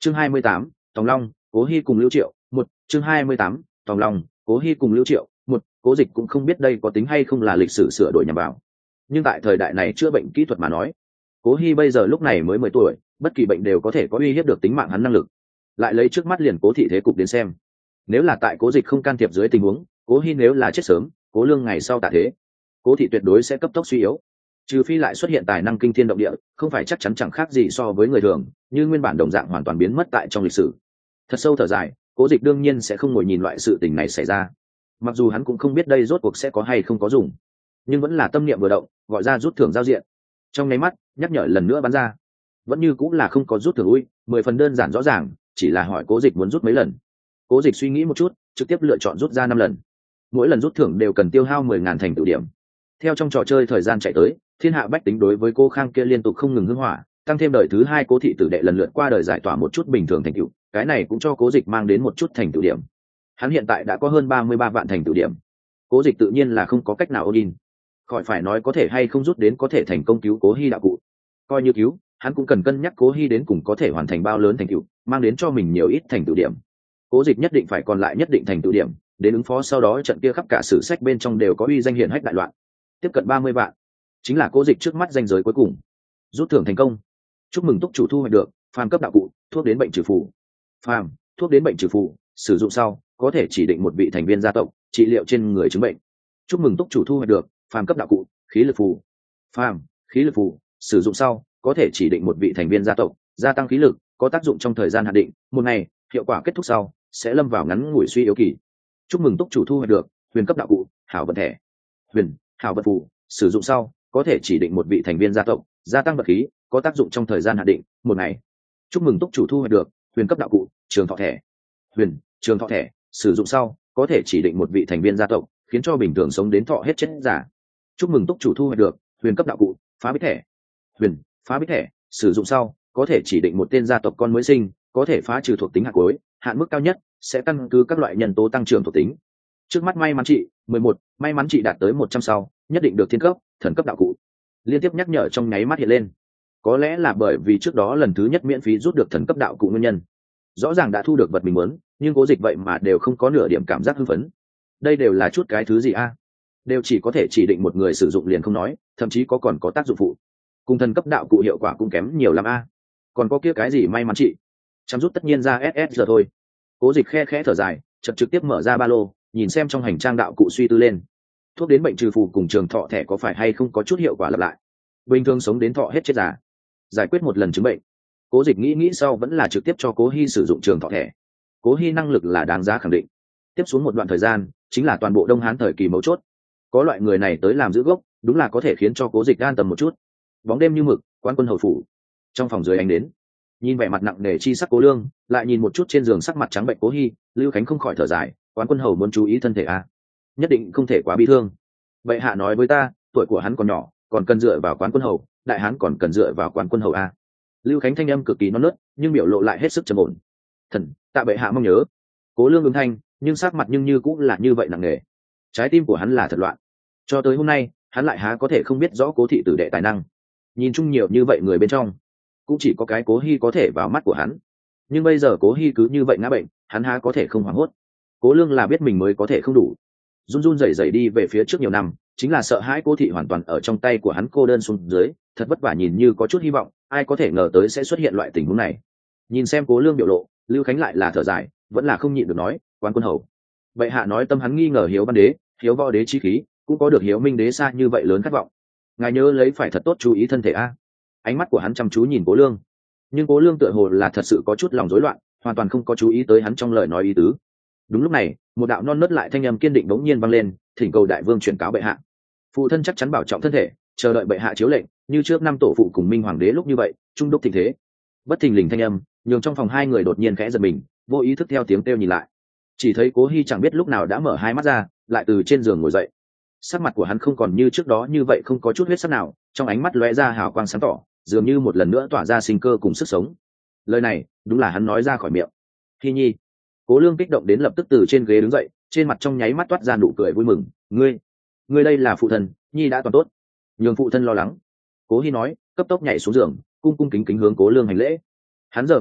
Chương 28, Tòng Long, Cố Hi cùng Lưu Triệu, một chương 28, Tòng Long, Cố Hi cùng Lưu Triệu, một Cố Dịch cũng không biết đây có tính hay không là lịch sử sửa đổi nhằm vào. Nhưng tại thời đại này chữa bệnh kỹ thuật mà nói, Cố Hi bây giờ lúc này mới 10 tuổi, bất kỳ bệnh đều có thể có uy hiếp được tính mạng hắn năng lực. Lại lấy trước mắt liền Cố thị thế cục đến xem, nếu là tại Cố Dịch không can thiệp dưới tình huống, Cố Hi nếu là chết sớm, Cố Lương ngày sau tạ thế, Cố thị tuyệt đối sẽ cấp tốc suy yếu. Trừ phi lại xuất hiện tài năng kinh thiên động địa, không phải chắc chắn chẳng khác gì so với người thường, như nguyên bản đồng dạng hoàn toàn biến mất tại trong lịch sử. Thật sâu thở dài, Cố Dịch đương nhiên sẽ không ngồi nhìn loại sự tình này xảy ra. Mặc dù hắn cũng không biết đây rốt cuộc sẽ có hay không có dùng, nhưng vẫn là tâm niệm vừa động, gọi ra rút thưởng giao diện. Trong nháy mắt, nhắc nhở lần nữa bắn ra. Vẫn như cũng là không có rút thưởng ui, 10 phần đơn giản rõ ràng, chỉ là hỏi Cố Dịch muốn rút mấy lần. Cố Dịch suy nghĩ một chút, trực tiếp lựa chọn rút ra 5 lần. Mỗi lần rút thưởng đều cần tiêu hao 10.000 thành tựu điểm. Theo trong trò chơi thời gian chạy tới, thiên hạ bách tính đối với cô Khang kia liên tục không ngừng hưng hỏa, tăng thêm đời thứ 2 Cố thị tử đệ lần lượt qua đời giải tỏa một chút bình thường thành tựu, cái này cũng cho Cố Dịch mang đến một chút thành tựu điểm. Hắn hiện tại đã có hơn 33 vạn thành tựu điểm. Cố Dịch tự nhiên là không có cách nào ôn in. Khỏi phải nói có thể hay không rút đến có thể thành công cứu Cố Hi đạo cụ. Coi như cứu, hắn cũng cần cân nhắc Cố Hi đến cùng có thể hoàn thành bao lớn thành tựu, mang đến cho mình nhiều ít thành tựu điểm. Cố Dịch nhất định phải còn lại nhất định thành tựu điểm, đến ứng phó sau đó trận kia khắp cả sử sách bên trong đều có uy danh hiển hách đại loạn. Tiếp cận 30 vạn, chính là Cố Dịch trước mắt danh giới cuối cùng. Rút thưởng thành công. Chúc mừng túc chủ thu hoạch được phàm cấp đạo cụ, thuốc đến bệnh trừ phù. Phàm, thuốc đến bệnh trừ phù, sử dụng sau có thể chỉ định một vị thành viên gia tộc trị liệu trên người chứng bệnh. Chúc mừng túc chủ thu hoạch được phàm cấp đạo cụ, khí lực phù. Phàm, khí lực phù, sử dụng sau có thể chỉ định một vị thành viên gia tộc gia tăng khí lực, có tác dụng trong thời gian hạn định, một ngày, hiệu quả kết thúc sau sẽ lâm vào ngắn ngủi suy yếu kỳ. Chúc mừng túc chủ thu hoạch được huyền cấp đạo cụ, hảo vận thẻ. Huyền, hảo vận phù, sử dụng sau có thể chỉ định một vị thành viên gia tộc gia tăng vật khí, có tác dụng trong thời gian hạn định, một ngày. Chúc mừng túc chủ thu hoạch được huyền cấp đạo cụ, trường thọ thẻ. Huyền, trường thọ thẻ, sử dụng sau có thể chỉ định một vị thành viên gia tộc khiến cho bình thường sống đến thọ hết chết giả. Chúc mừng túc chủ thu hoạch được huyền cấp đạo cụ, phá bích thẻ. Huyền, phá bích thẻ, sử dụng sau có thể chỉ định một tên gia tộc con mới sinh có thể phá trừ thuộc tính hạt cuối, hạn mức cao nhất sẽ căn cứ các loại nhân tố tăng trưởng thuộc tính. Trước mắt may mắn trị 11, may mắn trị đạt tới 100 sau nhất định được thiên cấp, thần cấp đạo cụ. Liên tiếp nhắc nhở trong nháy mắt hiện lên. Có lẽ là bởi vì trước đó lần thứ nhất miễn phí rút được thần cấp đạo cụ nguyên nhân, rõ ràng đã thu được vật mình muốn, nhưng Cố Dịch vậy mà đều không có nửa điểm cảm giác hưng phấn. Đây đều là chút cái thứ gì a? Đều chỉ có thể chỉ định một người sử dụng liền không nói, thậm chí còn có tác dụng phụ. Cùng thần cấp đạo cụ hiệu quả cũng kém nhiều lắm a. Còn có kia cái gì may mắn trị? Chăm rút tất nhiên ra SS giờ thôi. Cố Dịch khe khẽ thở dài, trực tiếp mở ra ba lô, nhìn xem trong hành trang đạo cụ suy tư lên. Thuốc đến bệnh trừ phù cùng trường thọ thẻ có phải hay không có chút hiệu quả lặp lại? Bình thường sống đến thọ hết chết già, giải quyết một lần chứng bệnh. Cố Dịch nghĩ sau vẫn là trực tiếp cho Cố Hi sử dụng trường thọ thẻ. Cố Hi năng lực là đáng giá khẳng định. Tiếp xuống một đoạn thời gian chính là toàn bộ Đông Hán thời kỳ mấu chốt. Có loại người này tới làm giữ gốc, đúng là có thể khiến cho Cố Dịch an tâm một chút. Bóng đêm như mực, Quan Quân hầu phủ. Trong phòng dưới ánh đến, nhìn vẻ mặt nặng nề chi sắc Cố Lương, lại nhìn một chút trên giường sắc mặt trắng bệnh Cố Hi, Lưu Khánh không khỏi thở dài, Quan Quân hầu muốn chú ý thân thể a, nhất định không thể quá bi thương. Vậy hạ nói với ta, tuổi của hắn còn nhỏ, còn cần dựa vào Quan Quân hầu, đại hán còn cần dựa vào Quan Quân hầu a. Lưu Khánh thanh âm cực kỳ non nớt, nhưng biểu lộ lại hết sức trầm ổn. Thần, tạ bệ hạ mong nhớ. Cố Lương ứng thanh, nhưng sắc mặt nhưng như cũng là như vậy nặng nề. Trái tim của hắn là thật loạn. Cho tới hôm nay, hắn lại há có thể không biết rõ Cố thị tử đệ tài năng. Nhìn chung nhiều như vậy người bên trong, cũng chỉ có cái Cố Hi có thể vào mắt của hắn. Nhưng bây giờ Cố Hi cứ như vậy ngã bệnh, hắn há có thể không hoảng hốt. Cố Lương là biết mình mới có thể không đủ, run run rẩy rẩy đi về phía trước nhiều năm, chính là sợ hãi Cố thị hoàn toàn ở trong tay của hắn cô đơn xuống dưới, thật vất vả nhìn như có chút hy vọng, ai có thể ngờ tới sẽ xuất hiện loại tình huống này. Nhìn xem Cố Lương biểu lộ, Lưu Khánh lại là thở dài, vẫn là không nhịn được nói, Quan Quân hầu. Bệ hạ nói tâm hắn nghi ngờ hiếu văn đế, hiếu võ đế chí khí, cũng có được hiếu minh đế xa như vậy lớn khát vọng. Ngài nhớ lấy phải thật tốt chú ý thân thể a. Ánh mắt của hắn chăm chú nhìn Cố Lương, nhưng Cố Lương tựa hồ là thật sự có chút lòng rối loạn, hoàn toàn không có chú ý tới hắn trong lời nói ý tứ. Đúng lúc này, một đạo non nớt lại thanh âm kiên định bỗng nhiên vang lên, thỉnh cầu đại vương chuyển cáo bệ hạ. Phụ thân chắc chắn bảo trọng thân thể, chờ đợi bệ hạ chiếu lệnh, như trước năm tổ phụ cùng Minh hoàng đế lúc như vậy, trung đúc tình thế. Bất thình lình thanh âm, nhường trong phòng hai người đột nhiên khẽ giật mình, vô ý thức theo tiếng kêu nhìn lại. Chỉ thấy Cố Hi chẳng biết lúc nào đã mở hai mắt ra, lại từ trên giường ngồi dậy. Sắc mặt của hắn không còn như trước đó như vậy, không có chút huyết sắc nào, trong ánh mắt lóe ra hào quang sáng tỏ, dường như một lần nữa tỏa ra sinh cơ cùng sức sống. Lời này, đúng là hắn nói ra khỏi miệng. Hi nhi. Cố Lương kích động đến lập tức từ trên ghế đứng dậy, trên mặt trong nháy mắt toát ra nụ cười vui mừng. Ngươi đây là phụ thân, nhi đã toàn tốt. Nhường phụ thân lo lắng. Cố Hi nói, cấp tốc nhảy xuống giường, cung cung kính kính hướng Cố Lương hành lễ. Hắn giờ phút này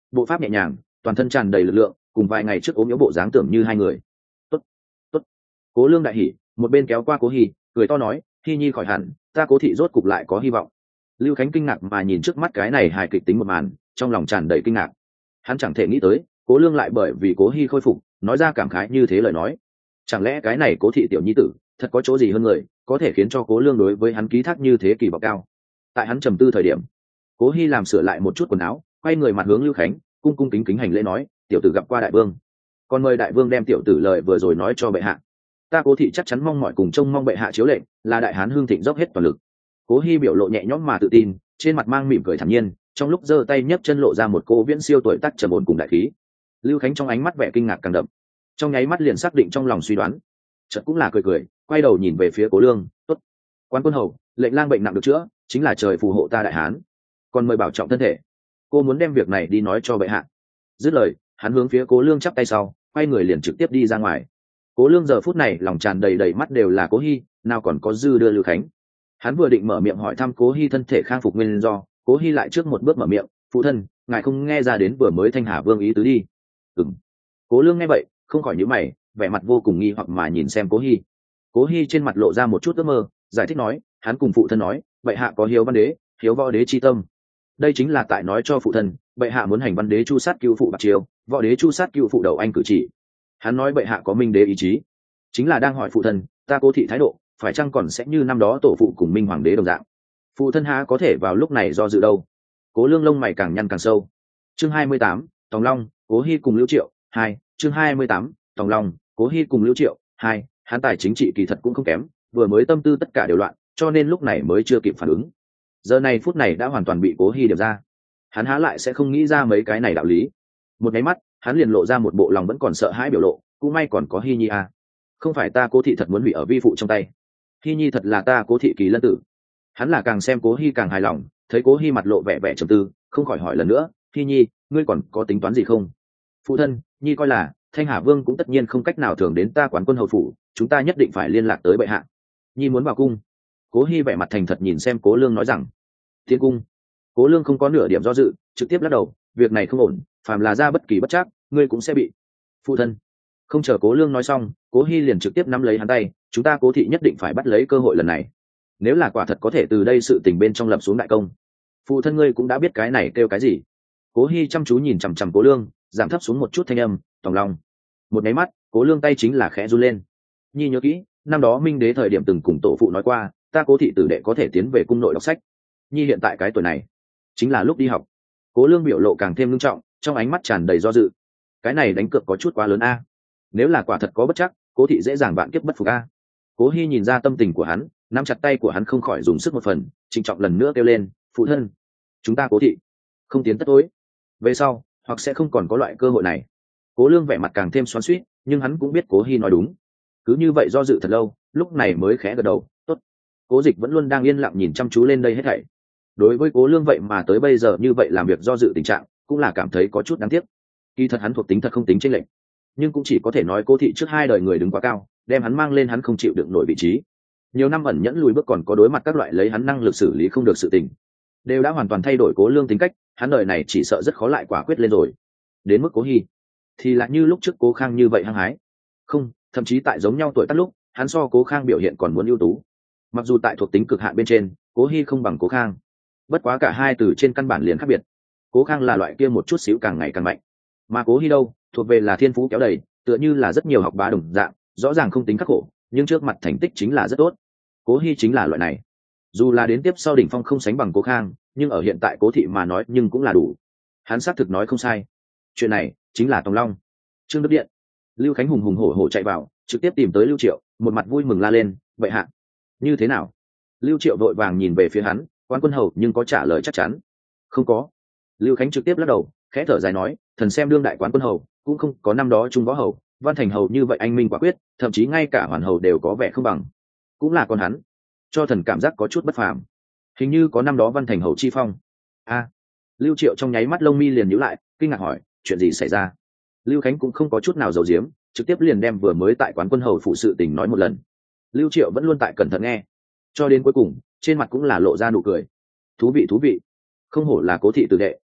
bộ pháp nhẹ nhàng, toàn thân tràn đầy lực lượng, cùng vài ngày trước ốm yếu bộ dáng tưởng như hai người. Tốt, tốt. Cố Lương đại hỉ, một bên kéo qua Cố Hi, cười to nói, Hi nhi khỏi hẳn, ta Cố thị rốt cục lại có hy vọng. Lưu Khánh kinh ngạc mà nhìn trước mắt cái này hài kịch tính một màn, trong lòng tràn đầy kinh ngạc. Hắn chẳng thể nghĩ tới, Cố Lương lại bởi vì Cố Hi khôi phục, nói ra cảm khái như thế lời nói. Chẳng lẽ cái này Cố thị tiểu nhi tử, thật có chỗ gì hơn người, có thể khiến cho Cố Lương đối với hắn ký thác như thế kỳ vọng cao. Tại hắn trầm tư thời điểm, Cố Hi làm sửa lại một chút quần áo, quay người mặt hướng Lưu Khánh, cung cung kính kính hành lễ nói, tiểu tử gặp qua đại vương. Còn mời đại vương đem tiểu tử lời vừa rồi nói cho bệ hạ. Ta Cố thị chắc chắn mong mỏi cùng trông mong bệ hạ chiếu lệnh, là đại hán hương thịnh dốc hết toàn lực. Cố Hi biểu lộ nhẹ nhõm mà tự tin, trên mặt mang mỉm cười thản nhiên, trong lúc giơ tay nhấc chân lộ ra một cô viễn siêu tuổi tác trầm ổn cùng đại khí. Lưu Khánh trong ánh mắt vẻ kinh ngạc càng đậm, trong nháy mắt liền xác định trong lòng suy đoán, chợt cũng là cười cười, quay đầu nhìn về phía Cố Lương, tốt. Quan quân hầu, lệnh lang bệnh nặng được chữa, chính là trời phù hộ ta đại hán. Còn mời bảo trọng thân thể. Cô muốn đem việc này đi nói cho bệ hạ. Dứt lời, hắn hướng phía Cố Lương chắp tay sau, quay người liền trực tiếp đi ra ngoài. Cố Lương giờ phút này lòng tràn đầy đầy mắt đều là Cố Hi, nào còn có dư đưa Lưu Khánh. Hắn vừa định mở miệng hỏi thăm Cố Hi thân thể khang phục nguyên do, Cố Hi lại trước một bước mở miệng, phụ thân, ngài không nghe ra đến vừa mới Thanh Hà Vương ý tứ đi. Ừm. Cố Lương nghe vậy, không khỏi nhíu mày, vẻ mặt vô cùng nghi hoặc mà nhìn xem Cố Hi. Cố Hi trên mặt lộ ra một chút ước mơ, giải thích nói, hắn cùng phụ thân nói, bệ hạ có hiếu văn đế, hiếu võ đế chi tâm. Đây chính là tại nói cho phụ thân, bệ hạ muốn hành văn đế chu sát cựu phụ Bạc Triều, võ đế chu sát cựu phụ Đầu Anh cử chỉ. Hắn nói bệ hạ có minh đế ý chí, chính là đang hỏi phụ thân, ta Cố thị thái độ, phải chăng còn sẽ như năm đó tổ phụ cùng Minh Hoàng đế đồng dạng. Phụ thân há có thể vào lúc này do dự đâu. Cố Lương lông mày càng nhăn càng sâu. Chương 28, Tòng Long, Cố Hi cùng Lưu Triệu 2, chương 28, Tòng Long, Cố Hi cùng Lưu Triệu 2, hắn tài chính trị kỳ thật cũng không kém, vừa mới tâm tư tất cả đều loạn, cho nên lúc này mới chưa kịp phản ứng. Giờ này phút này đã hoàn toàn bị Cố Hi điểm ra. Hắn há lại sẽ không nghĩ ra mấy cái này đạo lý. Một cái mắt, hắn liền lộ ra một bộ lòng vẫn còn sợ hãi biểu lộ, cũng may còn có Hi nhi à. Không phải ta Cố thị thật muốn bị ở vi phụ trong tay. Hi nhi thật là ta Cố thị kỳ lân tử. Hắn là càng xem Cố Hi càng hài lòng, thấy Cố Hi mặt lộ vẻ vẻ trầm tư, không khỏi hỏi lần nữa, Hi nhi, ngươi còn có tính toán gì không? Phụ thân, nhi coi là Thanh Hà Vương cũng tất nhiên không cách nào thường đến ta Quán Quân hầu phủ, chúng ta nhất định phải liên lạc tới bệ hạ. Nhi muốn vào cung. Cố Hi vẻ mặt thành thật nhìn xem Cố Lương nói rằng, tiến cung. Cố Lương không có nửa điểm do dự, trực tiếp lắc đầu, việc này không ổn, phàm là ra bất kỳ bất trắc, ngươi cũng sẽ bị. Phụ thân. Không chờ Cố Lương nói xong, Cố Hi liền trực tiếp nắm lấy hắn tay, chúng ta Cố thị nhất định phải bắt lấy cơ hội lần này. Nếu là quả thật có thể từ đây sự tình bên trong lập xuống đại công, phụ thân ngươi cũng đã biết cái này kêu cái gì. Cố Hi chăm chú nhìn chằm chằm Cố Lương, giảm thấp xuống một chút thanh âm, Tòng Long. Một cái mắt, Cố Lương tay chính là khẽ run lên. Nhi nhớ kỹ, năm đó Minh đế thời điểm từng cùng tổ phụ nói qua, ta Cố thị tử đệ có thể tiến về cung nội đọc sách. Nhi hiện tại cái tuổi này, chính là lúc đi học. Cố Lương biểu lộ càng thêm nghiêm trọng, trong ánh mắt tràn đầy do dự. Cái này đánh cược có chút quá lớn a. Nếu là quả thật có bất chắc, Cố thị dễ dàng vạn kiếp bất phục a. Cố Hi nhìn ra tâm tình của hắn, nắm chặt tay của hắn không khỏi dùng sức một phần, trịnh trọng lần nữa kêu lên, phụ thân, chúng ta Cố thị không tiến tất tối. Về sau, hoặc sẽ không còn có loại cơ hội này. Cố Lương vẻ mặt càng thêm xoắn xuýt, nhưng hắn cũng biết Cố Hi nói đúng. Cứ như vậy do dự thật lâu, lúc này mới khẽ gật đầu, tốt. Cố Dịch vẫn luôn đang yên lặng nhìn chăm chú lên đây hết thảy. Đối với Cố Lương vậy mà tới bây giờ như vậy làm việc do dự tình trạng, cũng là cảm thấy có chút đáng tiếc. Kỳ thật hắn thuộc tính thật không tính chênh lệch, nhưng cũng chỉ có thể nói Cố thị trước hai đời người đứng quá cao, đem hắn mang lên hắn không chịu đựng nổi vị trí. Nhiều năm ẩn nhẫn lùi bước còn có đối mặt các loại lấy hắn năng lực xử lý không được sự tình, đều đã hoàn toàn thay đổi Cố Lương tính cách, hắn đời này chỉ sợ rất khó lại quả quyết lên rồi. Đến mức Cố Hi thì lại như lúc trước Cố Khang như vậy hăng hái, không, thậm chí tại giống nhau tuổi tác lúc, hắn so Cố Khang biểu hiện còn muốn ưu tú. Mặc dù tại thuộc tính cực hạn bên trên, Cố Hi không bằng Cố Khang, bất quá cả hai từ trên căn bản liền khác biệt. Cố Khang là loại kia một chút xíu càng ngày càng mạnh, mà Cố Hi đâu, thuộc về là thiên phú kéo đầy, tựa như là rất nhiều học bá đồng dạng, rõ ràng không tính khắc khổ, nhưng trước mặt thành tích chính là rất tốt. Cố Hi chính là loại này. Dù là đến tiếp sau đỉnh phong không sánh bằng Cố Khang, nhưng ở hiện tại Cố thị mà nói nhưng cũng là đủ. Hắn xác thực nói không sai. Chuyện này chính là Tòng Long. Trương Đức Điện. Lưu Khánh hùng hùng hổ hổ chạy vào, trực tiếp tìm tới Lưu Triệu, một mặt vui mừng la lên, "Vậy hạ, như thế nào?" Lưu Triệu vội vàng nhìn về phía hắn, Quan Quân hầu nhưng có trả lời chắc chắn. "Không có." Lưu Khánh trực tiếp lắc đầu, khẽ thở dài nói, "Thần xem đương đại Quán Quân hầu, cũng không có năm đó Trung Võ hầu, Văn Thành hầu như vậy anh minh quả quyết, thậm chí ngay cả Hoàn hầu đều có vẻ không bằng. Cũng là con hắn, cho thần cảm giác có chút bất phàm. Hình như có năm đó Văn Thành hầu chi phong." A. Lưu Triệu trong nháy mắt lông mi liền nhíu lại, kinh ngạc hỏi, "Chuyện gì xảy ra?" Lưu Khánh cũng không có chút nào giấu giếm, trực tiếp liền đem vừa mới tại Quán Quân hầu phụ sự tình nói một lần. Lưu Triệu vẫn luôn tại cẩn thận nghe, cho đến cuối cùng trên mặt cũng là lộ ra nụ cười. Thú vị, không hổ là Cố thị tử đệ,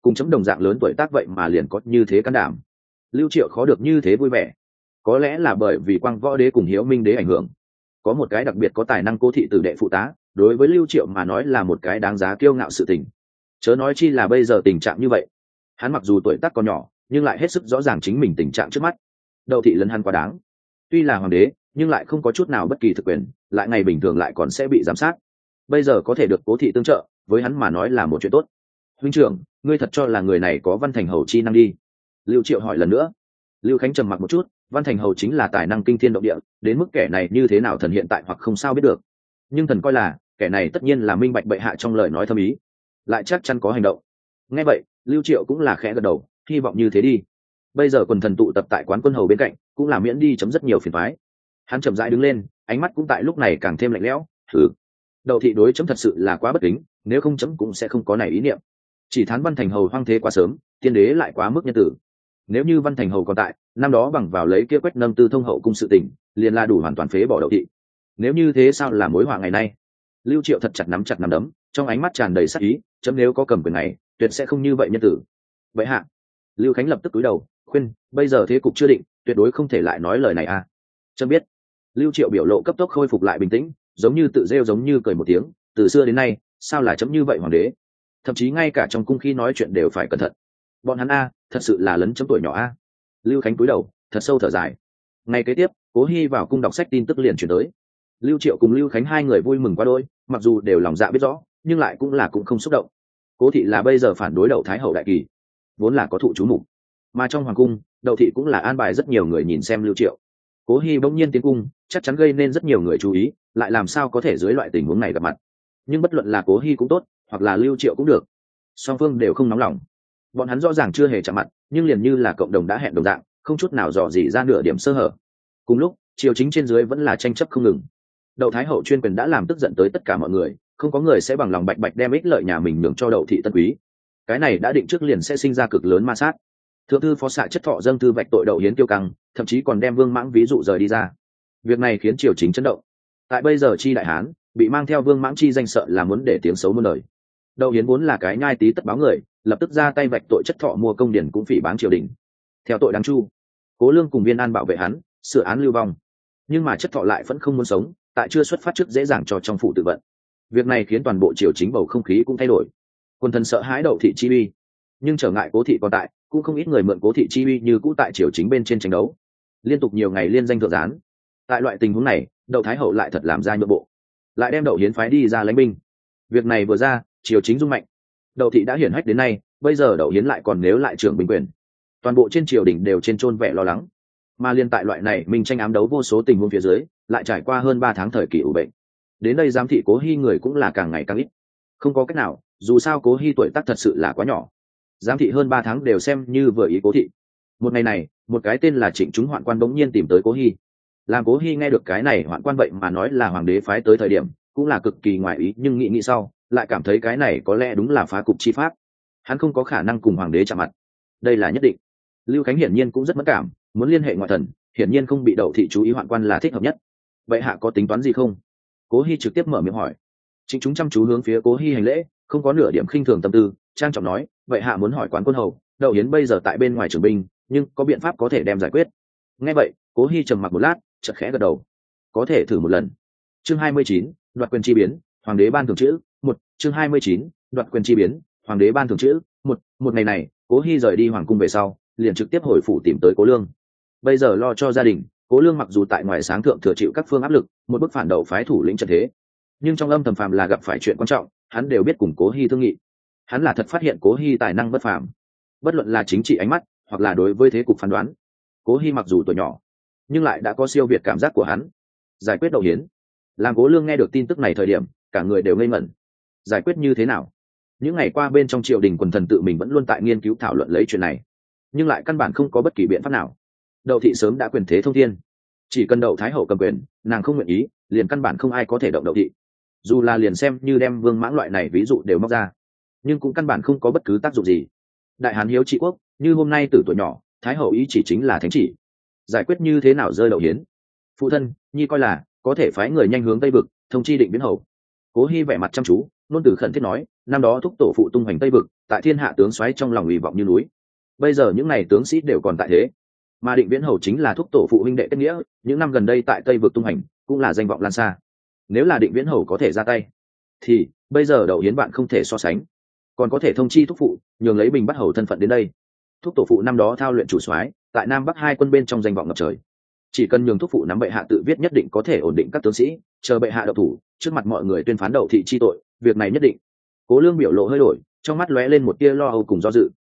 cùng chấm đồng dạng lớn tuổi tác vậy mà liền có như thế can đảm. Lưu Triệu khó được như thế vui vẻ, có lẽ là bởi vì Quang Võ Đế cùng Hiếu Minh Đế ảnh hưởng, có một cái đặc biệt có tài năng Cố thị tử đệ phụ tá, đối với Lưu Triệu mà nói là một cái đáng giá kiêu ngạo sự tình. Chớ nói chi là bây giờ tình trạng như vậy, hắn mặc dù tuổi tác còn nhỏ nhưng lại hết sức rõ ràng chính mình tình trạng trước mắt. Đậu thị lấn hắn quá đáng, tuy là hoàng đế nhưng lại không có chút nào bất kỳ thực quyền, lại ngày bình thường lại còn sẽ bị giám sát. Bây giờ có thể được Cố thị tương trợ, với hắn mà nói là một chuyện tốt. Huynh trưởng, ngươi thật cho là người này có Văn Thành Hầu chi năng đi? Lưu Triệu hỏi lần nữa. Lưu Khánh trầm mặc một chút. Văn Thành Hầu chính là tài năng kinh thiên động địa, đến mức kẻ này như thế nào thần hiện tại hoặc không sao biết được, nhưng thần coi là kẻ này tất nhiên là minh bạch bệ hạ trong lời nói thâm ý, lại chắc chắn có hành động. Nghe vậy, Lưu Triệu cũng là khẽ gật đầu, hy vọng như thế đi. Bây giờ quần thần tụ tập tại quán quân hầu bên cạnh, cũng là miễn đi chấm rất nhiều phiền toái. Hắn chậm rãi đứng lên, ánh mắt cũng tại lúc này càng thêm lạnh lẽo. Thử, Đậu thị đối chấm thật sự là quá bất kính, nếu không chấm cũng sẽ không có này ý niệm. Chỉ thán Văn Thành Hầu hoang thế quá sớm, tiên đế lại quá mức nhân tử. Nếu như Văn Thành Hầu còn tại, năm đó bằng vào lấy kia Quách Nâm Tư thông hậu cung sự tình, liền là đủ hoàn toàn phế bỏ Đậu thị. Nếu như thế sao là mối họa ngày nay? Lưu Triệu thật chặt nắm đấm, trong ánh mắt tràn đầy sát ý, chấm nếu có cầm quyền này, tuyệt sẽ không như vậy nhân tử. Vậy hạ, Lưu Khánh lập tức cúi đầu, khuyên, bây giờ thế cục chưa định, tuyệt đối không thể lại nói lời này à? Chấm biết. Lưu Triệu biểu lộ cấp tốc khôi phục lại bình tĩnh, giống như tự rêu giống như cười một tiếng, từ xưa đến nay, sao là chấm như vậy hoàng đế? Thậm chí ngay cả trong cung khi nói chuyện đều phải cẩn thận. Bọn hắn a, thật sự là lấn chấm tuổi nhỏ a. Lưu Khánh cúi đầu, thật sâu thở dài. Ngày kế tiếp, Cố Hi vào cung đọc sách tin tức liền chuyển tới. Lưu Triệu cùng Lưu Khánh hai người vui mừng quá đôi, mặc dù đều lòng dạ biết rõ, nhưng lại cũng không xúc động. Cố thị là bây giờ phản đối Đậu Thái hậu đại kỳ, vốn là có thụ chú mục, mà trong hoàng cung, Đậu thị cũng là an bài rất nhiều người nhìn xem Lưu Triệu. Cố Hi bỗng nhiên tiến cung, chắc chắn gây nên rất nhiều người chú ý, lại làm sao có thể dưới loại tình huống này gặp mặt. Nhưng bất luận là Cố Hi cũng tốt, hoặc là Lưu Triệu cũng được, song phương đều không nóng lòng. Bọn hắn rõ ràng chưa hề chạm mặt, nhưng liền như là cộng đồng đã hẹn đồng dạng, không chút nào dò dỉ ra nửa điểm sơ hở. Cùng lúc, triều chính trên dưới vẫn là tranh chấp không ngừng. Đậu Thái hậu chuyên quyền đã làm tức giận tới tất cả mọi người, không có người sẽ bằng lòng bạch bạch đem ích lợi nhà mình nhường cho Đậu thị tân quý. Cái này đã định trước liền sẽ sinh ra cực lớn ma sát. Thượng thư phó xạ chất thọ dâng thư vạch tội Đậu Hiến tiêu căng, thậm chí còn đem Vương Mãng ví dụ rời đi ra. Việc này khiến triều chính chấn động. Tại bây giờ chi đại hán bị mang theo Vương Mãng chi danh sợ là muốn để tiếng xấu muôn đời. Đậu Hiến vốn là cái nhai tí tất báo người, lập tức ra tay vạch tội chất thọ mua công điển cũng phỉ báng triều đình. Theo tội đáng chu, Cố Lương cùng Viên An bảo vệ hắn, sửa án lưu vong. Nhưng mà chất thọ lại vẫn không muốn sống, tại chưa xuất phát trước dễ dàng cho trong phủ tự vận. Việc này khiến toàn bộ triều chính bầu không khí cũng thay đổi. Quân thần sợ hãi Đậu thị chi uy, nhưng trở ngại Cố thị còn tại, cũng không ít người mượn Cố thị chi uy như cũ tại triều chính bên trên tranh đấu. Liên tục nhiều ngày liên danh thượng gián. Tại loại tình huống này, Đậu Thái hậu lại thật làm ra nhượng bộ, lại đem Đậu Hiến phái đi ra lãnh binh. Việc này vừa ra, triều chính rung mạnh. Đậu thị đã hiển hách đến nay, bây giờ Đậu Hiến lại còn nếu lại trưởng binh quyền, toàn bộ trên triều đình đều trên chôn vẻ lo lắng. Mà liên tại loại này mình tranh ám đấu vô số tình huống phía dưới, lại trải qua hơn 3 tháng thời kỳ ủ bệnh. Đến đây giám thị Cố Hi người cũng là càng ngày càng ít. Không có cách nào, dù sao Cố Hi tuổi tác thật sự là quá nhỏ. Giám thị hơn 3 tháng đều xem như vừa ý Cố thị. Một ngày này, một cái tên là Trịnh Chúng hoạn quan bỗng nhiên tìm tới Cố Hi. Làm Cố Hi nghe được cái này hoạn quan vậy mà nói là hoàng đế phái tới thời điểm, cũng là cực kỳ ngoài ý, nhưng nghĩ sau, lại cảm thấy cái này có lẽ đúng là phá cục chi pháp. Hắn không có khả năng cùng hoàng đế chạm mặt, đây là nhất định. Lưu Khánh hiển nhiên cũng rất mất cảm, muốn liên hệ ngoại thần, hiển nhiên không bị Đậu thị chú ý hoạn quan là thích hợp nhất. Vậy hạ có tính toán gì không? Cố Hi trực tiếp mở miệng hỏi. Trịnh Chúng chăm chú hướng phía Cố Hi hành lễ, không có nửa điểm khinh thường tâm tư, trang trọng nói, vậy hạ muốn hỏi quán quân hầu, Đậu Hiến bây giờ tại bên ngoài trường binh, nhưng có biện pháp có thể đem giải quyết. Nghe vậy, Cố Hi trầm mặc một lát, chợt khẽ gật đầu. Có thể thử một lần. Chương 29, đoạt quyền chi biến, hoàng đế ban thưởng chữ, 1, chương 29, đoạt quyền chi biến, hoàng đế ban thưởng chữ, 1, một ngày này, Cố Hi rời đi hoàng cung về sau, liền trực tiếp hồi phủ tìm tới Cố Lương. Bây giờ lo cho gia đình, Cố Lương mặc dù tại ngoài sáng thượng thừa chịu các phương áp lực, một bức phản đầu phái thủ lĩnh trận thế, nhưng trong âm thầm phàm là gặp phải chuyện quan trọng, hắn đều biết cùng Cố Hi thương nghị. Hắn là thật phát hiện Cố Hi tài năng bất phàm, bất luận là chính trị ánh mắt, hoặc là đối với thế cục phán đoán. Cố Hi mặc dù tuổi nhỏ, nhưng lại đã có siêu việt cảm giác của hắn. Giải quyết Đậu Hiến. Làm Cố Lương nghe được tin tức này thời điểm, cả người đều ngây ngẩn. Giải quyết như thế nào? Những ngày qua bên trong triều đình quần thần tự mình vẫn luôn tại nghiên cứu thảo luận lấy chuyện này, nhưng lại căn bản không có bất kỳ biện pháp nào. Đậu thị sớm đã quyền thế thông thiên, chỉ cần Đậu Thái hậu cầm quyền, nàng không nguyện ý, liền căn bản không ai có thể động Đậu thị. Dù là liền xem như đem Vương Mãng loại này ví dụ đều móc ra, nhưng cũng căn bản không có bất cứ tác dụng gì. Đại Hán hiếu trị quốc, như hôm nay từ tuổi nhỏ, Thái hậu ý chỉ chính là thánh chỉ. Giải quyết như thế nào rơi Đậu Hiến? Phụ thân, nhi coi là có thể phái người nhanh hướng Tây vực, thông chi Định Biến hầu. Cố Hi vẻ mặt chăm chú, luôn từ khẩn thiết nói, năm đó thúc tổ phụ tung hoành Tây vực, tại thiên hạ tướng soái trong lòng ủy vọng như núi. Bây giờ những này tướng sĩ đều còn tại thế, mà Định Viễn Hầu chính là thúc tổ phụ huynh đệ kết nghĩa, những năm gần đây tại Tây vực tung hành cũng là danh vọng lan xa. Nếu là Định Viễn Hầu có thể ra tay, thì bây giờ Đậu Hiến bạn không thể so sánh, còn có thể thông chi thúc phụ nhường lấy Bình Bắt Hầu thân phận đến đây. Thúc tổ phụ năm đó thao luyện chủ soái, tại Nam Bắc hai quân bên trong danh vọng ngập trời, chỉ cần nhường thúc phụ nắm bệ hạ tự viết nhất định có thể ổn định các tướng sĩ, chờ bệ hạ đậu thủ trước mặt mọi người tuyên phán Đậu thị chi tội, việc này nhất định. Cố Lương biểu lộ hơi đổi, trong mắt lóe lên một tia lo âu cùng do dự,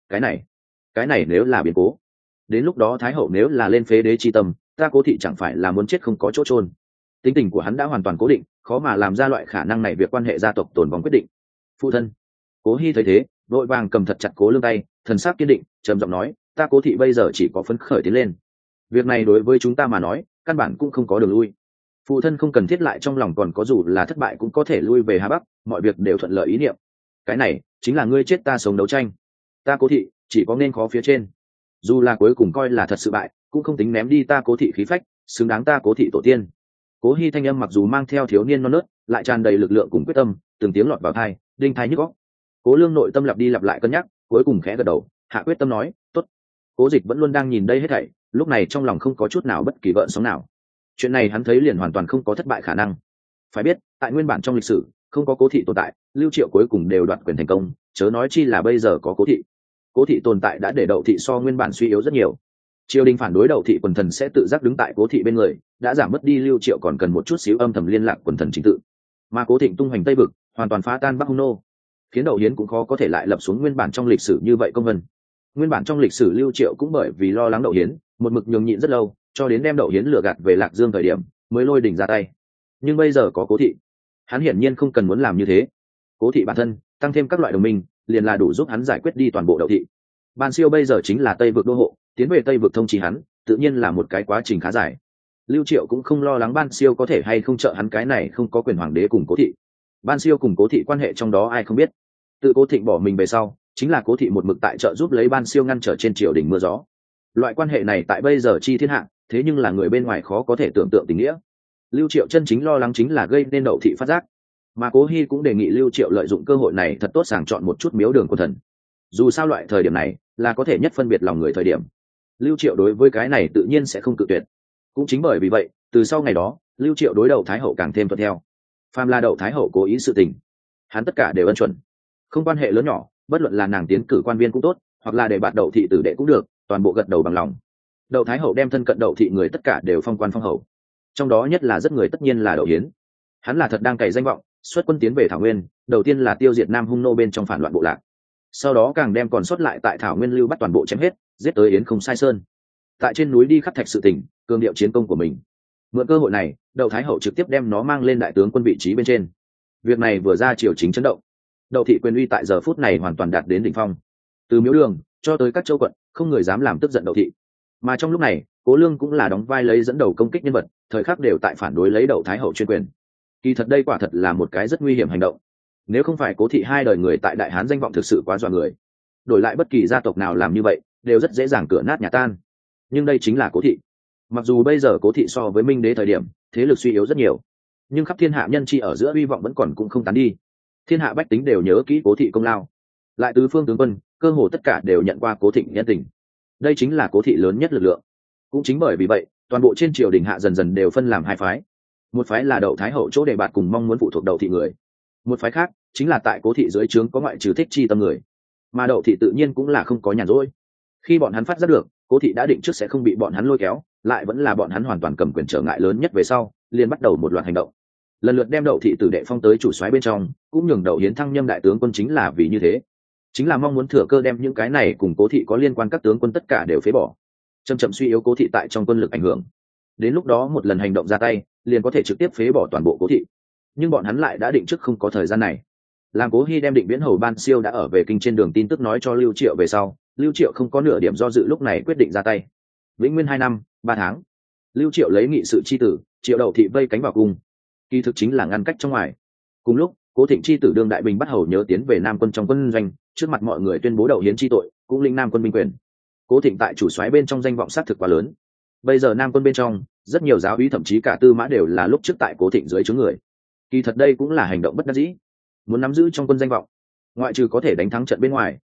cái này nếu là biến cố, đến lúc đó Thái hậu nếu là lên phế đế chi tâm, ta Cố thị chẳng phải là muốn chết không có chỗ chôn. Tính tình của hắn đã hoàn toàn cố định, khó mà làm ra loại khả năng này, việc quan hệ gia tộc tồn vong quyết định. Phụ thân. Cố Hi thấy thế vội vàng cầm thật chặt Cố Lương tay, thần sắc kiên định trầm giọng nói, ta Cố thị bây giờ chỉ có phấn khởi tiến lên, việc này đối với chúng ta mà nói căn bản cũng không có đường lui. Phụ thân không cần thiết lại trong lòng còn có dù là thất bại cũng có thể lui về Hà Bắc, mọi việc đều thuận lợi ý niệm. Cái này chính là ngươi chết ta sống đấu tranh, ta Cố thị chỉ có nên khó phía trên, dù là cuối cùng coi là thật sự bại cũng không tính ném đi ta Cố thị khí phách, xứng đáng ta Cố thị tổ tiên. Cố Hi thanh âm mặc dù mang theo thiếu niên non nớt, lại tràn đầy lực lượng cùng quyết tâm, từng tiếng lọt vào tai, đinh tai nhức óc. Cố Lương nội tâm lặp đi lặp lại cân nhắc, cuối cùng khẽ gật đầu, hạ quyết tâm nói, tốt. Cố Dịch vẫn luôn đang nhìn đây hết thảy, lúc này trong lòng không có chút nào bất kỳ gợn sóng nào. Chuyện này hắn thấy liền hoàn toàn không có thất bại khả năng. Phải biết, tại nguyên bản trong lịch sử, không có Cố thị tồn tại, Lưu Triệu cuối cùng đều đoạt quyền thành công, chớ nói chi là bây giờ có Cố thị. Cố thị tồn tại đã để Đậu thị so nguyên bản suy yếu rất nhiều. Triều đình phản đối Đậu thị quần thần sẽ tự giác đứng tại Cố thị bên người, đã giảm mất đi Lưu Triệu còn cần một chút xíu âm thầm liên lạc quần thần chính tự. Mà Cố Thịnh tung hoành Tây vực, hoàn toàn phá tan Bắc Hung nô, khiến Đậu Hiến cũng khó có thể lại lập xuống nguyên bản trong lịch sử như vậy công vân. Nguyên bản trong lịch sử Lưu Triệu cũng bởi vì lo lắng Đậu Hiến, một mực nhường nhịn rất lâu, cho đến đem Đậu Hiến lừa gạt về Lạc Dương thời điểm, mới lôi đỉnh ra tay. Nhưng bây giờ có Cố thị, hắn hiển nhiên không cần muốn làm như thế. Cố thị bản thân tăng thêm các loại đồng minh, liền là đủ giúp hắn giải quyết đi toàn bộ Đậu thị. Ban Siêu bây giờ chính là Tây vực đô hộ, tiến về Tây vực thông trì hắn, tự nhiên là một cái quá trình khá dài. Lưu Triệu cũng không lo lắng Ban Siêu có thể hay không trợ hắn, cái này không có quyền hoàng đế cùng Cố thị. Ban Siêu cùng Cố thị quan hệ trong đó ai không biết. Tự Cố Thịnh bỏ mình về sau, chính là Cố thị một mực tại trợ giúp lấy Ban Siêu ngăn trở trên triều đình mưa gió. Loại quan hệ này tại bây giờ chi thiên hạ, thế nhưng là người bên ngoài khó có thể tưởng tượng tình nghĩa. Lưu Triệu chân chính lo lắng chính là gây nên Đậu thị phát giác, mà Cố Hi cũng đề nghị Lưu Triệu lợi dụng cơ hội này thật tốt sàng chọn một chút miếu đường của thần. Dù sao loại thời điểm này là có thể nhất phân biệt lòng người thời điểm. Lưu Triệu đối với cái này tự nhiên sẽ không cự tuyệt. Cũng chính bởi vì vậy, từ sau ngày đó, Lưu Triệu đối Đậu Thái hậu càng thêm thuận theo. Phàm là Đậu Thái hậu cố ý sự tình, hắn tất cả đều ân chuẩn. Không quan hệ lớn nhỏ, bất luận là nàng tiến cử quan viên cũng tốt, hoặc là để bạt Đậu thị tử đệ cũng được, toàn bộ gật đầu bằng lòng. Đậu Thái hậu đem thân cận Đậu thị người tất cả đều phong quan phong hầu. Trong đó nhất là rất người tất nhiên là Đậu Hiến. Hắn là thật đang cày danh vọng, xuất quân tiến về Thảo Nguyên, đầu tiên là tiêu diệt Nam Hung nô bên trong phản loạn bộ lạc. Sau đó càng đem còn sót lại tại Thảo Nguyên lưu bắt toàn bộ chém hết, giết tới Yến không sai sơn. Tại trên núi đi khắc thạch sự tình, cường điệu chiến công của mình. Mượn cơ hội này, Đậu Thái hậu trực tiếp đem nó mang lên đại tướng quân vị trí bên trên. Việc này vừa ra triều chính chấn động. Đậu thị quyền uy tại giờ phút này hoàn toàn đạt đến đỉnh phong. Từ miếu đường cho tới các châu quận, không người dám làm tức giận Đậu thị. Mà trong lúc này, Cố Lương cũng là đóng vai lấy dẫn đầu công kích nhân vật, thời khắc đều tại phản đối lấy Đậu Thái hậu chuyên quyền. Kỳ thật đây quả thật là một cái rất nguy hiểm hành động. Nếu không phải Cố thị hai đời người tại Đại Hán danh vọng thực sự quá dọa người, đổi lại bất kỳ gia tộc nào làm như vậy đều rất dễ dàng cửa nát nhà tan. Nhưng đây chính là Cố thị. Mặc dù bây giờ Cố thị so với Minh đế thời điểm thế lực suy yếu rất nhiều, nhưng khắp thiên hạ nhân chi ở giữa hy vọng vẫn còn cũng không tán đi. Thiên hạ bách tính đều nhớ kỹ Cố thị công lao, lại tứ phương tướng quân cơ hồ tất cả đều nhận qua Cố Thịnh nhân tình. Đây chính là Cố thị lớn nhất lực lượng. Cũng chính bởi vì vậy, toàn bộ trên triều đình hạ dần dần đều phân làm hai phái. Một phái là Đậu Thái hậu chỗ đề bạt cùng mong muốn phụ thuộc Đậu thị người, một phái khác chính là tại Cố thị dưới trướng có ngoại trừ thích chi tâm người. Mà Đậu thị tự nhiên cũng là không có nhàn rỗi. Khi bọn hắn phát giác được Cố thị đã định trước sẽ không bị bọn hắn lôi kéo, lại vẫn là bọn hắn hoàn toàn cầm quyền trở ngại lớn nhất về sau, liền bắt đầu một loạt hành động, lần lượt đem Đậu thị tử đệ phong tới chủ soái bên trong, cũng nhường Đậu Hiến thăng nhâm đại tướng quân, chính là vì như thế, chính là mong muốn thừa cơ đem những cái này cùng Cố thị có liên quan các tướng quân tất cả đều phế bỏ, chậm chậm suy yếu Cố thị tại trong quân lực ảnh hưởng. Đến lúc đó một lần hành động ra tay liền có thể trực tiếp phế bỏ toàn bộ Cố thị. Nhưng bọn hắn lại đã định trước không có thời gian này. Làm Cố Hi đem Định Viễn hầu Ban Siêu đã ở về kinh trên đường tin tức nói cho Lưu Triệu về sau, Lưu Triệu không có nửa điểm do dự, lúc này quyết định ra tay. Vĩnh Nguyên 2 năm 3 tháng, Lưu Triệu lấy nghị sự chi tử Triệu Đậu thị vây cánh vào cung, kỳ thực chính là ngăn cách trong ngoài. Cùng lúc, Cố Thịnh chi tử Đương Đại Bình bắt hầu nhớ tiến về Nam quân trong quân doanh, trước mặt mọi người tuyên bố Đậu Hiến chi tội, cũng lĩnh Nam quân binh quyền. Cố Thịnh tại chủ soái bên trong danh vọng sát thực quá lớn. Bây giờ Nam quân bên trong, rất nhiều giáo úy thậm chí cả tư mã đều là lúc trước tại Cố Thịnh dưới trướng người. Kỳ thật đây cũng là hành động bất đắc dĩ. Muốn nắm giữ trong quân danh vọng, ngoại trừ có thể đánh thắng trận bên ngoài,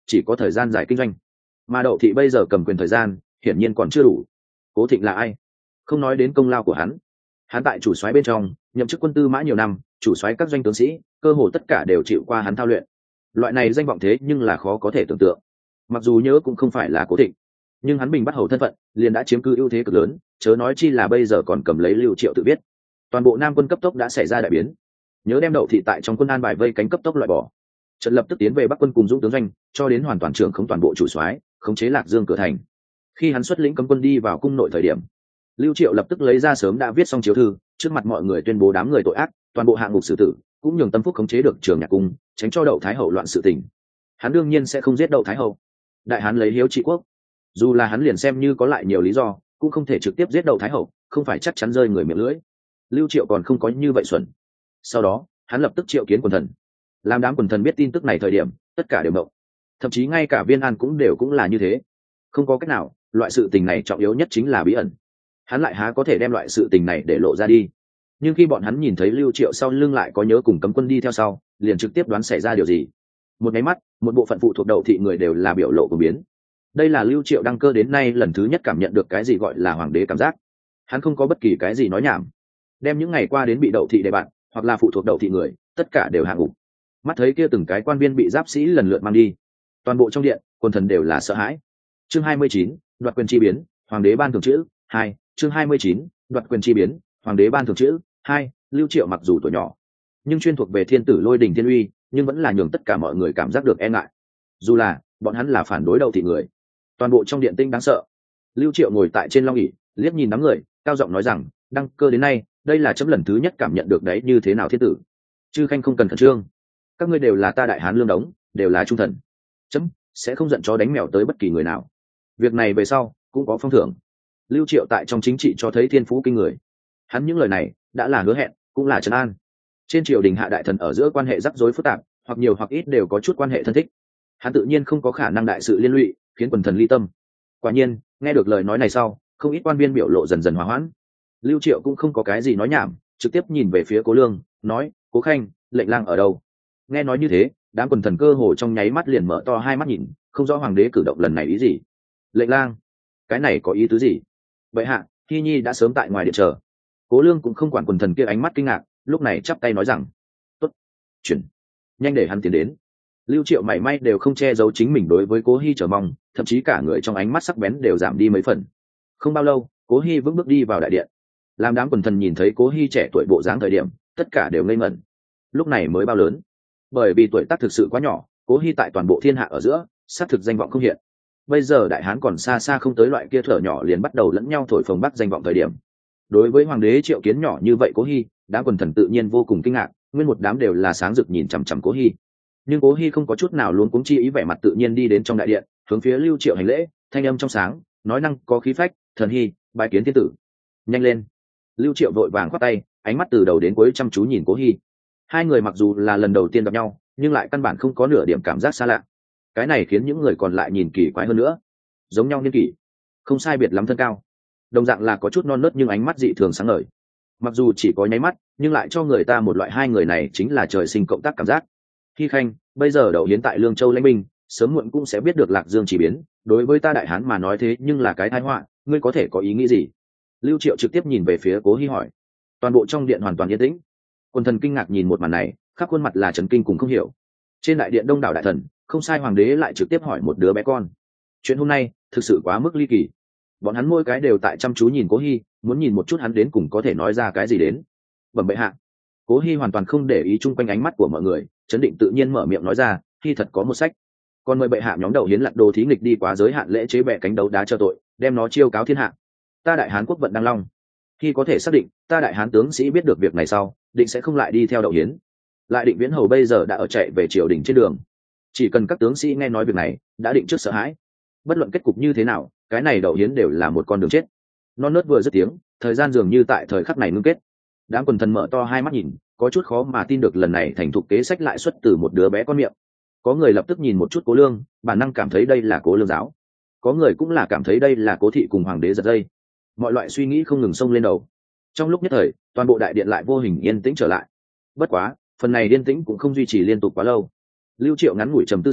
chỉ có thời gian dài kinh doanh, mà Đậu Thị bây giờ cầm quyền thời gian hiển nhiên còn chưa đủ. Cố Thịnh là ai? Không nói đến công lao của hắn tại chủ soái bên trong nhậm chức quân tư mã nhiều năm, chủ soái các doanh tướng sĩ cơ hồ tất cả đều chịu qua hắn thao luyện. Loại này danh vọng thế nhưng là khó có thể tưởng tượng. Mặc dù nhớ cũng không phải là Cố Thịnh, nhưng hắn bình bắt hầu thân phận liền đã chiếm cứ ưu thế cực lớn, chớ nói chi là bây giờ còn cầm lấy Lưu Triệu tự biết. Toàn bộ Nam quân cấp tốc đã xảy ra đại biến. Nhớ đem Đậu Thị tại trong quân an bài vây cánh cấp tốc loại bỏ, trận lập tức tiến về Bắc quân cùng dũng tướng doanh, cho đến hoàn toàn trưởng không toàn bộ chủ soái, khống chế Lạc Dương cửa thành. Khi hắn xuất lĩnh cấm quân đi vào cung nội thời điểm, Lưu Triệu lập tức lấy ra sớm đã viết xong chiếu thư, trước mặt mọi người tuyên bố đám người tội ác, toàn bộ hạng mục xử tử, cũng nhường Tâm Phúc khống chế được Trường Nhạc cung, tránh cho Đậu Thái hậu loạn sự tình. Hắn đương nhiên sẽ không giết Đậu Thái hậu. Đại Hán lấy hiếu trị quốc, dù là hắn liền xem như có lại nhiều lý do, cũng không thể trực tiếp giết Đậu Thái hậu, không phải chắc chắn rơi người miệng lưỡi. Lưu Triệu còn không có như vậy xuẩn. Sau đó, hắn lập tức triệu kiến quần thần. Làm đám quần thần biết tin tức này thời điểm, tất cả đều động. Thậm chí ngay cả Viên An cũng là như thế. Không có cách nào, loại sự tình này trọng yếu nhất chính là bí ẩn. Hắn lại há có thể đem loại sự tình này để lộ ra đi. Nhưng khi bọn hắn nhìn thấy Lưu Triệu sau lưng lại có nhớ cùng cấm quân đi theo sau, liền trực tiếp đoán xảy ra điều gì. Một cái mắt, một bộ phận phụ thuộc Đậu Thị người đều là biểu lộ của biến. Đây là Lưu Triệu đăng cơ đến nay lần thứ nhất cảm nhận được cái gì gọi là hoàng đế cảm giác. Hắn không có bất kỳ cái gì nói nhảm, đem những ngày qua đến bị Đậu Thị đề bạn hoặc là phụ thuộc Đậu Thị người tất cả đều hạ ngục. Mắt thấy kia từng cái quan viên bị giáp sĩ lần lượt mang đi, toàn bộ trong điện quần thần đều là sợ hãi. Chương 29, đoạt quyền chi biến, hoàng đế ban thưởng chữ 2. Chương 29, đoạt quyền chi biến, hoàng đế ban thưởng chữ 2. Lưu Triệu mặc dù tuổi nhỏ, nhưng chuyên thuộc về thiên tử lôi đình thiên uy, nhưng vẫn là nhường tất cả mọi người cảm giác được e ngại. Dù là bọn hắn là phản đối Đậu Thị người, toàn bộ trong điện tinh đáng sợ. Lưu Triệu ngồi tại trên long ỷ, liếc nhìn đám người, cao giọng nói rằng, đăng cơ đến nay, đây là chấm lần thứ nhất cảm nhận được đấy như thế nào thiên tử. Chư khanh không cần khẩn trương, các ngươi đều là ta Đại Hán lương đống, đều là trung thần, chấm sẽ không giận chó đánh mèo tới bất kỳ người nào. Việc này về sau cũng có phong thưởng. Lưu Triệu tại trong chính trị cho thấy thiên phú kinh người. Hắn những lời này đã là hứa hẹn, cũng là trấn an. Trên triều đình hạ đại thần ở giữa quan hệ rắc rối phức tạp, hoặc nhiều hoặc ít đều có chút quan hệ thân thích. Hắn tự nhiên không có khả năng đại sự liên lụy, khiến quần thần ly tâm. Quả nhiên, nghe được lời nói này sau, không ít quan viên biểu lộ dần dần hòa hoãn. Lưu Triệu cũng không có cái gì nói nhảm, trực tiếp nhìn về phía Cố Lương, nói: Cố Khanh, lệnh lang ở đâu? Nghe nói như thế, đám quần thần cơ hồ trong nháy mắt liền mở to hai mắt nhìn, không rõ hoàng đế cử động lần này ý gì. Lệnh lang, cái này có ý tứ gì? Bệ hạ, Hy Nhi đã sớm tại ngoài điện chờ. Cố Lương cũng không quản quần thần kia ánh mắt kinh ngạc, lúc này chắp tay nói rằng: tốt, chuyển, nhanh để hắn tiến đến. Lưu Triệu mảy may đều không che giấu chính mình đối với Cố Hy chờ mong, thậm chí cả người trong ánh mắt sắc bén đều giảm đi mấy phần. Không bao lâu, Cố Hy vững bước đi vào đại điện. Làm đám quần thần nhìn thấy Cố Hy trẻ tuổi bộ dáng thời điểm, tất cả đều ngây ngẩn. Lúc này mới bao lớn? Bởi vì tuổi tác thực sự quá nhỏ, Cố Hy tại toàn bộ thiên hạ ở giữa xác thực danh vọng không hiện. Bây giờ Đại Hán còn xa xa không tới loại kia thở nhỏ liền bắt đầu lẫn nhau thổi phồng bắc danh vọng thời điểm. Đối với hoàng đế triệu kiến nhỏ như vậy Cố Hy, đám quần thần tự nhiên vô cùng kinh ngạc, nguyên một đám đều là sáng rực nhìn chằm chằm Cố Hy. Nhưng Cố Hy không có chút nào luống cuống chi ý, vẻ mặt tự nhiên đi đến trong đại điện, hướng phía Lưu Triệu hành lễ, thanh âm trong sáng, nói năng có khí phách: thần Hy, bái kiến thiên tử. Nhanh lên. Lưu Triệu vội vàng khoát tay, ánh mắt từ đầu đến cuối chăm chú nhìn Cố Hy. Hai người mặc dù là lần đầu tiên gặp nhau, nhưng lại căn bản không có nửa điểm cảm giác xa lạ. Cái này khiến những người còn lại nhìn kỳ quái hơn nữa. Giống nhau niên kỷ, không sai biệt lắm thân cao, đồng dạng là có chút non nớt nhưng ánh mắt dị thường sáng ngời. Mặc dù chỉ có nháy mắt, nhưng lại cho người ta một loại hai người này chính là trời sinh cộng tác cảm giác. Hy Khanh, bây giờ Đậu Hiến tại Lương Châu lãnh binh, sớm muộn cũng sẽ biết được Lạc Dương chỉ biến, đối với ta Đại Hán mà nói thế nhưng là cái tai họa, ngươi có thể có ý nghĩ gì? Lưu Triệu trực tiếp nhìn về phía Cố Hy hỏi. Toàn bộ trong điện hoàn toàn yên tĩnh. Quần thần kinh ngạc nhìn một màn này, khắp khuôn mặt là chấn kinh cùng không hiểu. Trên đại điện đông đảo đại thần, không sai hoàng đế lại trực tiếp hỏi một đứa bé con. Chuyện hôm nay thực sự quá mức ly kỳ. Bọn hắn mỗi cái đều tại chăm chú nhìn Cố Hy, muốn nhìn một chút hắn đến cùng có thể nói ra cái gì đến. Bẩm bệ hạ. Cố Hy hoàn toàn không để ý chung quanh ánh mắt của mọi người, chấn định tự nhiên mở miệng nói ra: Hy thật có một sách, còn mời bệ hạ nhóm Đậu Hiến lật đồ thí nghịch đi quá giới hạn lễ chế bè cánh đấu đá cho tội, đem nó chiêu cáo thiên hạ. Ta Đại Hán quốc vận đăng long. Khi có thể xác định ta Đại Hán tướng sĩ biết được việc này sau, định sẽ không lại đi theo Đậu Hiến. Lại định Viễn Hầu bây giờ đã ở chạy về triều đình trên đường, chỉ cần các tướng sĩ nghe nói việc này, đã định trước sợ hãi. Bất luận kết cục như thế nào, cái này Đậu Hiến đều là một con đường chết. Non nớt vừa dứt tiếng, thời gian dường như tại thời khắc này ngưng kết. Đám quần thần mở to hai mắt nhìn, có chút khó mà tin được lần này thành thục kế sách lại xuất từ một đứa bé con miệng. Có người lập tức nhìn một chút Cố Lương, bản năng cảm thấy đây là Cố Lương giáo. Có người cũng là cảm thấy đây là Cố thị cùng hoàng đế giật dây. Mọi loại suy nghĩ không ngừng xông lên đầu. Trong lúc nhất thời, toàn bộ đại điện lại vô hình yên tĩnh trở lại. Bất quá, phần này yên tĩnh cũng không duy trì liên tục quá lâu. Lưu Triệu ngắn ngủi trầm tư sau,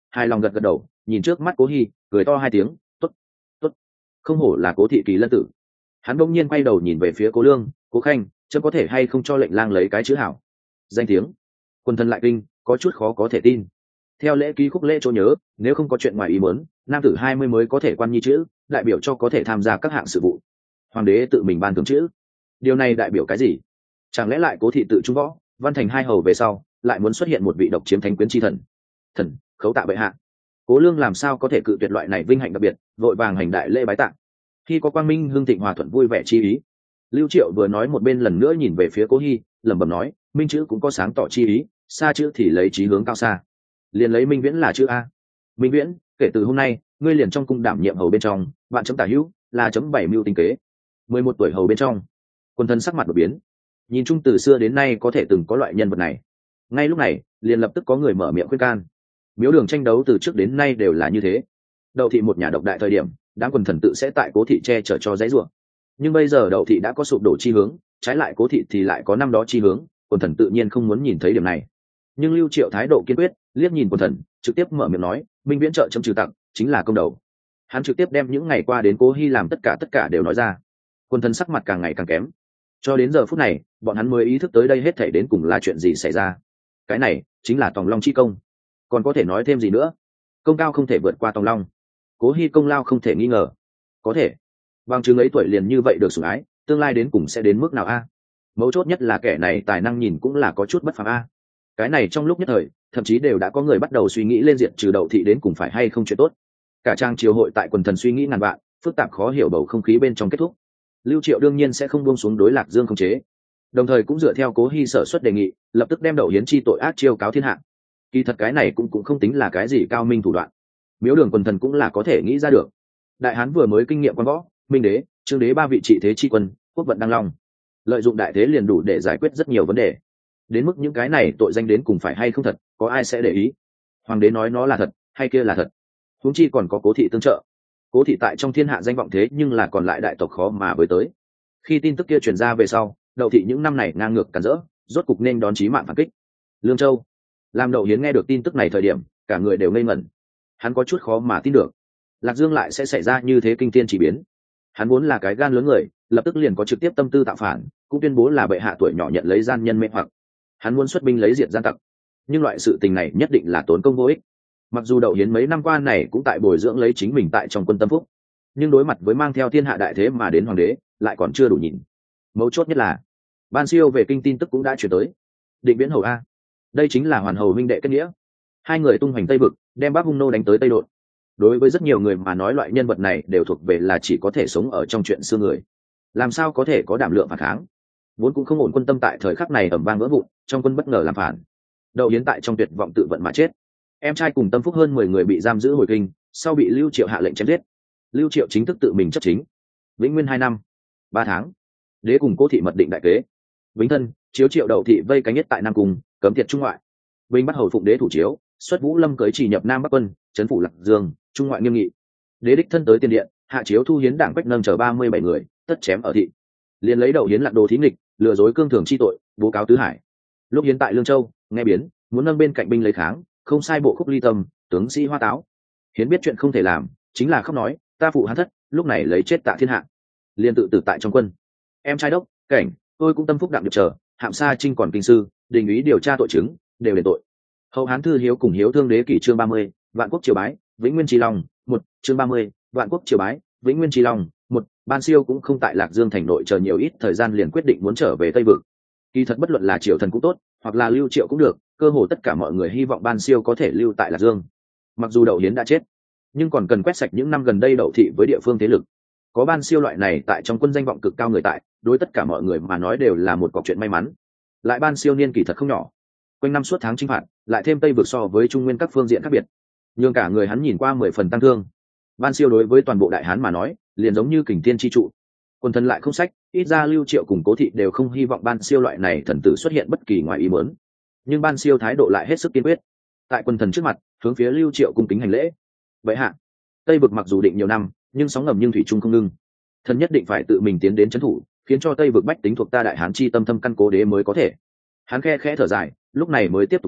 hài lòng gật gật đầu, nhìn trước mắt Cố Hi, cười to hai tiếng, tốt, tốt, không hổ là Cố thị kỳ lân tử. Hắn bỗng nhiên quay đầu nhìn về phía Cố Lương, Cố Khanh, chấm có thể hay không cho lệnh lang lấy cái chữ hảo danh tiếng. Quân thần lại kinh, có chút khó có thể tin. Theo lễ ký khúc lễ chỗ nhớ, nếu không có chuyện ngoài ý muốn, nam tử 20 mới có thể quan nhi chữ, đại biểu cho có thể tham gia các hạng sự vụ. Hoàng đế tự mình ban thưởng chữ, điều này đại biểu cái gì? Chẳng lẽ lại Cố thị tự trung võ, văn thành hai hầu về sau, lại muốn xuất hiện một vị độc chiếm thánh quyến chi thần? Thần, khấu tạ bệ hạ. Cố Lương làm sao có thể cự tuyệt loại này vinh hạnh đặc biệt, vội vàng hành đại lễ bái tạ. Khi có quang minh hương thịnh hòa thuận vui vẻ chi ý. Lưu Triệu vừa nói một bên lần nữa nhìn về phía Cố Hi, lẩm bẩm nói, minh chữ cũng có sáng tỏ chi ý, xa chữ thì lấy chí hướng cao xa. Liền lấy minh viễn là chữ a. Minh viễn, kể từ hôm nay, ngươi liền trong cung đảm nhiệm hầu bên trong, bạn chấm tả hữu, là chấm 7 mưu tinh kế. 11 tuổi hầu bên trong. Quân thân sắc mặt đột biến. Nhìn chung từ xưa đến nay có thể từng có loại nhân vật này. Ngay lúc này, liền lập tức có người mở miệng khuyên can. Miếu đường tranh đấu từ trước đến nay đều là như thế. Đậu thị một nhà độc đại thời điểm, đám quần thần tự sẽ tại Cố thị che chở cho dãy rủa. Nhưng bây giờ Đậu thị đã có sụp đổ chi hướng, trái lại Cố thị thì lại có năm đó chi hướng, quần thần tự nhiên không muốn nhìn thấy điểm này. Nhưng Lưu Triệu thái độ kiên quyết, liếc nhìn quần thần, trực tiếp mở miệng nói, minh viễn trợ chấm trừ tặc, chính là công đầu. Hắn trực tiếp đem những ngày qua đến Cố Hi làm tất cả đều nói ra. Quần thần sắc mặt càng ngày càng kém. Cho đến giờ phút này, bọn hắn mới ý thức tới đây hết thảy đến cùng là chuyện gì xảy ra. Cái này chính là Tòng Long chi công. Còn có thể nói thêm gì nữa? Công cao không thể vượt qua Tòng Long. Cố Hi công lao không thể nghi ngờ. Có thể bằng chứng ấy tuổi liền như vậy được sủng ái, tương lai đến cùng sẽ đến mức nào a? Mấu chốt nhất là kẻ này tài năng nhìn cũng là có chút bất phàm a. Cái này trong lúc nhất thời, thậm chí đều đã có người bắt đầu suy nghĩ lên diện trừ Đậu thị đến cùng phải hay không chuyện tốt. Cả trang triều hội tại quần thần suy nghĩ ngàn vạn, phức tạp khó hiểu bầu không khí bên trong kết thúc. Lưu Triệu đương nhiên sẽ không buông xuống đối Lạc Dương khống chế, đồng thời cũng dựa theo Cố Hi sở xuất đề nghị, lập tức đem Đậu Hiến chi tội ác chiêu cáo thiên hạ. Kỳ thật cái này cũng không tính là cái gì cao minh thủ đoạn, miếu đường quần thần cũng là có thể nghĩ ra được. Đại Hán vừa mới kinh nghiệm quan võ, Minh đế, Trương đế ba vị trị thế chi quân, quốc vận đăng long, lợi dụng đại thế liền đủ để giải quyết rất nhiều vấn đề. Đến mức những cái này tội danh đến cùng phải hay không thật, có ai sẽ để ý? Hoàng đế nói nó là thật, hay kia là thật? Huống chi còn có Cố thị tương trợ. Cố thị tại trong thiên hạ danh vọng thế nhưng là còn lại đại tộc khó mà với tới. Khi tin tức kia truyền ra về sau, Đậu thị những năm này ngang ngược cản rỡ, rốt cục nên đón chí mạng phản kích. Lương Châu, làm Đậu Hiến nghe được tin tức này thời điểm, cả người đều ngây ngẩn. Hắn có chút khó mà tin được, Lạc Dương lại sẽ xảy ra như thế kinh thiên chỉ biến. Hắn vốn là cái gan lớn người, lập tức liền có trực tiếp tâm tư tạo phản, cũng tuyên bố là bệ hạ tuổi nhỏ nhận lấy gian nhân mê hoặc. Hắn muốn xuất binh lấy diệt gian tặc, nhưng loại sự tình này nhất định là tốn công vô ích. Mặc dù Đậu Hiến mấy năm qua này cũng tại bồi dưỡng lấy chính mình tại trong quân tâm phúc, nhưng đối mặt với mang theo thiên hạ đại thế mà đến hoàng đế, lại còn chưa đủ nhìn. Mấu chốt nhất là ban siêu về kinh tin tức cũng đã chuyển tới. Định Viễn hầu a, đây chính là hoàn hầu huynh đệ kết nghĩa. Hai người tung hoành Tây Vực, đem Bắc Hung nô đánh tới Tây Đột. Đối với rất nhiều người mà nói loại nhân vật này đều thuộc về là chỉ có thể sống ở trong chuyện xưa người, làm sao có thể có đảm lượng phản kháng. Vốn cũng không ổn quân tâm tại thời khắc này ầm vang vỡ vụn, trong quân bất ngờ làm phản. Đậu Hiến tại trong tuyệt vọng tự vận mà chết. Em trai cùng tâm phúc hơn 10 người bị giam giữ hồi kinh, sau bị Lưu Triệu hạ lệnh chém giết. Lưu Triệu chính thức tự mình chấp chính. Vĩnh Nguyên 2 năm 3 tháng, đế cùng Cố thị mật định đại kế. Vĩnh thân, chiếu Triệu Đậu thị vây cánh nhất tại Nam Cung, cấm tiệt trung ngoại. Vinh bắt hầu phụng đế thủ chiếu, xuất Vũ Lâm cưới chỉ nhập Nam Bắc quân, trấn phủ Lạc Dương, trung ngoại nghiêm nghị. Đế đích thân tới tiền điện, hạ chiếu thu hiến đảng Quách Nâng chờ 37 người, tất chém ở thị. Liền lấy Đậu Hiến lạc đồ thí nghịch, lừa dối cương thường chi tội, bố cáo tứ hải. Lúc Hiến tại Lương Châu, nghe biến, muốn nâng bên cạnh binh lấy kháng, không sai bộ khúc ly tâm, tướng sĩ hoa táo. Hiến biết chuyện không thể làm, chính là khóc nói, ta phụ hắn thất, lúc này lấy chết tạ thiên hạ. Liên tự tử tại trong quân. Em trai đốc, cảnh, tôi cũng tâm phúc đặng được chờ, hạm sa trinh còn kinh sư, đình ý điều tra tội chứng, đều đền tội. Hậu Hán thư hiếu cùng hiếu thương đế kỷ chương 30, vạn quốc triều bái, Vĩnh Nguyên Tri Long, 1, chương 30, vạn quốc triều bái, Vĩnh Nguyên Tri Long, 1, ban siêu cũng không tại Lạc Dương thành nội chờ nhiều ít thời gian liền quyết định muốn trở về Tây Vực. Kỳ thật bất luận là Triệu Thần cũng tốt, hoặc là Lưu Triệu cũng được, cơ hồ tất cả mọi người hy vọng ban siêu có thể lưu tại Lạc Dương. Mặc dù Đậu Hiến đã chết, nhưng còn cần quét sạch những năm gần đây Đậu thị với địa phương thế lực. Có ban siêu loại này tại trong quân danh vọng cực cao người tại, đối tất cả mọi người mà nói đều là một cọc chuyện may mắn. Lại ban siêu niên kỳ thật không nhỏ, quanh năm suốt tháng chinh phạt, lại thêm Tây Vực so với Trung Nguyên các phương diện khác biệt, nhưng cả người hắn nhìn qua 10 phần tăng thương. Ban siêu đối với toàn bộ Đại Hán mà nói, liền giống như kình thiên chi trụ. Quân thần lại không sách, ít ra Lưu Triệu cùng Cố thị đều không hy vọng ban siêu loại này thần tử xuất hiện bất kỳ ngoài ý muốn. Nhưng ban siêu thái độ lại hết sức kiên quyết. Tại quân thần trước mặt, hướng phía Lưu Triệu cung kính hành lễ. Vậy hạ, Tây Vực mặc dù định nhiều năm, nhưng sóng ngầm nhưng thủy chung không ngưng. Thần nhất định phải tự mình tiến đến trấn thủ, khiến cho Tây Vực bách tính thuộc ta Đại Hán chi tâm thâm căn cố đế mới có thể. Hắn khe khẽ thở dài, lúc này mới tiếp tục nói,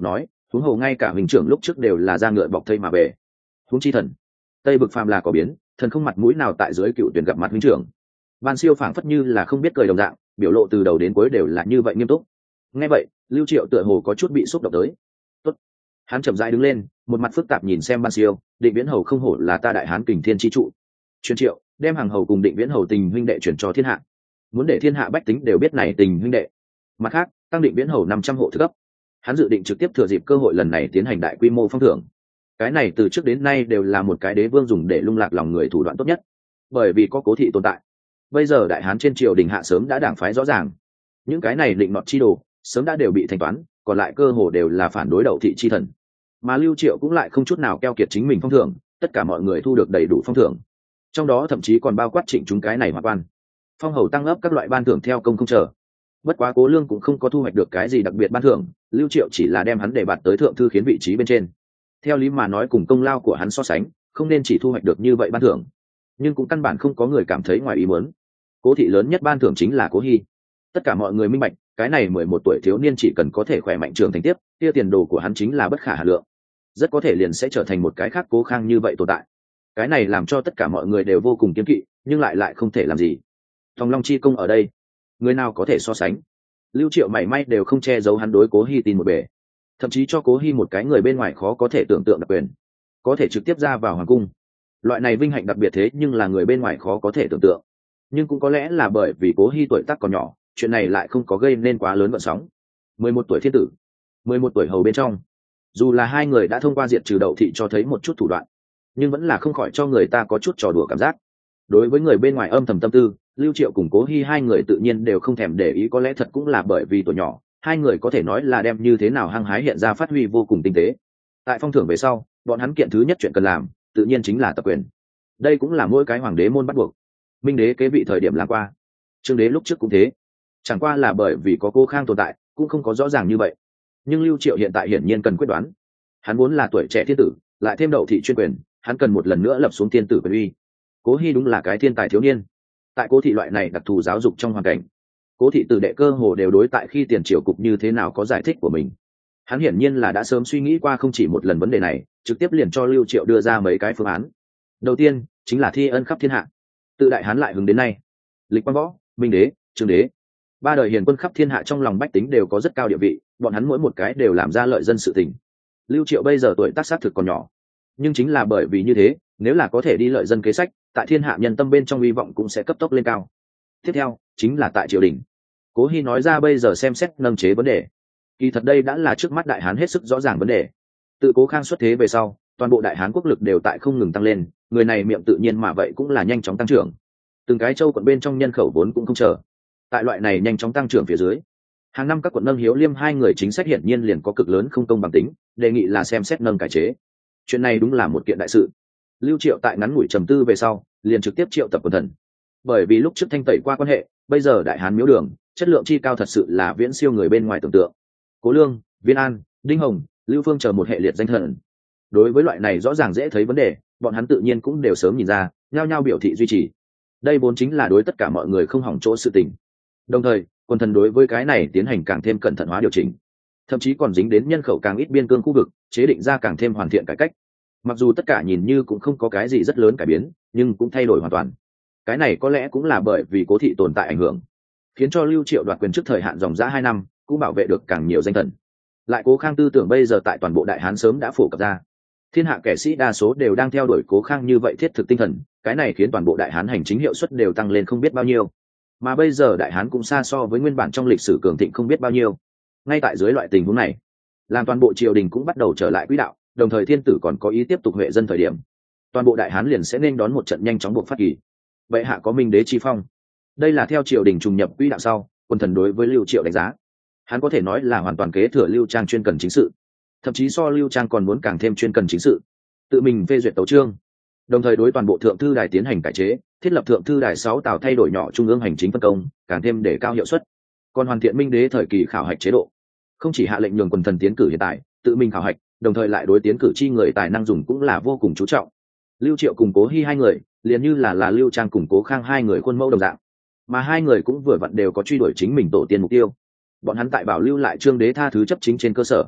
huống hồ ngay cả huynh trưởng lúc trước đều là ra ngựa bọc thây mà về. Huống chi thần tây bực phàm là có biến, thần không mặt mũi nào tại dưới cựu tuyển gặp mặt huynh trưởng. Ban Siêu phảng phất như là không biết cười đồng dạng, biểu lộ từ đầu đến cuối đều là như vậy nghiêm túc. Nghe vậy, Lưu Triệu tựa hồ có chút bị xúc động tới. Tốt. Hắn chậm rãi đứng lên, một mặt phức tạp nhìn xem Ban Siêu, Định Viễn Hầu không hổ là ta Đại Hán Kình Thiên chi trụ. Truyền Triệu, đem hàng hầu cùng Định Viễn Hầu tình huynh đệ chuyển cho thiên hạ. Muốn để thiên hạ bách tính đều biết này tình huynh đệ. Mặt khác, tăng Định Viễn Hầu 500 hộ thứ cấp. Hắn dự định trực tiếp thừa dịp cơ hội lần này tiến hành đại quy mô phong thưởng. Cái này từ trước đến nay đều là một cái đế vương dùng để lung lạc lòng người thủ đoạn tốt nhất, bởi vì có Cố thị tồn tại. Bây giờ Đại Hán trên triều đình hạ sớm đã đảng phái rõ ràng, những cái này định nọt chi đồ sớm đã đều bị thanh toán, còn lại cơ hồ đều là phản đối Đậu thị chi thần. Mà Lưu Triệu cũng lại không chút nào keo kiệt chính mình phong thưởng, tất cả mọi người thu được đầy đủ phong thưởng, trong đó thậm chí còn bao quát Trịnh chúng cái này hoặc quan phong hầu tăng ấp các loại ban thưởng theo công không chờ. Bất quá Cố Lương cũng không có thu hoạch được cái gì đặc biệt ban thưởng, Lưu Triệu chỉ là đem hắn để bạt tới thượng thư khiến vị trí bên trên. Theo lý mà nói cùng công lao của hắn so sánh, không nên chỉ thu hoạch được như vậy ban thưởng, nhưng cũng căn bản không có người cảm thấy ngoài ý muốn. Cố thị lớn nhất ban thưởng chính là Cố Hi. Tất cả mọi người minh bạch, cái này 11 tuổi thiếu niên chỉ cần có thể khỏe mạnh trưởng thành tiếp, kia tiền đồ của hắn chính là bất khả hà lượng, rất có thể liền sẽ trở thành một cái khác Cố Khang như vậy tồn tại. Cái này làm cho tất cả mọi người đều vô cùng kiêng kỵ, nhưng lại không thể làm gì. Thòng Long chi công ở đây, người nào có thể so sánh? Lưu Triệu mảy may đều không che giấu hắn đối Cố Hi tin một bề, thậm chí cho Cố Hi một cái người bên ngoài khó có thể tưởng tượng đặc quyền, có thể trực tiếp ra vào hoàng cung. Loại này vinh hạnh đặc biệt thế nhưng là người bên ngoài khó có thể tưởng tượng. Nhưng cũng có lẽ là bởi vì Cố Hi tuổi tác còn nhỏ, chuyện này lại không có gây nên quá lớn gợn sóng. 11 tuổi thiên tử, 11 tuổi hầu bên trong, dù là hai người đã thông qua diệt trừ Đậu thị cho thấy một chút thủ đoạn, nhưng vẫn là không khỏi cho người ta có chút trò đùa cảm giác. Đối với người bên ngoài âm thầm tâm tư, Lưu Triệu cùng Cố Hi hai người tự nhiên đều không thèm để ý, có lẽ thật cũng là bởi vì tuổi nhỏ, hai người có thể nói là đem như thế nào hăng hái hiện ra phát huy vô cùng tinh tế. Tại phong thưởng về sau, bọn hắn kiện thứ nhất chuyện cần làm, tự nhiên chính là tập quyền. Đây cũng là mỗi cái hoàng đế môn bắt buộc. Minh đế kế vị thời điểm làm qua, Trương đế lúc trước cũng thế, chẳng qua là bởi vì có Cố Khang tồn tại, cũng không có rõ ràng như vậy. Nhưng Lưu Triệu hiện tại hiển nhiên cần quyết đoán. Hắn vốn là tuổi trẻ thiên tử, lại thêm Đậu thị chuyên quyền, hắn cần một lần nữa lập xuống thiên tử quyền uy. Cố Hi đúng là cái thiên tài thiếu niên. Tại Cố thị loại này đặc thù giáo dục trong hoàn cảnh, Cố thị từ đệ cơ hồ đều đối tại khi tiền triều cục như thế nào có giải thích của mình. Hắn hiển nhiên là đã sớm suy nghĩ qua không chỉ một lần vấn đề này, trực tiếp liền cho Lưu Triệu đưa ra mấy cái phương án. Đầu tiên chính là thi ân khắp thiên hạ. Từ Đại Hán lại hứng đến nay, Lịch Quang Võ, Minh đế, Trương đế, ba đời hiền quân khắp thiên hạ trong lòng bách tính đều có rất cao địa vị, bọn hắn mỗi một cái đều làm ra lợi dân sự tình. Lưu Triệu bây giờ tuổi tác xác thực còn nhỏ, nhưng chính là bởi vì như thế, nếu là có thể đi lợi dân kế sách, tại thiên hạ nhân tâm bên trong hy vọng cũng sẽ cấp tốc lên cao. Tiếp theo chính là tại triều đình. Cố Hi nói ra bây giờ xem xét nâng chế vấn đề, kỳ thật đây đã là trước mắt Đại Hán hết sức rõ ràng vấn đề. Tự Cố Khang xuất thế về sau, toàn bộ Đại Hán quốc lực đều tại không ngừng tăng lên, người này miệng tự nhiên mà vậy cũng là nhanh chóng tăng trưởng. Từng cái châu quận bên trong nhân khẩu vốn cũng không chờ, tại loại này nhanh chóng tăng trưởng phía dưới, hàng năm các quận nâng hiếu liêm hai người chính sách hiển nhiên liền có cực lớn không công bằng tính, đề nghị là xem xét nâng cải chế. Chuyện này đúng là một kiện đại sự. Lưu Triệu tại ngắn ngủi trầm tư về sau, liền trực tiếp triệu tập quần thần. Bởi vì lúc trước thanh tẩy qua quan hệ, bây giờ Đại Hán miếu đường chất lượng chi cao thật sự là viễn siêu người bên ngoài tưởng tượng. Cố Lương, Viên An, Đinh Hồng, Lưu Phương chờ một hệ liệt danh thần. Đối với loại này rõ ràng dễ thấy vấn đề, bọn hắn tự nhiên cũng đều sớm nhìn ra, nhao nhao biểu thị duy trì. Đây vốn chính là đối tất cả mọi người không hỏng chỗ sự tình. Đồng thời, quần thần đối với cái này tiến hành càng thêm cẩn thận hóa điều chỉnh, thậm chí còn dính đến nhân khẩu càng ít biên cương khu vực, chế định ra càng thêm hoàn thiện cải cách. Mặc dù tất cả nhìn như cũng không có cái gì rất lớn cải biến, nhưng cũng thay đổi hoàn toàn. Cái này có lẽ cũng là bởi vì Cố thị tồn tại ảnh hưởng, khiến cho Lưu Triệu đoạt quyền trước thời hạn dòng dã 2 năm, cũng bảo vệ được càng nhiều danh thần. Lại Cố Khang tư tưởng bây giờ tại toàn bộ Đại Hán sớm đã phổ cập ra, thiên hạ kẻ sĩ đa số đều đang theo đuổi Cố Khang như vậy thiết thực tinh thần, cái này khiến toàn bộ Đại Hán hành chính hiệu suất đều tăng lên không biết bao nhiêu. Mà bây giờ Đại Hán cũng xa so với nguyên bản trong lịch sử cường thịnh không biết bao nhiêu. Ngay tại dưới loại tình huống này, làm toàn bộ triều đình cũng bắt đầu trở lại quỹ đạo, đồng thời thiên tử còn có ý tiếp tục huệ dân thời điểm, toàn bộ Đại Hán liền sẽ nên đón một trận nhanh chóng buộc phát kỳ. Bệ hạ có Minh đế chi phong. Đây là theo triều đình trùng nhập quỹ đạo sau, quân thần đối với Lưu Triệu đánh giá, hắn có thể nói là hoàn toàn kế thừa Lưu Trang chuyên cần chính sự, thậm chí so Lưu Trang còn muốn càng thêm chuyên cần chính sự, tự mình phê duyệt tấu chương, đồng thời đối toàn bộ thượng thư đài tiến hành cải chế, thiết lập thượng thư đài 6 tào thay đổi nhỏ trung ương hành chính phân công, càng thêm để cao hiệu suất. Còn hoàn thiện Minh đế thời kỳ khảo hạch chế độ, không chỉ hạ lệnh nhường quần thần tiến cử hiện tại, tự mình khảo hạch, đồng thời lại đối tiến cử chi người tài năng dùng cũng là vô cùng chú trọng. Lưu Triệu cùng Cố Hi hai người, liền như là Lưu Trang cùng Cố Khang hai người khuôn mẫu đồng dạng, mà hai người cũng vừa vặn đều có truy đuổi chính mình tổ tiên mục tiêu. Bọn hắn tại bảo lưu lại Trương đế tha thứ chấp chính trên cơ sở,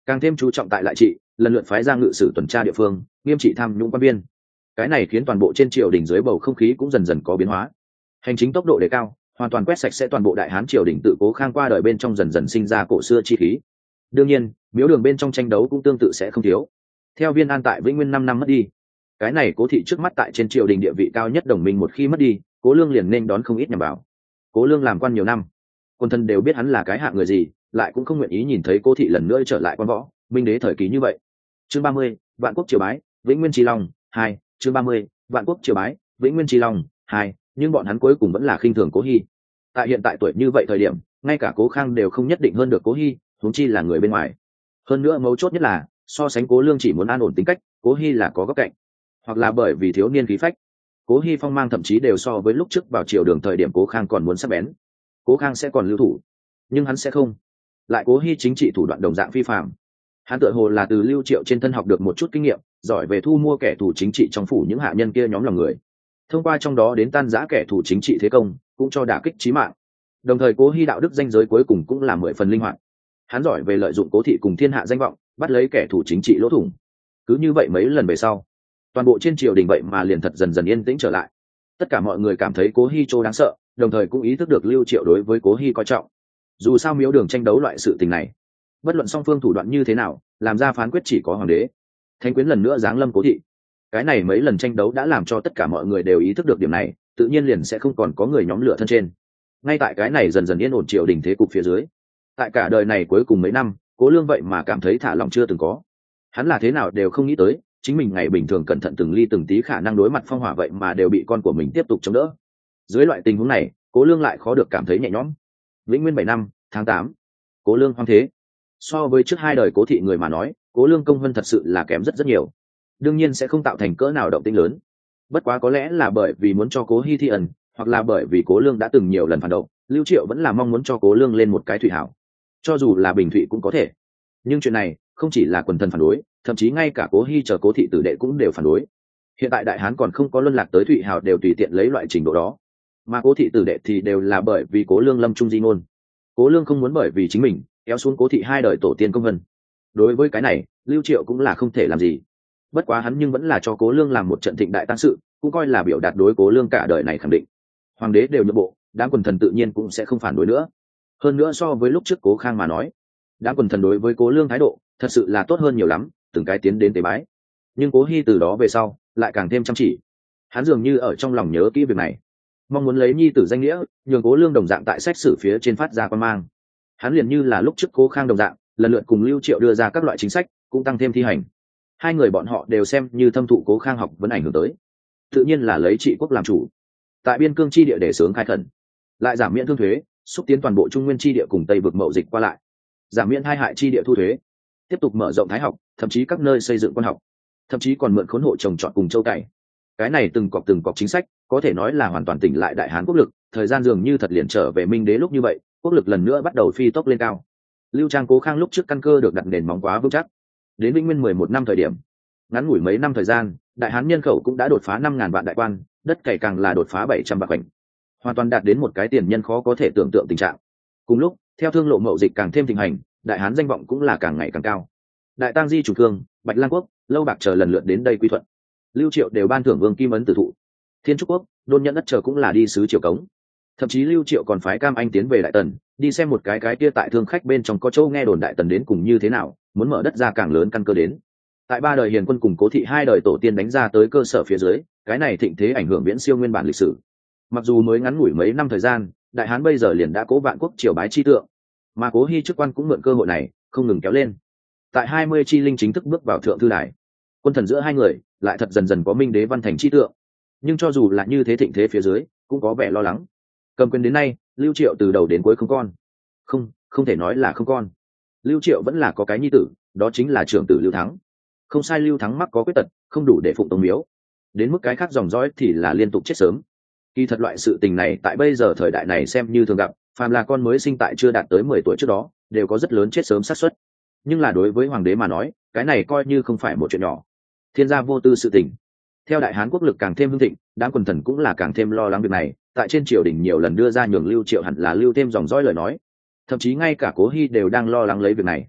càng thêm chú trọng tại lại trị, lần lượt phái ra ngự sử tuần tra địa phương, nghiêm trị tham nhũng quan viên. Cái này khiến toàn bộ trên triều đình dưới bầu không khí cũng dần dần có biến hóa. Hành chính tốc độ đề cao, hoàn toàn quét sạch sẽ toàn bộ đại hán triều đình tự Cố Khang qua đời bên trong dần dần sinh ra cổ xưa chi khí. Đương nhiên, miếu đường bên trong tranh đấu cũng tương tự sẽ không thiếu. Theo Viên An tại Vĩnh Nguyên 5 năm mất đi, cái này Cố thị trước mắt tại trên triều đình địa vị cao nhất đồng minh một khi mất đi, Cố Lương liền nên đón không ít nhằm vào. Cố Lương làm quan nhiều năm, quân thân đều biết hắn là cái hạng người gì, lại cũng không nguyện ý nhìn thấy Cố thị lần nữa trở lại quan võ, minh đế thời kỳ như vậy. Chương 30, Vạn Quốc triều bái, Vĩnh Nguyên Chi Long 2, chương 30, Vạn Quốc triều bái, Vĩnh Nguyên Chi Long 2, nhưng bọn hắn cuối cùng vẫn là khinh thường Cố Hi. Tại hiện tại tuổi như vậy thời điểm, ngay cả Cố Khang đều không nhất định hơn được Cố Hi, huống chi là người bên ngoài. Hơn nữa mấu chốt nhất là, so sánh Cố Lương chỉ muốn an ổn tính cách, Cố Hi là có góc cạnh, hoặc là bởi vì thiếu niên khí phách. Cố Hi phong mang thậm chí đều so với lúc trước vào triều đường thời điểm Cố Khang còn muốn sắc bén. Cố Khang sẽ còn lưu thủ, nhưng hắn sẽ không. Lại Cố Hi chính trị thủ đoạn đồng dạng phi phàm. Hắn tựa hồ là từ Lưu Triệu trên thân học được một chút kinh nghiệm, giỏi về thu mua kẻ thù chính trị trong phủ những hạ nhân kia nhóm lòng người, thông qua trong đó đến tan rã kẻ thù chính trị thế công, cũng cho đả kích chí mạng. Đồng thời Cố Hi đạo đức danh giới cuối cùng cũng là 10 phần linh hoạt. Hắn giỏi về lợi dụng Cố thị cùng thiên hạ danh vọng, bắt lấy kẻ thù chính trị lỗ thủng. Cứ như vậy mấy lần về sau, toàn bộ trên triều đình vậy mà liền thật dần dần yên tĩnh trở lại. Tất cả mọi người cảm thấy Cố Hi trô đáng sợ, đồng thời cũng ý thức được Lưu Triệu đối với Cố Hi coi trọng. Dù sao miếu đường tranh đấu loại sự tình này, bất luận song phương thủ đoạn như thế nào, làm ra phán quyết chỉ có hoàng đế. Thánh quyến lần nữa giáng lâm Cố thị. Cái này mấy lần tranh đấu đã làm cho tất cả mọi người đều ý thức được điểm này, tự nhiên liền sẽ không còn có người nhóm lửa thân trên. Ngay tại cái này dần dần yên ổn triều đình thế cục phía dưới, tại cả đời này cuối cùng mấy năm, Cố Lương vậy mà cảm thấy thả lòng chưa từng có. Hắn là thế nào đều không nghĩ tới, chính mình ngày bình thường cẩn thận từng ly từng tí khả năng đối mặt phong hỏa vậy mà đều bị con của mình tiếp tục chống đỡ. Dưới loại tình huống này, Cố Lương lại khó được cảm thấy nhẹ nhõm. Vĩnh Nguyên 7 năm, tháng 8, Cố Lương hoang thế. So với trước hai đời Cố thị người mà nói, Cố Lương công vân thật sự là kém rất nhiều. Đương nhiên sẽ không tạo thành cỡ nào động tĩnh lớn. Bất quá có lẽ là bởi vì muốn cho Cố Hi thi ẩn, hoặc là bởi vì Cố Lương đã từng nhiều lần phản động, Lưu Triệu vẫn là mong muốn cho Cố Lương lên một cái thủy hảo. Cho dù là bình thủy cũng có thể. Nhưng chuyện này không chỉ là quần thần phản đối, thậm chí ngay cả Cố Hi chờ Cố thị tử đệ cũng đều phản đối. Hiện tại đại hán còn không có luân lạc tới thụy hào đều tùy tiện lấy loại trình độ đó, mà Cố thị tử đệ thì đều là bởi vì Cố Lương lâm trung di ngôn. Cố Lương không muốn bởi vì chính mình kéo xuống Cố thị hai đời tổ tiên công vân. Đối với cái này, Lưu Triệu cũng là không thể làm gì. Bất quá hắn nhưng vẫn là cho Cố Lương làm một trận thịnh đại tang sự, cũng coi là biểu đạt đối Cố Lương cả đời này khẳng định. Hoàng đế đều nhượng bộ, đám quần thần tự nhiên cũng sẽ không phản đối nữa. Hơn nữa so với lúc trước Cố Khang mà nói, đám quần thần đối với Cố Lương thái độ thật sự là tốt hơn nhiều lắm, từng cái tiến đến tế bái. Nhưng Cố Hi từ đó về sau lại càng thêm chăm chỉ. Hắn dường như ở trong lòng nhớ kỹ việc này, mong muốn lấy nhi tử danh nghĩa nhường Cố Lương đồng dạng tại sách sử phía trên phát ra quan mang. Hắn liền như là lúc trước Cố Khang đồng dạng, lần lượt cùng Lưu Triệu đưa ra các loại chính sách, cũng tăng thêm thi hành. Hai người bọn họ đều xem như thâm thụ Cố Khang học vấn ảnh hưởng tới, tự nhiên là lấy trị quốc làm chủ, tại biên cương chi địa để sướng khai khẩn, lại giảm miễn thương thuế, xúc tiến toàn bộ trung nguyên chi địa cùng tây vực mậu dịch qua lại, giảm miễn hai hại chi địa thu thuế, tiếp tục mở rộng thái học, thậm chí các nơi xây dựng quan học, thậm chí còn mượn khốn hộ trồng trọt cùng châu cày. Cái này từng cọc chính sách có thể nói là hoàn toàn tỉnh lại đại hán quốc lực. Thời gian dường như thật liền trở về minh đế lúc như vậy, quốc lực lần nữa bắt đầu phi tốc lên cao. Lưu Trang Cố Khang lúc trước căn cơ được đặt nền móng quá vững chắc. Đến Vĩnh Nguyên 11 năm thời điểm, ngắn ngủi mấy năm thời gian, đại hán nhân khẩu cũng đã đột phá 5.000 vạn đại quan, đất cày càng là đột phá 700 vạn khoảnh, hoàn toàn đạt đến một cái tiền nhân khó có thể tưởng tượng tình trạng. Cùng lúc, theo thương lộ mậu dịch càng thêm thịnh hành, đại hán danh vọng cũng là càng ngày càng cao. Đại tang di chủ cương, Bạch Lang quốc, Lâu Bạc chờ lần lượt đến đây quy thuận. Lưu Triệu đều ban thưởng vương kim ấn tử thụ. Thiên Trúc quốc, Đôn Nhẫn Đất chờ cũng là đi sứ triều cống. Thậm chí Lưu Triệu còn phái Cam Anh tiến về Đại Tần, đi xem một cái kia tại thương khách bên trong có châu nghe đồn Đại Tần đến cùng như thế nào, muốn mở đất ra càng lớn căn cơ đến. Tại ba đời hiền quân cùng Cố thị hai đời tổ tiên đánh ra tới cơ sở phía dưới, cái này thịnh thế ảnh hưởng viễn siêu nguyên bản lịch sử. Mặc dù mới ngắn ngủi mấy năm thời gian, đại hán bây giờ liền đã cố vạn quốc triều bái chi tượng, mà Cố Hi chức quan cũng mượn cơ hội này không ngừng kéo lên. Tại 20 chi linh chính thức bước vào thượng thư đài, quân thần giữa hai người lại thật dần dần có minh đế văn thành chi tượng. Nhưng cho dù là như thế thịnh thế phía dưới, cũng có vẻ lo lắng. Cầm quyền đến nay, Lưu Triệu từ đầu đến cuối không con. Không thể nói là không con. Lưu Triệu vẫn là có cái nhi tử, đó chính là trưởng tử Lưu Thắng. Không sai, Lưu Thắng mắc có quyết tật, không đủ để phụng tông miếu. Đến mức cái khác dòng dõi thì là liên tục chết sớm. Kỳ thật loại sự tình này tại bây giờ thời đại này xem như thường gặp, phàm là con mới sinh tại chưa đạt tới 10 tuổi trước đó, đều có rất lớn chết sớm xác suất. Nhưng là đối với hoàng đế mà nói, cái này coi như không phải một chuyện nhỏ. Thiên gia vô tư sự tình. Theo đại hán quốc lực càng thêm hưng thịnh, đám quần thần cũng là càng thêm lo lắng việc này, tại trên triều đình nhiều lần đưa ra nhường Lưu Triệu hẳn là lưu thêm dòng dõi lời nói. Thậm chí ngay cả Cố Hi đều đang lo lắng lấy việc này.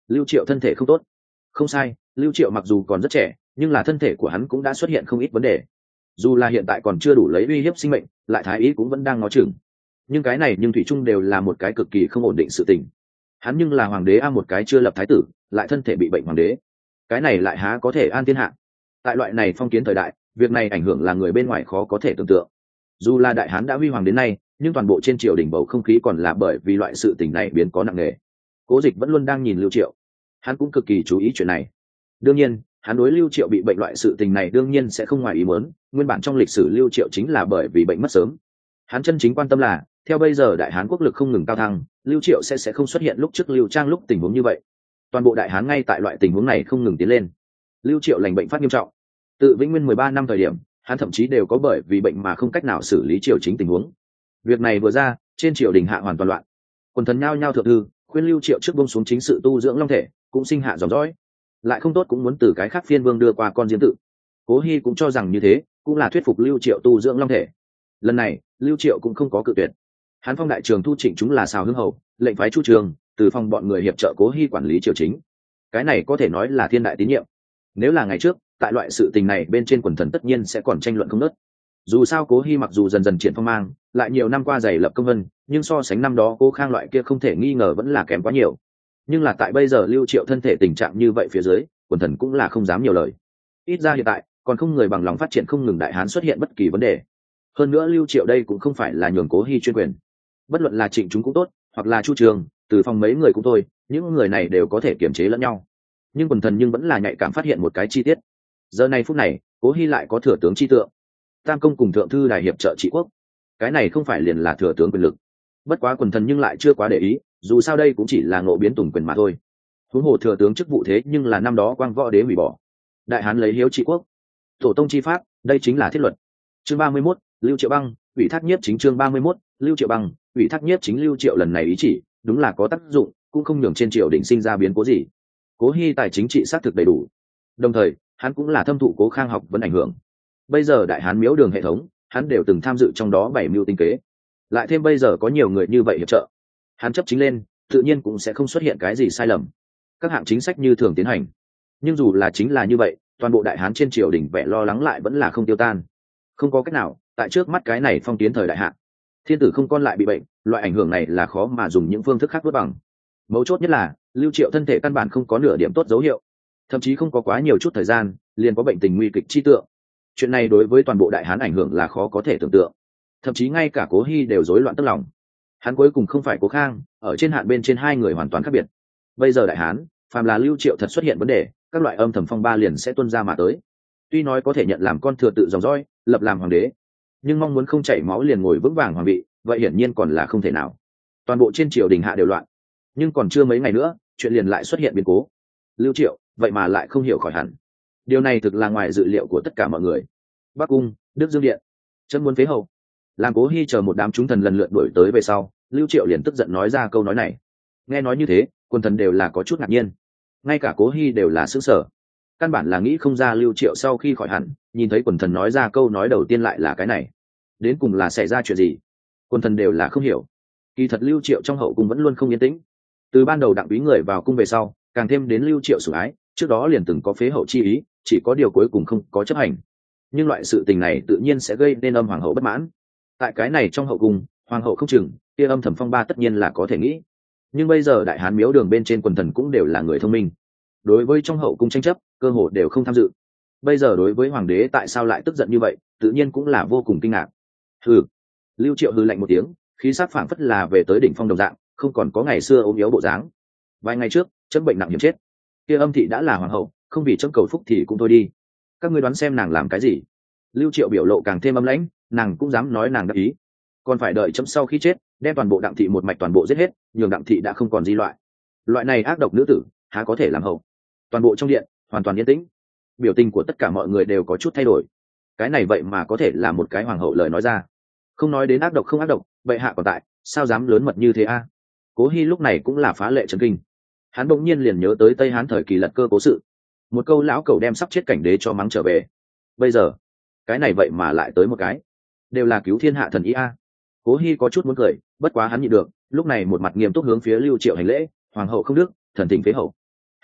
Lưu Triệu thân thể không tốt. Không sai, Lưu Triệu mặc dù còn rất trẻ, nhưng là thân thể của hắn cũng đã xuất hiện không ít vấn đề. Dù là hiện tại còn chưa đủ lấy uy hiếp sinh mệnh, lại thái ý cũng vẫn đang ngó chừng. Nhưng cái này thủy chung đều là một cái cực kỳ không ổn định sự tình. Hắn nhưng là hoàng đế a, một cái chưa lập thái tử, lại thân thể bị bệnh hoàng đế, cái này lại há có thể an thiên hạ. Tại loại này phong kiến thời đại, việc này ảnh hưởng là người bên ngoài khó có thể tưởng tượng. Dù là đại hán đã huy hoàng đến nay, nhưng toàn bộ trên triều đình bầu không khí còn là bởi vì loại sự tình này biến có nặng nề. Cố Dịch vẫn luôn đang nhìn Lưu Triệu, hắn cũng cực kỳ chú ý chuyện này. Đương nhiên, hắn đối Lưu Triệu bị bệnh loại sự tình này đương nhiên sẽ không ngoài ý muốn, nguyên bản trong lịch sử Lưu Triệu chính là bởi vì bệnh mất sớm. Hắn chân chính quan tâm là, theo bây giờ đại hán quốc lực không ngừng cao thăng, Lưu Triệu sẽ không xuất hiện lúc trước Lưu Trang lúc tình huống như vậy. Toàn bộ đại hán ngay tại loại tình huống này không ngừng tiến lên. Lưu Triệu lành bệnh phát nghiêm trọng. Tự Vĩnh Nguyên 13 năm thời điểm, hắn thậm chí đều có bởi vì bệnh mà không cách nào xử lý triều chính tình huống. Việc này vừa ra, trên triều đình hạ hoàn toàn loạn. Quần thần nhao nhao thượng thư, khuyên Lưu Triệu trước buông xuống chính sự tu dưỡng long thể, cũng sinh hạ dòng dõi. Lại không tốt cũng muốn từ cái khác phiên vương đưa qua con diêm tự. Cố Hi cũng cho rằng như thế, cũng là thuyết phục Lưu Triệu tu dưỡng long thể. Lần này, Lưu Triệu cũng không có cự tuyệt. Hắn phong đại trường thu Trịnh chúng là Sào Hưng Hầu, lệnh phái Chu Trường, từ phòng bọn người hiệp trợ Cố Hi quản lý triều chính. Cái này có thể nói là thiên đại tín nhiệm. Nếu là ngày trước, tại loại sự tình này bên trên quần thần tất nhiên sẽ còn tranh luận không ngớt. Dù sao Cố Hi mặc dù dần dần triển phong mang, lại nhiều năm qua dày lập công vân, nhưng so sánh năm đó Cố Khang loại kia không thể nghi ngờ vẫn là kém quá nhiều. Nhưng là tại bây giờ Lưu Triệu thân thể tình trạng như vậy phía dưới, quần thần cũng là không dám nhiều lời. Ít ra hiện tại còn không người bằng lòng phát triển không ngừng đại hán xuất hiện bất kỳ vấn đề. Hơn nữa Lưu Triệu đây cũng không phải là nhường Cố Hi chuyên quyền, bất luận là Trịnh chúng cũng tốt, hoặc là Chu Trường, từ phòng mấy người cũng thôi, những người này đều có thể kiềm chế lẫn nhau. Nhưng quần thần nhưng vẫn là nhạy cảm phát hiện một cái chi tiết. Giờ này phút này, Cố Hi lại có thừa tướng chi tượng, tam công cùng thượng thư đài hiệp trợ trị quốc. Cái này không phải liền là thừa tướng quyền lực. Bất quá quần thần nhưng lại chưa quá để ý, dù sao đây cũng chỉ là ngộ biến tùng quyền mà thôi. Huống hồ thừa tướng chức vụ thế nhưng là năm đó Quang Võ Đế hủy bỏ. Đại hán lấy hiếu trị quốc, tổ tông chi pháp, đây chính là thiết luật. Chương 31, Lưu Triệu Băng, ủy thác nhiếp chính. Chương 31, Lưu Triệu Băng, ủy thác nhiếp chính. Lưu Triệu lần này ý chỉ, đúng là có tác dụng, cũng không nhường trên triều đình sinh ra biến cố gì. Cố Hi tài chính trị xác thực đầy đủ, đồng thời hắn cũng là thâm thụ Cố Khang học vấn ảnh hưởng. Bây giờ đại hán miếu đường hệ thống, hắn đều từng tham dự trong đó 7 mưu tinh kế. Lại thêm bây giờ có nhiều người như vậy hiệp trợ, hắn chấp chính lên, tự nhiên cũng sẽ không xuất hiện cái gì sai lầm. Các hạng chính sách như thường tiến hành. Nhưng dù là chính là như vậy, toàn bộ đại hán trên triều đình vẻ lo lắng lại vẫn là không tiêu tan. Không có cách nào, tại trước mắt cái này phong kiến thời đại hạ, thiên tử không con lại bị bệnh, loại ảnh hưởng này là khó mà dùng những phương thức khác vớt bằng. Mấu chốt nhất là Lưu Triệu thân thể căn bản không có nửa điểm tốt dấu hiệu, thậm chí không có quá nhiều chút thời gian liền có bệnh tình nguy kịch chi tượng. Chuyện này đối với toàn bộ đại hán ảnh hưởng là khó có thể tưởng tượng, thậm chí ngay cả Cố Hi đều rối loạn tức lòng. Hắn cuối cùng không phải Cố Khang, ở trên hạn bên trên hai người hoàn toàn khác biệt. Bây giờ đại hán, phàm là Lưu Triệu thật xuất hiện vấn đề, các loại âm thầm phong ba liền sẽ tuôn ra mà tới. Tuy nói có thể nhận làm con thừa tự dòng dõi, lập làm hoàng đế, nhưng mong muốn không chảy máu liền ngồi vững vàng hoàng vị, vậy hiển nhiên còn là không thể nào. Toàn bộ trên triều đình hạ đều loạn, nhưng còn chưa mấy ngày nữa, chuyện liền lại xuất hiện biến cố. Lưu Triệu vậy mà lại không hiểu khỏi hẳn. Điều này thực là ngoài dự liệu của tất cả mọi người. Bắc cung, Đức Dương điện, chân muốn phế hậu. Làm Cố Hi chờ một đám chúng thần lần lượt đuổi tới về sau, Lưu Triệu liền tức giận nói ra câu nói này. Nghe nói như thế, quân thần đều là có chút ngạc nhiên, ngay cả Cố Hi đều là sửng sở. Căn bản là nghĩ không ra Lưu Triệu sau khi khỏi hẳn, nhìn thấy quần thần nói ra câu nói đầu tiên lại là cái này, đến cùng là xảy ra chuyện gì? Quần thần đều là không hiểu. Kỳ thật Lưu Triệu trong hậu cung vẫn luôn không yên tĩnh. Từ ban đầu đặng bí người vào cung về sau, càng thêm đến Lưu Triệu sủng ái, trước đó liền từng có phế hậu chi ý, chỉ có điều cuối cùng không có chấp hành. Nhưng loại sự tình này tự nhiên sẽ gây nên âm hoàng hậu bất mãn. Tại cái này trong hậu cung, hoàng hậu không chừng, kia âm thầm phong ba tất nhiên là có thể nghĩ. Nhưng bây giờ đại hán miếu đường bên trên quần thần cũng đều là người thông minh, đối với trong hậu cung tranh chấp, cơ hồ đều không tham dự. Bây giờ đối với hoàng đế tại sao lại tức giận như vậy, tự nhiên cũng là vô cùng kinh ngạc. Hừ. Lưu Triệu hừ lạnh một tiếng, khí sắc phảng phất là về tới đỉnh phong đồng dạng, không còn có ngày xưa ốm yếu bộ dáng. Vài ngày trước, chấm bệnh nặng hiểm chết, kia âm thị đã là hoàng hậu, không vì chấm cầu phúc thì cũng thôi đi. Các ngươi đoán xem nàng làm cái gì? Lưu Triệu biểu lộ càng thêm âm lãnh, nàng cũng dám nói nàng đắc ý, còn phải đợi chấm sau khi chết, đem toàn bộ đặng thị một mạch toàn bộ giết hết, nhường đặng thị đã không còn di loại. Loại này ác độc nữ tử, há có thể làm hậu? Toàn bộ trong điện hoàn toàn yên tĩnh, biểu tình của tất cả mọi người đều có chút thay đổi. Cái này vậy mà có thể là một cái hoàng hậu lời nói ra. Không nói đến ác độc không ác độc, bệ hạ còn tại, sao dám lớn mật như thế a? Cố Hi lúc này cũng là phá lệ chấn kinh. Hắn bỗng nhiên liền nhớ tới Tây Hán thời kỳ lật cơ cố sự, một câu lão cẩu đem sắp chết cảnh đế cho mắng trở về. Bây giờ cái này vậy mà lại tới một cái, đều là cứu thiên hạ thần ý a. Cố Hi có chút muốn cười, bất quá hắn nhịn được, lúc này một mặt nghiêm túc hướng phía Lưu Triệu hành lễ. Hoàng hậu không đức, thần thỉnh phế hậu.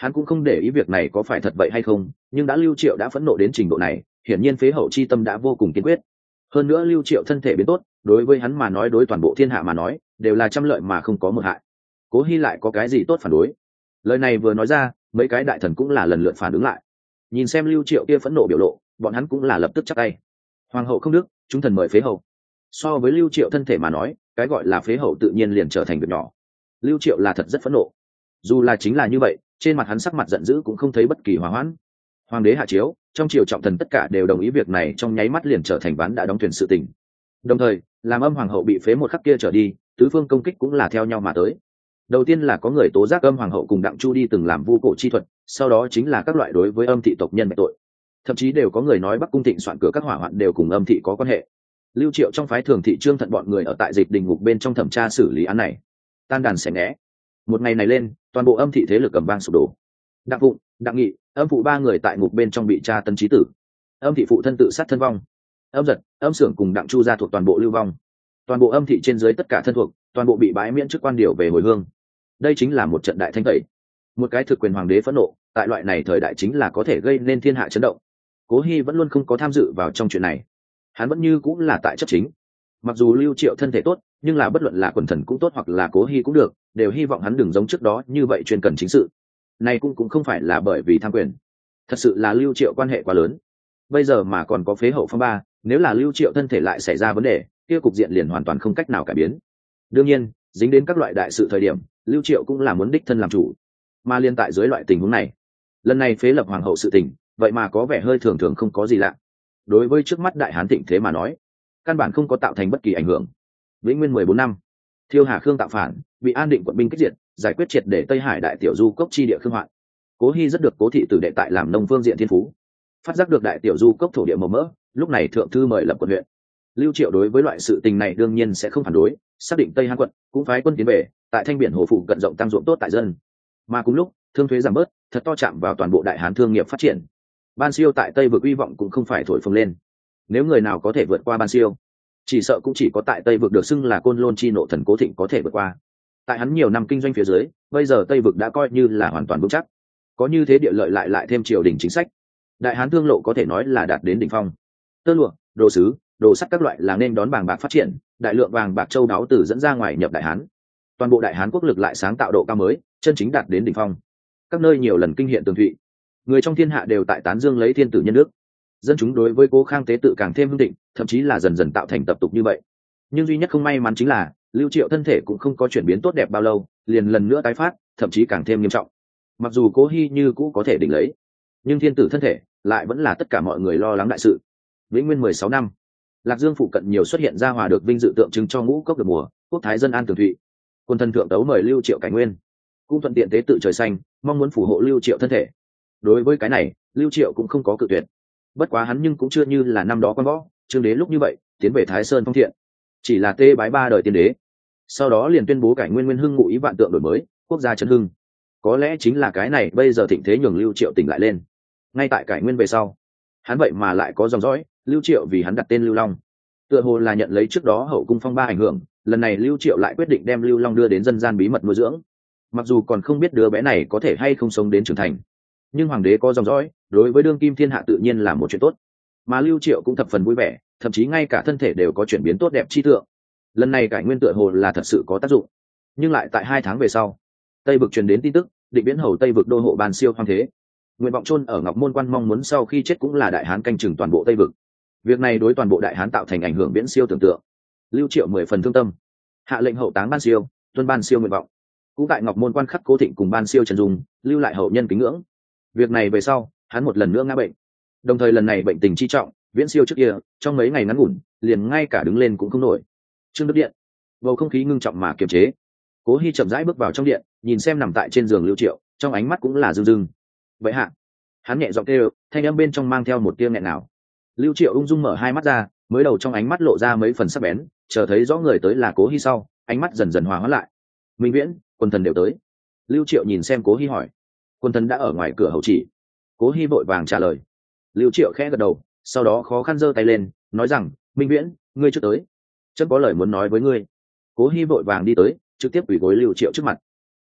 Hắn cũng không để ý việc này có phải thật vậy hay không, nhưng đã Lưu Triệu đã phẫn nộ đến trình độ này, hiển nhiên phế hậu chi tâm đã vô cùng kiên quyết. Hơn nữa Lưu Triệu thân thể biến tốt, đối với hắn mà nói, đối toàn bộ thiên hạ mà nói, đều là trăm lợi mà không có một hại. Cố Hi lại có cái gì tốt phản đối? Lời này vừa nói ra, mấy cái đại thần cũng là lần lượt phản ứng lại. Nhìn xem Lưu Triệu kia phẫn nộ biểu lộ, bọn hắn cũng là lập tức chắp tay. Hoàng hậu không đức, chúng thần mời phế hậu. So với Lưu Triệu thân thể mà nói, cái gọi là phế hậu tự nhiên liền trở thành việc nhỏ. Lưu Triệu là thật rất phẫn nộ. Dù là chính là như vậy, trên mặt hắn sắc mặt giận dữ cũng không thấy bất kỳ hòa hoãn. Hoàng đế hạ chiếu, trong triều trọng thần tất cả đều đồng ý việc này, trong nháy mắt liền trở thành ván đã đóng thuyền sự tình. Đồng thời, làm Âm hoàng hậu bị phế một khắc kia trở đi, tứ phương công kích cũng là theo nhau mà tới. Đầu tiên là có người tố giác Âm hoàng hậu cùng Đặng Chu đi từng làm vu cổ chi thuật, sau đó chính là các loại đối với Âm thị tộc nhân bạch tội. Thậm chí đều có người nói Bắc cung Thịnh soạn cửa các hỏa hoạn đều cùng Âm thị có quan hệ. Lưu Triệu trong phái Thường thị Trương Thận bọn người ở tại Dịch Đình ngục bên trong thẩm tra xử lý án này. Tan đàn xẻ nghé. Một ngày này lên, toàn bộ Âm thị thế lực cầm vang sụp đổ. Đặng Phụng, Đặng Nghị, Âm phụ ba người tại ngục bên trong bị tra tấn chí tử. Âm thị phụ thân tự sát thân vong. Âm Giật, Âm Xưởng cùng Đặng Chu gia thuộc toàn bộ lưu vong. Toàn bộ Âm thị trên dưới tất cả thân thuộc, toàn bộ bị bãi miễn chức quan điều về hồi hương. Đây chính là một trận đại thanh tẩy. Một cái thực quyền hoàng đế phẫn nộ, tại loại này thời đại chính là có thể gây nên thiên hạ chấn động. Cố Hi vẫn luôn không có tham dự vào trong chuyện này, hắn vẫn như cũng là tại chấp chính. Mặc dù Lưu Triệu thân thể tốt, nhưng là bất luận là quần thần cũng tốt hoặc là Cố Hi cũng được, đều hy vọng hắn đừng giống trước đó như vậy chuyên cần chính sự. Này cũng không phải là bởi vì tham quyền, thật sự là Lưu Triệu quan hệ quá lớn. Bây giờ mà còn có phế hậu phong ba, nếu là Lưu Triệu thân thể lại xảy ra vấn đề, kia cục diện liền hoàn toàn không cách nào cải biến. Đương nhiên, dính đến các loại đại sự thời điểm, Lưu Triệu cũng là muốn đích thân làm chủ. Mà liên tại dưới loại tình huống này, lần này phế lập hoàng hậu sự tình, vậy mà có vẻ hơi thường thường không có gì lạ. Đối với trước mắt đại hán thịnh thế mà nói, căn bản không có tạo thành bất kỳ ảnh hưởng. Vĩnh Nguyên 14 năm, Thiêu Hà Khương tạo phản, bị An Định quận binh kích diệt, giải quyết triệt để Tây Hải đại tiểu du cốc chi địa khương hoạn. Cố Hi rất được Cố thị tử đệ tại làm nông phương diện thiên phú, phát giác được đại tiểu du cốc thổ địa màu mỡ, lúc này thượng thư mời lập quận huyện. Lưu Triệu đối với loại sự tình này đương nhiên sẽ không phản đối, xác định Tây Hán quận, cũng phái quân tiến về, tại Thanh Biển hồ phụ cận rộng tăng ruộng tốt tại dân. Mà cùng lúc, thương thuế giảm bớt, thật to chạm vào toàn bộ đại hán thương nghiệp phát triển. Ban Siêu tại Tây vực uy vọng cũng không phải thổi phồng lên. Nếu người nào có thể vượt qua Ban Siêu, chỉ sợ cũng chỉ có tại Tây vực được xưng là Côn Lôn chi nộ thần Cố Thịnh có thể vượt qua. Tại hắn nhiều năm kinh doanh phía dưới, bây giờ Tây vực đã coi như là hoàn toàn vững chắc. Có như thế địa lợi lại thêm triều đình chính sách, đại hán thương lộ có thể nói là đạt đến đỉnh phong. Tơ lụa, đồ sứ, đồ sắt các loại là nên đón vàng bạc phát triển, đại lượng vàng bạc châu đáo từ dẫn ra ngoài nhập đại hán. Toàn bộ đại hán quốc lực lại sáng tạo độ cao mới, chân chính đạt đến đỉnh phong. Các nơi nhiều lần kinh hiện tường thụy, người trong thiên hạ đều tại tán dương lấy thiên tử nhân đức. Dân chúng đối với Cố Khang tế tự càng thêm hưng thịnh, thậm chí là dần dần tạo thành tập tục như vậy. Nhưng duy nhất không may mắn chính là Lưu Triệu thân thể cũng không có chuyển biến tốt đẹp bao lâu, liền lần nữa tái phát, thậm chí càng thêm nghiêm trọng. Mặc dù Cố Hi như cũ có thể đỉnh lấy, nhưng thiên tử thân thể lại vẫn là tất cả mọi người lo lắng đại sự. Vĩnh Nguyên 16 năm, Lạc Dương phụ cận nhiều xuất hiện ra hòa được vinh dự tượng trưng cho ngũ cốc được mùa, quốc thái dân an tường thụy. Quân thần thượng tấu mời Lưu Triệu cải nguyên, cũng thuận tiện tế tự trời xanh, mong muốn phù hộ Lưu Triệu thân thể. Đối với cái này, Lưu Triệu cũng không có cự tuyệt. Bất quá hắn nhưng cũng chưa như là năm đó quan võ Trương đế lúc như vậy tiến về Thái Sơn phong thiện, chỉ là tê bái ba đời tiên đế, sau đó liền tuyên bố cải nguyên nguyên hưng ngụ ý vạn tượng đổi mới, quốc gia chấn hưng. Có lẽ chính là cái này bây giờ thịnh thế nhường Lưu Triệu tỉnh lại lên. Ngay tại cải nguyên về sau, hắn vậy mà lại có dòng dõi, Lưu Triệu vì hắn đặt tên Lưu Long, tựa hồ là nhận lấy trước đó hậu cung phong ba ảnh hưởng. Lần này Lưu Triệu lại quyết định đem Lưu Long đưa đến dân gian bí mật nuôi dưỡng. Mặc dù còn không biết đứa bé này có thể hay không sống đến trưởng thành, nhưng hoàng đế có dòng dõi, đối với đương kim thiên hạ tự nhiên là một chuyện tốt. Mà Lưu Triệu cũng thập phần vui vẻ, thậm chí ngay cả thân thể đều có chuyển biến tốt đẹp chi tượng. Lần này cải nguyên tựa hồ là thật sự có tác dụng. Nhưng lại tại 2 tháng về sau, Tây vực truyền đến tin tức, Định Viễn hầu Tây vực đô hộ Ban Siêu hoang thế. Nguyện vọng chôn ở Ngọc Môn Quan, mong muốn sau khi chết cũng là đại hán canh chừng toàn bộ Tây vực. Việc này đối toàn bộ đại hán tạo thành ảnh hưởng viễn siêu tưởng tượng. Lưu Triệu 10 phần thương tâm, hạ lệnh hậu táng Ban Siêu, tuân Ban Siêu nguyện vọng. Cũng tại Ngọc Môn Quan khắc Cố Thịnh cùng Ban Siêu trần dung, lưu lại hậu nhân kính ngưỡng. Việc này về sau, hắn một lần nữa ngã bệnh. Đồng thời lần này bệnh tình chi trọng, viễn siêu trước kia, trong mấy ngày ngắn ngủn, liền ngay cả đứng lên cũng không nổi. Trương Đức Điện, bầu không khí ngưng trọng mà kiềm chế. Cố Hi chậm rãi bước vào trong điện, nhìn xem nằm tại trên giường Lưu Triệu, trong ánh mắt cũng là rưng rưng. Vậy hạ, hắn nhẹ giọng kêu, thanh âm bên trong mang theo một tia nghẹn nào. Lưu Triệu ung dung mở hai mắt ra, mới đầu trong ánh mắt lộ ra mấy phần sắc bén, chờ thấy rõ người tới là Cố Hi sau, ánh mắt dần dần hòa hóa lại. Minh Viễn, quân thần đều tới. Lưu Triệu nhìn xem Cố Hi hỏi. Quân thần đã ở ngoài cửa hầu chỉ. Cố Hi vội vàng trả lời. Lưu Triệu khẽ gật đầu, sau đó khó khăn giơ tay lên, nói rằng, Minh Viễn, ngươi trước tới, chấm có lời muốn nói với ngươi. Cố Hi vội vàng đi tới, trực tiếp quỳ gối Lưu Triệu trước mặt.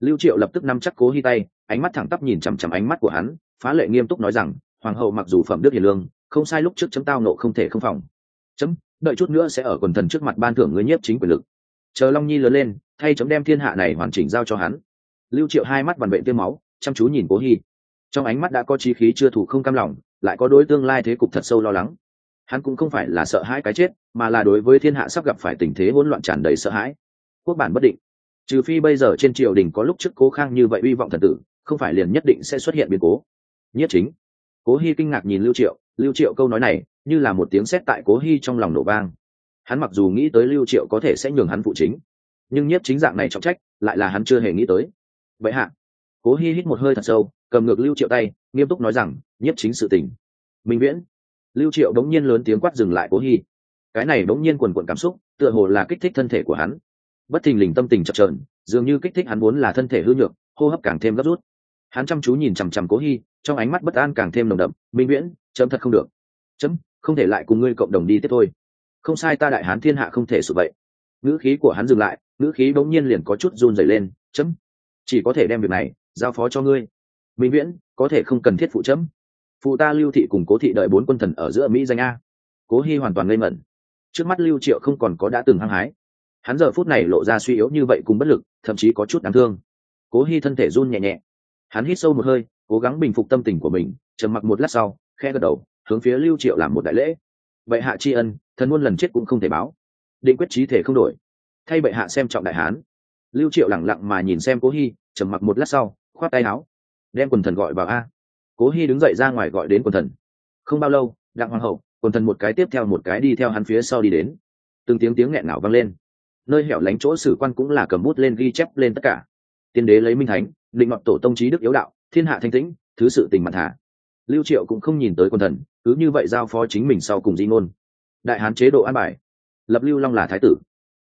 Lưu Triệu lập tức nắm chắc Cố Hi tay, ánh mắt thẳng tắp nhìn chằm chằm ánh mắt của hắn, phá lệ nghiêm túc nói rằng, hoàng hậu mặc dù phẩm đức hiền lương, không sai, lúc trước chấm tao nộ không thể không phòng. Chấm đợi chút nữa sẽ ở quần thần trước mặt ban thưởng ngươi nhiếp chính quyền lực. Chờ Long Nhi lớn lên, thay chấm đem thiên hạ này hoàn chỉnh giao cho hắn. Lưu Triệu hai mắt vằn vện tiêm máu, chăm chú nhìn Cố Hi, trong ánh mắt đã có chí khí chưa thủ không cam lòng, lại có đối tương lai thế cục thật sâu lo lắng. Hắn cũng không phải là sợ hãi cái chết, mà là đối với thiên hạ sắp gặp phải tình thế hỗn loạn tràn đầy sợ hãi. Quốc bản bất định, trừ phi bây giờ trên triều đình có lúc trước Cố Khang như vậy uy vọng thần tử, không phải liền nhất định sẽ xuất hiện biến cố. Nhiếp chính. Cố Hi kinh ngạc nhìn Lưu Triệu câu nói này như là một tiếng sét tại Cố Hi trong lòng nổ vang. Hắn mặc dù nghĩ tới Lưu Triệu có thể sẽ nhường hắn phụ chính, nhưng nhiếp chính dạng này trọng trách lại là hắn chưa hề nghĩ tới. Vậy hạ. Cố Hi hít một hơi thật sâu, cầm ngược Lưu Triệu tay, nghiêm túc nói rằng, nhiếp chính sự tình. Minh Viễn. Lưu Triệu đống nhiên lớn tiếng quát dừng lại Cố Hi. Cái này đống nhiên quần quần cảm xúc, tựa hồ là kích thích thân thể của hắn. Bất thình lình tâm tình chập chờn, dường như kích thích hắn vốn là thân thể hư nhược, hô hấp càng thêm gấp rút. Hắn chăm chú nhìn chằm chằm Cố Hi, trong ánh mắt bất an càng thêm nồng đậm. Minh Viễn, chấm thật không được. Chấm không thể lại cùng ngươi cộng đồng đi tiếp thôi. Không sai, ta đại hán thiên hạ không thể sụp vậy. Ngữ khí của hắn dừng lại, ngữ khí bỗng nhiên liền có chút run rẩy lên. Chấm chỉ có thể đem việc này giao phó cho ngươi. Minh Viễn, có thể không cần thiết phụ chấm. Phụ ta Lưu thị cùng Cố thị đợi 4 quân thần ở giữa Mỹ danh a. Cố Hi hoàn toàn ngây ngẩn. Trước mắt Lưu Triệu không còn có đã từng hăng hái. Hắn giờ phút này lộ ra suy yếu như vậy cùng bất lực, thậm chí có chút đáng thương. Cố Hi thân thể run nhẹ nhẹ. Hắn hít sâu một hơi, cố gắng bình phục tâm tình của mình, trầm mặc một lát sau, khẽ gật đầu, hướng phía Lưu Triệu làm một đại lễ. Bệ hạ tri ân, thần muôn lần chết cũng không thể báo. Định quyết chí thể không đổi. Thay bệ hạ xem trọng đại hán. Lưu Triệu lặng lặng mà nhìn xem Cố Hi, trầm mặc một lát sau, khoát tay áo, đem quần thần gọi vào a. Cố Hi đứng dậy ra ngoài gọi đến quần thần. Không bao lâu, Đặng hoàng hậu, quần thần một cái tiếp theo một cái đi theo hắn phía sau đi đến. Từng tiếng nghẹn ngào vang lên. Nơi hẻo lánh chỗ sử quan cũng là cầm bút lên ghi chép lên tất cả. Tiên đế lấy minh thánh, định ngọn tổ tông trí đức yếu đạo, thiên hạ thanh tĩnh, thứ sự tình mặn thả. Lưu Triệu cũng không nhìn tới quần thần, cứ như vậy giao phó chính mình sau cùng di ngôn. Đại hán chế độ an bài, lập Lưu Long là thái tử,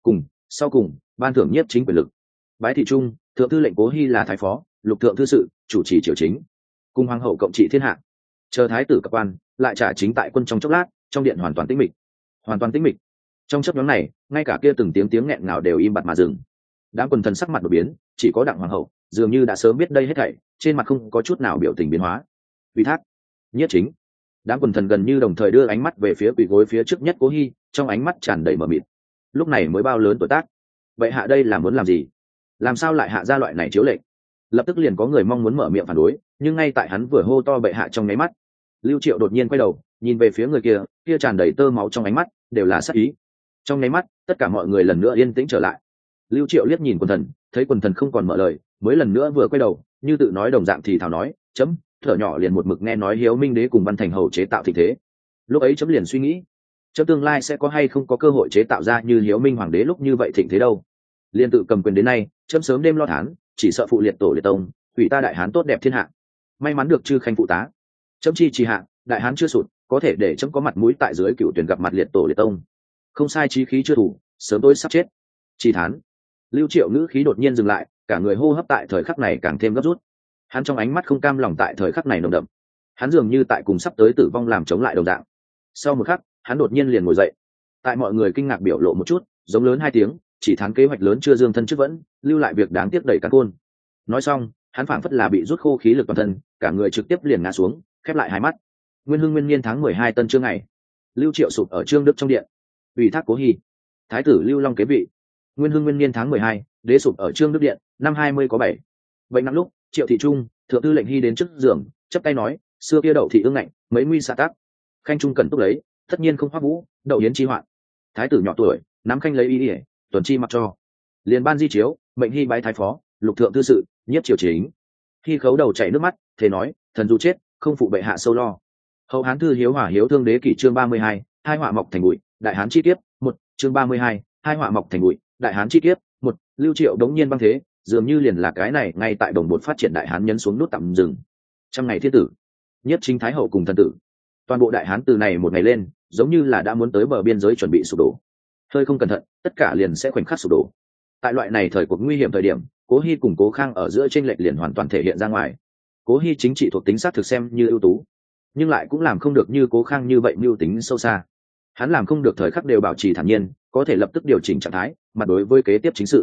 sau cùng ban thưởng nhiếp chính quyền lực. Bái thị trung, thượng thư lệnh Cố Hi là thái phó, lục thượng thư sự chủ trì triều chính, cùng hoàng hậu cộng trị thiên hạ. Chờ thái tử cập quan, lại trả chính tại quân trong chốc lát, trong điện hoàn toàn tĩnh mịch. Trong chốc nhóm này, ngay cả kia từng tiếng nghẹn ngào đều im bặt mà dừng. Đám quần thần sắc mặt đột biến, chỉ có Đặng hoàng hậu dường như đã sớm biết đây hết thảy, trên mặt không có chút nào biểu tình biến hóa. Ủy thác, nhiếp chính. Đám quần thần gần như đồng thời đưa ánh mắt về phía quỳ gối phía trước nhất Cố Hi, trong ánh mắt tràn đầy mờ mịt. Lúc này mới bao lớn tuổi tác, vậy hạ đây là muốn làm gì? Làm sao lại hạ ra loại này chiếu lệnh? Lập tức liền có người mong muốn mở miệng phản đối, nhưng ngay tại hắn vừa hô to bệ hạ trong nháy mắt, Lưu Triệu đột nhiên quay đầu, nhìn về phía người kia tràn đầy tơ máu trong ánh mắt đều là sát ý. Trong nháy mắt, tất cả mọi người lần nữa yên tĩnh trở lại. Lưu Triệu liếc nhìn quần thần, thấy quần thần không còn mở lời, mới lần nữa vừa quay đầu, như tự nói đồng dạng thì thào nói, chấm thở nhỏ liền một mực nghe nói Hiếu Minh đế cùng Văn Thành hầu chế tạo thịnh thế. Lúc ấy chấm liền suy nghĩ, chấm tương lai sẽ có hay không có cơ hội chế tạo ra như Hiếu Minh hoàng đế lúc như vậy thịnh thế đâu. Liên tự cầm quyền đến nay, chấm sớm đêm lo thán, chỉ sợ phụ liệt tổ liệt tông, hủy ta đại hán tốt đẹp thiên hạ. May mắn được chư khanh phụ tá, chấm chi trì hạ, đại hán chưa sụt, có thể để chấm có mặt mũi tại dưới cựu tuyển gặp mặt liệt tổ liệt tông. Không sai, chí khí chưa đủ, sớm tôi sắp chết. Chi thán. Lưu Triệu ngữ khí đột nhiên dừng lại, cả người hô hấp tại thời khắc này càng thêm gấp rút. Hắn trong ánh mắt không cam lòng tại thời khắc này nồng đậm. Hắn dường như tại cùng sắp tới tử vong làm chống lại đồng dạng. Sau một khắc, hắn đột nhiên liền ngồi dậy. Tại mọi người kinh ngạc biểu lộ một chút, giống lớn 2 tiếng, chỉ thán kế hoạch lớn chưa dương thân trước vẫn, lưu lại việc đáng tiếc đẩy cán côn. Nói xong, hắn phảng phất là bị rút khô khí lực toàn thân, cả người trực tiếp liền ngã xuống, khép lại hai mắt. Nguyên Hưng Nguyên Niên tháng 12 Tân Chương ngày, Lưu Triệu sụp ở Trương Đức trong điện. Ủy thác Cố Hi, thái tử Lưu Long kế vị. Nguyên Hưng Nguyên Niên tháng 12, đế sụp ở Trương Đức điện, năm 20 có 7. Bệnh nặng lúc, Triệu thị trung, thượng thư lệnh Hi đến trước giường, chắp tay nói, xưa kia Đậu thị ương ngạnh, mấy nguy xạ tác, khanh trung cần túc lấy, tất nhiên không hoắc vũ, Đậu hiến chi hoạn. Thái tử nhỏ tuổi, nắm khanh lấy ý ỉa, tuần chi mặc cho. Liền ban di chiếu, mệnh Hi bái thái phó, lục thượng thư sự, nhiếp triều chính. Hi khấu đầu chảy nước mắt, thế nói, thần dù chết, không phụ bệ hạ sâu lo. Hậu Hán thư hiếu hỏa hiếu thương đế kỷ chương 32, hai họa mọc thành bụi, đại hán chi kiếp, 1, chương 32, hai họa mọc thành bụi, đại hán chi kiếp, 1, Lưu Triệu đống nhiên băng thế, dường như liền là cái này ngay tại đồng bột phát triển đại hán nhấn xuống nút tạm dừng. Trăm ngày thiên tử, nhất chính thái hậu cùng thần tử, toàn bộ đại hán từ này một ngày lên, giống như là đã muốn tới bờ biên giới chuẩn bị sụp đổ. Hơi không cẩn thận, tất cả liền sẽ khoảnh khắc sụp đổ. Tại loại này thời cuộc nguy hiểm thời điểm, Cố Hi cùng Cố Khang ở giữa chênh lệch liền hoàn toàn thể hiện ra ngoài. Cố Hi chính trị thuộc tính sát thực xem như ưu tú, nhưng lại cũng làm không được như Cố Khang như vậy mưu tính sâu xa. Hắn làm không được thời khắc đều bảo trì thản nhiên, có thể lập tức điều chỉnh trạng thái, mặt đối với kế tiếp chính sự.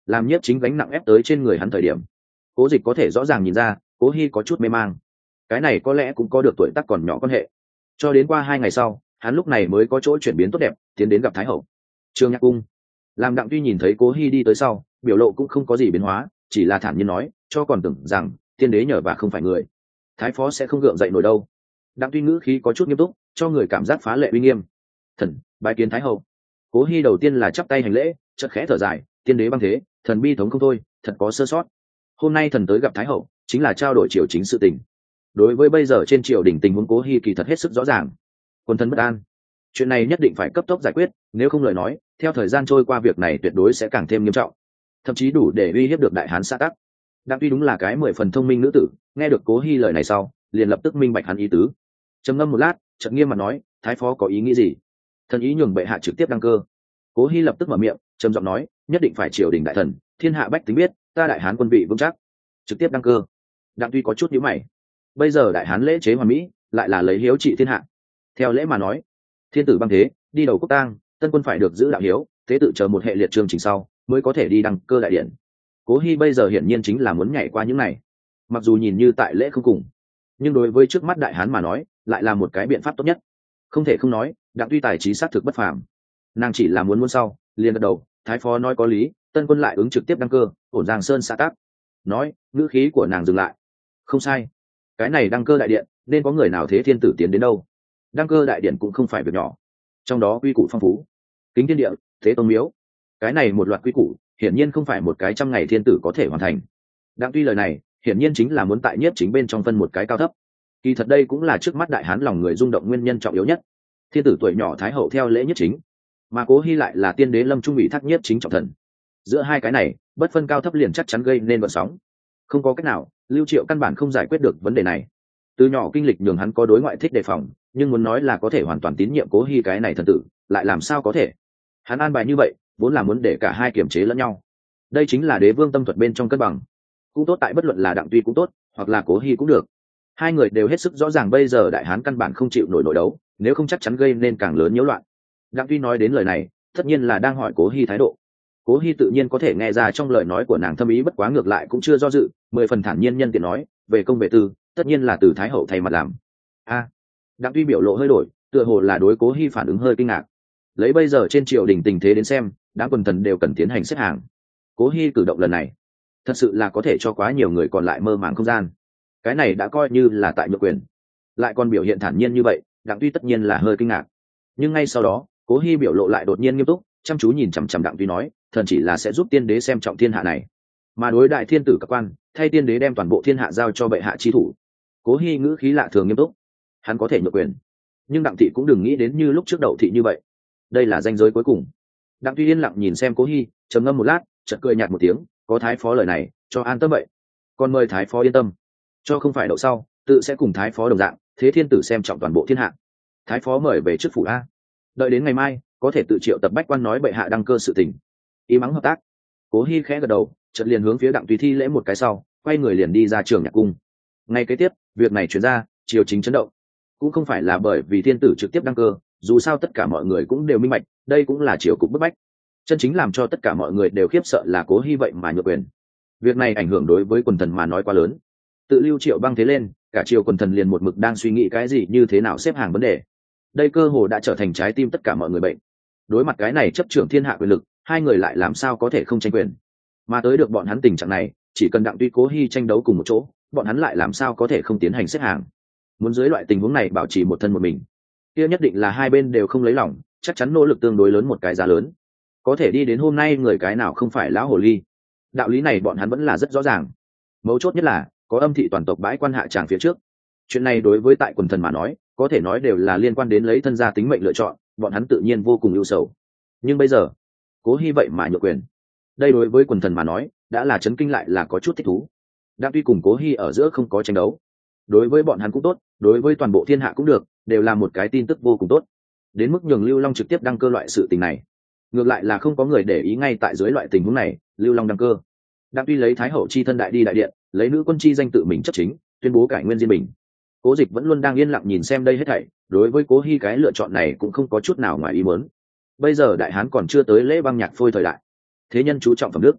làm nhiếp chính gánh nặng ép tới trên người hắn thời điểm, Cố Dịch có thể rõ ràng nhìn ra Cố Hi có chút mê mang. Cái này có lẽ cũng có được tuổi tác còn nhỏ quan hệ. Cho đến qua 2 ngày sau, hắn lúc này mới có chỗ chuyển biến tốt đẹp, tiến đến gặp Thái hậu. Trường Nhạc cung, làm Đặng Tuy nhìn thấy Cố Hi đi tới sau, biểu lộ cũng không có gì biến hóa, chỉ là thản nhiên nói, cho còn tưởng rằng tiên đế nhờ và không phải người, thái phó sẽ không gượng dậy nổi đâu. Đặng Tuy ngữ khí có chút nghiêm túc, cho người cảm giác phá lệ uy nghiêm. Thần bái kiến Thái hậu. Cố Hi đầu tiên là chắp tay hành lễ, chợt khẽ thở dài, tiên đế băng thế, thần bi thống không thôi, thật có sơ sót. Hôm nay thần tới gặp Thái hậu, chính là trao đổi triều chính sự tình. Đối với bây giờ trên triều đình tình huống Cố Hi kỳ thật hết sức rõ ràng. Quân thần bất an, chuyện này nhất định phải cấp tốc giải quyết, nếu không lời nói, theo thời gian trôi qua việc này tuyệt đối sẽ càng thêm nghiêm trọng, thậm chí đủ để uy hiếp được đại hán xã tắc. Đặng Tuy đúng là cái 10 phần thông minh nữ tử, nghe được Cố Hi lời này sau, liền lập tức minh bạch hắn ý tứ. Trầm ngâm một lát, chợt nghiêm mặt nói, thái phó có ý nghĩ gì? Thần ý nhường bệ hạ trực tiếp đăng cơ. Cố Hi lập tức mở miệng, trầm giọng nói, nhất định phải triều đình đại thần, thiên hạ bách tính biết, ta đại hán quân vị vững chắc. Trực tiếp đăng cơ. Đặng Tuy có chút nhíu mày. Bây giờ đại hán lễ chế hoàn mỹ, lại là lấy hiếu trị thiên hạ. Theo lễ mà nói, thiên tử băng thế, đi đầu quốc tang, tân quân phải được giữ đạo hiếu, thế tự chờ một hệ liệt chương trình sau, mới có thể đi đăng cơ đại điện. Cố Hi bây giờ hiển nhiên chính là muốn nhảy qua những này. Mặc dù nhìn như tại lễ không cùng, nhưng đối với trước mắt đại hán mà nói, lại là một cái biện pháp tốt nhất. Không thể không nói, Đặng Tuy tài trí sát thực bất phàm. Nàng chỉ là muốn sau, liền gật đầu, thái phó nói có lý, tân quân lại ứng trực tiếp đăng cơ, ổn Giang Sơn xã tắc. Nói, ngữ khí của nàng dừng lại. Không sai, cái này đăng cơ đại điện, nên có người nào thế thiên tử tiến đến đâu. Đăng cơ đại điện cũng không phải việc nhỏ, trong đó quy củ phong phú, kính thiên địa, thế tông miếu, cái này một loạt quy củ, hiển nhiên không phải một cái 100 ngày thiên tử có thể hoàn thành. Đặng Tuy lời này, hiển nhiên chính là muốn tại nhiếp chính bên trong phân một cái cao thấp. Kỳ thật đây cũng là trước mắt đại hán lòng người rung động nguyên nhân trọng yếu nhất. Thiên tử tuổi nhỏ thái hậu theo lễ nhiếp chính, mà Cố Hi lại là tiên đế lâm trung ủy thác nhiếp chính trọng thần. Giữa hai cái này, bất phân cao thấp liền chắc chắn gây nên vận sóng. Không có cách nào, Lưu Triệu căn bản không giải quyết được vấn đề này. Từ nhỏ kinh lịch nhường hắn có đối ngoại thích đề phòng, nhưng muốn nói là có thể hoàn toàn tín nhiệm Cố Hi cái này thần tử, lại làm sao có thể? Hắn an bài như vậy, vốn là muốn để cả hai kiềm chế lẫn nhau. Đây chính là đế vương tâm thuật bên trong cân bằng. Cũng tốt tại bất luận là Đặng Tuy cũng tốt, hoặc là Cố Hi cũng được. Hai người đều hết sức rõ ràng bây giờ đại hán căn bản không chịu nổi nội đấu, nếu không chắc chắn gây nên càng lớn nhiễu loạn. Đặng Tuy nói đến lời này, tất nhiên là đang hỏi Cố Hi thái độ. Cố Hi tự nhiên có thể nghe ra trong lời nói của nàng thâm ý, bất quá ngược lại cũng chưa do dự, 10 phần thản nhiên nhân tiện nói, về công về tư, tất nhiên là từ thái hậu thay mặt làm. Đặng Tuy biểu lộ hơi đổi, tựa hồ là đối Cố Hi phản ứng hơi kinh ngạc. Lấy bây giờ trên triều đình tình thế đến xem, đám quần thần đều cần tiến hành xếp hàng. Cố Hi cử động lần này, thật sự là có thể cho quá nhiều người còn lại mơ màng không gian. Cái này đã coi như là tại nhượng quyền, lại còn biểu hiện thản nhiên như vậy, Đặng Tuy tất nhiên là hơi kinh ngạc. Nhưng ngay sau đó, Cố Hi biểu lộ lại đột nhiên nghiêm túc, chăm chú nhìn chằm chằm Đặng Tuy nói, thần chỉ là sẽ giúp tiên đế xem trọng thiên hạ này, mà đối đại thiên tử các quan, thay tiên đế đem toàn bộ thiên hạ giao cho bệ hạ chi thủ. Cố Hi ngữ khí lạ thường nghiêm túc. Hắn có thể nhượng quyền, nhưng Đặng thị cũng đừng nghĩ đến như lúc trước Đậu thị như vậy. Đây là ranh giới cuối cùng. Đặng Tuy yên lặng nhìn xem Cố Hi, trầm ngâm một lát, chợt cười nhạt một tiếng, có thái phó lời này, cho an tâm vậy. Còn mời thái phó yên tâm, cho không phải đậu sau, tự sẽ cùng thái phó đồng dạng, thế thiên tử xem trọng toàn bộ thiên hạ. Thái phó mời về trước phủ a. Đợi đến ngày mai, có thể tự triệu tập bách quan nói bệ hạ đăng cơ sự tình. Ý mắng hợp tác. Cố Hi khẽ gật đầu, chợt liền hướng phía Đặng Tuy thi lễ một cái sau, quay người liền đi ra Trường Nhạc cung. Ngay kế tiếp, việc này truyền ra, triều chính chấn động. Cũng không phải là bởi vì thiên tử trực tiếp đăng cơ, dù sao tất cả mọi người cũng đều minh bạch, đây cũng là triều cục bức bách. Chân chính làm cho tất cả mọi người đều khiếp sợ là Cố Hi vậy mà nhượng quyền. Việc này ảnh hưởng đối với quần thần mà nói quá lớn. Tự Lưu Triệu băng thế lên, cả triều quần thần liền một mực đang suy nghĩ cái gì như thế nào xếp hàng vấn đề. Đây cơ hồ đã trở thành trái tim tất cả mọi người bệnh. Đối mặt cái này chấp trưởng thiên hạ quyền lực, hai người lại làm sao có thể không tranh quyền? Mà tới được bọn hắn tình trạng này, chỉ cần Đặng Tuy Cố Hi tranh đấu cùng một chỗ, bọn hắn lại làm sao có thể không tiến hành xếp hàng? Muốn dưới loại tình huống này bảo trì một thân một mình, kia nhất định là hai bên đều không lấy lòng, chắc chắn nỗ lực tương đối lớn một cái giá lớn. Có thể đi đến hôm nay người cái nào không phải lão hồ ly? Đạo lý này bọn hắn vẫn là rất rõ ràng. Mấu chốt nhất là có âm thị toàn tộc bãi quan hạ tràng phía trước. Chuyện này đối với tại quần thần mà nói, có thể nói đều là liên quan đến lấy thân gia tính mệnh lựa chọn, bọn hắn tự nhiên vô cùng ưu sầu. Nhưng bây giờ, Cố Hi vậy mà nhượng quyền, đây đối với quần thần mà nói đã là chấn kinh lại là có chút thích thú. Đặng Tuy cùng Cố Hi ở giữa không có tranh đấu, đối với bọn hắn cũng tốt, đối với toàn bộ thiên hạ cũng được, đều là một cái tin tức vô cùng tốt. Đến mức nhường Lưu Long trực tiếp đăng cơ loại sự tình này, ngược lại là không có người để ý. Ngay tại dưới loại tình huống này, Lưu Long đăng cơ, Đặng Tuy lấy thái hậu chi thân đại đi đại điện, lấy nữ quân chi danh tự mình chấp chính, tuyên bố cải nguyên diên bình. Cố Dịch vẫn luôn đang yên lặng nhìn xem đây hết thảy, đối với Cố Hi cái lựa chọn này cũng không có chút nào ngoài ý muốn. Bây giờ đại hán còn chưa tới lễ băng nhạc phôi thời đại, thế nhân chú trọng phẩm đức,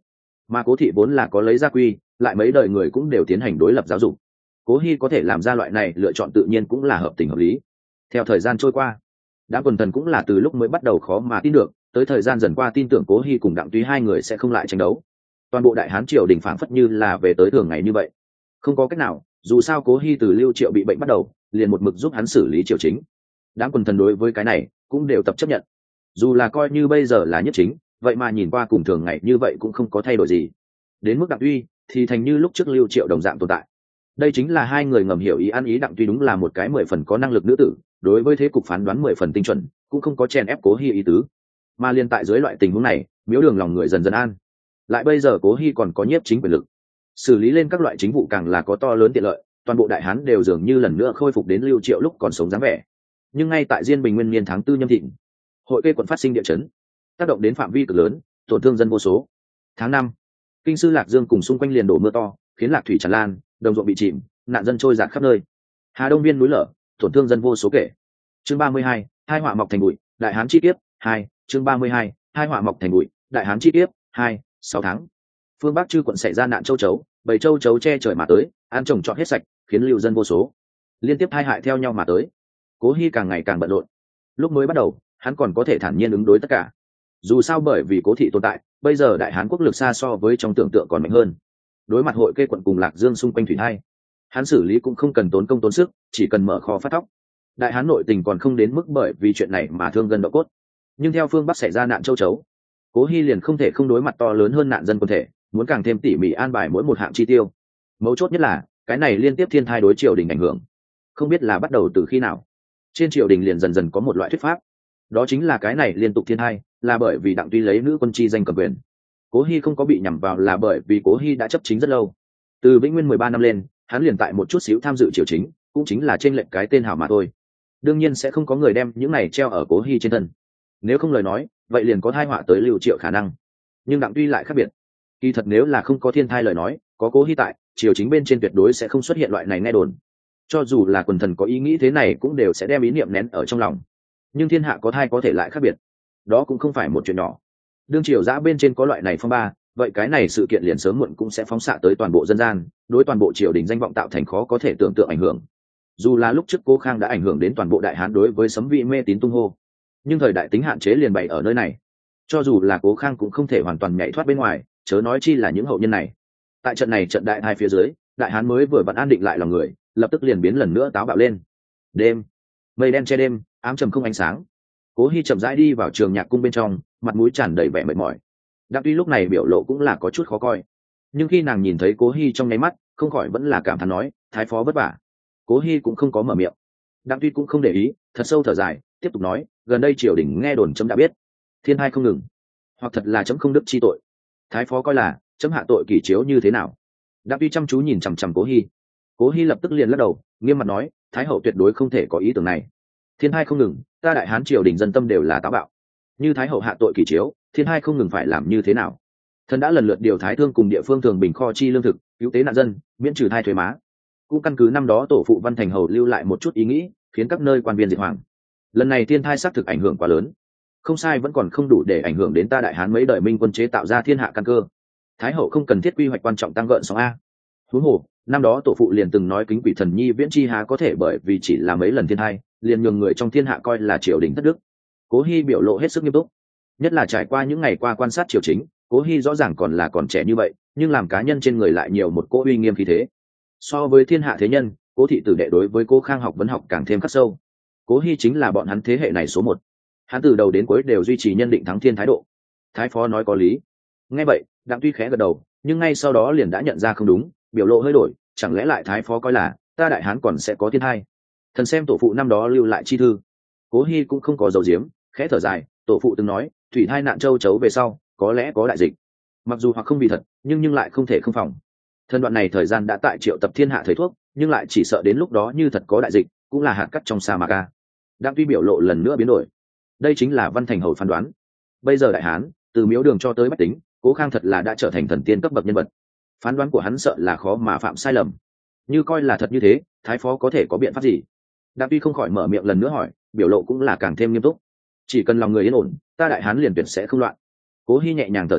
mà cố thị vốn là có lấy gia quy, lại mấy đời người cũng đều tiến hành đối lập giáo dục, cố hy có thể làm ra loại này lựa chọn tự nhiên cũng là hợp tình hợp lý. Theo thời gian trôi qua, đã quần thần cũng là từ lúc mới bắt đầu khó mà tin được, tới thời gian dần qua tin tưởng cố hy cùng đặng túy hai người sẽ không lại tranh đấu. Toàn bộ đại hán triều đình phảng phất như là về tới thường ngày như vậy. Không có cách nào, dù sao cố hy từ Lưu Triệu bị bệnh bắt đầu liền một mực giúp hắn xử lý triều chính. Đám quần thần đối với cái này cũng đều tập chấp nhận, dù là coi như bây giờ là nhất chính, vậy mà nhìn qua cùng thường ngày như vậy cũng không có thay đổi gì. Đến mức đặng uy thì thành như lúc trước Lưu Triệu đồng dạng tồn tại. Đây chính là hai người ngầm hiểu ý ăn ý. Đặng tuy đúng là một cái 10 phần có năng lực nữ tử, đối với thế cục phán đoán 10 phần tinh chuẩn, cũng không có chèn ép cố hy ý tứ. Mà liên tại dưới loại tình huống này, miếu đường lòng người dần dần an. Lại bây giờ cố hy còn có nhiếp chính quyền lực, xử lý lên các loại chính vụ càng là có to lớn tiện lợi, toàn bộ đại hán đều dường như lần nữa khôi phục đến Lưu Triệu lúc còn sống dáng vẻ. Nhưng ngay tại Diên Bình Nguyên niên tháng 4 nhâm thịnh, hội kê quận phát sinh địa chấn, tác động đến phạm vi cực lớn, tổn thương dân vô số. Tháng 5, kinh sư Lạc Dương cùng xung quanh liền đổ mưa to, khiến lạc thủy tràn lan, đồng ruộng bị chìm, nạn dân trôi dạt khắp nơi. Hà Đông Viên núi lở, tổn thương dân vô số kể. Chương 32, hai họa mọc thành bụi, đại hán chi kiếp 2. Chương 32, hai họa mọc thành bụi, đại hán chi kiếp 2. 6 tháng, phương Bắc Chư quận xảy ra nạn châu chấu, bầy châu chấu che trời mà tới, ăn trồng trọt hết sạch, khiến lưu dân vô số. Liên tiếp hai hại theo nhau mà tới. Cố hy càng ngày càng bận rộn. Lúc mới bắt đầu, hắn còn có thể thản nhiên ứng đối tất cả. Dù sao bởi vì cố thị tồn tại, bây giờ đại hán quốc lực xa so với trong tưởng tượng còn mạnh hơn. Đối mặt hội kê quận cùng Lạc Dương xung quanh thủy hai, hắn xử lý cũng không cần tốn công tốn sức, chỉ cần mở kho phát thóc. Đại hán nội tình còn không đến mức bởi vì chuyện này mà thương gần độ cốt. Nhưng theo phương Bắc xảy ra nạn châu chấu, cố hy liền không thể không đối mặt to lớn hơn nạn dân quần thể, muốn càng thêm tỉ mỉ an bài mỗi một hạng chi tiêu. Mấu chốt nhất là cái này liên tiếp thiên thai đối triều đình ảnh hưởng, không biết là bắt đầu từ khi nào. Trên triều đình liền dần dần có một loại thuyết pháp, đó chính là cái này liên tục thiên thai là bởi vì đặng tuy lấy nữ quân chi danh cầm quyền. Cố hy không có bị nhằm vào là bởi vì cố hy đã chấp chính rất lâu, từ Vĩnh Nguyên 13 năm lên, hắn liền tại một chút xíu tham dự triều chính, cũng chính là trên lệnh cái tên hào mà thôi. Đương nhiên sẽ không có người đem những này treo ở cố hy trên thân, nếu không lời nói vậy liền có thai họa tới Lưu Triệu khả năng. Nhưng đặng tuy lại khác biệt, kỳ thật nếu là không có thiên thai lời nói, có cố hy tại, triều chính bên trên tuyệt đối sẽ không xuất hiện loại này nghe đồn. Cho dù là quần thần có ý nghĩ thế này cũng đều sẽ đem ý niệm nén ở trong lòng. Nhưng thiên hạ có thai có thể lại khác biệt, đó cũng không phải một chuyện nhỏ. Đương triều giã bên trên có loại này phong ba, vậy cái này sự kiện liền sớm muộn cũng sẽ phóng xạ tới toàn bộ dân gian, đối toàn bộ triều đình danh vọng tạo thành khó có thể tưởng tượng ảnh hưởng. Dù là lúc trước Cố Khang đã ảnh hưởng đến toàn bộ đại hán đối với sấm vị mê tín tung hô, nhưng thời đại tính hạn chế liền bày ở nơi này, cho dù là Cố Khang cũng không thể hoàn toàn nhảy thoát bên ngoài, chớ nói chi là những hậu nhân này. Tại trận này trận đại hai phía dưới, đại hán mới vừa vặn an định lại lòng người, lập tức liền biến lần nữa táo bạo lên. Đêm, mây đen che đêm, ám trầm không ánh sáng. Cố hy chậm rãi đi vào trường nhạc cung bên trong, mặt mũi tràn đầy vẻ mệt mỏi. Đặng tuy lúc này biểu lộ cũng là có chút khó coi, nhưng khi nàng nhìn thấy cố hy trong nháy mắt, không khỏi vẫn là cảm thán nói, thái phó vất vả. Cố hy cũng không có mở miệng. Đặng tuy cũng không để ý, thật sâu thở dài, tiếp tục nói, gần đây triều đình nghe đồn chấm đã biết, thiên hai không ngừng, hoặc thật là chấm không đức chi tội. Thái phó coi là chấm hạ tội kỷ chiếu như thế nào? Đặng tuy chăm chú nhìn chằm chằm cố hy. Cố hy lập tức liền lắc đầu, nghiêm mặt nói, thái hậu tuyệt đối không thể có ý tưởng này. Thiên hai không ngừng, ta đại hán triều đình dân tâm đều là táo bạo, như thái hậu hạ tội kỷ chiếu, thiên hai không ngừng phải làm như thế nào? Thần đã lần lượt điều thái thương cùng địa phương thường bình kho chi lương thực, cứu tế nạn dân, miễn trừ thai thuế má. Cũng căn cứ năm đó tổ phụ Văn Thành Hầu lưu lại một chút ý nghĩ, khiến các nơi quan viên diệt hoàng. Lần này thiên thai xác thực ảnh hưởng quá lớn, không sai vẫn còn không đủ để ảnh hưởng đến ta đại hán mấy đời minh quân chế tạo ra thiên hạ căn cơ. Thái hậu không cần thiết quy hoạch quan trọng tăng gợn sóng a. Huống hồ năm đó tổ phụ liền từng nói kính quỷ thần nhi viễn chi há có thể bởi vì chỉ là mấy lần thiên thai liền nhường người trong thiên hạ coi là triều đình thất đức. Cố hy biểu lộ hết sức nghiêm túc, nhất là trải qua những ngày qua quan sát triều chính, cố hy rõ ràng còn trẻ như vậy, nhưng làm cá nhân trên người lại nhiều một cỗ uy nghiêm khí thế. So với thiên hạ thế nhân, cố thị tử đệ đối với cố Khang học vấn học càng thêm khắc sâu. Cố hy chính là bọn hắn thế hệ này số một, hắn từ đầu đến cuối đều duy trì nhân định thắng thiên thái độ. Thái phó nói có lý. Nghe vậy đặng tuy khẽ gật đầu, nhưng ngay sau đó liền đã nhận ra không đúng, biểu lộ hơi đổi, chẳng lẽ lại thái phó coi là ta đại hán còn sẽ có thiên hai? Thần xem tổ phụ năm đó lưu lại chi thư. Cố hy cũng không có dầu diếm, khẽ thở dài, tổ phụ từng nói thủy thai nạn châu chấu về sau có lẽ có đại dịch, mặc dù hoặc không vì thật nhưng lại không thể không phòng. Thân đoạn này thời gian đã tại triệu tập thiên hạ thầy thuốc, nhưng lại chỉ sợ đến lúc đó như thật có đại dịch cũng là hạt cát trong sa mạc ca. Đặng tuy biểu lộ lần nữa biến đổi, đây chính là Văn Thành Hầu phán đoán. Bây giờ đại hán từ miếu đường cho tới bách tính, Cố Khang thật là đã trở thành thần tiên cấp bậc nhân vật, phán đoán của hắn sợ là khó mà phạm sai lầm. Như coi là thật như thế, thái phó có thể có biện pháp gì? Đặng tuy không khỏi mở miệng lần nữa hỏi, biểu lộ cũng là càng thêm nghiêm túc. Chỉ cần lòng người yên ổn, ta đại hán liền tuyệt sẽ không loạn. Cố hy nhẹ nhàng thở dài,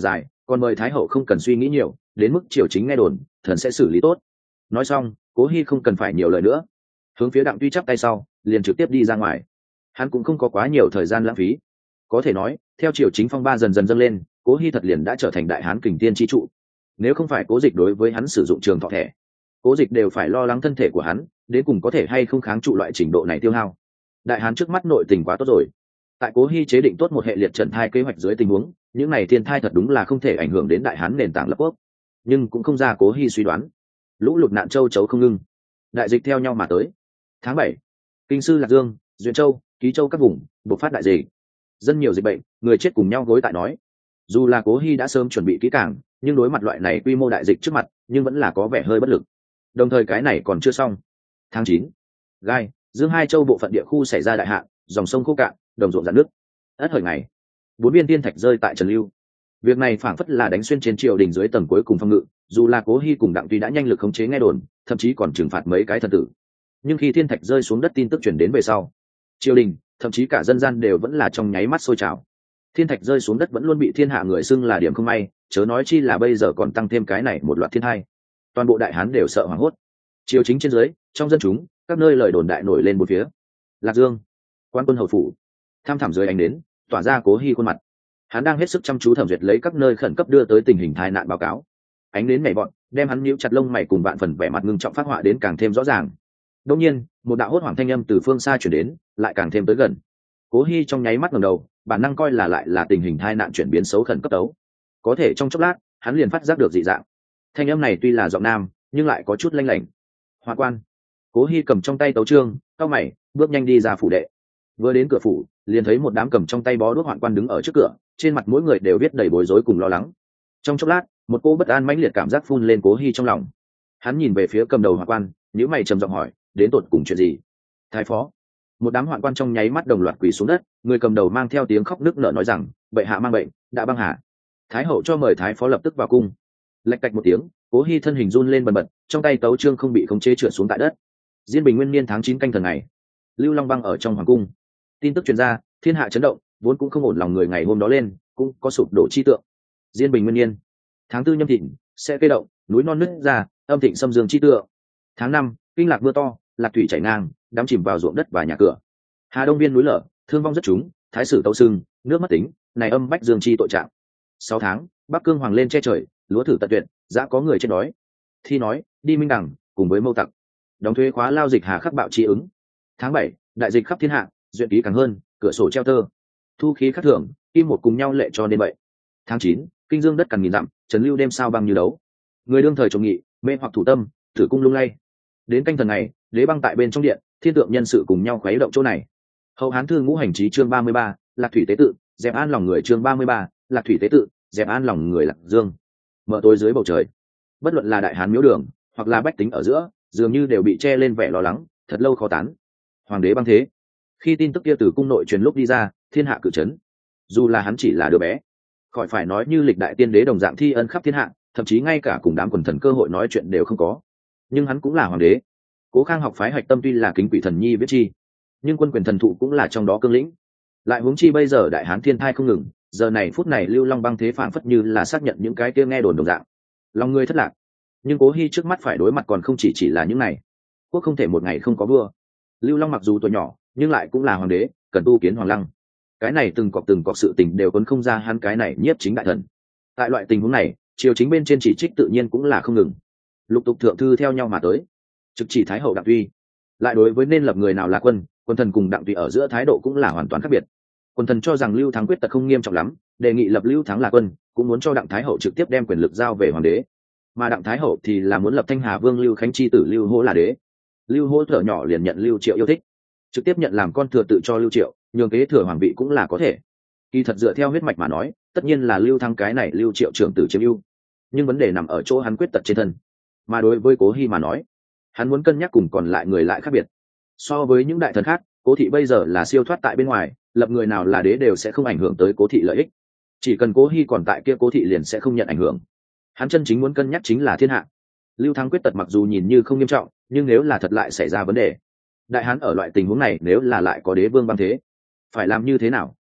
còn mời thái hậu không cần suy nghĩ nhiều, đến mức triều chính nghe đồn thần sẽ xử lý tốt. Nói xong Cố Hi không cần phải nhiều lời nữa, hướng phía Đặng Tuy chắp tay sau liền trực tiếp đi ra ngoài. Hắn cũng không có quá nhiều thời gian lãng phí, có thể nói theo triều chính phong ba dần dần dâng lên, Cố Hi thật liền đã trở thành đại hán kình tiên chi trụ. Nếu không phải Cố Dịch đối với hắn sử dụng trường thọ thẻ, Cố Dịch đều phải lo lắng thân thể của hắn đến cùng có thể hay không kháng trụ loại trình độ này tiêu hao. Đại hán trước mắt nội tình quá tốt rồi, tại Cố Hi chế định tốt một hệ liệt trận thai kế hoạch dưới tình huống, những này thiên thai thật đúng là không thể ảnh hưởng đến đại hán nền tảng lập quốc. Nhưng cũng không ra Cố Hi suy đoán, lũ lụt nạn châu chấu không ngưng, đại dịch theo nhau mà tới. Tháng 7, kinh sư Lạc Dương, Duyện Châu, Ký Châu các vùng bộc phát đại dịch, dân nhiều dịch bệnh, người chết cùng nhau gối tại nói. Dù là Cố Hi đã sớm chuẩn bị kỹ càng, nhưng đối mặt loại này quy mô đại dịch trước mặt, nhưng vẫn là có vẻ hơi bất lực. Đồng thời cái này còn chưa xong. Tháng 9, Gai, Dương hai châu bộ phận địa khu xảy ra đại hạn, dòng sông khô cạn, đồng ruộng rạn nước. Ất hởi ngày, 4 viên tiên thạch rơi tại Trần Lưu. Việc này phảng phất là đánh xuyên trên triều đình dưới tầng cuối cùng phong ngự, dù là Cố Hi cùng Đặng Tuy đã nhanh lực khống chế nghe đồn, thậm chí còn trừng phạt mấy cái thần tử. Nhưng khi thiên thạch rơi xuống đất tin tức truyền đến về sau, triều đình, thậm chí cả dân gian đều vẫn là trong nháy mắt sôi trào. Thiên thạch rơi xuống đất vẫn luôn bị thiên hạ người xưng là điểm không may, chớ nói chi là bây giờ còn tăng thêm cái này một loạt thiên tai. Toàn bộ đại hán đều sợ hoảng hốt. Triều chính trên dưới, trong dân chúng, các nơi lời đồn đại nổi lên bốn phía. Lạc Dương, quan quân hầu phủ, tham thẳm dưới ánh đến, tỏa ra Cố Hi khuôn mặt. Hắn đang hết sức chăm chú thẩm duyệt lấy các nơi khẩn cấp đưa tới tình hình tai nạn báo cáo. Ánh đến nhảy vọt, đem hắn nhíu chặt lông mày cùng vạn phần vẻ mặt ngưng trọng phát họa đến càng thêm rõ ràng. Đương nhiên, một đạo hốt hoảng thanh âm từ phương xa truyền đến, lại càng thêm tới gần. Cố Hi trong nháy mắt ngẩng đầu, bản năng coi là lại là tình hình tai nạn chuyển biến xấu khẩn cấp tấu. Có thể trong chốc lát, hắn liền phát giác được dị dạng. Thanh âm này tuy là giọng nam, nhưng lại có chút lanh lảnh. Hoạn quan. Cố Hi cầm trong tay tấu chương, cau mày, bước nhanh đi ra phủ đệ. Vừa đến cửa phủ, liền thấy một đám cầm trong tay bó đuốc hoạn quan đứng ở trước cửa, trên mặt mỗi người đều viết đầy bối rối cùng lo lắng. Trong chốc lát, một cô bất an mãnh liệt cảm giác phun lên Cố Hi trong lòng. Hắn nhìn về phía cầm đầu hoạn quan, nhíu mày trầm giọng hỏi, đến tột cùng chuyện gì? Thái phó. Một đám hoạn quan trong nháy mắt đồng loạt quỳ xuống đất, người cầm đầu mang theo tiếng khóc nức nở nói rằng, bệ hạ mang bệnh, đã băng hà. Thái hậu cho mời thái phó lập tức vào cung. Lạch cạch một tiếng, Cố Hi thân hình run lên bần bật, trong tay tấu chương không bị khống chế trượt xuống tại đất. Diên Bình Nguyên Niên tháng 9 canh thần ngày, Lưu Long băng ở trong hoàng cung. Tin tức truyền ra, thiên hạ chấn động, vốn cũng không ổn lòng người ngày hôm đó lên, cũng có sụp đổ chi tượng. Diên Bình Nguyên Niên, tháng 4 nhâm thịnh, sẽ cây động, núi non nứt ra, âm thịnh xâm dương chi tượng. Tháng 5, kinh lạc mưa to, lạc thủy chảy ngang, đắm chìm vào ruộng đất và nhà cửa. Hà Đông biên núi lở, thương vong rất chúng, thái sử tấu sưng, nước mất tính, này âm bách dương chi tội trạng. 6 tháng, Bắc Cương hoàng lên che trời, lúa thử tận tuyệt, dã có người chết đói. Thi nói, đi minh đẳng, cùng với mâu tặc. Đóng thuế khóa lao dịch hà khắc bạo chi ứng. Tháng 7, đại dịch khắp thiên hạ, duyện ký càng hơn, cửa sổ treo tơ. Thu khí khắc thưởng, kim một cùng nhau lệ cho nên vậy. Tháng 9, kinh dương đất cằn nghìn dặm, trấn lưu đêm sao băng như đấu. Người đương thời trồng nghị, mê hoặc thủ tâm, tử cung lung lay. Đến canh thần ngày, đế băng tại bên trong điện, thiên tượng nhân sự cùng nhau khuấy động chỗ này. Hậu Hán thư ngũ hành chí chương 33, Lạc thủy tế tự, dẹp an lòng người chương 33, Lạc thủy tế tự, dẹp an lòng người Lạc Dương. Mở tối dưới bầu trời, bất luận là đại hán miếu đường, hoặc là bách tính ở giữa, dường như đều bị che lên vẻ lo lắng, thật lâu khó tán. Hoàng đế băng thế. Khi tin tức kia từ cung nội truyền lúc đi ra, thiên hạ cự chấn. Dù là hắn chỉ là đứa bé, khỏi phải nói như lịch đại tiên đế đồng dạng thi ân khắp thiên hạ, thậm chí ngay cả cùng đám quần thần cơ hội nói chuyện đều không có. Nhưng hắn cũng là hoàng đế. Cố Khang học phái hạch tâm tuy là kính quỷ thần nhi viết chi, nhưng quân quyền thần thụ cũng là trong đó cương lĩnh. Lại huống chi bây giờ đại hán thiên thai không ngừng, giờ này phút này Lưu Long băng thế phản phất như là xác nhận những cái kia nghe đồn đồng dạng. Lòng người thất lạc, nhưng Cố Hi trước mắt phải đối mặt còn không chỉ là những này. Quốc không thể một ngày không có vua. Lưu Long mặc dù tuổi nhỏ, nhưng lại cũng là hoàng đế, cần tu kiến hoàng lăng. Cái này từng cọc sự tình đều cuốn không ra hắn cái này nhiếp chính đại thần. Tại loại tình huống này, triều chính bên trên chỉ trích tự nhiên cũng là không ngừng. Lục tục thượng thư theo nhau mà tới. Trực chỉ thái hậu Đặng Tuy, lại đối với nên lập người nào là quân thần cùng Đặng Tuy ở giữa thái độ cũng là hoàn toàn khác biệt. Quân thần cho rằng Lưu Thắng quyết tật không nghiêm trọng lắm, đề nghị lập Lưu Thắng là quân, cũng muốn cho Đặng thái hậu trực tiếp đem quyền lực giao về hoàng đế. Mà Đặng thái hậu thì là muốn lập Thanh Hà vương Lưu Khánh chi tử Lưu Hỗ là đế. Lưu Hỗ thở nhỏ liền nhận Lưu Triệu yêu thích, trực tiếp nhận làm con thừa tự cho Lưu Triệu, nhường kế thừa hoàng vị cũng là có thể. Kỳ thật dựa theo huyết mạch mà nói, tất nhiên là Lưu Thắng cái này Lưu Triệu trưởng tử chiếm ưu, nhưng vấn đề nằm ở chỗ hắn quyết tật trên thân. Mà đối với Cố Hi mà nói, hắn muốn cân nhắc cùng còn lại người lại khác biệt. So với những đại thần khác, Cố thị bây giờ là siêu thoát tại bên ngoài, lập người nào là đế đều sẽ không ảnh hưởng tới Cố thị lợi ích. Chỉ cần Cố Hi còn tại kia, Cố thị liền sẽ không nhận ảnh hưởng. Hắn chân chính muốn cân nhắc chính là thiên hạ. Lưu Thắng quyết tật mặc dù nhìn như không nghiêm trọng, nhưng nếu là thật lại xảy ra vấn đề, đại hán ở loại tình huống này nếu là lại có đế vương băng thế, phải làm như thế nào?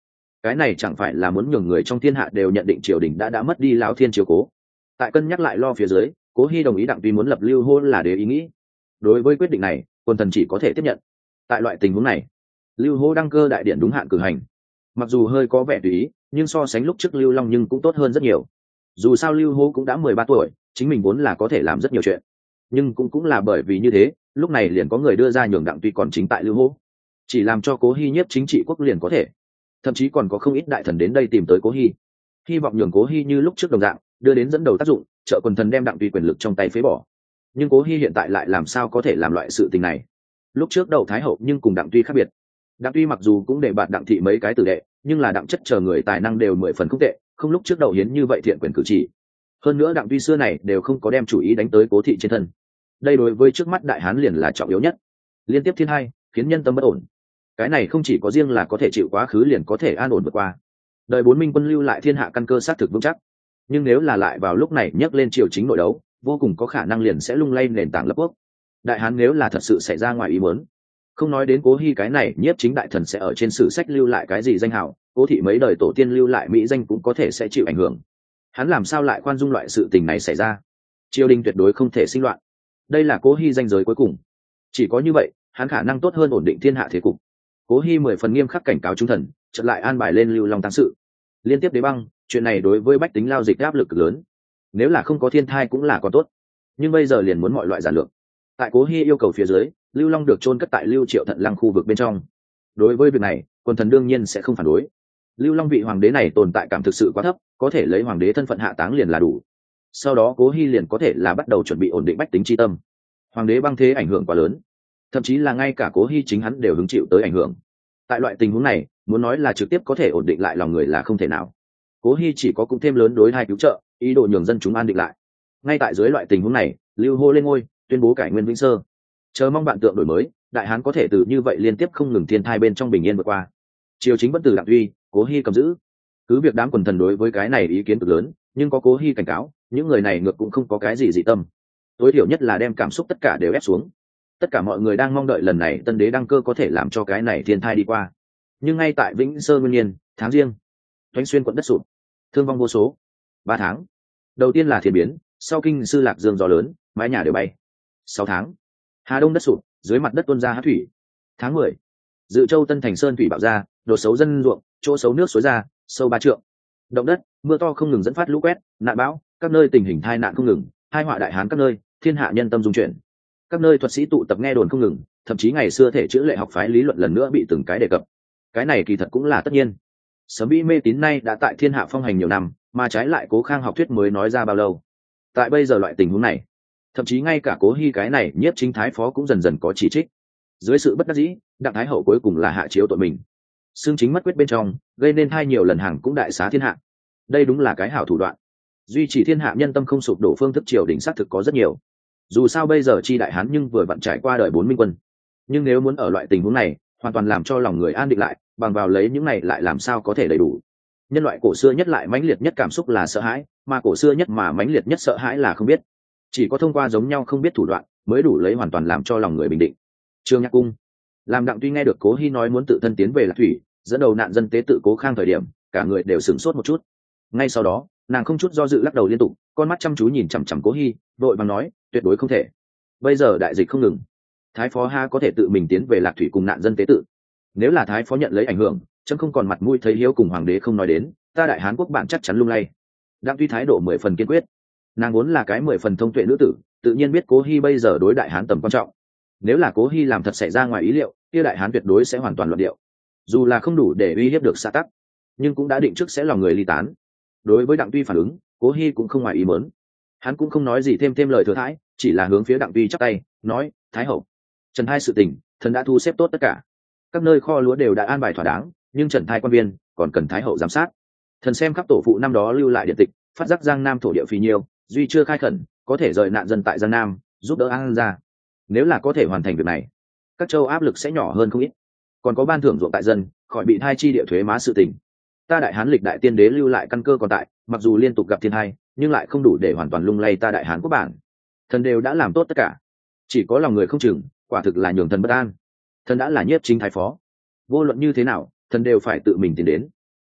cái này chẳng phải là muốn nhường người trong thiên hạ đều nhận định triều đình đã mất đi lão thiên chiếu cố. Tại cân nhắc lại lo phía dưới, Cố Hi đồng ý Đặng Tuy muốn lập Lưu Hô là đế ý nghĩ. Đối với quyết định này, quần thần chỉ có thể tiếp nhận. Tại loại tình huống này, Lưu Hô đăng cơ đại điện đúng hạn cử hành. Mặc dù hơi có vẻ tùy ý, nhưng so sánh lúc trước Lưu Long nhưng cũng tốt hơn rất nhiều. Dù sao Lưu Hô cũng đã 13 tuổi, chính mình vốn là có thể làm rất nhiều chuyện. Nhưng cũng là bởi vì như thế, lúc này liền có người đưa ra nhường Đặng Tuy còn chính tại Lưu Hô, chỉ làm cho Cố Hi nhiếp chính trị quốc liền có thể. Thậm chí còn có không ít đại thần đến đây tìm tới Cố Hi, hy vọng nhường Cố Hi như lúc trước đồng dạng, đưa đến dẫn đầu tác dụng, trợ quần thần đem Đặng Tuy quyền lực trong tay phế bỏ. Nhưng Cố Hi hiện tại lại làm sao có thể làm loại sự tình này? Lúc trước Đậu Thái hậu nhưng cùng Đặng Tuy khác biệt. Đặng Tuy mặc dù cũng để bạt Đặng thị mấy cái tử đệ, nhưng là đặng chất chờ người tài năng đều 10 phần không tệ, không lúc trước Đậu Hiến như vậy thiện quyền cử chỉ. Hơn nữa Đặng Tuy xưa này đều không có đem chủ ý đánh tới Cố thị trên thân. Đây đối với trước mắt đại hán liền là trọng yếu nhất. Liên tiếp thiên hai, khiến nhân tâm bất ổn. Cái này không chỉ có riêng là có thể chịu quá khứ liền có thể an ổn vượt qua. Đời 4 minh quân lưu lại thiên hạ căn cơ sát thực vững chắc. Nhưng nếu là lại vào lúc này nhấc lên triều chính nội đấu, vô cùng có khả năng liền sẽ lung lay nền tảng lập quốc. Đại hán nếu là thật sự xảy ra ngoài ý muốn, không nói đến Cố Hi cái này nhiếp chính đại thần sẽ ở trên sử sách lưu lại cái gì danh hào, Cố thị mấy đời tổ tiên lưu lại mỹ danh cũng có thể sẽ chịu ảnh hưởng. Hắn làm sao lại khoan dung loại sự tình này xảy ra? Triều đình tuyệt đối không thể sinh loạn. Đây là Cố Hi danh giới cuối cùng. Chỉ có như vậy, hắn khả năng tốt hơn ổn định thiên hạ thế cục. Cố Hi 10 phần nghiêm khắc cảnh cáo chúng thần, chợt lại an bài lên Lưu Long táng sự. Liên tiếp đế băng, chuyện này đối với bách tính lao dịch áp lực cực lớn. Nếu là không có thiên thai cũng là còn tốt, nhưng bây giờ liền muốn mọi loại giản lược. Tại Cố Hi yêu cầu phía dưới, Lưu Long được chôn cất tại Lưu Triệu Thận Lăng khu vực bên trong. Đối với việc này, quần thần đương nhiên sẽ không phản đối. Lưu Long vị hoàng đế này tồn tại cảm thực sự quá thấp, có thể lấy hoàng đế thân phận hạ táng liền là đủ. Sau đó Cố Hi liền có thể là bắt đầu chuẩn bị ổn định bách tính chi tâm. Hoàng đế băng thế ảnh hưởng quá lớn, thậm chí là ngay cả Cố Hi chính hắn đều hứng chịu tới ảnh hưởng. Tại loại tình huống này, muốn nói là trực tiếp có thể ổn định lại lòng người là không thể nào. Cố Hi chỉ có cũng thêm lớn đối hai cứu trợ, ý đồ nhường dân chúng an định lại. Ngay tại dưới loại tình huống này, Lưu Hô lên ngôi, tuyên bố cải nguyên vĩnh sơ, chờ mong bạn tượng đổi mới, đại hán có thể từ như vậy liên tiếp không ngừng thiên thai bên trong bình yên vượt qua. Triều chính bất tử Đặng Tuy, Cố Hi cầm giữ. Cứ việc đám quần thần đối với cái này ý kiến cực lớn, nhưng có Cố Hi cảnh cáo, những người này ngược cũng không có cái gì dị tâm. Tối thiểu nhất là đem cảm xúc tất cả đều ép xuống. Tất cả mọi người đang mong đợi lần này tân đế đăng cơ có thể làm cho cái này thiên thai đi qua. Nhưng ngay tại Vĩnh Sơ Nguyên Niên, tháng Giêng, Thoánh Xuyên quận đất sụp, thương vong vô số. 3 tháng. Đầu tiên là thiên biến, sau kinh sư lạc dương gió lớn, mái nhà đều bay. 6 tháng. Hà Đông đất sụp, dưới mặt đất tuôn ra hắc thủy. Tháng 10. Dự Châu Tân Thành Sơn thủy bạo ra, đột xấu dân ruộng, chỗ xấu nước xối ra, sâu 3 trượng. Động đất, mưa to không ngừng dẫn phát lũ quét, nạn bão, các nơi tình hình tai nạn không ngừng, hai họa đại hán các nơi, thiên hạ nhân tâm dung chuyển. Các nơi thuật sĩ tụ tập nghe đồn không ngừng, thậm chí ngày xưa thể chữ lệ học phái lý luận lần nữa bị từng cái đề cập. Cái này kỳ thật cũng là tất nhiên. Sớm bị mê tín nay đã tại thiên hạ phong hành nhiều năm, mà trái lại Cố Khang học thuyết mới nói ra bao lâu. Tại bây giờ loại tình huống này, thậm chí ngay cả Cố Hi cái này nhiếp chính thái phó cũng dần dần có chỉ trích. Dưới sự bất đắc dĩ, Đặng Thái hậu cuối cùng là hạ chiếu tội mình, xương chính mất quyết bên trong, gây nên hai nhiều lần hàng cũng đại xá thiên hạ. Đây đúng là cái hảo thủ đoạn. Duy trì thiên hạ nhân tâm không sụp đổ phương thức triều đình xác thực có rất nhiều. Dù sao bây giờ chi đại hán nhưng vừa vặn trải qua đời 4 minh quân, nhưng nếu muốn ở loại tình huống này hoàn toàn làm cho lòng người an định lại, bằng vào lấy những này lại làm sao có thể đầy đủ. Nhân loại cổ xưa nhất lại mãnh liệt nhất cảm xúc là sợ hãi, mà cổ xưa nhất mà mãnh liệt nhất sợ hãi là không biết. Chỉ có thông qua giống nhau không biết thủ đoạn mới đủ lấy hoàn toàn làm cho lòng người bình định. Trương Nhạc Cung, làm Đặng Tuy nghe được Cố Hi nói muốn tự thân tiến về Lạc Thủy, dẫn đầu nạn dân tế tự Cố Khang thời điểm, cả người đều sửng sốt một chút. Ngay sau đó, nàng không chút do dự lắc đầu liên tục, con mắt chăm chú nhìn chằm chằm Cố Hi, vội vàng nói, tuyệt đối không thể. Bây giờ đại dịch không ngừng, thái phó ha có thể tự mình tiến về Lạc Thủy cùng nạn dân tế tự. Nếu là thái phó nhận lấy ảnh hưởng, chấm không còn mặt mũi thấy hiếu cùng hoàng đế không nói đến, ta đại hán quốc bản chắc chắn lung lay. Đặng Tuy thái độ 10 phần kiên quyết. Nàng vốn là cái 10 phần thông tuệ nữ tử, tự nhiên biết Cố Hi bây giờ đối đại hán tầm quan trọng. Nếu là Cố Hi làm thật xảy ra ngoài ý liệu, kia đại hán tuyệt đối sẽ hoàn toàn luận điệu. Dù là không đủ để uy hiếp được xã tắc, nhưng cũng đã định trước sẽ lòng người ly tán. Đối với Đặng Tuy phản ứng, Cố Hi cũng không ngoài ý muốn. Hắn cũng không nói gì thêm lời thừa thãi, chỉ là hướng phía Đặng Tuy chắp tay, nói: "Thái hậu, Trần Thai sự tình, thần đã thu xếp tốt tất cả. Các nơi kho lúa đều đã an bài thỏa đáng, nhưng Trần Thai quan viên còn cần Thái hậu giám sát. Thần xem khắp tổ phụ năm đó lưu lại điện tịch, phát giác Giang Nam thổ địa phì nhiêu, duy chưa khai khẩn, có thể rời nạn dân tại Giang Nam, giúp đỡ An ra. Nếu là có thể hoàn thành việc này, các châu áp lực sẽ nhỏ hơn không ít. Còn có ban thưởng ruộng tại dân, khỏi bị thai chi địa thuế má sự tình. Ta đại hán lịch đại tiên đế lưu lại căn cơ còn tại, mặc dù liên tục gặp thiên hai, nhưng lại không đủ để hoàn toàn lung lay ta đại hán quốc bản. Thần đều đã làm tốt tất cả, chỉ có lòng người không chừng, quả thực là nhường thần bất an. Thần đã là nhiếp chính thái phó, vô luận như thế nào, thần đều phải tự mình tiến đến.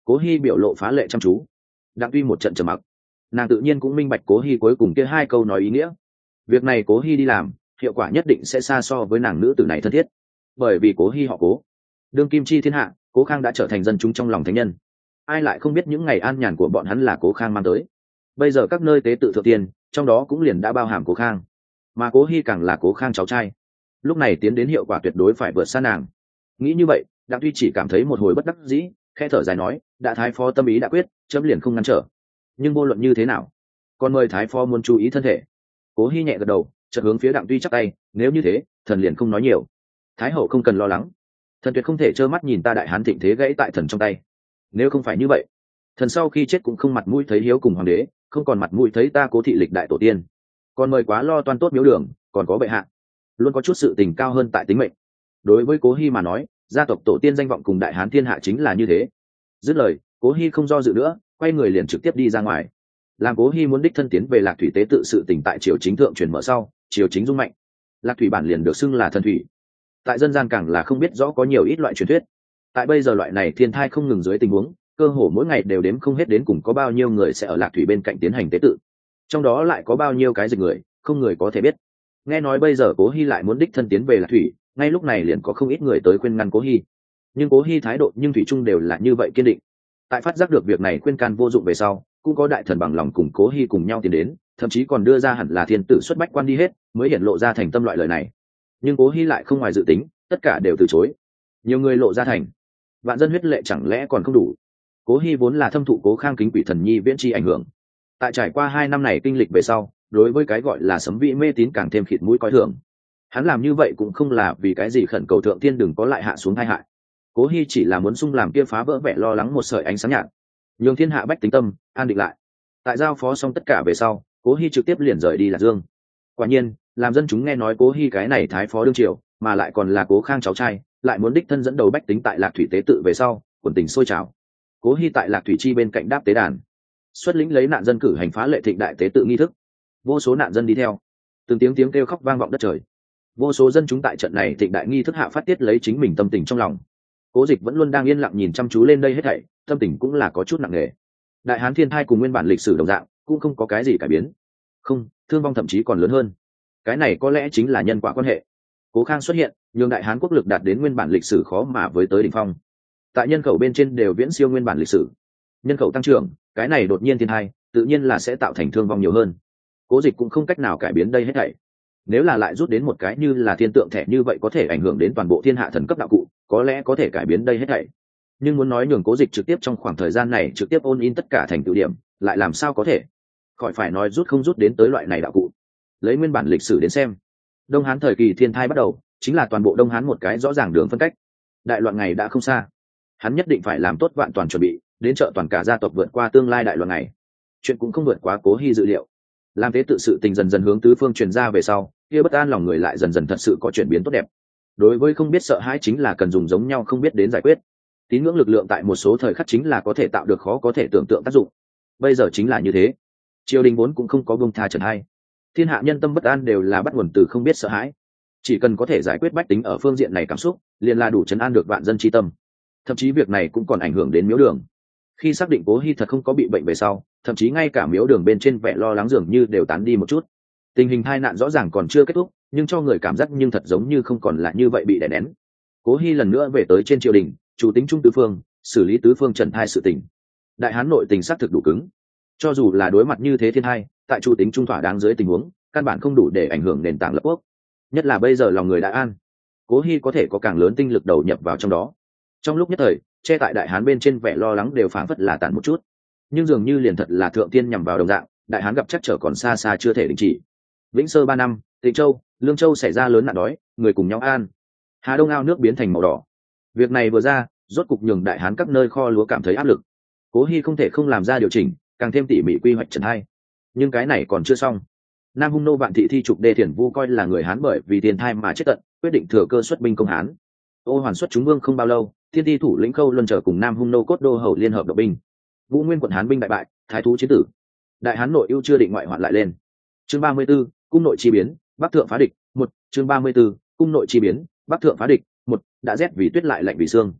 Cố Hi biểu lộ phá lệ chăm chú. Đặng Tuy một trận trầm mặc, nàng tự nhiên cũng minh bạch Cố Hi cuối cùng kia hai câu nói ý nghĩa. Việc này Cố Hi đi làm, hiệu quả nhất định sẽ xa so với nàng nữ tử này thân thiết, bởi vì Cố Hi họ Cố, đương kim chi thiên hạ, Cố Khang đã trở thành dân chúng trong lòng thánh nhân. Ai lại không biết những ngày an nhàn của bọn hắn là Cố Khang mang tới. Bây giờ các nơi tế tự thượng tiên, trong đó cũng liền đã bao hàm Cố Khang, mà Cố Hi càng là Cố Khang cháu trai, lúc này tiến đến hiệu quả tuyệt đối phải vượt xa nàng. Nghĩ như vậy, Đặng Tuy chỉ cảm thấy một hồi bất đắc dĩ, khẽ thở dài nói, đã thái phó tâm ý đã quyết, chấm liền không ngăn trở. Nhưng vô luận như thế nào, còn mời thái phó muốn chú ý thân thể. Cố Hi nhẹ gật đầu, chợt hướng phía Đặng Tuy chắp tay, nếu như thế, thần liền không nói nhiều. Thái hậu không cần lo lắng, thần tuyệt không thể trơ mắt nhìn ta đại hán thịnh thế gãy tại thần trong tay. Nếu không phải như vậy, thần sau khi chết cũng không mặt mũi thấy hiếu cùng hoàng đế, không còn mặt mũi thấy ta Cố thị lịch đại tổ tiên. Còn mời quá lo toan tốt miếu đường, còn có bệ hạ, luôn có chút sự tình cao hơn tại tính mệnh. Đối với Cố Hi mà nói, gia tộc tổ tiên danh vọng cùng đại hán thiên hạ chính là như thế. Dứt lời, Cố Hi không do dự nữa, quay người liền trực tiếp đi ra ngoài. Làm Cố Hi muốn đích thân tiến về Lạc Thủy tế tự sự tình tại triều chính thượng truyền mở sau, triều chính rung mạnh. Lạc Thủy bản liền được xưng là thần thủy, tại dân gian càng là không biết rõ có nhiều ít loại truyền thuyết. Tại bây giờ loại này thiên thai không ngừng dưới tình huống, cơ hồ mỗi ngày đều đếm không hết đến cùng có bao nhiêu người sẽ ở Lạc Thủy bên cạnh tiến hành tế tự, trong đó lại có bao nhiêu cái dịch người, không người có thể biết. Nghe nói bây giờ Cố Hi lại muốn đích thân tiến về Lạc Thủy, ngay lúc này liền có không ít người tới khuyên ngăn Cố Hi, nhưng Cố Hi thái độ nhưng thủy chung đều là như vậy kiên định. Tại phát giác được việc này khuyên can vô dụng về sau, cũng có đại thần bằng lòng cùng Cố Hi cùng nhau tiến đến, thậm chí còn đưa ra hẳn là thiên tử xuất bách quan đi hết mới hiện lộ ra thành tâm loại lời này. Nhưng Cố Hi lại không ngoài dự tính, tất cả đều từ chối. Nhiều người lộ ra thành, vạn dân huyết lệ chẳng lẽ còn không đủ. Cố Hi vốn là thâm thụ Cố Khang kính quỷ thần nhi viễn chi ảnh hưởng, tại trải qua 2 năm này kinh lịch về sau, đối với cái gọi là sấm vĩ mê tín càng thêm khịt mũi coi thường. Hắn làm như vậy cũng không là vì cái gì khẩn cầu thượng tiên đừng có lại hạ xuống tai hại. Cố Hi chỉ là muốn sung làm kia phá vỡ vẻ lo lắng một sợi ánh sáng nhạt, nhường thiên hạ bách tính tâm an định lại. Tại giao phó xong tất cả về sau, Cố Hi trực tiếp liền rời đi Lạc Dương. Quả nhiên, làm dân chúng nghe nói Cố Hi cái này thái phó đương triều, mà lại còn là Cố Khang cháu trai, lại muốn đích thân dẫn đầu bách tính tại Lạc Thủy tế tự về sau, quần tình sôi trào. Cố Hi tại Lạc Thủy chi bên cạnh đáp tế đàn, xuất lĩnh lấy nạn dân cử hành phá lệ thịnh đại tế tự nghi thức. Vô số nạn dân đi theo, từng tiếng kêu khóc vang vọng đất trời. Vô số dân chúng tại trận này thịnh đại nghi thức hạ phát tiết lấy chính mình tâm tình trong lòng. Cố Dịch vẫn luôn đang yên lặng nhìn chăm chú lên đây hết thảy, tâm tình cũng là có chút nặng nề. Đại hán thiên thai cùng nguyên bản lịch sử đồng dạng, cũng không có cái gì cải biến. Không, thương vong thậm chí còn lớn hơn. Cái này có lẽ chính là nhân quả quan hệ. Cố Khang xuất hiện, nhường đại hán quốc lực đạt đến nguyên bản lịch sử khó mà với tới đỉnh phong. Tại nhân khẩu bên trên đều viễn siêu nguyên bản lịch sử. Nhân khẩu tăng trưởng, cái này đột nhiên thiên thai, tự nhiên là sẽ tạo thành thương vong nhiều hơn. Cố Dịch cũng không cách nào cải biến đây hết thảy. Nếu là lại rút đến một cái như là thiên tượng thẻ như vậy có thể ảnh hưởng đến toàn bộ thiên hạ thần cấp đạo cụ, có lẽ có thể cải biến đây hết thảy. Nhưng muốn nói nhường Cố Dịch trực tiếp trong khoảng thời gian này trực tiếp ôn in tất cả thành tựu điểm, lại làm sao có thể? Khỏi phải nói rút không rút đến tới loại này đạo cụ. Lấy nguyên bản lịch sử đến xem, Đông Hán thời kỳ thiên thai bắt đầu, chính là toàn bộ Đông Hán một cái rõ ràng đường phân cách. Đại loạn ngày đã không xa, hắn nhất định phải làm tốt vạn toàn chuẩn bị, đến trợ toàn cả gia tộc vượt qua tương lai đại loạn ngày. Chuyện cũng không vượt quá Cố Hi dự liệu. Làm thế tự sự tình dần dần hướng tứ phương truyền ra về sau, kia bất an lòng người lại dần dần thật sự có chuyển biến tốt đẹp. Đối với không biết sợ hãi chính là cần dùng giống nhau không biết đến giải quyết. Tín ngưỡng lực lượng tại một số thời khắc chính là có thể tạo được khó có thể tưởng tượng tác dụng. Bây giờ chính là như thế. Triều đình vốn cũng không có buông tha trần hay. Thiên hạ nhân tâm bất an đều là bắt nguồn từ không biết sợ hãi. Chỉ cần có thể giải quyết bách tính ở phương diện này cảm xúc, liền là đủ trấn an được vạn dân tri tâm. Thậm chí việc này cũng còn ảnh hưởng đến miếu đường. Khi xác định Cố Hi thật không có bị bệnh về sau, thậm chí ngay cả miếu đường bên trên vẻ lo lắng dường như đều tán đi một chút. Tình hình tai nạn rõ ràng còn chưa kết thúc, nhưng cho người cảm giác nhưng thật giống như không còn là như vậy bị đè nén. Cố Hi lần nữa về tới trên triều đình, chủ tính trung tứ phương, xử lý tứ phương trần thai sự tình. Đại hán nội tình xác thực đủ cứng, cho dù là đối mặt như thế thiên hai, tại chủ tính trung thỏa đáng dưới tình huống, căn bản không đủ để ảnh hưởng nền tảng lập quốc. Nhất là bây giờ lòng người đã an, Cố Hi có thể có càng lớn tinh lực đầu nhập vào trong đó. Trong lúc nhất thời, che tại đại hán bên trên vẻ lo lắng đều phảng phất là tàn một chút, nhưng dường như liền thật là thượng tiên nhằm vào đồng dạng, đại hán gặp chắc trở còn xa xa chưa thể đình chỉ. Vĩnh Sơ 3 năm, Tịnh Châu, Lương Châu xảy ra lớn nạn đói, người cùng nhau an. Hà Đông ao nước biến thành màu đỏ. Việc này vừa ra, rốt cục nhường đại hán các nơi kho lúa cảm thấy áp lực. Cố Hi không thể không làm ra điều chỉnh, càng thêm tỉ mỉ quy hoạch trần hai. Nhưng cái này còn chưa xong. Nam Hung nô Vạn Thị Thi trục Đê Thiển Vu coi là người Hán bởi vì tiền thai mà chết tận, quyết định thừa cơ xuất binh công Hán. Ô Hoàn xuất chúng vương không bao lâu, Thiên Ti thủ lĩnh Khâu Luân trở cùng Nam Hung nô Cốt Đô hầu liên hợp động binh. Vũ Nguyên quận Hán binh đại bại, thái thú chiến tử. Đại Hán nội ưu chưa định ngoại hoạn lại lên. Chương 34, cung nội chi biến, Bắc thượng phá địch, 1, chương 34, cung nội chi biến, Bắc thượng phá địch, 1, đã rét vì tuyết lại lạnh vì xương.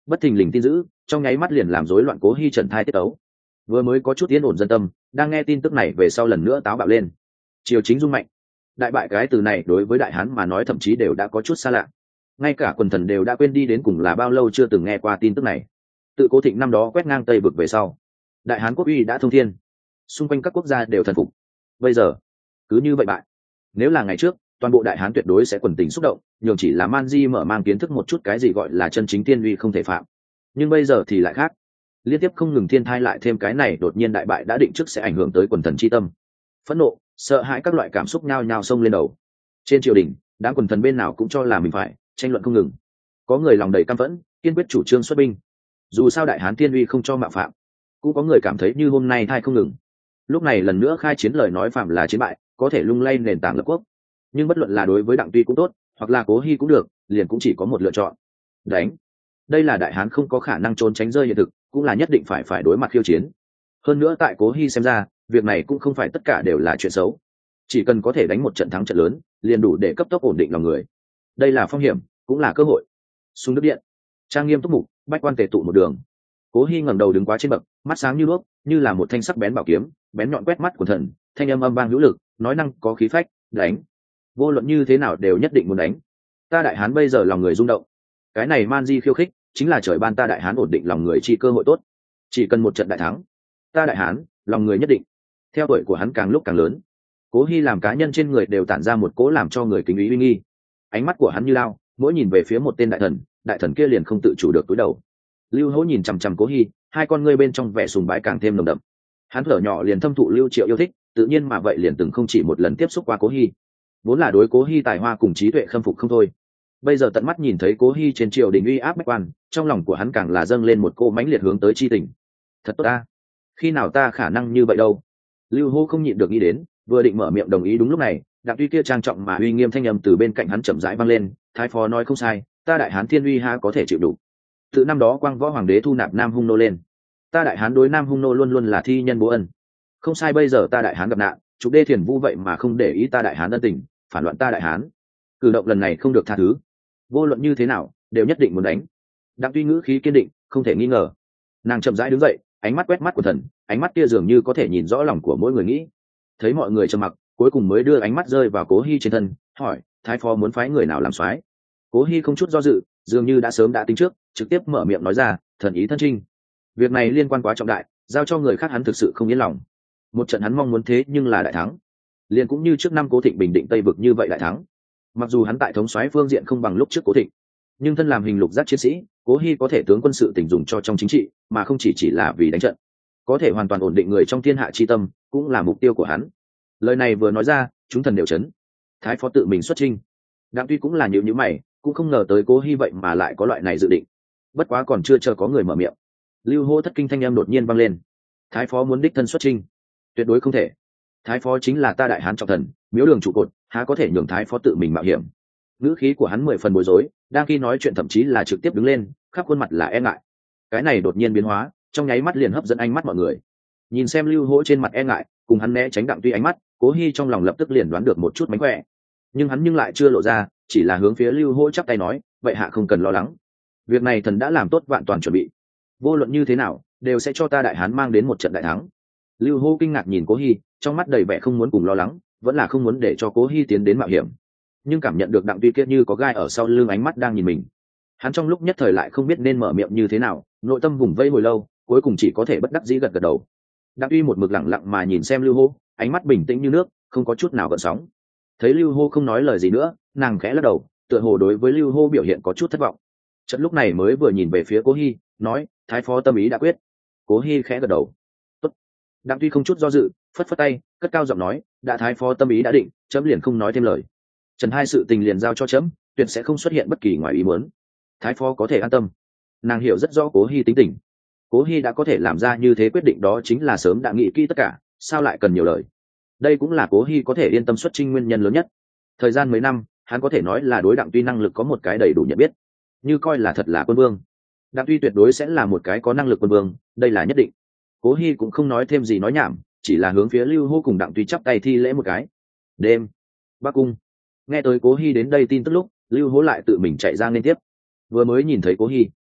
bất thình lình tin dữ trong nháy mắt liền làm rối loạn Cố Hi trần thai tiết tấu. Vừa mới có chút yên ổn dân tâm, đang nghe tin tức này về sau lần nữa táo bạo lên. Triều chính rung mạnh. Đại bại cái từ này đối với đại hán mà nói thậm chí đều đã có chút xa lạ. Ngay cả quần thần đều đã quên đi đến cùng là bao lâu chưa từng nghe qua tin tức này. Tự Cố Thịnh năm đó quét ngang Tây vực về sau, đại hán quốc uy đã thông thiên, xung quanh các quốc gia đều thần phục. Bây giờ cứ như vậy bại. Nếu là ngày trước, toàn bộ đại hán tuyệt đối sẽ quần tình xúc động, nhường chỉ là Man Di mở mang kiến thức một chút cái gì gọi là chân chính thiên uy không thể phạm. Nhưng bây giờ thì lại khác. Liên tiếp không ngừng thiên thai lại thêm cái này đột nhiên đại bại đã định trước sẽ ảnh hưởng tới quần thần chi tâm. Phẫn nộ, sợ hãi các loại cảm xúc nhao nhao xông lên đầu. Trên triều đình, đám quần thần bên nào cũng cho là mình phải tranh luận không ngừng. Có người lòng đầy căm phẫn, kiên quyết chủ trương xuất binh. Dù sao đại hán thiên uy không cho mạo phạm, cũng có người cảm thấy như hôm nay thai không ngừng. Lúc này lần nữa khai chiến lời nói phạm là chiến bại, có thể lung lay nền tảng lập quốc. Nhưng bất luận là đối với Đặng Tuy cũng tốt, hoặc là Cố Hi cũng được, liền cũng chỉ có một lựa chọn: đánh. Đây là đại hán không có khả năng trốn tránh rơi hiện thực, cũng là nhất định phải đối mặt khiêu chiến. Hơn nữa tại Cố Hi xem ra, việc này cũng không phải tất cả đều là chuyện xấu, chỉ cần có thể đánh một trận thắng trận lớn, liền đủ để cấp tốc ổn định lòng người. Đây là phong hiểm, cũng là cơ hội. Xung đức điện, trang nghiêm túc mục, bách quan tề tụ một đường. Cố Hi ngẩng đầu đứng quá trên bậc, mắt sáng như đuốc, như là một thanh sắc bén bảo kiếm, bén nhọn quét mắt của thần, thanh âm âm vang hữu lực, nói năng có khí phách, đánh. Vô luận như thế nào đều nhất định muốn đánh. Ta đại hán bây giờ lòng người rung động. Cái này Man Di khiêu khích, chính là trời ban ta đại hán ổn định lòng người chi cơ hội tốt. Chỉ cần một trận đại thắng, ta đại hán lòng người nhất định. Theo tuổi của hắn càng lúc càng lớn, Cố Hi làm cá nhân trên người đều tản ra một cố làm cho người kính ý uy nghi. Ánh mắt của hắn như lao, mỗi nhìn về phía một tên đại thần kia liền không tự chủ được cúi đầu. Lưu Hỗ nhìn chằm chằm Cố Hi, hai con ngươi bên trong vẻ sùng bái càng thêm nồng đậm. Hắn thở nhỏ liền thâm thụ Lưu Triệu yêu thích, tự nhiên mà vậy liền từng không chỉ một lần tiếp xúc qua Cố Hi. Vốn là đối Cố Hi tài hoa cùng trí tuệ khâm phục không thôi. Bây giờ tận mắt nhìn thấy Cố Hi trên triều đình uy áp bách quan, trong lòng của hắn càng là dâng lên một cô mãnh liệt hướng tới chi tình. Thật tốt ta, khi nào ta khả năng như vậy đâu? Lưu Hô không nhịn được nghĩ đến, vừa định mở miệng đồng ý đúng lúc này, Đặng Tuy kia trang trọng mà uy nghiêm thanh âm từ bên cạnh hắn chậm rãi vang lên, thái phó nói không sai, ta đại hán thiên uy ha có thể chịu đủ. Từ năm đó Quang Võ hoàng đế thu nạp Nam Hung nô lên, ta đại hán đối Nam Hung nô luôn luôn là thi nhân bố ân. Không sai, bây giờ ta đại hán gặp nạn, trục đê thiền vu vậy mà không để ý ta đại hán ân tình, phản loạn ta đại hán. Cử động lần này không được tha thứ, vô luận như thế nào đều nhất định muốn đánh. Đặng Tuy ngữ khí kiên định, không thể nghi ngờ. Nàng chậm rãi đứng dậy, ánh mắt quét mắt của thần, ánh mắt kia dường như có thể nhìn rõ lòng của mỗi người nghĩ. Thấy mọi người trầm mặc, cuối cùng mới đưa ánh mắt rơi vào Cố Hi trên thân, hỏi: thái phó muốn phái người nào làm soái? Cố Hi không chút do dự, dường như đã sớm đã tính trước, trực tiếp mở miệng nói ra: thần ý thân trinh. Việc này liên quan quá trọng đại, giao cho người khác hắn thực sự không yên lòng. Một trận hắn mong muốn thế nhưng là đại thắng, liền cũng như trước năm Cố Thịnh bình định Tây vực như vậy đại thắng. Mặc dù hắn tại thống soái phương diện không bằng lúc trước Cố Thịnh, nhưng thân làm hình lục giác chiến sĩ, Cố Hi có thể tướng quân sự tình dùng cho trong chính trị, mà không chỉ là vì đánh trận. Có thể hoàn toàn ổn định người trong thiên hạ chi tâm, cũng là mục tiêu của hắn. Lời này vừa nói ra, chúng thần đều chấn. Thái phó tự mình xuất chinh. Đặng Tuy cũng là nhíu mày, cũng không ngờ tới Cố Hi vậy mà lại có loại này dự định. Bất quá còn chưa chờ có người mở miệng, Lưu Hô thất kinh thanh âm đột nhiên vang lên: thái phó muốn đích thân xuất chinh? Tuyệt đối không thể. Thái phó chính là ta đại hán trọng thần, miếu đường trụ cột, há có thể nhường thái phó tự mình mạo hiểm? Ngữ khí của hắn 10 phần bối rối, đang khi nói chuyện thậm chí là trực tiếp đứng lên, khắp khuôn mặt là e ngại. Cái này đột nhiên biến hóa, trong nháy mắt liền hấp dẫn ánh mắt mọi người. Nhìn xem Lưu Hỗ trên mặt e ngại, cùng hắn né tránh Đặng Tuy ánh mắt, Cố Hi trong lòng lập tức liền đoán được một chút mánh khỏe. Nhưng hắn lại chưa lộ ra, chỉ là hướng phía Lưu Hỗ chắp tay nói: vậy hạ không cần lo lắng, việc này thần đã làm tốt vạn toàn chuẩn bị, vô luận như thế nào đều sẽ cho ta đại hán mang đến một trận đại thắng. Lưu Hỗ kinh ngạc nhìn Cố Hi, trong mắt đầy vẻ không muốn cùng lo lắng, vẫn là không muốn để cho Cố Hi tiến đến mạo hiểm. Nhưng cảm nhận được Đặng Tuy kia như có gai ở sau lưng ánh mắt đang nhìn mình, hắn trong lúc nhất thời lại không biết nên mở miệng như thế nào, nội tâm vùng vây hồi lâu, cuối cùng chỉ có thể bất đắc dĩ gật gật đầu. Đặng Tuy một mực lặng lặng mà nhìn xem Lưu Hô, ánh mắt bình tĩnh như nước, không có chút nào gợn sóng. Thấy Lưu Hô không nói lời gì nữa, nàng khẽ lắc đầu, tựa hồ đối với Lưu Hô biểu hiện có chút thất vọng. Chợt lúc này mới vừa nhìn về phía Cố Hi, nói: thái phó tâm ý đã quyết. Cố Hi khẽ gật đầu. Tốt. Đặng Tuy không chút do dự, phất phất tay, cất cao giọng nói: đã thái phó tâm ý đã định, chấm liền không nói thêm lời. Trần hai sự tình liền giao cho chấm, tuyệt sẽ không xuất hiện bất kỳ ngoài ý muốn. Thái phó có thể an tâm. Nàng hiểu rất rõ Cố Hi tính tình. Cố Hi đã có thể làm ra như thế quyết định đó chính là sớm đã nghĩ kỹ tất cả, sao lại cần nhiều lời. Đây cũng là Cố Hi có thể yên tâm xuất chinh nguyên nhân lớn nhất. Thời gian mấy năm, hắn có thể nói là đối Đặng Tuy năng lực có một cái đầy đủ nhận biết, như coi là thật là quân vương. Đặng Tuy tuyệt đối sẽ là một cái có năng lực quân vương, đây là nhất định. Cố Hi cũng không nói thêm gì nói nhảm, chỉ là hướng phía Lưu Hô cùng Đặng Tuy chắp tay thi lễ một cái. Đêm, Bắc cung. Nghe tới Cố Hi đến đây tin tức lúc, Lưu Hô lại tự mình chạy ra nên tiếp. Vừa mới nhìn thấy Cố Hi,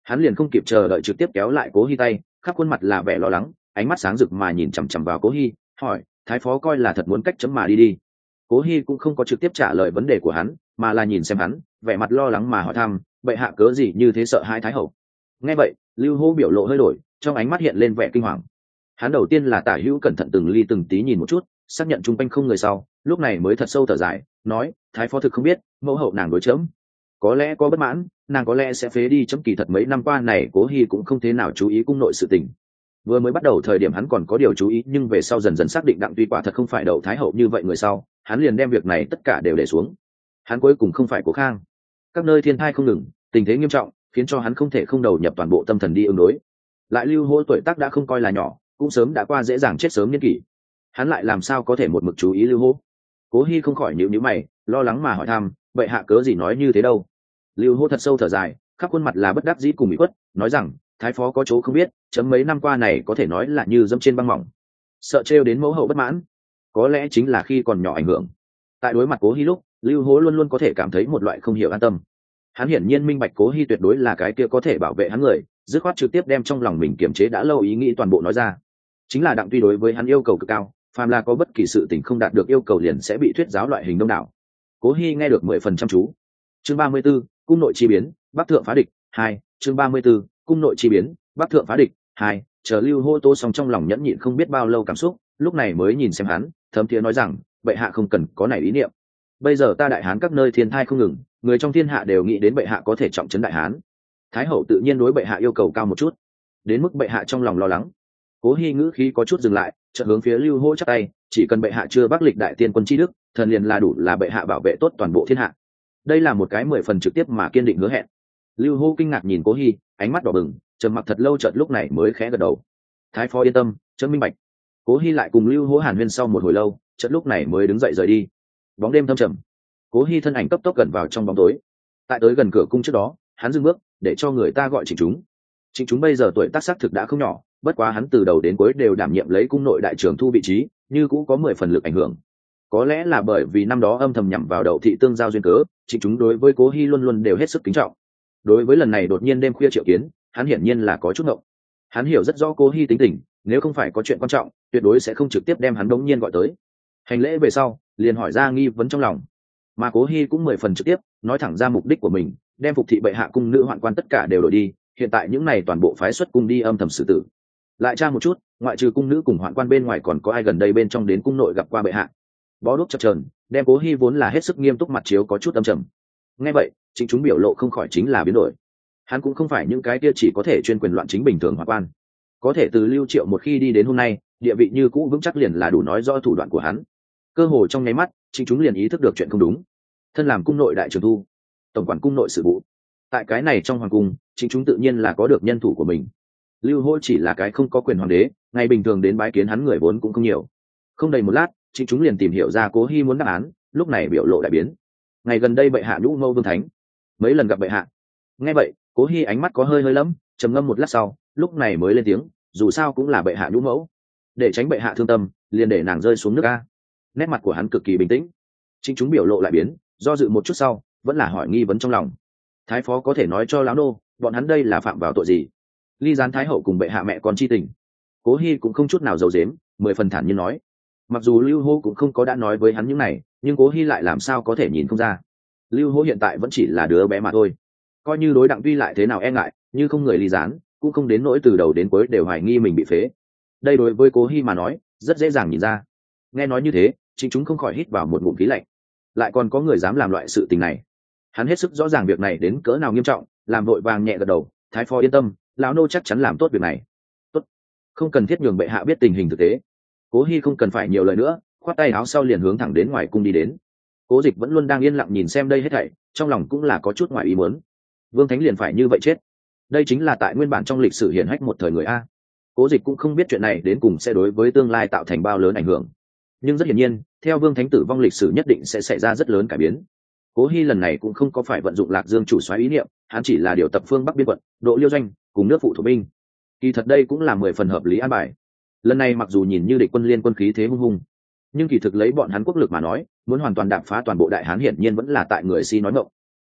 hắn liền không kịp chờ đợi trực tiếp kéo lại Cố Hi tay, khắp khuôn mặt là vẻ lo lắng, ánh mắt sáng rực mà nhìn chằm chằm vào Cố Hi, hỏi: thái phó coi là thật muốn cách chấm mà đi đi? Cố Hi cũng không có trực tiếp trả lời vấn đề của hắn, mà là nhìn xem hắn, vẻ mặt lo lắng mà hỏi thăm: bệ hạ cớ gì như thế sợ hãi thái hậu? Nghe vậy, Lưu Hô biểu lộ hơi đổi, trong ánh mắt hiện lên vẻ kinh hoàng. Hắn đầu tiên là tả hữu cẩn thận từng ly từng tí nhìn một chút, xác nhận chung quanh không người sau, lúc này mới thật sâu thở dài, nói: thái phó thực không biết, mẫu hậu nàng đối chấm, có lẽ có bất mãn, nàng có lẽ sẽ phế đi chấm. Kỳ thật mấy năm qua này Cố Hi cũng không thế nào chú ý cung nội sự tình. Vừa mới bắt đầu thời điểm hắn còn có điều chú ý, nhưng về sau dần dần xác định Đặng Tuy quả thật không phải đậu thái hậu như vậy người sau, hắn liền đem việc này tất cả đều để xuống. Hắn cuối cùng không phải Cố Khang, các nơi thiên tai không ngừng, tình thế nghiêm trọng, khiến cho hắn không thể không đầu nhập toàn bộ tâm thần đi ứng đối. Lại Lưu Hô tuổi tác đã không coi là nhỏ, cũng sớm đã qua dễ dàng chết sớm niên kỷ, hắn lại làm sao có thể một mực chú ý Lưu Hô? Cố Hi không khỏi nhíu nhíu mày, lo lắng mà hỏi thăm: vậy hạ cớ gì nói như thế đâu? Lưu Hô thật sâu thở dài, khắp khuôn mặt là bất đắc dĩ cùng ủy khuất, nói rằng: thái phó có chỗ không biết, chấm mấy năm qua này có thể nói là như dẫm trên băng mỏng, sợ trêu đến mẫu hậu bất mãn, có lẽ chính là khi còn nhỏ ảnh hưởng. Tại đối mặt Cố Hi lúc, Lưu Hô luôn luôn có thể cảm thấy một loại không hiểu an tâm. Hắn hiển nhiên minh bạch Cố Hi tuyệt đối là cái kia có thể bảo vệ hắn người, dứt khoát trực tiếp đem trong lòng mình kiềm chế đã lâu ý nghĩ toàn bộ nói ra. Chính là Đặng Tuy đối với hắn yêu cầu cực cao, phàm là có bất kỳ sự tình không đạt được yêu cầu liền sẽ bị thuyết giáo loại hình đông đảo. Cố Hi nghe được 10 phần chăm chú. Chương 34, cung nội chi biến, Bắc thượng phá địch 2. Chương 34, cung nội chi biến, Bắc thượng phá địch 2. Chờ Lưu Hô Tô xong trong lòng nhẫn nhịn không biết bao lâu cảm xúc, lúc này mới nhìn xem hắn, thấm thiế nói rằng: bệ hạ không cần có này ý niệm. Bây giờ ta Đại Hán các nơi thiên thai không ngừng, người trong thiên hạ đều nghĩ đến bệ hạ có thể trọng trấn Đại Hán. Thái hậu tự nhiên đối bệ hạ yêu cầu cao một chút, đến mức bệ hạ trong lòng lo lắng. Cố Hi ngữ khí có chút dừng lại, chợt hướng phía Lưu Hô chắp tay: chỉ cần bệ hạ chưa bắc lịch đại tiên quân chi đức, thần liền là đủ là bệ hạ bảo vệ tốt toàn bộ thiên hạ. Đây là một cái 10 phần trực tiếp mà kiên định hứa hẹn. Lưu Hô kinh ngạc nhìn Cố Hi, ánh mắt đỏ bừng, trầm mặc thật lâu, chợt lúc này mới khẽ gật đầu: thái phó yên tâm, chấm minh bạch. Cố Hi lại cùng Lưu Hô hàn huyên sau một hồi lâu, chợt lúc này mới đứng dậy rời đi. Bóng đêm thâm trầm, Cố Hi thân ảnh cấp tốc gần vào trong bóng tối. Tại tới gần cửa cung trước đó, hắn dừng bước, để cho người ta gọi Trịnh Chúng. Trịnh Chúng bây giờ tuổi tác sắc thực đã không nhỏ, bất quá hắn từ đầu đến cuối đều đảm nhiệm lấy cung nội đại trưởng thu vị trí, như cũng có 10 phần lực ảnh hưởng. Có lẽ là bởi vì năm đó âm thầm nhằm vào Đậu thị tương giao duyên cớ, Trịnh Chúng đối với Cố Hi luôn luôn đều hết sức kính trọng. Đối với lần này đột nhiên đêm khuya triệu kiến, hắn hiển nhiên là có chút ngộng. Hắn hiểu rất rõ Cố Hi tính tình, nếu không phải có chuyện quan trọng, tuyệt đối sẽ không trực tiếp đem hắn đống nhiên gọi tới. Hành lễ về sau, liền hỏi ra nghi vấn trong lòng. Mà Cố Hi cũng 10 phần trực tiếp, nói thẳng ra mục đích của mình, đem phục thị bệ hạ cung nữ hoạn quan tất cả đều đổi đi, hiện tại những này toàn bộ phái xuất cung đi âm thầm xử tử. Lại tra một chút, ngoại trừ cung nữ cùng hoạn quan bên ngoài còn có ai gần đây bên trong đến cung nội gặp qua bệ hạ. Bó đuốc chập chờn, đem Cố Hi vốn là hết sức nghiêm túc mặt chiếu có chút âm trầm. Nghe vậy, Trịnh Chúng biểu lộ không khỏi chính là biến đổi. Hắn cũng không phải những cái kia chỉ có thể chuyên quyền loạn chính bình thường hoạn quan, có thể từ Lưu Triệu một khi đi đến hôm nay, địa vị như cũ vững chắc liền là đủ nói rõ thủ đoạn của hắn. Cơ hồ trong nháy mắt, Trịnh Chúng liền ý thức được chuyện không đúng. Thân làm cung nội đại trưởng thu, tổng quản cung nội sự vụ, tại cái này trong hoàng cung, Trịnh Chúng tự nhiên là có được nhân thủ của mình. Lưu Hỗ chỉ là cái không có quyền hoàng đế, ngày bình thường đến bái kiến hắn người vốn cũng không nhiều. Không đầy một lát, Trịnh Chúng liền tìm hiểu ra Cố Hi muốn đáp án, lúc này biểu lộ đại biến. Ngày gần đây bệ hạ nhũ mâu vương thánh, mấy lần gặp bệ hạ. Nghe vậy, Cố Hi ánh mắt có hơi lẫm, trầm ngâm một lát sau, lúc này mới lên tiếng: dù sao cũng là bệ hạ nhũ mẫu, để tránh bệ hạ thương tâm, liền để nàng rơi xuống nước a. Nét mặt của hắn cực kỳ bình tĩnh. Trịnh Chúng biểu lộ lại biến, do dự một chút sau, vẫn là hỏi nghi vấn trong lòng: thái phó có thể nói cho lão nô, bọn hắn đây là phạm vào tội gì? Ly gián thái hậu cùng bệ hạ mẹ con chi tình. Cố Hi cũng không chút nào giấu giếm, 10 phần thản nhiên nói. Mặc dù Lưu Hô cũng không có đã nói với hắn những này, nhưng Cố Hi lại làm sao có thể nhìn không ra. Lưu Hô hiện tại vẫn chỉ là đứa bé mà thôi, coi như đối Đặng Tuy lại thế nào e ngại, như không người ly gián, cũng không đến nỗi từ đầu đến cuối đều hoài nghi mình bị phế. Đây đối với Cố Hi mà nói, rất dễ dàng nhìn ra. Nghe nói như thế, Trịnh Chúng không khỏi hít vào một ngụm khí lạnh. Lại còn có người dám làm loại sự tình này. Hắn hết sức rõ ràng việc này đến cỡ nào nghiêm trọng, làm vội vàng nhẹ gật đầu: thái phó yên tâm, lão nô chắc chắn làm tốt việc này. Tốt, không cần thiết nhường bệ hạ biết tình hình thực tế. Cố Hi không cần phải nhiều lời nữa, khoát tay áo sau liền hướng thẳng đến ngoài cung đi đến. Cố Dịch vẫn luôn đang yên lặng nhìn xem đây hết thảy, trong lòng cũng là có chút ngoài ý muốn. Vương Thánh liền phải như vậy chết? Đây chính là tại nguyên bản trong lịch sử hiển hách một thời người a. Cố Dịch cũng không biết chuyện này đến cùng sẽ đối với tương lai tạo thành bao lớn ảnh hưởng, nhưng rất hiển nhiên, theo Vương Thánh tử vong lịch sử nhất định sẽ xảy ra rất lớn cải biến. Cố Hi lần này cũng không có phải vận dụng Lạc Dương chủ soái ý niệm, hắn chỉ là điều tập phương Bắc biên quận, độ liêu doanh, cùng nước phụ thuộc binh. Kỳ thật đây cũng là 10 phần hợp lý an bài. Lần này mặc dù nhìn như địch quân liên quân khí thế hung hùng, nhưng kỳ thực lấy bọn hắn quốc lực mà nói, muốn hoàn toàn đạp phá toàn bộ Đại Hán hiển nhiên vẫn là tại người si nói ngọng.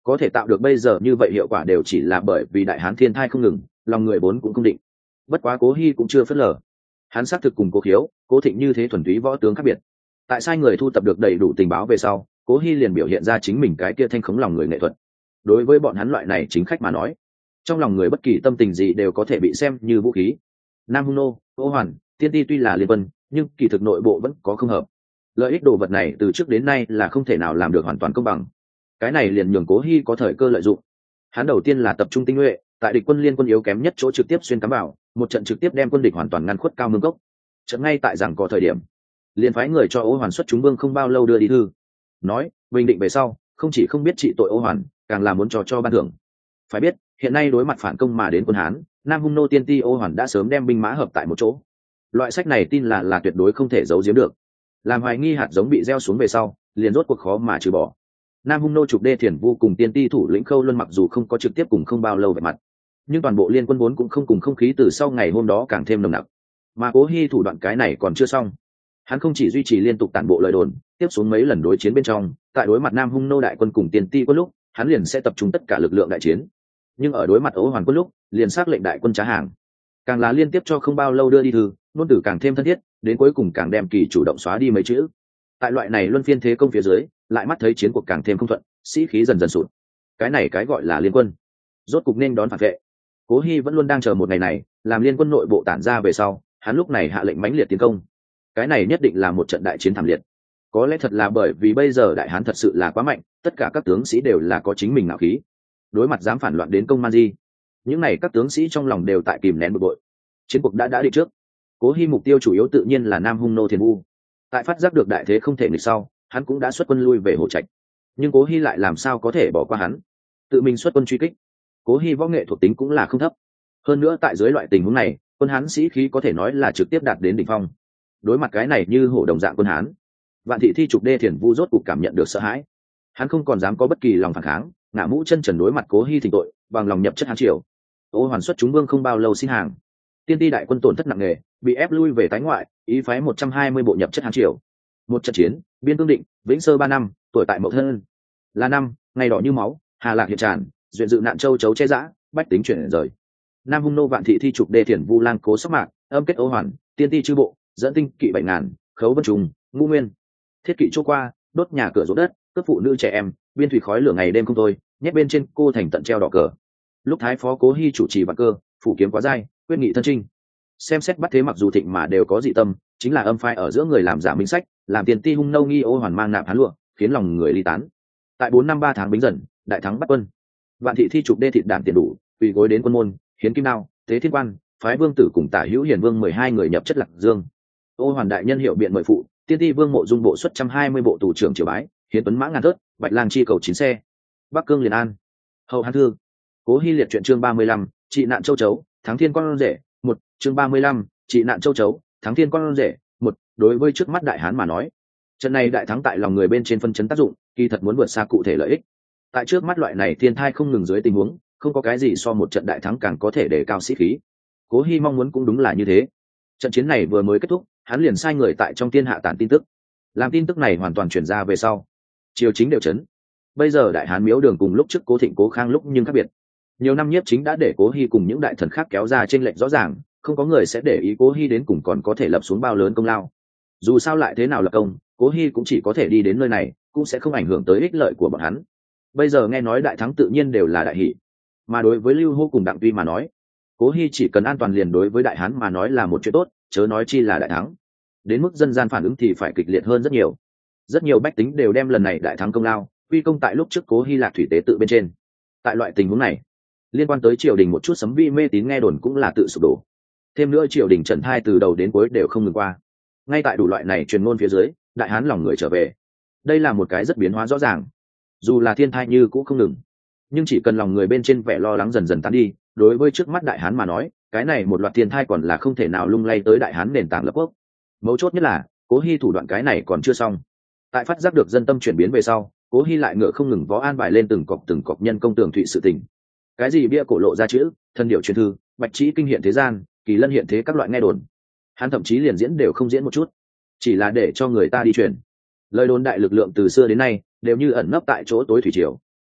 có thể tạo được bây giờ như vậy hiệu quả đều chỉ là bởi vì đại hán thiên thai không ngừng, lòng người vốn cũng không định. Bất quá Cố Hi cũng chưa phớt lờ, hắn xác thực cùng Cố Khiếu, Cố Thịnh như thế thuần túy võ tướng khác biệt. Tại sai người thu tập được đầy đủ tình báo về sau, Cố Hi liền biểu hiện ra chính mình cái kia thanh khống lòng người nghệ thuật. Đối với bọn hắn loại này chính khách mà nói, trong lòng người bất kỳ tâm tình gì đều có thể bị xem như vũ khí. Nam Hung Nô, Ô Hoàn, Tiên Ti tuy là liên quân, nhưng kỳ thực nội bộ vẫn có không hợp. Lợi ích đồ vật này từ trước đến nay là không thể nào làm được hoàn toàn công bằng. Cái này liền nhường Cố Hi có thời cơ lợi dụng. Hắn đầu tiên là tập trung tinh nhuệ, tại địch quân liên quân yếu kém nhất chỗ trực tiếp xuyên cắm vào, một trận trực tiếp đem quân địch hoàn toàn ngăn khuất cao mương cốc. Trận ngay tại rằng có thời điểm, liền phái người cho Ô Hoàn xuất chúng vương không bao lâu đưa đi thư, nói bình định về sau, không chỉ không biết trị tội Ô Hoàn, càng là muốn cho ban thưởng. Phải biết, hiện nay đối mặt phản công mà đến quân Hán, Nam Hung Nô Tiên Ti Ô Hoàn đã sớm đem binh mã hợp tại một chỗ. Loại sách này tin là tuyệt đối không thể giấu giếm được. Làm hoài nghi hạt giống bị gieo xuống về sau, liền rốt cuộc khó mà trừ bỏ. Nam Hung Nô trục đê thiền vu cùng Tiên Ti thủ lĩnh Khâu Luân mặc dù không có trực tiếp cùng không bao lâu về mặt, nhưng toàn bộ liên quân vốn cũng không cùng không khí từ sau ngày hôm đó càng thêm nồng nặc. Mà Cố Hi thủ đoạn cái này còn chưa xong, hắn không chỉ duy trì liên tục tản bộ lời đồn, tiếp xuống mấy lần đối chiến bên trong, tại đối mặt Nam Hung Nô đại quân cùng Tiên Ti quân lúc, hắn liền sẽ tập trung tất cả lực lượng đại chiến. Nhưng ở đối mặt Ô Hoàn quân lúc, liền xác lệnh đại quân trá hàng, càng là liên tiếp cho không bao lâu đưa đi thư, ngôn từ càng thêm thân thiết, đến cuối cùng càng đem kỳ chủ động xóa đi mấy chữ. Tại loại này luân phiên thế công phía dưới, lại mắt thấy chiến cuộc càng thêm không thuận, sĩ khí dần dần sụt. Cái này cái gọi là liên quân, rốt cục nên đón phản vệ. Cố Hi vẫn luôn đang chờ một ngày này, làm liên quân nội bộ tản ra về sau, hắn lúc này hạ lệnh mãnh liệt tiến công. Cái này nhất định là một trận đại chiến thảm liệt. Có lẽ thật là bởi vì bây giờ đại hán thật sự là quá mạnh, tất cả các tướng sĩ đều là có chính mình ngạo khí. Đối mặt dám phản loạn đến công man di, những này các tướng sĩ trong lòng đều tại kìm nén bực bội. Chiến cuộc đã định trước. Cố Hi mục tiêu chủ yếu tự nhiên là Nam Hung Nô Thiền Vu. Tại phát giác được đại thế không thể nghịch sau, hắn cũng đã xuất quân lui về Hồ Trạch. Nhưng Cố Hi lại làm sao có thể bỏ qua hắn, tự mình xuất quân truy kích. Cố Hi võ nghệ thuộc tính cũng là không thấp. Hơn nữa tại dưới loại tình huống này, quân Hán sĩ khí có thể nói là trực tiếp đạt đến đỉnh phong. Đối mặt cái này như hổ đồng dạng quân Hán, Vạn Thị Thi trục đê Thiền Vu rốt cục cảm nhận được sợ hãi. Hắn không còn dám có bất kỳ lòng phản kháng, ngã mũ chân trần đối mặt Cố Hi thỉnh tội, bằng lòng nhập chất Hán triều. Ô Hoàn xuất chúng vương không bao lâu xin hàng. Tiên Ti đại quân tổn thất nặng nề, bị ép lui về tái ngoại, ý phái 120 bộ nhập chất Hán triều. Một trận chiến, biên cương định, Vĩnh Sơ 3 năm, tuổi tại Mậu Thân. Là năm, ngày đỏ như máu, Hà Lạc hiện tràn, duyện dự nạn châu chấu che dã, bách tính chuyển rời. Nam Hung Nô Vạn Thị Thi trục đê Thiền Vu lang cố sóc mạc, âm kết Ô Hoàn, Tiên Ti chư bộ, dẫn tinh kỵ 7.000, khấu vân trùng, ngũ nguyên. Thiết kỵ chỗ qua, đốt nhà cửa ruộng đất, cướp phụ nữ trẻ em, biên thủy khói lửa ngày đêm không thôi, nhét bên trên cô thành tận treo đỏ cờ. Lúc thái phó Cố Hi chủ trì vạn cơ, phủ kiếm quá dai, quyết nghị thân trinh. Xem xét bắt thế mặc dù thịnh mà đều có dị tâm, chính là âm phái ở giữa người làm giả minh sách, làm Tiền Ti hung nâu nghi Ô Hoàn mang nạp hán lụa, khiến lòng người ly tán. Tại 4 năm 3 tháng Bính Dần, đại thắng bắt quân. Vạn Thị Thi trục đê thịt đản tiền đủ, quỳ gối đến quân môn, hiến kim đao, tế thiên quan, phái vương tử cùng Tả Hữu Hiền vương 12 người nhập chất Lạc Dương. Ô Hoàn đại nhân hiệu biện mời phụ, Tiên Ti vương mộ dung bộ xuất 120 bộ tù trưởng triều bái, hiến tuấn mã ngàn thớt, bạch lang chi cầu 9 xe. Bắc Cương liền an. Hậu Hán thư. Cố Hi liệt truyện chương 35, trị nạn châu chấu, thắng thiên con rể, 1, chương 35, trị nạn châu chấu, thắng thiên con rể, 1, đối với trước mắt đại hán mà nói, trận này đại thắng tại lòng người bên trên phân chấn tác dụng, kỳ thật muốn vượt xa cụ thể lợi ích. Tại trước mắt loại này thiên thai không ngừng dưới tình huống, không có cái gì so một trận đại thắng càng có thể để cao sĩ khí. Cố Hi mong muốn cũng đúng là như thế. Trận chiến này vừa mới kết thúc, hắn liền sai người tại trong thiên hạ tản tin tức. Làm tin tức này hoàn toàn truyền ra về sau, triều chính đều chấn. Bây giờ đại hán miếu đường cùng lúc trước Cố Thịnh Cố Khang lúc nhưng khác biệt. Nhiều năm nhiếp chính đã để Cố Hi cùng những đại thần khác kéo ra trên lệnh rõ ràng, không có người sẽ để ý Cố Hi đến cùng còn có thể lập xuống bao lớn công lao. Dù sao lại thế nào lập công, Cố Hi cũng chỉ có thể đi đến nơi này, cũng sẽ không ảnh hưởng tới ích lợi của bọn hắn. Bây giờ nghe nói đại thắng tự nhiên đều là đại hỷ, mà đối với Lưu Hô cùng Đặng Tuy mà nói, Cố Hi chỉ cần an toàn liền đối với đại hán mà nói là một chuyện tốt, chớ nói chi là đại thắng. Đến mức dân gian phản ứng thì phải kịch liệt hơn rất nhiều. Rất nhiều bách tính đều đem lần này đại thắng công lao quy công tại lúc trước Cố Hi Lạc thủy tế tự bên trên. Tại loại tình huống này, liên quan tới triều đình một chút sấm vi mê tín nghe đồn cũng là tự sụp đổ. Thêm nữa triều đình trần thai từ đầu đến cuối đều không ngừng qua. Ngay tại đủ loại này truyền ngôn phía dưới, đại hán lòng người trở về. Đây là một cái rất biến hóa rõ ràng. Dù là thiên thai như cũng không ngừng, nhưng chỉ cần lòng người bên trên vẻ lo lắng dần dần tán đi, đối với trước mắt đại hán mà nói, cái này một loạt thiên thai còn là không thể nào lung lay tới đại hán nền tảng lập quốc. Mấu chốt nhất là Cố Hi thủ đoạn cái này còn chưa xong. Tại phát giác được dân tâm chuyển biến về sau, Cố Hi lại ngựa không ngừng vó an bài lên từng cọc nhân công tường thụy sự tình. Cái gì bia cổ lộ ra chữ, thân điệu truyền thư, bạch trĩ kinh hiện thế gian, kỳ lân hiện thế các loại nghe đồn, hắn thậm chí liền diễn đều không diễn một chút, chỉ là để cho người ta đi truyền. Lời đồn đại lực lượng từ xưa đến nay đều như ẩn nấp tại chỗ tối thủy triều.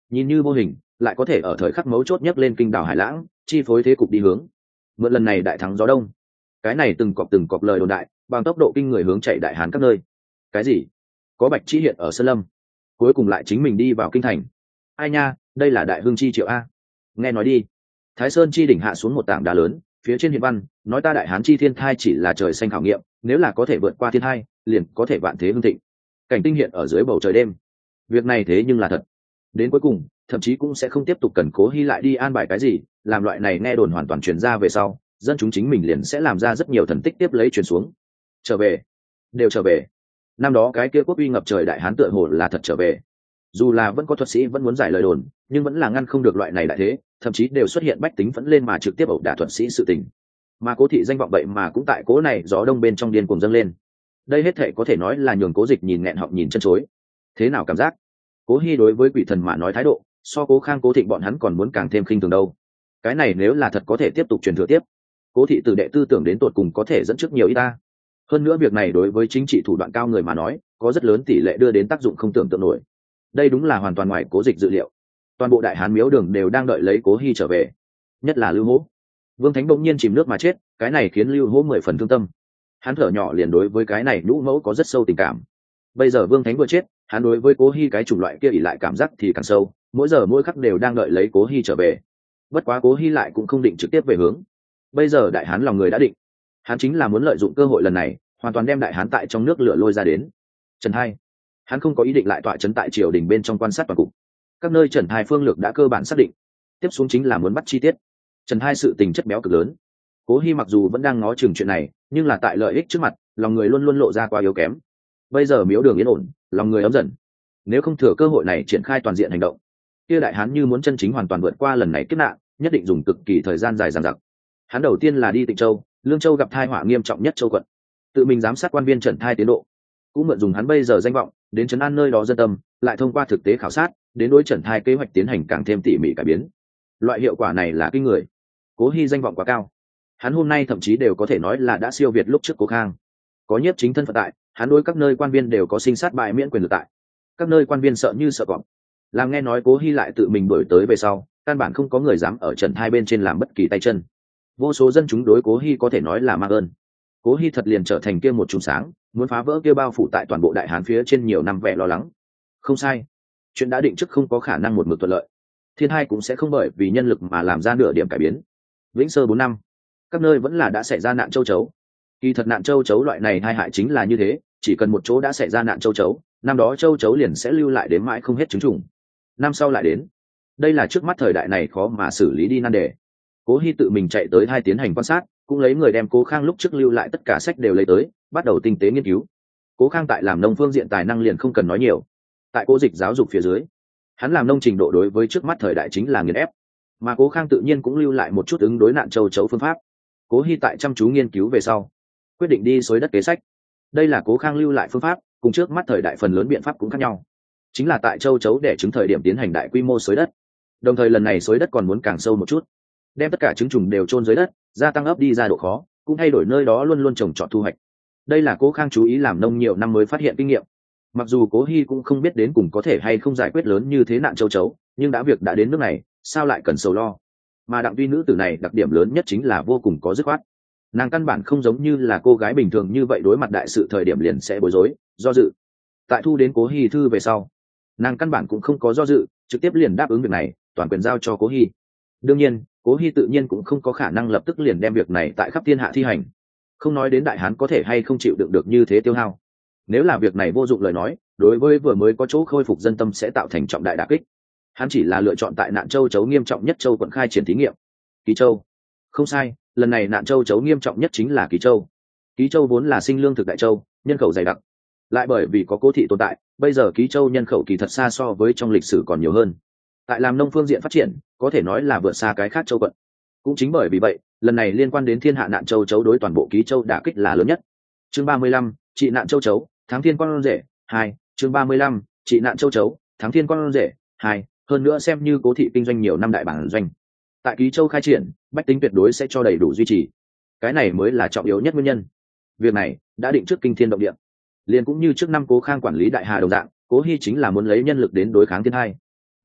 nhìn như vô hình lại có thể ở thời khắc mấu chốt nhất lên kinh đảo hải lãng, chi phối thế cục đi hướng. Mượn lần này đại thắng gió đông, cái này từng cọp lời đồn đại bằng tốc độ kinh người hướng chạy đại hán các nơi. Cái gì? Có Bạch Chi hiện ở sơn lâm, cuối cùng lại chính mình đi vào kinh thành. Ai nha, đây là đại hưng chi triệu a. Nghe nói đi, Thái Sơn chi đỉnh hạ xuống một tảng đá lớn, phía trên hiện văn nói ta đại hán chi thiên thai chỉ là trời xanh khảo nghiệm, nếu là có thể vượt qua thiên thai liền có thể vạn thế hưng thịnh. Cảnh tinh hiện ở dưới bầu trời đêm. Việc này thế nhưng là thật. Đến cuối cùng thậm chí cũng sẽ không tiếp tục cần Cố Hi lại đi an bài cái gì, làm loại này nghe đồn hoàn toàn truyền ra về sau, dân chúng chính mình liền sẽ làm ra rất nhiều thần tích tiếp lấy truyền xuống. Trở về, đều trở về. Năm đó cái kia quốc uy ngập trời đại hán tựa hồ là thật trở về. Dù là vẫn có thuật sĩ vẫn muốn giải lời đồn, nhưng vẫn là ngăn không được loại này đại thế, thậm chí đều xuất hiện bách tính vẫn lên mà trực tiếp ẩu đả thuật sĩ sự tình. Mà Cố thị danh vọng vậy mà cũng tại Cố này gió đông bên trong điên cuồng dâng lên. Đây hết thảy có thể nói là nhường Cố Dịch nhìn nghẹn họng nhìn chân chối. Thế nào cảm giác? Cố Hi đối với quỷ thần mà nói thái độ, so Cố Khang Cố Thịnh bọn hắn còn muốn càng thêm khinh thường đâu. Cái này nếu là thật có thể tiếp tục truyền thừa tiếp, Cố thị từ đệ tư tưởng đến tột cùng có thể dẫn trước nhiều ít ta. Hơn nữa việc này đối với chính trị thủ đoạn cao người mà nói, có rất lớn tỷ lệ đưa đến tác dụng không tưởng tượng nổi. Đây đúng là hoàn toàn ngoài Cố Dịch dự liệu. Toàn bộ đại hán miếu đường đều đang đợi lấy Cố Hi trở về, nhất là Lưu Hỗ. Vương Thánh bỗng nhiên chìm nước mà chết, cái này khiến Lưu Hỗ 10 phần thương tâm. Hắn thở nhỏ liền đối với cái này nhũ mẫu có rất sâu tình cảm. Bây giờ Vương Thánh vừa chết, hắn đối với Cố Hi cái chủng loại kia ỷ lại cảm giác thì càng sâu, mỗi giờ mỗi khắc đều đang đợi lấy Cố Hi trở về. Bất quá Cố Hi lại cũng không định trực tiếp về hướng. Bây giờ đại hán lòng người đã định, hắn chính là muốn lợi dụng cơ hội lần này, hoàn toàn đem đại hán tại trong nước lửa lôi ra đến. Trần Hai, hắn không có ý định lại tọa trấn tại triều đình bên trong quan sát toàn cục. Các nơi Trần Hai phương lược đã cơ bản xác định, tiếp xuống chính là muốn bắt chi tiết. Trần Hai sự tình chất béo cực lớn. Cố Hi mặc dù vẫn đang ngó chừng chuyện này, nhưng là tại lợi ích trước mặt, lòng người luôn luôn lộ ra quá yếu kém. Bây giờ miếu đường yên ổn, lòng người ấm dần. Nếu không thừa cơ hội này triển khai toàn diện hành động, kia đại hán như muốn chân chính hoàn toàn vượt qua lần này kiếp nạn, nhất định dùng cực kỳ thời gian dài dằng dặc. Hắn đầu tiên là đi Tịnh Châu, Lương Châu gặp tai họa nghiêm trọng nhất châu quận, tự mình giám sát quan viên Trần Thai tiến độ, cũng mượn dùng hắn bây giờ danh vọng đến trấn an nơi đó dân tâm, lại thông qua thực tế khảo sát đến đối Trần Thai kế hoạch tiến hành càng thêm tỉ mỉ cải biến. Loại hiệu quả này là kinh người. Cố Hi danh vọng quá cao, hắn hôm nay thậm chí đều có thể nói là đã siêu việt lúc trước Cố Khang. Có nhiếp chính thân phận tại, hắn đối các nơi quan viên đều có sinh sát bại miễn quyền lực tại. Các nơi quan viên sợ như sợ cọp. Làm nghe nói Cố Hi lại tự mình đuổi tới về sau, căn bản không có người dám ở Trần Thai bên trên làm bất kỳ tay chân. Vô số dân chúng đối Cố Hi có thể nói là mang ơn. Cố Hi thật liền trở thành kia một chùm sáng, muốn phá vỡ kia bao phủ tại toàn bộ đại hán phía trên nhiều năm vẻ lo lắng. Không sai, chuyện đã định trước không có khả năng một mực thuận lợi. Thiên hai cũng sẽ không bởi vì nhân lực mà làm ra nửa điểm cải biến. Vĩnh Sơ 4 năm, các nơi vẫn là đã xảy ra nạn châu chấu. Kỳ thật nạn châu chấu loại này tai hại chính là như thế, chỉ cần một chỗ đã xảy ra nạn châu chấu, năm đó châu chấu liền sẽ lưu lại đến mãi không hết trứng trùng. Năm sau lại đến. Đây là trước mắt thời đại này khó mà xử lý đi nan đề. Cố Hi tự mình chạy tới hai tiến hành quan sát, cũng lấy người đem Cố Khang lúc trước lưu lại tất cả sách đều lấy tới, bắt đầu tinh tế nghiên cứu. Cố Khang tại làm nông phương diện tài năng liền không cần nói nhiều. Tại Cố Dịch giáo dục phía dưới, hắn làm nông trình độ đối với trước mắt thời đại chính là nghiền ép. Mà Cố Khang tự nhiên cũng lưu lại một chút ứng đối nạn châu chấu phương pháp. Cố Hi tại chăm chú nghiên cứu về sau, quyết định đi xới đất kế sách. Đây là Cố Khang lưu lại phương pháp, cùng trước mắt thời đại phần lớn biện pháp cũng khác nhau. Chính là tại châu chấu để trứng thời điểm tiến hành đại quy mô xới đất. Đồng thời lần này xới đất còn muốn càng sâu một chút, đem tất cả trứng trùng đều chôn dưới đất, gia tăng ấp đi ra độ khó, cũng thay đổi nơi đó luôn luôn trồng trọt thu hoạch. Đây là Cố Khang chú ý làm nông nhiều năm mới phát hiện kinh nghiệm. Mặc dù Cố Hi cũng không biết đến cùng có thể hay không giải quyết lớn như thế nạn châu chấu, nhưng việc đã đến nước này, sao lại cần sầu lo. Mà Đặng Vi nữ tử này đặc điểm lớn nhất chính là vô cùng có dứt khoát. Nàng căn bản không giống như là cô gái bình thường như vậy đối mặt đại sự thời điểm liền sẽ bối rối, do dự. Tại thu đến Cố Hi thư về sau, nàng căn bản cũng không có do dự, trực tiếp liền đáp ứng việc này, toàn quyền giao cho Cố Hi. Đương nhiên, Cố Hi tự nhiên cũng không có khả năng lập tức liền đem việc này tại khắp thiên hạ thi hành. Không nói đến đại hán có thể hay không chịu đựng được như thế tiêu hao. Nếu là việc này vô dụng lời nói, đối với vừa mới có chỗ khôi phục dân tâm sẽ tạo thành trọng đại đả kích. Hắn chỉ là lựa chọn tại nạn châu chấu nghiêm trọng nhất châu quận khai triển thí nghiệm. Ký Châu. Không sai, lần này nạn châu chấu nghiêm trọng nhất chính là Ký Châu. Ký Châu vốn là sinh lương thực đại châu, nhân khẩu dày đặc. Lại bởi vì có Cố thị tồn tại, bây giờ Ký Châu nhân khẩu kỳ thật xa so với trong lịch sử còn nhiều hơn. Tại làm nông phương diện phát triển, có thể nói là vượt xa cái khác châu quận. Cũng chính bởi vì vậy, lần này liên quan đến thiên hạ nạn châu chấu đối toàn bộ Ký Châu đả kích là lớn nhất. Chương 35, trị nạn châu chấu, thắng thiên con rể 2. Chương 35, trị nạn châu chấu, thắng thiên con rể 2. Hơn nữa xem như Cố thị kinh doanh nhiều năm đại bản doanh. Tại Ký Châu khai triển, bách tính tuyệt đối sẽ cho đầy đủ duy trì. Cái này mới là trọng yếu nhất nguyên nhân. Việc này đã định trước kinh thiên động địa. Liền cũng như trước năm Cố Khang quản lý đại hà đồng dạng, Cố Hi chính là muốn lấy nhân lực đến đối kháng thiên hai.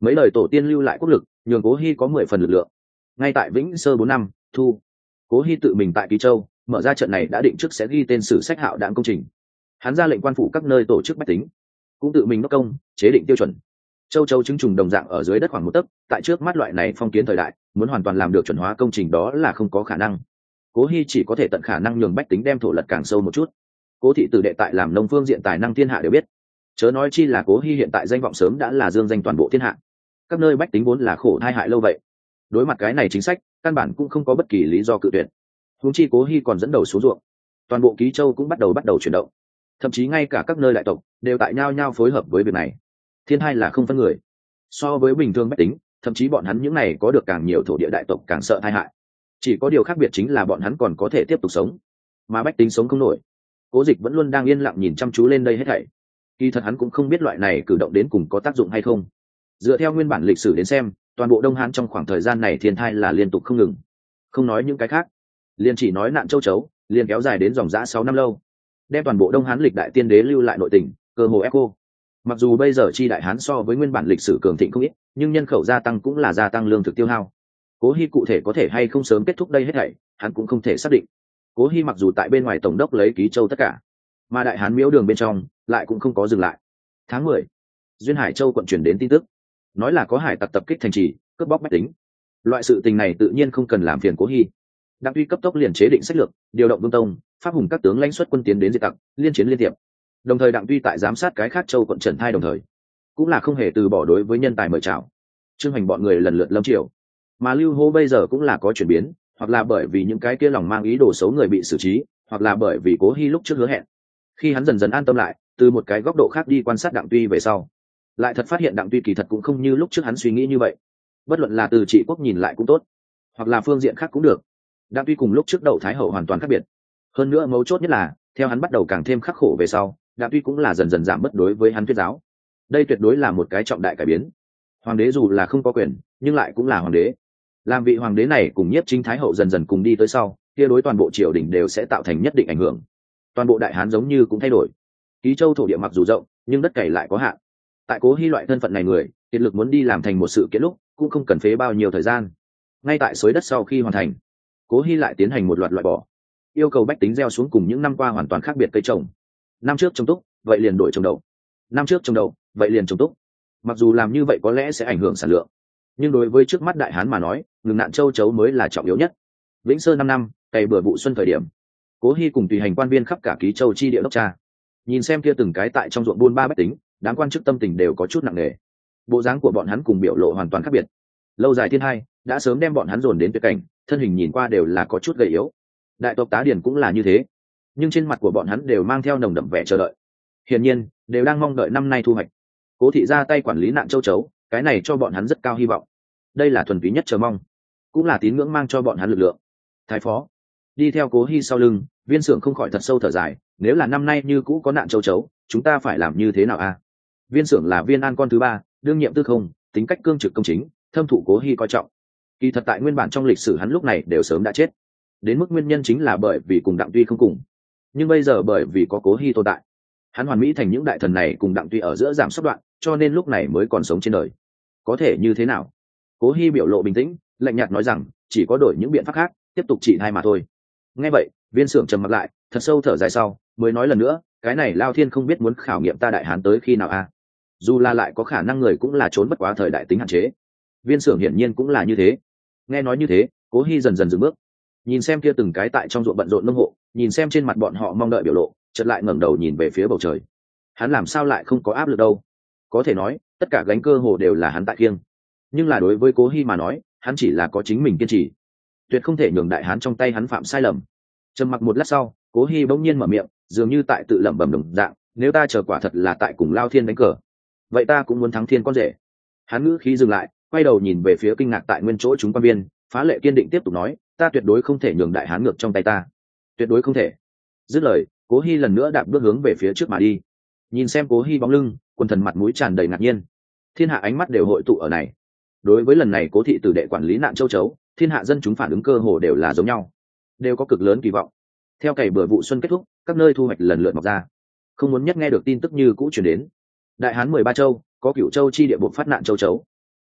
mấy lời tổ tiên lưu lại quốc lực nhường Cố Hi có 10 phần lực lượng. Ngay tại Vĩnh Sơ 4 năm thu, Cố Hi tự mình tại Ký Châu mở ra trận này đã định trước sẽ ghi tên sử sách hạo đạn công trình. Hắn ra lệnh quan phủ các nơi tổ chức bách tính, cũng tự mình đốc công chế định tiêu chuẩn. Châu chấu trứng trùng đồng dạng ở dưới đất khoảng 1 tấc, tại trước mắt loại này phong kiến thời đại, muốn hoàn toàn làm được chuẩn hóa công trình đó là không có khả năng. Cố Hi chỉ có thể tận khả năng nhường bách tính đem thổ lật càng sâu một chút. Cố thị tử đệ tại làm nông phương diện tài năng thiên hạ đều biết, chớ nói chi là Cố Hi hiện tại danh vọng sớm đã là dương danh toàn bộ thiên hạ. Các nơi bách tính vốn là khổ tai hại lâu vậy, đối mặt cái này chính sách căn bản cũng không có bất kỳ lý do cự tuyệt. Huống chi Cố Hi còn dẫn đầu xuống ruộng, toàn bộ Ký Châu cũng bắt đầu chuyển động, thậm chí ngay cả các nơi đại tộc đều tại nhau nhau phối hợp với việc này. Thiên hai là không phân người, so với bình thường bách tính, thậm chí bọn hắn những này có được càng nhiều thổ địa đại tộc càng sợ tai hại. Chỉ có điều khác biệt chính là bọn hắn còn có thể tiếp tục sống, mà bách tính sống không nổi. Cố Dịch vẫn luôn đang yên lặng nhìn chăm chú lên đây hết thảy. Kỳ thật hắn cũng không biết loại này cử động đến cùng có tác dụng hay không. Dựa theo nguyên bản lịch sử đến xem, toàn bộ Đông Hán trong khoảng thời gian này thiên tai là liên tục không ngừng. Không nói những cái khác, liền chỉ nói nạn châu chấu, liền kéo dài đến dòng dã 6 năm lâu, đem toàn bộ Đông Hán lịch đại tiên đế lưu lại nội tình, cơ hồ echo. Mặc dù bây giờ chi đại hán so với nguyên bản lịch sử cường thịnh không ít, nhưng nhân khẩu gia tăng cũng là gia tăng lương thực tiêu hao. Cố Hi cụ thể có thể hay không sớm kết thúc đây hết thảy, hắn cũng không thể xác định. Cố Hi mặc dù tại bên ngoài tổng đốc lấy Ký Châu tất cả, mà đại hán miếu đường bên trong lại cũng không có dừng lại. Tháng 10, Duyên Hải Châu quận truyền đến tin tức, nói là có hải tặc tập kích thành trì, cướp bóc bách tính. Loại sự tình này tự nhiên không cần làm phiền Cố Hi. Đặng Tuy cấp tốc liền chế định sách lược, điều động Vương Tông, Pháp Hùng các tướng lãnh xuất quân tiến đến diệt tặc, liên chiến liên tiệp. Đồng thời Đặng Tuy tại giám sát cái khác châu quận Trần Thai đồng thời, cũng là không hề từ bỏ đối với nhân tài mời chào. Trương Hoành bọn người lần lượt lâm triều, mà Lưu Hô bây giờ cũng là có chuyển biến, hoặc là bởi vì những cái kia lòng mang ý đồ xấu người bị xử trí, hoặc là bởi vì Cố Hi lúc trước hứa hẹn. Khi hắn dần dần an tâm lại, từ một cái góc độ khác đi quan sát Đặng Tuy về sau, lại thật phát hiện Đặng Tuy kỳ thật cũng không như lúc trước hắn suy nghĩ như vậy. Bất luận là từ trị quốc nhìn lại cũng tốt, hoặc là phương diện khác cũng được, Đặng Tuy cùng lúc trước Đậu Thái Hậu hoàn toàn khác biệt. Hơn nữa mấu chốt nhất là, theo hắn bắt đầu càng thêm khắc khổ về sau, Đặng Tuy cũng là dần dần giảm bớt đối với hắn thuyết giáo. Đây tuyệt đối là một cái trọng đại cải biến. Hoàng đế dù là không có quyền, nhưng lại cũng là hoàng đế. Làm vị hoàng đế này cùng Nhiếp Chính Thái Hậu dần dần cùng đi tới sau, kia đối toàn bộ triều đình đều sẽ tạo thành nhất định ảnh hưởng. Toàn bộ đại hán giống như cũng thay đổi. Ký Châu thổ địa mặc dù rộng, nhưng đất cày lại có hạn. Tại Cố Hi loại thân phận này người, kiệt lực muốn đi làm thành một sự kiện lúc, cũng không cần phế bao nhiêu thời gian. Ngay tại xới đất sau khi hoàn thành, Cố Hi lại tiến hành một loạt loại bỏ, yêu cầu bách tính gieo xuống cùng những năm qua hoàn toàn khác biệt cây trồng. Năm trước trồng túc, vậy liền đổi trồng đậu. Năm trước trồng đậu, vậy liền trồng túc. Mặc dù làm như vậy có lẽ sẽ ảnh hưởng sản lượng, nhưng đối với trước mắt đại hán mà nói, ngừng nạn châu chấu mới là trọng yếu nhất. Vĩnh Sơ 5 năm, cày bừa vụ xuân thời điểm, Cố Hi cùng tùy hành quan viên khắp cả Ký Châu chi địa đốc tra, nhìn xem kia từng cái tại trong ruộng buôn ba bách tính, đám quan chức tâm tình đều có chút nặng nề. Bộ dáng của bọn hắn cùng biểu lộ hoàn toàn khác biệt. Lâu dài thiên hai đã sớm đem bọn hắn dồn đến tuyệt cảnh, thân hình nhìn qua đều là có chút gầy yếu. Đại tộc Tá Điền cũng là như thế, nhưng trên mặt của bọn hắn đều mang theo nồng đậm vẻ chờ đợi. Hiển nhiên, đều đang mong đợi năm nay thu hoạch. Cố thị ra tay quản lý nạn châu chấu, cái này cho bọn hắn rất cao hy vọng. Đây là thuần túy nhất chờ mong, cũng là tín ngưỡng mang cho bọn hắn lực lượng. Thái phó đi theo Cố Hi sau lưng, Viên Sưởng không khỏi thật sâu thở dài, nếu là năm nay như cũ có nạn châu chấu, chúng ta phải làm như thế nào a? Viên Sưởng là Viên An con thứ ba, đương nhiệm tư không, tính cách cương trực công chính, thâm thụ Cố Hi coi trọng. Kỳ thật tại nguyên bản trong lịch sử hắn lúc này đều sớm đã chết, đến mức nguyên nhân chính là bởi vì cùng Đặng Tuy không cùng, nhưng bây giờ bởi vì có Cố Hi tồn tại, hắn hoàn mỹ thành những đại thần này cùng Đặng Tuy ở giữa giảm sốc đoạn, cho nên lúc này mới còn sống trên đời. Có thể như thế nào? Cố Hi biểu lộ bình tĩnh, lạnh nhạt nói rằng, chỉ có đổi những biện pháp khác, tiếp tục trị thai mà thôi. Nghe vậy, Viên Sưởng trầm mặt lại, thật sâu thở dài sau, mới nói lần nữa, cái này Lao Thiên không biết muốn khảo nghiệm ta đại hán tới khi nào a? Dù là lại có khả năng người cũng là trốn bất quá thời đại tính hạn chế. Viên Sưởng hiển nhiên cũng là như thế. Nghe nói như thế, Cố Hi dần dần dừng bước, nhìn xem kia từng cái tại trong ruộng bận rộn nông hộ, nhìn xem trên mặt bọn họ mong đợi biểu lộ, chợt lại ngẩng đầu nhìn về phía bầu trời. Hắn làm sao lại không có áp lực đâu? Có thể nói, tất cả gánh cơ hồ đều là hắn tại kiêng. Nhưng là đối với Cố Hi mà nói, hắn chỉ là có chính mình kiên trì, tuyệt không thể nhường đại hán trong tay hắn phạm sai lầm. Trầm mặc một lát sau, Cố Hi bỗng nhiên mở miệng, dường như tại tự lẩm bẩm đồng dạng, nếu ta chờ quả thật là tại cùng Lao Thiên đánh cờ, vậy ta cũng muốn thắng thiên con rể. Hắn ngữ khí dừng lại, quay đầu nhìn về phía kinh ngạc tại nguyên chỗ chúng quan viên, phá lệ kiên định tiếp tục nói, ta tuyệt đối không thể nhường đại hán ngược trong tay ta, tuyệt đối không thể. Dứt lời, Cố Hi lần nữa đạp bước hướng về phía trước mà đi. Nhìn xem Cố Hi bóng lưng, quần thần mặt mũi tràn đầy ngạc nhiên. Thiên hạ ánh mắt đều hội tụ ở này. Đối với lần này Cố thị tử đệ quản lý nạn châu chấu, thiên hạ dân chúng phản ứng cơ hồ đều là giống nhau, đều có cực lớn kỳ vọng. Theo cày bừa vụ xuân kết thúc, các nơi thu hoạch lần lượt mọc ra. Không muốn nhất nghe được tin tức như cũ truyền đến. Đại hán 13 châu, có Cửu Châu chi địa buộc phát nạn châu chấu.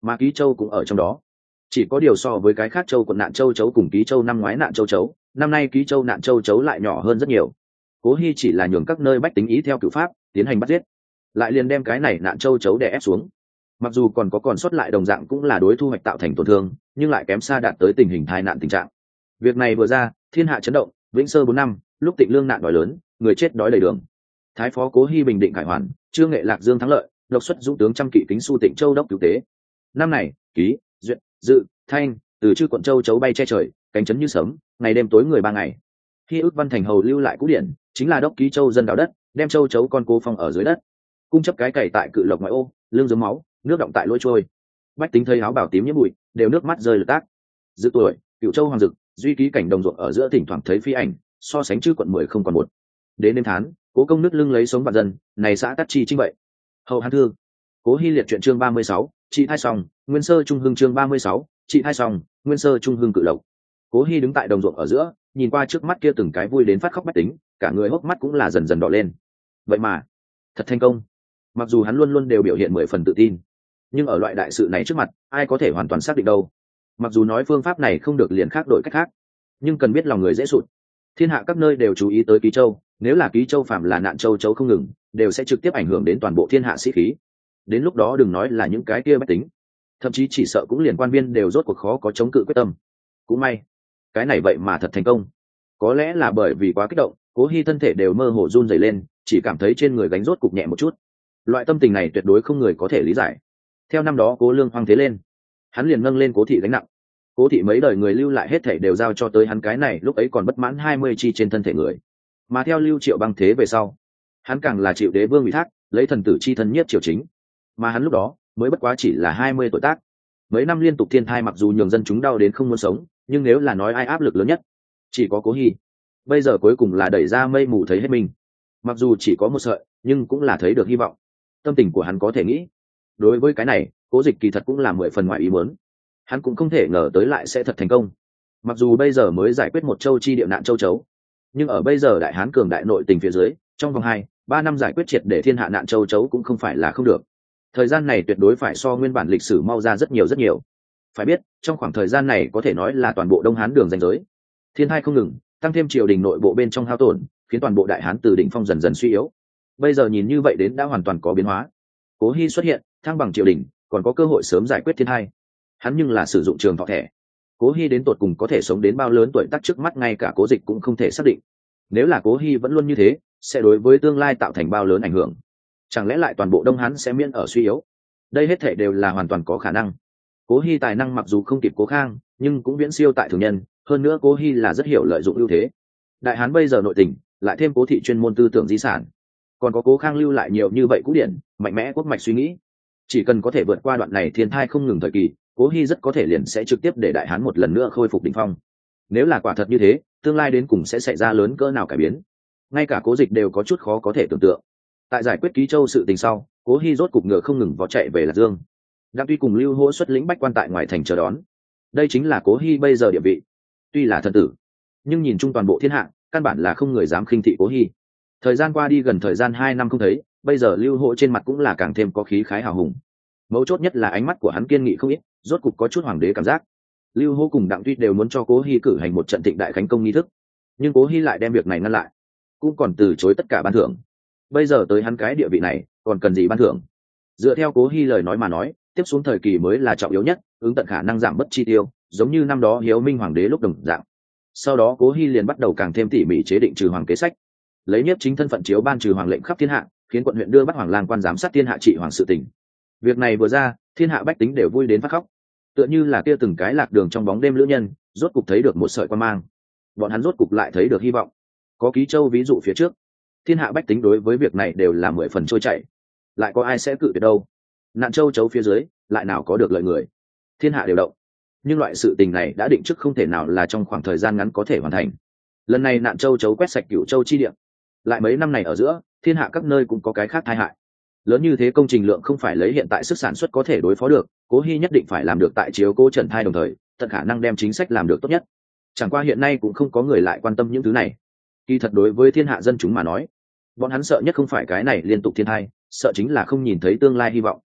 mà Ký Châu cũng ở trong đó. Chỉ có điều so với cái khác châu quận nạn châu chấu cùng Ký Châu năm ngoái nạn châu chấu, năm nay Ký Châu nạn châu chấu lại nhỏ hơn rất nhiều. Cố Hi chỉ là nhường các nơi bách tính ý theo cửu pháp tiến hành bắt giết, lại liền đem cái này nạn châu chấu đè ép xuống. Mặc dù còn sót lại đồng dạng cũng là đối thu hoạch tạo thành tổn thương, nhưng lại kém xa đạt tới tình hình tai nạn tình trạng. Việc này vừa ra, thiên hạ chấn động. Vĩnh Sơ 4 năm, lúc Tịnh Lương nạn đói lớn, người chết đói đầy đường. Thái phó Cố Hi bình định khải hoàn, Trương Nghệ Lạc Dương thắng lợi, độc xuất dũng tướng trăm kỵ kính su Tịnh Châu đốc cứu tế. Năm này, Ký, Duyệt, Dự, Thanh, từ chư quận châu chấu bay che trời, cánh chấn như sớm, ngày đêm tối người 3 ngày. Khi ước văn thành hầu lưu lại cũ điển, chính là đốc Ký Châu dân đào đất, đem châu chấu con cố phong ở dưới đất. Cung chấp cái cày tại cự lộc ngoại ô, lưng giấm máu, nước động tại lỗ trôi. Bách tính thấy áo bào tím nhiễm bụi, đều nước mắt rơi lượt tác. Dự tuổi, Cửu Châu hoàng dực, duy ký cảnh đồng ruộng ở giữa thỉnh thoảng thấy phi ảnh, so sánh chư quận 10 không còn một. Đến đêm tháng, Cố công nước lưng lấy sống vạn dân, này xã tắc chi trinh vậy. Hậu Hán Thư. Cố Hi liệt truyện chương 36, chị thai song, Nguyên Sơ Trung Hưng chương 36, chị thai song, Nguyên Sơ Trung Hưng cự lộc. Cố Hi đứng tại đồng ruộng ở giữa, nhìn qua trước mắt kia từng cái vui đến phát khóc bách tính, cả người hốc mắt cũng là dần dần đỏ lên. Vậy mà, thật thành công. Mặc dù hắn luôn luôn đều biểu hiện 10 phần tự tin, nhưng ở loại đại sự này trước mặt, ai có thể hoàn toàn xác định đâu. Mặc dù nói phương pháp này không được liền khác đổi cách khác, nhưng cần biết lòng người dễ sụt. Thiên hạ các nơi đều chú ý tới Ký Châu, nếu là Ký Châu phạm là nạn châu chấu không ngừng, đều sẽ trực tiếp ảnh hưởng đến toàn bộ thiên hạ sĩ khí. Đến lúc đó đừng nói là những cái kia bách tính, thậm chí chỉ sợ cũng liền quan viên đều rốt cuộc khó có chống cự quyết tâm. Cũng may, cái này vậy mà thật thành công. Có lẽ là bởi vì quá kích động, Cố Hi thân thể đều mơ hồ run rẩy lên, chỉ cảm thấy trên người gánh rốt cục nhẹ một chút. Loại tâm tình này tuyệt đối không người có thể lý giải. Theo năm đó Cố Lương hoang thế lên, hắn liền nâng lên Cố thị gánh nặng. Cố thị mấy đời người lưu lại hết thảy đều giao cho tới hắn, cái này lúc ấy còn bất mãn 20 chi trên thân thể người. Mà theo Lưu Triệu băng thế về sau, hắn càng là chịu đế vương ủy thác, lấy thần tử chi thân nhiếp triều chính. Mà hắn lúc đó mới bất quá chỉ là 20 tuổi tác. Mấy năm liên tục thiên thai mặc dù nhường dân chúng đau đến không muốn sống, nhưng nếu là nói ai áp lực lớn nhất, chỉ có Cố Hi. Bây giờ cuối cùng là đẩy ra mây mù thấy hết mình. Mặc dù chỉ có một sợi, nhưng cũng là thấy được hy vọng. Tâm tình của hắn có thể nghĩ. Đối với cái này, Cố Dịch kỳ thật cũng là 10 phần ngoài ý muốn. Hắn cũng không thể ngờ tới lại sẽ thật thành công. Mặc dù bây giờ mới giải quyết một châu chi địa nạn châu chấu, nhưng ở bây giờ đại hán cường đại nội tình phía dưới, trong vòng 2-3 năm giải quyết triệt để thiên hạ nạn châu chấu cũng không phải là không được. Thời gian này tuyệt đối phải so nguyên bản lịch sử mau ra rất nhiều. Phải biết, trong khoảng thời gian này có thể nói là toàn bộ Đông Hán đường ranh giới. Thiên tai không ngừng, tăng thêm triều đình nội bộ bên trong hao tổn, khiến toàn bộ đại hán từ đỉnh phong dần dần suy yếu. Bây giờ nhìn như vậy đến đã hoàn toàn có biến hóa. Cố Hi xuất hiện, thăng bằng triều đình, còn có cơ hội sớm giải quyết thiên tai. Hắn nhưng là sử dụng trường thọ thẻ. Cố Hi đến tột cùng có thể sống đến bao lớn tuổi tác trước mắt ngay cả Cố Dịch cũng không thể xác định. Nếu là Cố Hi vẫn luôn như thế, sẽ đối với tương lai tạo thành bao lớn ảnh hưởng. Chẳng lẽ lại toàn bộ Đông Hán sẽ miễn ở suy yếu? Đây hết thảy đều là hoàn toàn có khả năng. Cố Hi tài năng mặc dù không kịp Cố Khang, nhưng cũng viễn siêu tại thường nhân, hơn nữa Cố Hi là rất hiểu lợi dụng ưu thế. Đại Hán bây giờ nội tình, lại thêm Cố thị chuyên môn tư tưởng di sản, còn có Cố Khang lưu lại nhiều như vậy cũ điển, mạnh mẽ quốc mạch suy nghĩ. Chỉ cần có thể vượt qua đoạn này thiên tai không ngừng thời kỳ, Cố Hi rất có thể liền sẽ trực tiếp để Đại Hán một lần nữa khôi phục đỉnh phong. Nếu là quả thật như thế, tương lai đến cùng sẽ xảy ra lớn cỡ nào cải biến, ngay cả Cố Dịch đều có chút khó có thể tưởng tượng. Tại giải quyết Ký Châu sự tình sau, Cố Hi rốt cục ngựa không ngừng vó chạy về Lạc Dương. Đặng Tuy cùng Lưu Hỗ xuất lĩnh bách quan tại ngoài thành chờ đón. Đây chính là Cố Hi bây giờ địa vị. Tuy là thần tử, nhưng nhìn chung toàn bộ thiên hạ, căn bản là không người dám khinh thị Cố Hi. Thời gian qua đi gần thời gian 2 năm không thấy, bây giờ Lưu Hỗ trên mặt cũng là càng thêm có khí khái hào hùng. Mấu chốt nhất là ánh mắt của hắn kiên nghị không ít, rốt cục có chút hoàng đế cảm giác. Lưu Hỗ cùng Đặng Tuy đều muốn cho Cố Hi cử hành một trận thịnh đại khánh công nghi thức, nhưng Cố Hi lại đem việc này ngăn lại, cũng còn từ chối tất cả ban thưởng. Bây giờ tới hắn cái địa vị này, còn cần gì ban thưởng? Dựa theo Cố Hi lời nói mà nói, tiếp xuống thời kỳ mới là trọng yếu nhất, ứng tận khả năng giảm bớt chi tiêu, giống như năm đó Hiếu Minh hoàng đế lúc đồng dạng. Sau đó Cố Hi liền bắt đầu càng thêm tỉ mỉ chế định trừ hoàng kế sách, lấy nhiếp chính thân phận chiếu ban trừ hoàng lệnh khắp thiên hạ, khiến quận huyện đưa bắt hoàng lang quan giám sát thiên hạ trị hoàng sự tình. Việc này vừa ra, thiên hạ bách tính đều vui đến phát khóc, tựa như là kia từng cái lạc đường trong bóng đêm lữ nhân, rốt cục thấy được một sợi quang mang. Bọn hắn rốt cục lại thấy được hy vọng. Có Ký Châu ví dụ phía trước, thiên hạ bách tính đối với việc này đều là 10 phần trôi chảy. Lại có ai sẽ cự tuyệt đâu? Nạn châu chấu phía dưới, lại nào có được lợi người? Thiên hạ đều động. Nhưng loại sự tình này đã định trước không thể nào là trong khoảng thời gian ngắn có thể hoàn thành. Lần này nạn châu chấu quét sạch Cửu Châu chi địa, lại mấy năm này ở giữa, thiên hạ các nơi cũng có cái khác tai hại. Lớn như thế công trình lượng không phải lấy hiện tại sức sản xuất có thể đối phó được, Cố Hi nhất định phải làm được tại chiếu cố Trần Thai đồng thời, tận khả năng đem chính sách làm được tốt nhất. Chẳng qua hiện nay cũng không có người lại quan tâm những thứ này. Kỳ thật đối với thiên hạ dân chúng mà nói, bọn hắn sợ nhất không phải cái này liên tục thiên tai, sợ chính là không nhìn thấy tương lai hy vọng.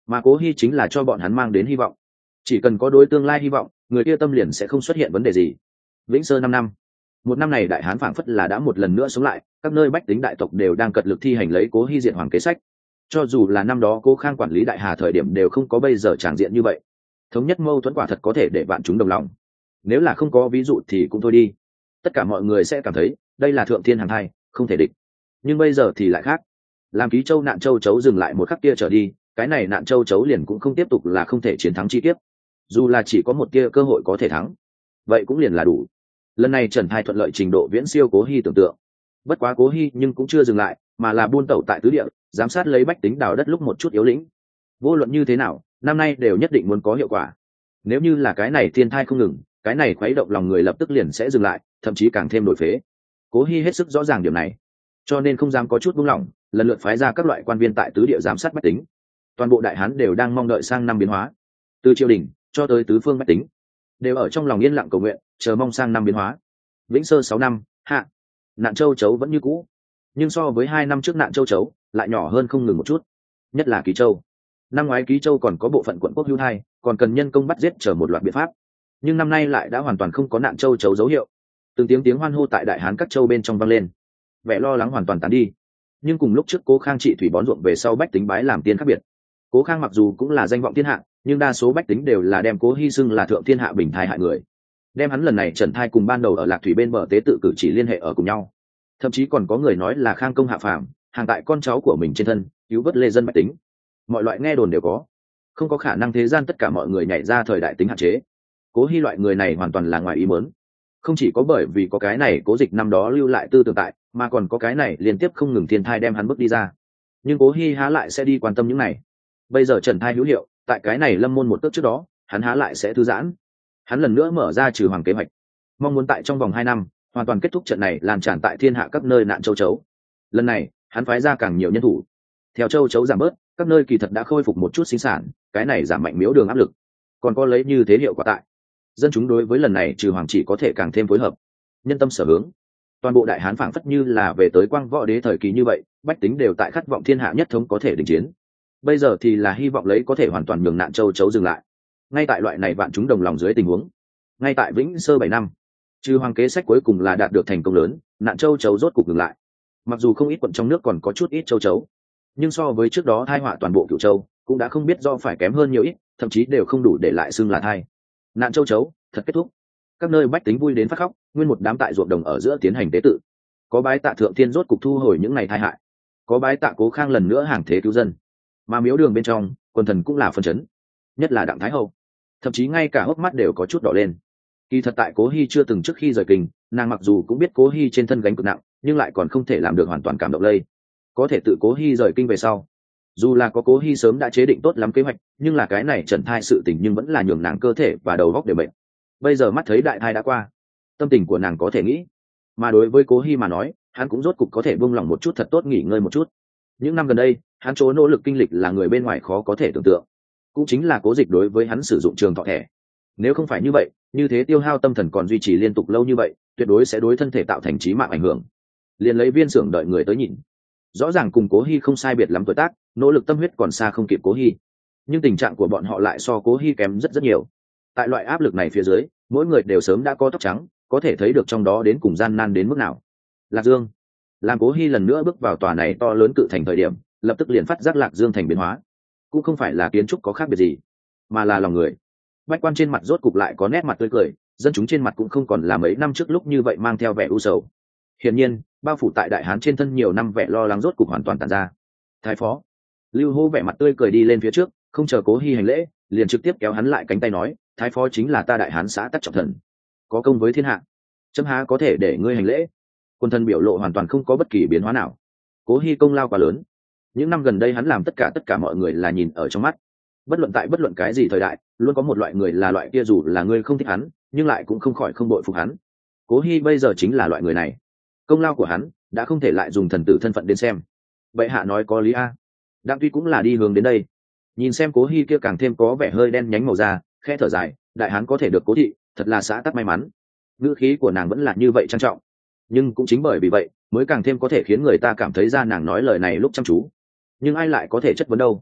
mà Cố Hi chính là cho bọn hắn mang đến hy vọng. Chỉ cần có đối tương lai hy vọng, người kia tâm liền sẽ không xuất hiện vấn đề gì. Vĩnh Sơ 5 năm. Một năm này đại hán phảng phất là đã một lần nữa sống lại, các nơi bách tính đại tộc đều đang cật lực thi hành lấy Cố Hi diệt hoàng kế sách. Cho dù là năm đó Cố Khang quản lý Đại Hà thời điểm đều không có bây giờ tràng diện như vậy. Thống nhất mâu thuẫn quả thật có thể để vạn chúng đồng lòng. Nếu là không có ví dụ thì cũng thôi đi. Tất cả mọi người sẽ cảm thấy đây là thượng thiên hàng hai, không thể địch. Nhưng bây giờ thì lại khác. Làm Ký Châu nạn châu chấu dừng lại một khắc kia trở đi, cái này nạn châu chấu liền cũng không tiếp tục là không thể chiến thắng chi tiết. Dù là chỉ có một tia cơ hội có thể thắng, vậy cũng liền là đủ. Lần này Trần Thai thuận lợi trình độ viễn siêu Cố Hi tưởng tượng. Bất quá Cố Hi nhưng cũng chưa dừng lại, mà là buôn tẩu tại tứ địa, giám sát lấy bách tính đào đất lúc một chút yếu lĩnh. Vô luận như thế nào, năm nay đều nhất định muốn có hiệu quả. Nếu như là cái này thiên thai không ngừng, cái này khuấy động lòng người lập tức liền sẽ dừng lại, thậm chí càng thêm đổi phế. Cố Hi hết sức rõ ràng điểm này, cho nên không dám có chút buông lỏng, lần lượt phái ra các loại quan viên tại tứ địa giám sát bách tính. Toàn bộ đại hán đều đang mong đợi sang năm biến hóa, từ triều đình cho tới tứ phương bách tính đều ở trong lòng yên lặng cầu nguyện, chờ mong sang năm biến hóa. Vĩnh Sơ 6 năm hạ, nạn châu chấu vẫn như cũ, nhưng so với 2 năm trước nạn châu chấu lại nhỏ hơn không ngừng một chút. Nhất là Ký Châu, năm ngoái Ký Châu còn có bộ phận quận quốc hưu thai, còn cần nhân công bắt giết chờ một loạt biện pháp, nhưng năm nay lại đã hoàn toàn không có nạn châu chấu dấu hiệu. Từng tiếng hoan hô tại đại hán các châu bên trong vang lên, vẻ lo lắng hoàn toàn tán đi. Nhưng cùng lúc trước Cố Khang trị thủy bón ruộng về sau bách tính bái làm tiên khác biệt. Cố Khang mặc dù cũng là danh vọng thiên hạ, nhưng đa số bách tính đều là đem Cố Hi xưng là thượng thiên hạ bình thai hại người, đem hắn lần này Trần Thai cùng ban đầu ở Lạc Thủy bên bờ tế tự cử chỉ liên hệ ở cùng nhau. Thậm chí còn có người nói là Khang công hạ phàm, hàng tại con cháu của mình trên thân, cứu vớt lê dân bách tính. Mọi loại nghe đồn đều có, không có khả năng thế gian tất cả mọi người nhảy ra thời đại tính hạn chế. Cố Hi loại người này hoàn toàn là ngoài ý muốn, không chỉ có bởi vì có cái này Cố Dịch năm đó lưu lại tư tưởng tại, mà còn có cái này liên tiếp không ngừng thiên thai đem hắn bước đi ra. Nhưng Cố Hi há lại sẽ đi quan tâm những này. Bây giờ Trần Thai hữu hiệu, tại cái này lâm môn một tấc trước đó, hắn há lại sẽ thư giãn. Hắn lần nữa mở ra trừ hoàng kế hoạch, mong muốn tại trong vòng 2 năm hoàn toàn kết thúc trận này lan tràn tại thiên hạ các nơi nạn châu chấu. Lần này hắn phái ra càng nhiều nhân thủ, theo châu chấu giảm bớt, các nơi kỳ thật đã khôi phục một chút sinh sản, cái này giảm mạnh miếu đường áp lực, còn có lấy như thế hiệu quả tại. Dân chúng đối với lần này trừ hoàng chỉ có thể càng thêm phối hợp, nhân tâm sở hướng. Toàn bộ đại hán phảng phất như là về tới quang võ đế thời kỳ như vậy, bách tính đều tại khát vọng thiên hạ nhất thống có thể đình chiến. Bây giờ thì là hy vọng lấy có thể hoàn toàn nhường nạn châu chấu dừng lại. Ngay tại loại này vạn chúng đồng lòng dưới tình huống, ngay tại Vĩnh Sơ 7 năm, trừ hoàng kế sách cuối cùng là đạt được thành công lớn, nạn châu chấu rốt cục ngừng lại. Mặc dù không ít quận trong nước còn có chút ít châu chấu, nhưng so với trước đó thai họa toàn bộ Cửu Châu, cũng đã không biết do phải kém hơn nhiều ít, thậm chí đều không đủ để lại xưng là thai. Nạn châu chấu thật kết thúc. Các nơi bách tính vui đến phát khóc, nguyên một đám tại ruộng đồng ở giữa tiến hành tế tự. Có bái tạ thượng thiên rốt cục thu hồi những ngày tai hại, có bái tạ Cố Khang lần nữa hàng thế cứu dân. Mà miếu đường bên trong, quần thần cũng là phân chấn, nhất là Đặng Thái Hậu, thậm chí ngay cả hốc mắt đều có chút đỏ lên. Kỳ thật tại Cố Hi chưa từng trước khi rời kinh, nàng mặc dù cũng biết Cố Hi trên thân gánh cực nặng, nhưng lại còn không thể làm được hoàn toàn cảm động lây. Có thể tự Cố Hi rời kinh về sau, dù là có Cố Hi sớm đã chế định tốt lắm kế hoạch, nhưng là cái này Trần Thai sự tình nhưng vẫn là nhường nàng cơ thể và đầu óc đều bệnh. Bây giờ mắt thấy đại thai đã qua, tâm tình của nàng có thể nghĩ, mà đối với Cố Hi mà nói, hắn cũng rốt cục có thể buông lòng một chút, thật tốt nghỉ ngơi một chút. Những năm gần đây, hắn chỗ nỗ lực kinh lịch là người bên ngoài khó có thể tưởng tượng, cũng chính là Cố Dịch đối với hắn sử dụng trường thọ thẻ. Nếu không phải như vậy, như thế tiêu hao tâm thần còn duy trì liên tục lâu như vậy, tuyệt đối sẽ đối thân thể tạo thành chí mạng ảnh hưởng. Liền lấy Viên Xưởng đợi người tới nhìn, rõ ràng cùng Cố Hi không sai biệt lắm tuổi tác, nỗ lực tâm huyết còn xa không kịp Cố Hi, nhưng tình trạng của bọn họ lại so Cố Hi kém rất rất nhiều. Tại loại áp lực này phía dưới, mỗi người đều sớm đã có tóc trắng, có thể thấy được trong đó đến cùng gian nan đến mức nào. Lạc Dương, làm Cố Hi lần nữa bước vào tòa này to lớn cự thành thời điểm, lập tức liền phát giác Lạc Dương thành biến hóa. Cũng không phải là kiến trúc có khác biệt gì, mà là lòng người. Bách quan trên mặt rốt cục lại có nét mặt tươi cười, dân chúng trên mặt cũng không còn là mấy năm trước lúc như vậy mang theo vẻ u sầu. Hiển nhiên, bao phủ tại đại hán trên thân nhiều năm vẻ lo lắng rốt cục hoàn toàn tàn ra. Thái phó Lưu Hô vẻ mặt tươi cười đi lên phía trước, không chờ Cố Hi hành lễ, liền trực tiếp kéo hắn lại cánh tay nói: Thái phó chính là ta đại hán xã Tắc Trọng Thần, có công với thiên hạ, chấm há có thể để ngươi hành lễ. Quân thân biểu lộ hoàn toàn không có bất kỳ biến hóa nào. Cố Hi công lao quá lớn, những năm gần đây hắn làm tất cả mọi người là nhìn ở trong mắt. Bất luận tại bất luận cái gì thời đại, luôn có một loại người là loại kia, dù là ngươi không thích hắn, nhưng lại cũng không khỏi không bội phục hắn. Cố Hi bây giờ chính là loại người này. Công lao của hắn đã không thể lại dùng thần tử thân phận đến xem. Bệ hạ nói có lý a. Đặng Tuy cũng là đi hướng đến đây. Nhìn xem Cố Hi kia càng thêm có vẻ hơi đen nhánh màu da, khẽ thở dài: đại hán có thể được Cố thị, thật là xã tắc may mắn. Ngữ khí của nàng vẫn là như vậy trang trọng, nhưng cũng chính bởi vì vậy mới càng thêm có thể khiến người ta cảm thấy ra nàng nói lời này lúc chăm chú. Nhưng ai lại có thể chất vấn đâu?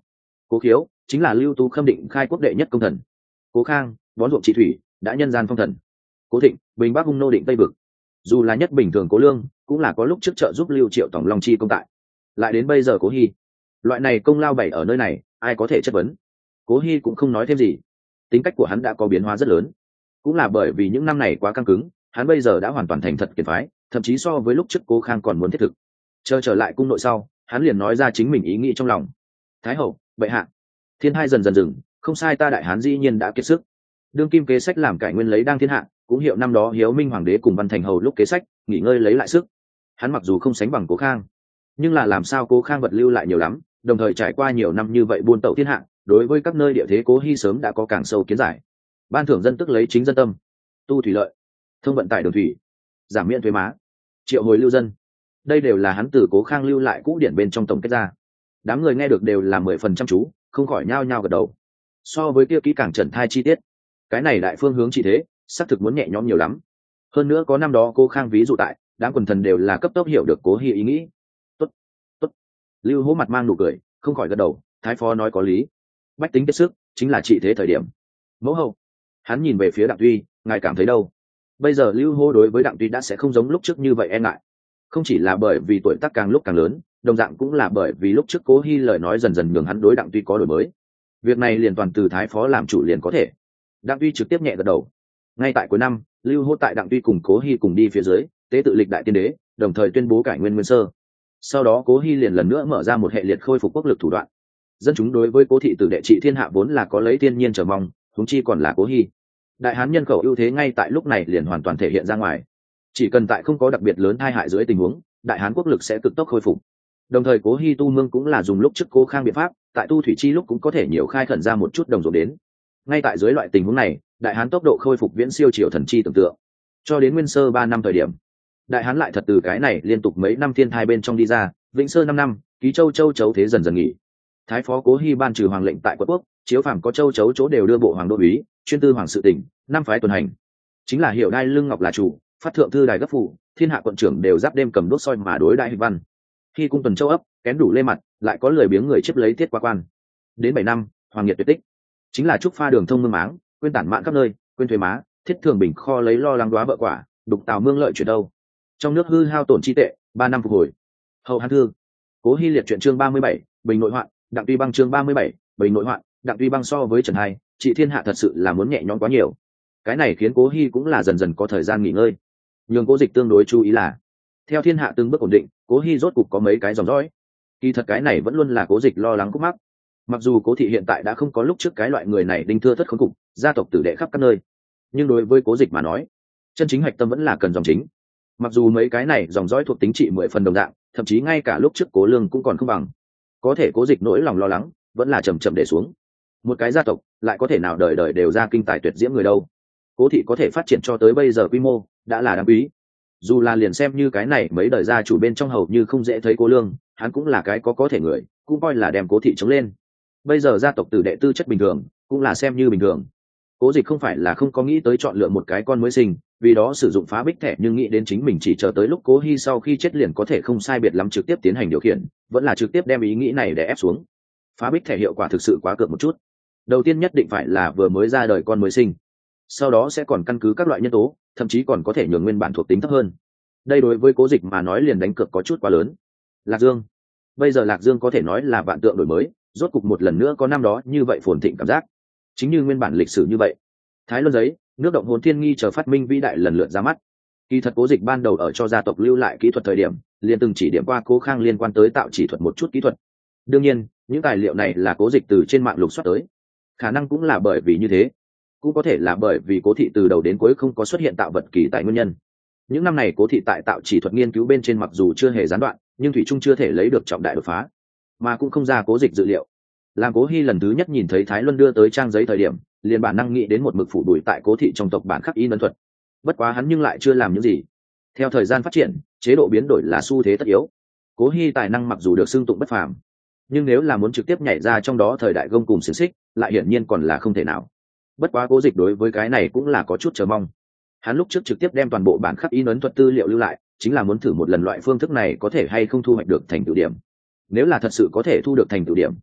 Cố Khiếu chính là Lưu Tú Khâm định khai quốc đệ nhất công thần. Cố Khang bón ruộng trị thủy, đã nhân gian phong thần. Cố Thịnh bình bắc hung nô định tây vực. Dù là nhất bình thường Cố Lương cũng là có lúc trước trợ giúp Lưu Triệu tổng long chi công tại. Lại đến bây giờ Cố Hi, loại này công lao bày ở nơi này, ai có thể chất vấn. Cố Hi cũng không nói thêm gì. Tính cách của hắn đã có biến hóa rất lớn, cũng là bởi vì những năm này quá căng cứng, hắn bây giờ đã hoàn toàn thành thật kiệt phái, thậm chí so với lúc trước Cố Khang còn muốn thiết thực. Trở lại cung nội sau, hắn liền nói ra chính mình ý nghĩ trong lòng. Thái hậu, bệ hạ, thiên hai dần dần dừng, không sai, ta đại hán dĩ nhiên đã kiệt sức. Đương kim kế sách làm cải nguyên lấy đang thiên hạ, cũng hiệu năm đó Hiếu Minh hoàng đế cùng Văn Thành hầu lúc kế sách nghỉ ngơi lấy lại sức. Hắn mặc dù không sánh bằng Cố Khang, nhưng là làm sao Cố Khang vật lưu lại nhiều lắm, đồng thời trải qua nhiều năm như vậy buôn tẩu thiên hạ, đối với các nơi địa thế Cố Hi sớm đã có càng sâu kiến giải. Ban thưởng dân tức lấy chính dân tâm, tu thủy lợi, thông vận tải đường thủy, giảm miễn thuế má, triệu hồi lưu dân, đây đều là hắn từ Cố Khang lưu lại cũ điển bên trong tổng kết ra. Đám người nghe được đều là 10% chú, không khỏi nhao nhao gật đầu. So với kia kỹ càng trần thai chi tiết, cái này đại phương hướng chỉ thế xác thực muốn nhẹ nhõm nhiều lắm. Hơn nữa có năm đó Cố Khang ví dụ tại, đám quần thần đều là cấp tốc hiểu được Cố Hi ý nghĩ. Tốt, tốt. Lưu Hố mặt mang nụ cười, không khỏi gật đầu. Thái phó nói có lý, bách tính kết sức chính là trị thế thời điểm. Mẫu hậu, hắn nhìn về phía Đặng Tuy, ngài cảm thấy đâu? Bây giờ Lưu Hố đối với Đặng Tuy đã sẽ không giống lúc trước như vậy e ngại, không chỉ là bởi vì tuổi tác càng lúc càng lớn, đồng dạng cũng là bởi vì lúc trước Cố Hi lời nói dần dần nhường hắn đối Đặng Tuy có đổi mới. Việc này liền toàn từ thái phó làm chủ liền có thể. Đặng Tuy trực tiếp nhẹ gật đầu. Ngay tại cuối năm, Lưu Hố tại Đặng Tuy cùng Cố Hi cùng đi phía dưới tế tự lịch đại tiên đế, đồng thời tuyên bố cải nguyên nguyên sơ. Sau đó Cố Hi liền lần nữa mở ra một hệ liệt khôi phục quốc lực thủ đoạn. Dân chúng đối với Cố thị tử đệ trị thiên hạ vốn là có lấy thiên nhiên chờ mong, huống chi còn là Cố Hi. Đại hán nhân khẩu ưu thế ngay tại lúc này liền hoàn toàn thể hiện ra ngoài. Chỉ cần tại không có đặc biệt lớn tai hại dưới tình huống, đại hán quốc lực sẽ cực tốc khôi phục. Đồng thời Cố Hi tu mương cũng là dùng lúc trước Cố Khang biện pháp, tại tu thủy chi lúc cũng có thể nhiều khai khẩn ra một chút đồng ruộng đến. Ngay tại dưới loại tình huống này, đại hán tốc độ khôi phục viễn siêu triều thần chi tưởng tượng. Cho đến nguyên sơ 3 năm thời điểm, đại hán lại thật từ cái này liên tục mấy năm thiên thai bên trong đi ra, vĩnh sơ 5 năm, ký châu châu chấu thế dần dần nghỉ. Thái phó Cố Hi ban trừ hoàng lệnh tại quận quốc, chiếu phàm có châu chấu chỗ đều đưa bộ hoàng đô úy, chuyên tư hoàng sự tỉnh, năm phái tuần hành. Chính là hiệu đai lưng ngọc là chủ, phát thượng thư đài gấp phủ, thiên hạ quận trưởng đều giáp đêm cầm đốt soi mà đối đại hình văn. Khi cung tuần châu ấp kén đủ lê mặt, lại có lười biếng người chiếp lấy tiết qua quan. Đến 7 năm, hoàng nhiệt tuyệt tích, chính là trúc pha đường thông mương máng, quên tản mạn khắp nơi, quên thuế má, thiết thường bình kho lấy lo lắng đoá vợ quả, đục tào mương lợi chuyển đâu. Trong nước hư hao tổn chi tệ, 3 năm phục hồi. Hậu Hán thư. Cố Hi liệt truyện chương 37, bình nội hoạn, Đặng Tuy băng chương 37, bình nội hoạn, Đặng Tuy băng so với Trần Hai, trị thiên hạ thật sự là muốn nhẹ nhõm quá nhiều. Cái này khiến Cố Hi cũng là dần dần có thời gian nghỉ ngơi. Nhưng Cố Dịch tương đối chú ý là, theo thiên hạ từng bước ổn định, Cố Hi rốt cục có mấy cái dòng dõi. Kỳ thật cái này vẫn luôn là Cố Dịch lo lắng khúc mắc. Mặc dù Cố thị hiện tại đã không có lúc trước cái loại người này đinh thưa thất khốn cục, gia tộc tử đệ khắp các nơi, nhưng đối với Cố Dịch mà nói, chân chính hạch tâm vẫn là cần dòng chính. Mặc dù mấy cái này dòng dõi thuộc tính trị 10 phần đồng dạng, thậm chí ngay cả lúc trước Cố Lương cũng còn không bằng, có thể Cố Dịch nỗi lòng lo lắng vẫn là chậm chậm để xuống. Một cái gia tộc lại có thể nào đời đời đều ra kinh tài tuyệt diễm người đâu? Cố thị có thể phát triển cho tới bây giờ quy mô đã là đáng quý. Dù là liền xem như cái này mấy đời gia chủ bên trong hầu như không dễ thấy Cố Lương, hắn cũng là cái có thể người, cũng coi là đem Cố thị chống lên. Bây giờ gia tộc tử đệ tư chất bình thường, cũng là xem như bình thường. Cố Dịch không phải là không có nghĩ tới chọn lựa một cái con mới sinh, vì đó sử dụng phá bích thẻ, nhưng nghĩ đến chính mình chỉ chờ tới lúc Cố Hi sau khi chết liền có thể không sai biệt lắm trực tiếp tiến hành điều khiển, vẫn là trực tiếp đem ý nghĩ này để ép xuống. Phá bích thẻ hiệu quả thực sự quá cược một chút. Đầu tiên nhất định phải là vừa mới ra đời con mới sinh, sau đó sẽ còn căn cứ các loại nhân tố, thậm chí còn có thể nhường nguyên bản thuộc tính thấp hơn. Đây đối với Cố Dịch mà nói liền đánh cược có chút quá lớn. Lạc Dương, bây giờ Lạc Dương có thể nói là vạn tượng đổi mới, rốt cục một lần nữa có năm đó như vậy phồn thịnh cảm giác, chính như nguyên bản lịch sử như vậy. Thái Luân giấy, nước động hồn thiên nghi chờ phát minh vĩ đại lần lượt ra mắt. Kỳ thật Cố Dịch ban đầu ở cho gia tộc lưu lại kỹ thuật thời điểm, liền từng chỉ điểm qua Cố Khang liên quan tới tạo chỉ thuật một chút kỹ thuật. Đương nhiên, những tài liệu này là Cố Dịch từ trên mạng lục soát tới. Khả năng cũng là bởi vì như thế, cũng có thể là bởi vì Cố thị từ đầu đến cuối không có xuất hiện tạo vật kỳ tại nguyên nhân. Những năm này Cố thị tại tạo chỉ thuật nghiên cứu bên trên mặc dù chưa hề gián đoạn, nhưng thủy chung chưa thể lấy được trọng đại đột phá, mà cũng không ra Cố Dịch dự liệu. Làm Cố Hi lần thứ nhất nhìn thấy Thái Luân đưa tới trang giấy thời điểm, liền bản năng nghĩ đến một mực phủ đuổi tại Cố thị trong tộc bản khắc in ấn thuật. Bất quá hắn nhưng lại chưa làm những gì. Theo thời gian phát triển, chế độ biến đổi là xu thế tất yếu. Cố Hi tài năng mặc dù được xưng tụng bất phàm, nhưng nếu là muốn trực tiếp nhảy ra trong đó thời đại gông cùng xiềng xích, lại hiển nhiên còn là không thể nào. Bất quá Cố Dịch đối với cái này cũng là có chút chờ mong. Hắn lúc trước trực tiếp đem toàn bộ bản khắc in ấn thuật tư liệu lưu lại, chính là muốn thử một lần loại phương thức này có thể hay không thu hoạch được thành tựu điểm. Nếu là thật sự có thể thu được thành tựu điểm,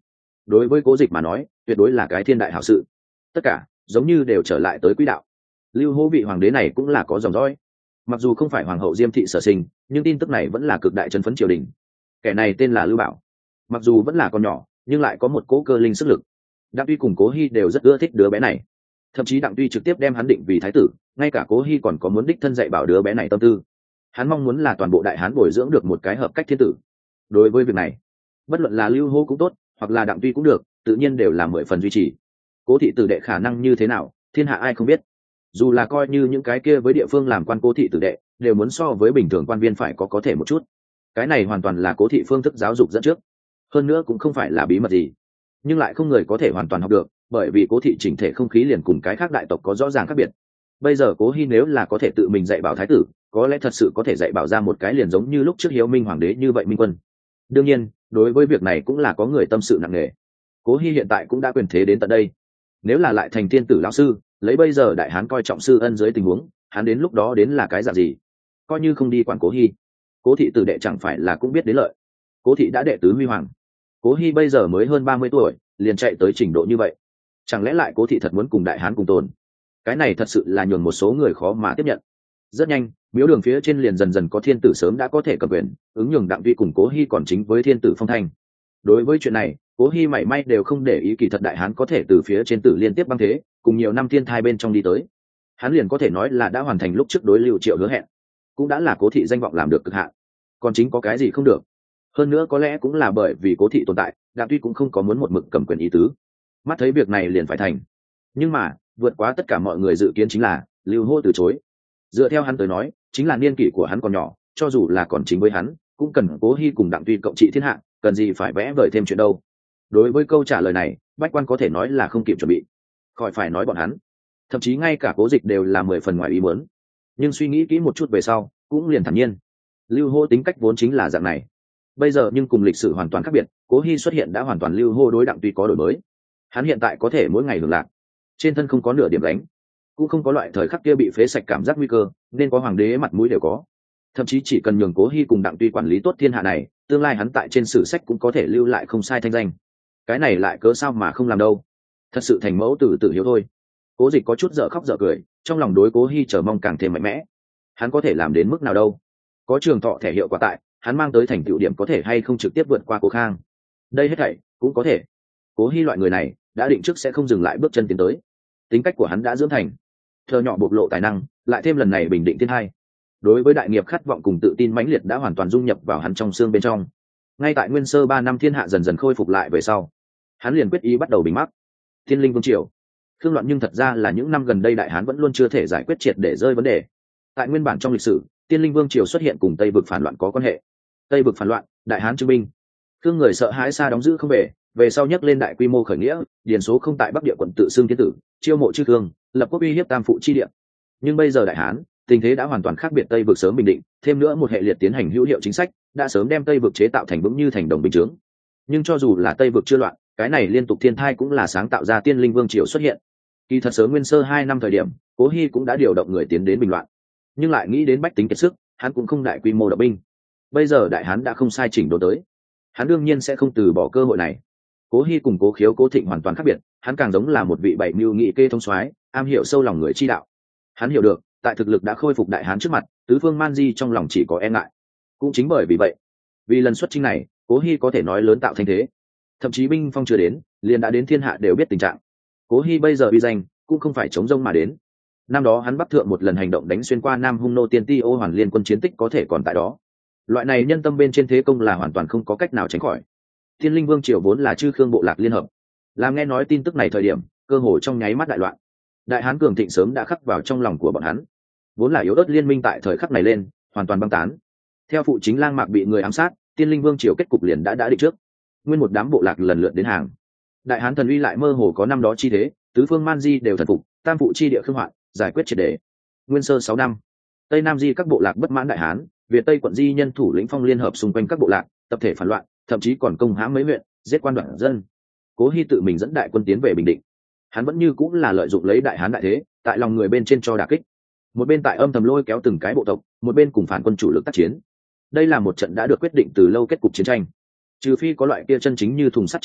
đối với Cố Dịch mà nói tuyệt đối là cái thiên đại hảo sự. Tất cả giống như đều trở lại tới quỹ đạo. Lưu Hô vị hoàng đế này cũng là có dòng dõi, mặc dù không phải hoàng hậu Diêm thị sở sinh, nhưng tin tức này vẫn là cực đại chấn phấn triều đình. Kẻ này tên là Lưu Bảo, mặc dù vẫn là con nhỏ nhưng lại có một cỗ cơ linh sức lực. Đặng Tuy cùng Cố Hi đều rất ưa thích đứa bé này, thậm chí Đặng Tuy trực tiếp đem hắn định vì thái tử, ngay cả Cố Hi còn có muốn đích thân dạy bảo đứa bé này tâm tư. Hắn mong muốn là toàn bộ đại hán bồi dưỡng được một cái hợp cách thiên tử. Đối với việc này, bất luận là Lưu Hô cũng tốt hoặc là Đặng Tuy cũng được, tự nhiên đều là 10 phần duy trì. Cố thị tử đệ khả năng như thế nào thiên hạ ai không biết, dù là coi như những cái kia với địa phương làm quan Cố thị tử đệ đều muốn so với bình thường quan viên phải có thể một chút. Cái này hoàn toàn là Cố thị phương thức giáo dục dẫn trước, hơn nữa cũng không phải là bí mật gì, nhưng lại không người có thể hoàn toàn học được, bởi vì Cố thị chỉnh thể không khí liền cùng cái khác đại tộc có rõ ràng khác biệt. Bây giờ Cố Hi nếu là có thể tự mình dạy bảo thái tử, có lẽ thật sự có thể dạy bảo ra một cái liền giống như lúc trước Hiếu Minh hoàng đế như vậy minh quân. Đương nhiên đối với việc này cũng là có người tâm sự nặng nề. Cố Hi hiện tại cũng đã quyền thế đến tận đây, nếu là lại thành thiên tử lão sư, lấy bây giờ đại hán coi trọng sư ân dưới tình huống, hắn đến lúc đó đến là cái dạng gì? Coi như không đi quản Cố Hi, Cố thị tử đệ chẳng phải là cũng biết đến lợi. Cố thị đã đệ tứ huy hoàng, Cố Hi bây giờ mới hơn 30 tuổi liền chạy tới trình độ như vậy, chẳng lẽ lại Cố thị thật muốn cùng đại hán cùng tồn? Cái này thật sự là nhường một số người khó mà tiếp nhận. Rất nhanh miếu đường phía trên liền dần dần có thiên tử sớm đã có thể cầm quyền, ứng nhường Đặng Tuy cùng Cố Hi còn chính với thiên tử phong thanh. Đối với chuyện này Cố Hi mảy may đều không để ý, kỳ thật đại hán có thể từ phía trên tử liên tiếp băng thế cùng nhiều năm thiên thai bên trong đi tới, hắn liền có thể nói là đã hoàn thành lúc trước đối Lưu Triệu hứa hẹn, cũng đã là Cố thị danh vọng làm được cực hạn, còn chính có cái gì không được. Hơn nữa có lẽ cũng là bởi vì Cố thị tồn tại, Đặng Tuy cũng không có muốn một mực cầm quyền ý tứ, mắt thấy việc này liền phải thành. Nhưng mà vượt quá tất cả mọi người dự kiến chính là Lưu Hô từ chối. Dựa theo hắn tới nói, chính là niên kỷ của hắn còn nhỏ, cho dù là còn chính với hắn cũng cần Cố Hi cùng Đặng Tuy cộng trị thiên hạ, cần gì phải vẽ vời thêm chuyện đâu. Đối với câu trả lời này bách quan có thể nói là không kịp chuẩn bị, khỏi phải nói bọn hắn, thậm chí ngay cả Cố Dịch đều là 10 phần ngoài ý muốn. Nhưng suy nghĩ kỹ một chút về sau cũng liền thản nhiên. Lưu Hô tính cách vốn chính là dạng này, bây giờ nhưng cùng lịch sử hoàn toàn khác biệt. Cố Hi xuất hiện đã hoàn toàn Lưu Hô đối Đặng Tuy có đổi mới. Hắn hiện tại có thể mỗi ngày hưởng lạc, trên thân không có nửa điểm đánh, cũng không có loại thời khắc kia bị phế sạch cảm giác nguy cơ, nên có hoàng đế mặt mũi đều có. Thậm chí chỉ cần nhường Cố Hi cùng Đặng Tuy quản lý tốt thiên hạ này, tương lai hắn tại trên sử sách cũng có thể lưu lại không sai thanh danh. Cái này lại cớ sao mà không làm đâu, thật sự thành mẫu tử tự hiếu thôi. Cố Dịch có chút dở khóc dở cười, trong lòng đối Cố Hi chờ mong càng thêm mạnh mẽ. Hắn có thể làm đến mức nào đâu? Có Trường Thọ thẻ hiệu quả tại, hắn mang tới thành tựu điểm có thể hay không trực tiếp vượt qua Cố Khang? Đây hết thảy cũng có thể. Cố Hi loại người này đã định trước sẽ không dừng lại bước chân tiến tới, tính cách của hắn đã dưỡng thành, thơ nhỏ bộc lộ tài năng, lại thêm lần này bình định thiên hai, đối với đại nghiệp khát vọng cùng tự tin mãnh liệt đã hoàn toàn dung nhập vào hắn trong xương bên trong. Ngay tại nguyên sơ 3 năm thiên hạ dần dần khôi phục lại về sau, hắn liền quyết ý bắt đầu bình mắc Thiên Linh Vương triều. Khương loạn nhưng thật ra là những năm gần đây đại hán vẫn luôn chưa thể giải quyết triệt để rơi vấn đề. Tại nguyên bản trong lịch sử, Tiên Linh Vương triều xuất hiện cùng Tây vực phản loạn có quan hệ. Tây vực phản loạn, đại hán trưng binh, Khương người sợ hãi xa đóng giữ không về sau nhấc lên đại quy mô khởi nghĩa, điền số không tại Bắc địa quận tự xưng thiên tử, chiêu mộ chư Khương, lập quốc uy hiếp tam phụ chi địa. Nhưng bây giờ đại hán tình thế đã hoàn toàn khác biệt, Tây vực sớm bình định, thêm nữa một hệ liệt tiến hành hữu hiệu chính sách đã sớm đem Tây vực chế tạo thành vững như thành đồng bình chướng. Nhưng cho dù là Tây vực chưa loạn, cái này liên tục thiên thai cũng là sáng tạo ra Tiên Linh Vương triều xuất hiện. Kỳ thật sớm nguyên sơ 2 năm thời điểm, Cố Hi cũng đã điều động người tiến đến bình loạn, nhưng lại nghĩ đến bách tính kiệt sức, hắn cũng không đại quy mô động binh. Bây giờ đại hán đã không sai chỉnh đốn tới, hắn đương nhiên sẽ không từ bỏ cơ hội này. Cố Hi cùng Cố Khiếu, Cố Thịnh hoàn toàn khác biệt, hắn càng giống là một vị bảy mưu nghị kê thông soái, am hiểu sâu lòng người chi đạo. Hắn hiểu được, tại thực lực đã khôi phục đại hán trước mặt, tứ phương man di trong lòng chỉ có e ngại. Cũng chính bởi vì vậy, vì lần xuất chinh này, Cố Hi có thể nói lớn tạo thanh thế, thậm chí binh phong chưa đến liền đã đến thiên hạ đều biết tình trạng. Cố Hi bây giờ uy danh cũng không phải chống rông mà đến. Năm đó hắn bắc thượng một lần hành động đánh xuyên qua Nam Hung nô tiên ti ô hoàn liên quân chiến tích có thể còn tại đó. Loại này nhân tâm bên trên thế công là hoàn toàn không có cách nào tránh khỏi. Thiên Linh Vương triều vốn là chư Khương bộ lạc liên hợp, làm nghe nói tin tức này thời điểm, cơ hồ trong nháy mắt đại loạn. Đại hán cường thịnh sớm đã khắc vào trong lòng của bọn hắn, vốn là yếu ớt liên minh tại thời khắc này lên hoàn toàn băng tán. Theo phụ chính lang Mạc bị người ám sát, Tiên Linh Vương triều kết cục liền đã định trước, nguyên một đám bộ lạc lần lượt đến hàng. Đại hán thần uy lại mơ hồ có năm đó chi thế, tứ phương man di đều thần phục, tam phụ chi địa khương hoạn giải quyết triệt để. Nguyên sơ 6 năm, Tây Nam di các bộ lạc bất mãn đại hán, Việt Tây quận di nhân thủ lĩnh phong liên hợp xung quanh các bộ lạc, tập thể phản loạn, thậm chí còn công hãm mấy huyện, giết quan đoạn dân. Cố Hi tự mình dẫn đại quân tiến về bình định. Hắn vẫn như cũng là lợi dụng lấy đại hán đại thế, tại lòng người bên trên cho đả kích, một bên tại âm thầm lôi kéo từng cái bộ tộc, một bên cùng phản quân chủ lực tác chiến. Đây là một trận đã được quyết định từ lâu kết cục chiến tranh, trừ phi có loại kia chân chính như thùng sắt trên mình,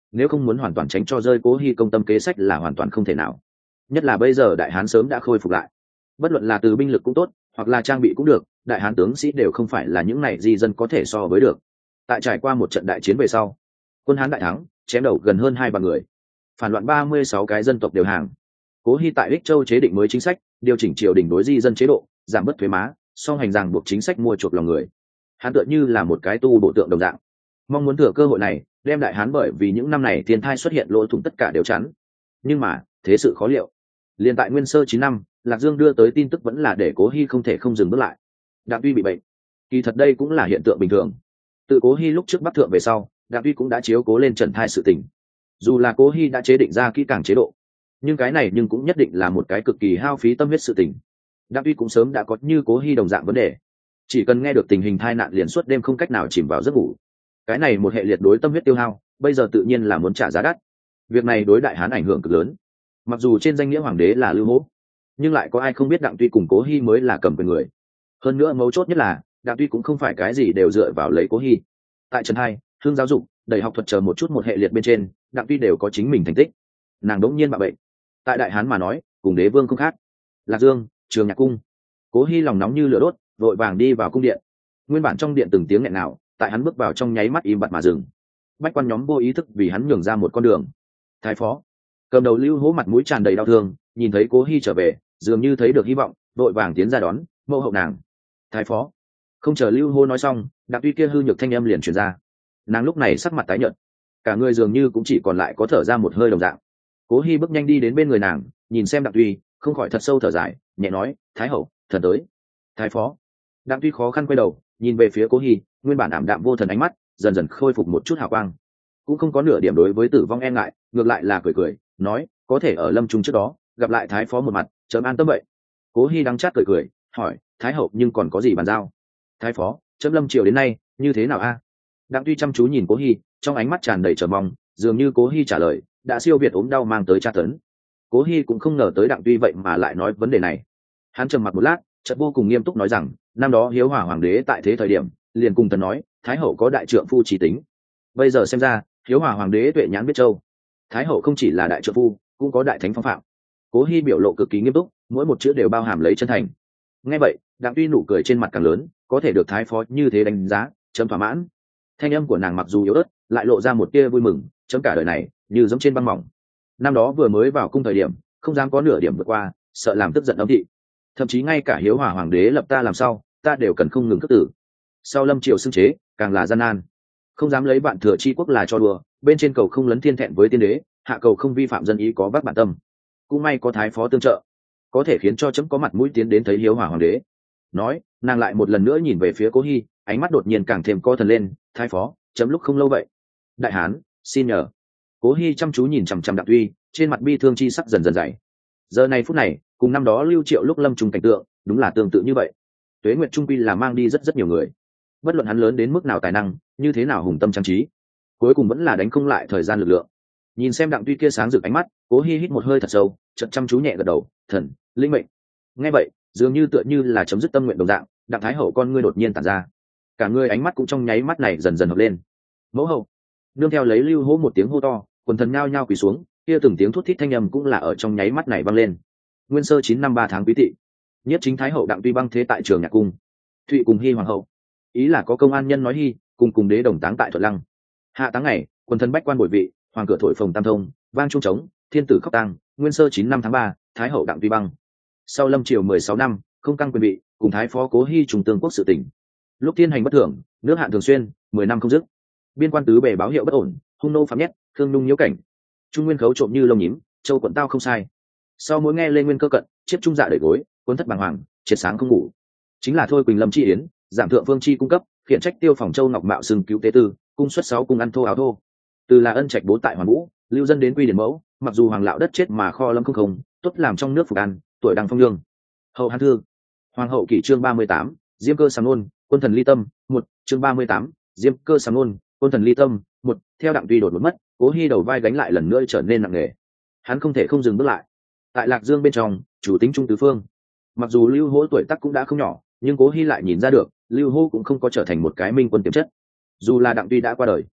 nếu không muốn hoàn toàn tránh cho rơi Cố Hi công tâm kế sách là hoàn toàn không thể nào. Nhất là bây giờ đại hán sớm đã khôi phục lại, bất luận là từ binh lực cũng tốt hoặc là trang bị cũng được, đại hán tướng sĩ đều không phải là những này di dân có thể so với được. Tại trải qua một trận đại chiến về sau, quân hán đại thắng, chém đầu gần hơn 2 vạn người, phản loạn 36 cái dân tộc đều hàng. Cố Hi tại Ích Châu chế định mới chính sách, điều chỉnh triều đình đối di dân chế độ, giảm bớt thuế má, song hành rằng buộc chính sách mua chuộc lòng người. Hắn tựa như là một cái tu bộ tượng đồng dạng, mong muốn thừa cơ hội này đem đại hán bởi vì những năm này thiên thai xuất hiện lỗ thủng tất cả đều chắn. Nhưng mà thế sự khó liệu, liền tại Nguyên Sơ 9 năm, Lạc Dương đưa tới tin tức vẫn là để Cố Hi không thể không dừng bước lại. Đặng Tuy bị bệnh. Kỳ thật đây cũng là hiện tượng bình thường. Tự Cố Hi lúc trước bắc thượng về sau, Đặng Tuy cũng đã chiếu cố lên trần thai sự tình. Dù là Cố Hi đã chế định ra kỹ càng chế độ, nhưng cái này cũng nhất định là một cái cực kỳ hao phí tâm huyết sự tình. Đặng Tuy cũng sớm đã có như Cố Hi đồng dạng vấn đề, chỉ cần nghe được tình hình tai nạn liền suốt đêm không cách nào chìm vào giấc ngủ. Cái này một hệ liệt đối tâm huyết tiêu hao, bây giờ tự nhiên là muốn trả giá đắt. Việc này đối đại hán ảnh hưởng cực lớn. Mặc dù trên danh nghĩa hoàng đế là Lưu Hỗ, nhưng lại có ai không biết Đặng Tuy cùng Cố Hi mới là cầm quyền người. Hơn nữa mấu chốt nhất là Đặng Tuy cũng không phải cái gì đều dựa vào lấy Cố Hi. Tại trần hai, hương giáo dục, đầy học thuật chờ một chút một hệ liệt bên trên, Đặng Tuy đều có chính mình thành tích. Nàng đống nhiên bạ bệnh, tại đại hán mà nói cùng đế vương không khác. Lạc Dương, Trường Nhạc cung. Cố Hi lòng nóng như lửa đốt, vội vàng đi vào cung điện. Nguyên bản trong điện từng tiếng nghẹn nào, tại hắn bước vào trong nháy mắt im bặt mà dừng. Bách quan nhóm vô ý thức vì hắn nhường ra một con đường. Thái phó cầm đầu Lưu Hỗ mặt mũi tràn đầy đau thương, nhìn thấy Cố Hi trở về, dường như thấy được hy vọng, vội vàng tiến ra đón, mẫu hậu nàng. Thái phó. Không chờ Lưu Hỗ nói xong, Đặng Tuy kia hư nhược thanh âm liền truyền ra. Nàng lúc này sắc mặt tái nhợt, cả người dường như cũng chỉ còn lại có thở ra một hơi đồng dạng. Cố Hi bước nhanh đi đến bên người nàng, nhìn xem Đặng Tuy, không khỏi thật sâu thở dài, nhẹ nói, Thái hậu, thần tới. Thái phó. Đặng Tuy khó khăn quay đầu, nhìn về phía Cố Hi, nguyên bản ảm đạm vô thần ánh mắt dần dần khôi phục một chút hào quang, cũng không có nửa điểm đối với tử vong e ngại, ngược lại là cười cười, nói, có thể ở lâm trung trước đó gặp lại Thái phó một mặt, chớm an tâm vậy. Cố Hi đắng chát cười, hỏi, Thái hậu nhưng còn có gì bàn giao? Thái phó, chấm lâm triều đến nay như thế nào a? Đặng Tuy chăm chú nhìn Cố Hi, trong ánh mắt tràn đầy chờ mong, dường như Cố Hi trả lời đã siêu việt ốm đau mang tới tra tấn. Cố Hi cũng không ngờ tới Đặng Tuy vậy mà lại nói vấn đề này. Hắn trầm mặc một lát, chợt vô cùng nghiêm túc nói rằng, năm đó Hiếu Hòa hoàng đế tại thế thời điểm, liền cùng thần nói, Thái hậu có đại trượng phu trí tính. Bây giờ xem ra, Hiếu Hòa hoàng đế tuệ nhãn biết châu. Thái hậu không chỉ là đại trượng phu, cũng có đại thánh phong phạm. Cố Hi biểu lộ cực kỳ nghiêm túc, mỗi một chữ đều bao hàm lấy chân thành. Nghe vậy, Đặng Tuy nụ cười trên mặt càng lớn, có thể được thái phó như thế đánh giá, chấm thỏa mãn. Thanh âm của nàng mặc dù yếu ớt, lại lộ ra một tia vui mừng, chấm cả đời này như giống trên băng mỏng. Năm đó vừa mới vào cung thời điểm, không dám có nửa điểm vượt qua, sợ làm tức giận âm thị. Thậm chí ngay cả Hiếu Hòa hoàng đế lập ta làm sao, ta đều cần không ngừng cất tử. Sau lâm triều xưng chế, càng là gian nan. Không dám lấy bạn thừa chi quốc là cho đùa, bên trên cầu không lấn thiên thẹn với tiên đế, hạ cầu không vi phạm dân ý có vác bản tâm. Cũng may có thái phó tương trợ, có thể khiến cho chấm có mặt mũi tiến đến thấy Hiếu Hòa hoàng đế. Nói, nàng lại một lần nữa nhìn về phía Cố Hi, ánh mắt đột nhiên càng thêm co thần lên, thái phó, chấm lúc không lâu vậy. Đại hán, xin nhờ. Cố Hi chăm chú nhìn chằm chằm Đặng Tuy, trên mặt bi thương chi sắc dần dần dày. Giờ này phút này, cùng năm đó Lưu Triệu lúc lâm trùng cảnh tượng, đúng là tương tự như vậy. Tuế Nguyệt trung quy là mang đi rất nhiều người. Bất luận hắn lớn đến mức nào tài năng, như thế nào hùng tâm trang trí, cuối cùng vẫn là đánh không lại thời gian lực lượng. Nhìn xem Đặng Tuy kia sáng rực ánh mắt, Cố Hi hít một hơi thật sâu, chợt chăm chú nhẹ gật đầu, thần, linh mệnh. Nghe vậy, dường như tựa như là chấm dứt tâm nguyện đồng dạng, Đặng Thái hậu con ngươi đột nhiên tản ra, cả ngươi ánh mắt cũng trong nháy mắt này dần dần hợp lên. Mẫu hậu. Nương theo lấy Lưu Hỗ một tiếng hô to, quần thần nhao nhao quỳ xuống, kia từng tiếng thút thít thanh âm cũng là ở trong nháy mắt này vang lên. Nguyên Sơ 9 năm 3 tháng Quý Tỵ, Nhất Chính Thái hậu Đặng Tuy băng thế tại Trường Nhạc cung. Thụy cùng Hi hoàng hậu, ý là có công an nhân nói Hi cùng đế đồng táng tại Thuận Lăng. Hạ táng ngày, quần thần bách quan bồi vị, hoàng cửa thổi phồng tam thông, vang chuông trống, thiên tử khóc tang. Nguyên Sơ 9 năm tháng 3, Thái hậu Đặng Tuy băng. Sau lâm triều 16 năm, không căng quyền vị, cùng thái phó Cố Hi trùng tương quốc sự tỉnh. Lúc thiên hành bất thường, nước hạn thường xuyên, 10 năm không dứt. Biên quan tứ bề báo hiệu bất ổn, hung nô phạm nhét, thương nung nhiễu cảnh. Trung nguyên khấu trộm như lông nhím, châu quận tao không sai. Sau mỗi nghe lên nguyên cơ cận, chiếc trung dạ đẩy gối, quân thất bàng hoàng, triệt sáng không ngủ. Chính là thôi Quỳnh Lâm chi yến, giảm thượng phương chi cung cấp, khiển trách tiêu phòng châu ngọc mạo sừng cứu tế tư, cung xuất 6 cung ăn thô áo thô. Từ là ân trạch bố tại hoàn vũ, lưu dân đến quy điển mẫu, mặc dù hoàng lão đất chết mà kho lâm không, tốt làm trong nước phục an, tuổi đăng phong lương. Hậu Hán thư. Hoàng hậu kỷ chương 38, diêm cơ sám nôn, quân thần ly tâm, 1, chương 38, diêm cơ sám nôn, quân thần ly tâm, 1, theo Đặng Tuy đột mất, Cố Hi đầu vai gánh lại lần nữa trở nên nặng nề. Hắn không thể không dừng bước lại. Tại Lạc Dương bên trong, chủ tính trung tứ phương. Mặc dù Lưu Hỗ tuổi tác cũng đã không nhỏ, nhưng Cố Hi lại nhìn ra được, Lưu Hỗ cũng không có trở thành một cái minh quân tiềm chất. Dù là Đặng Tuy đã qua đời,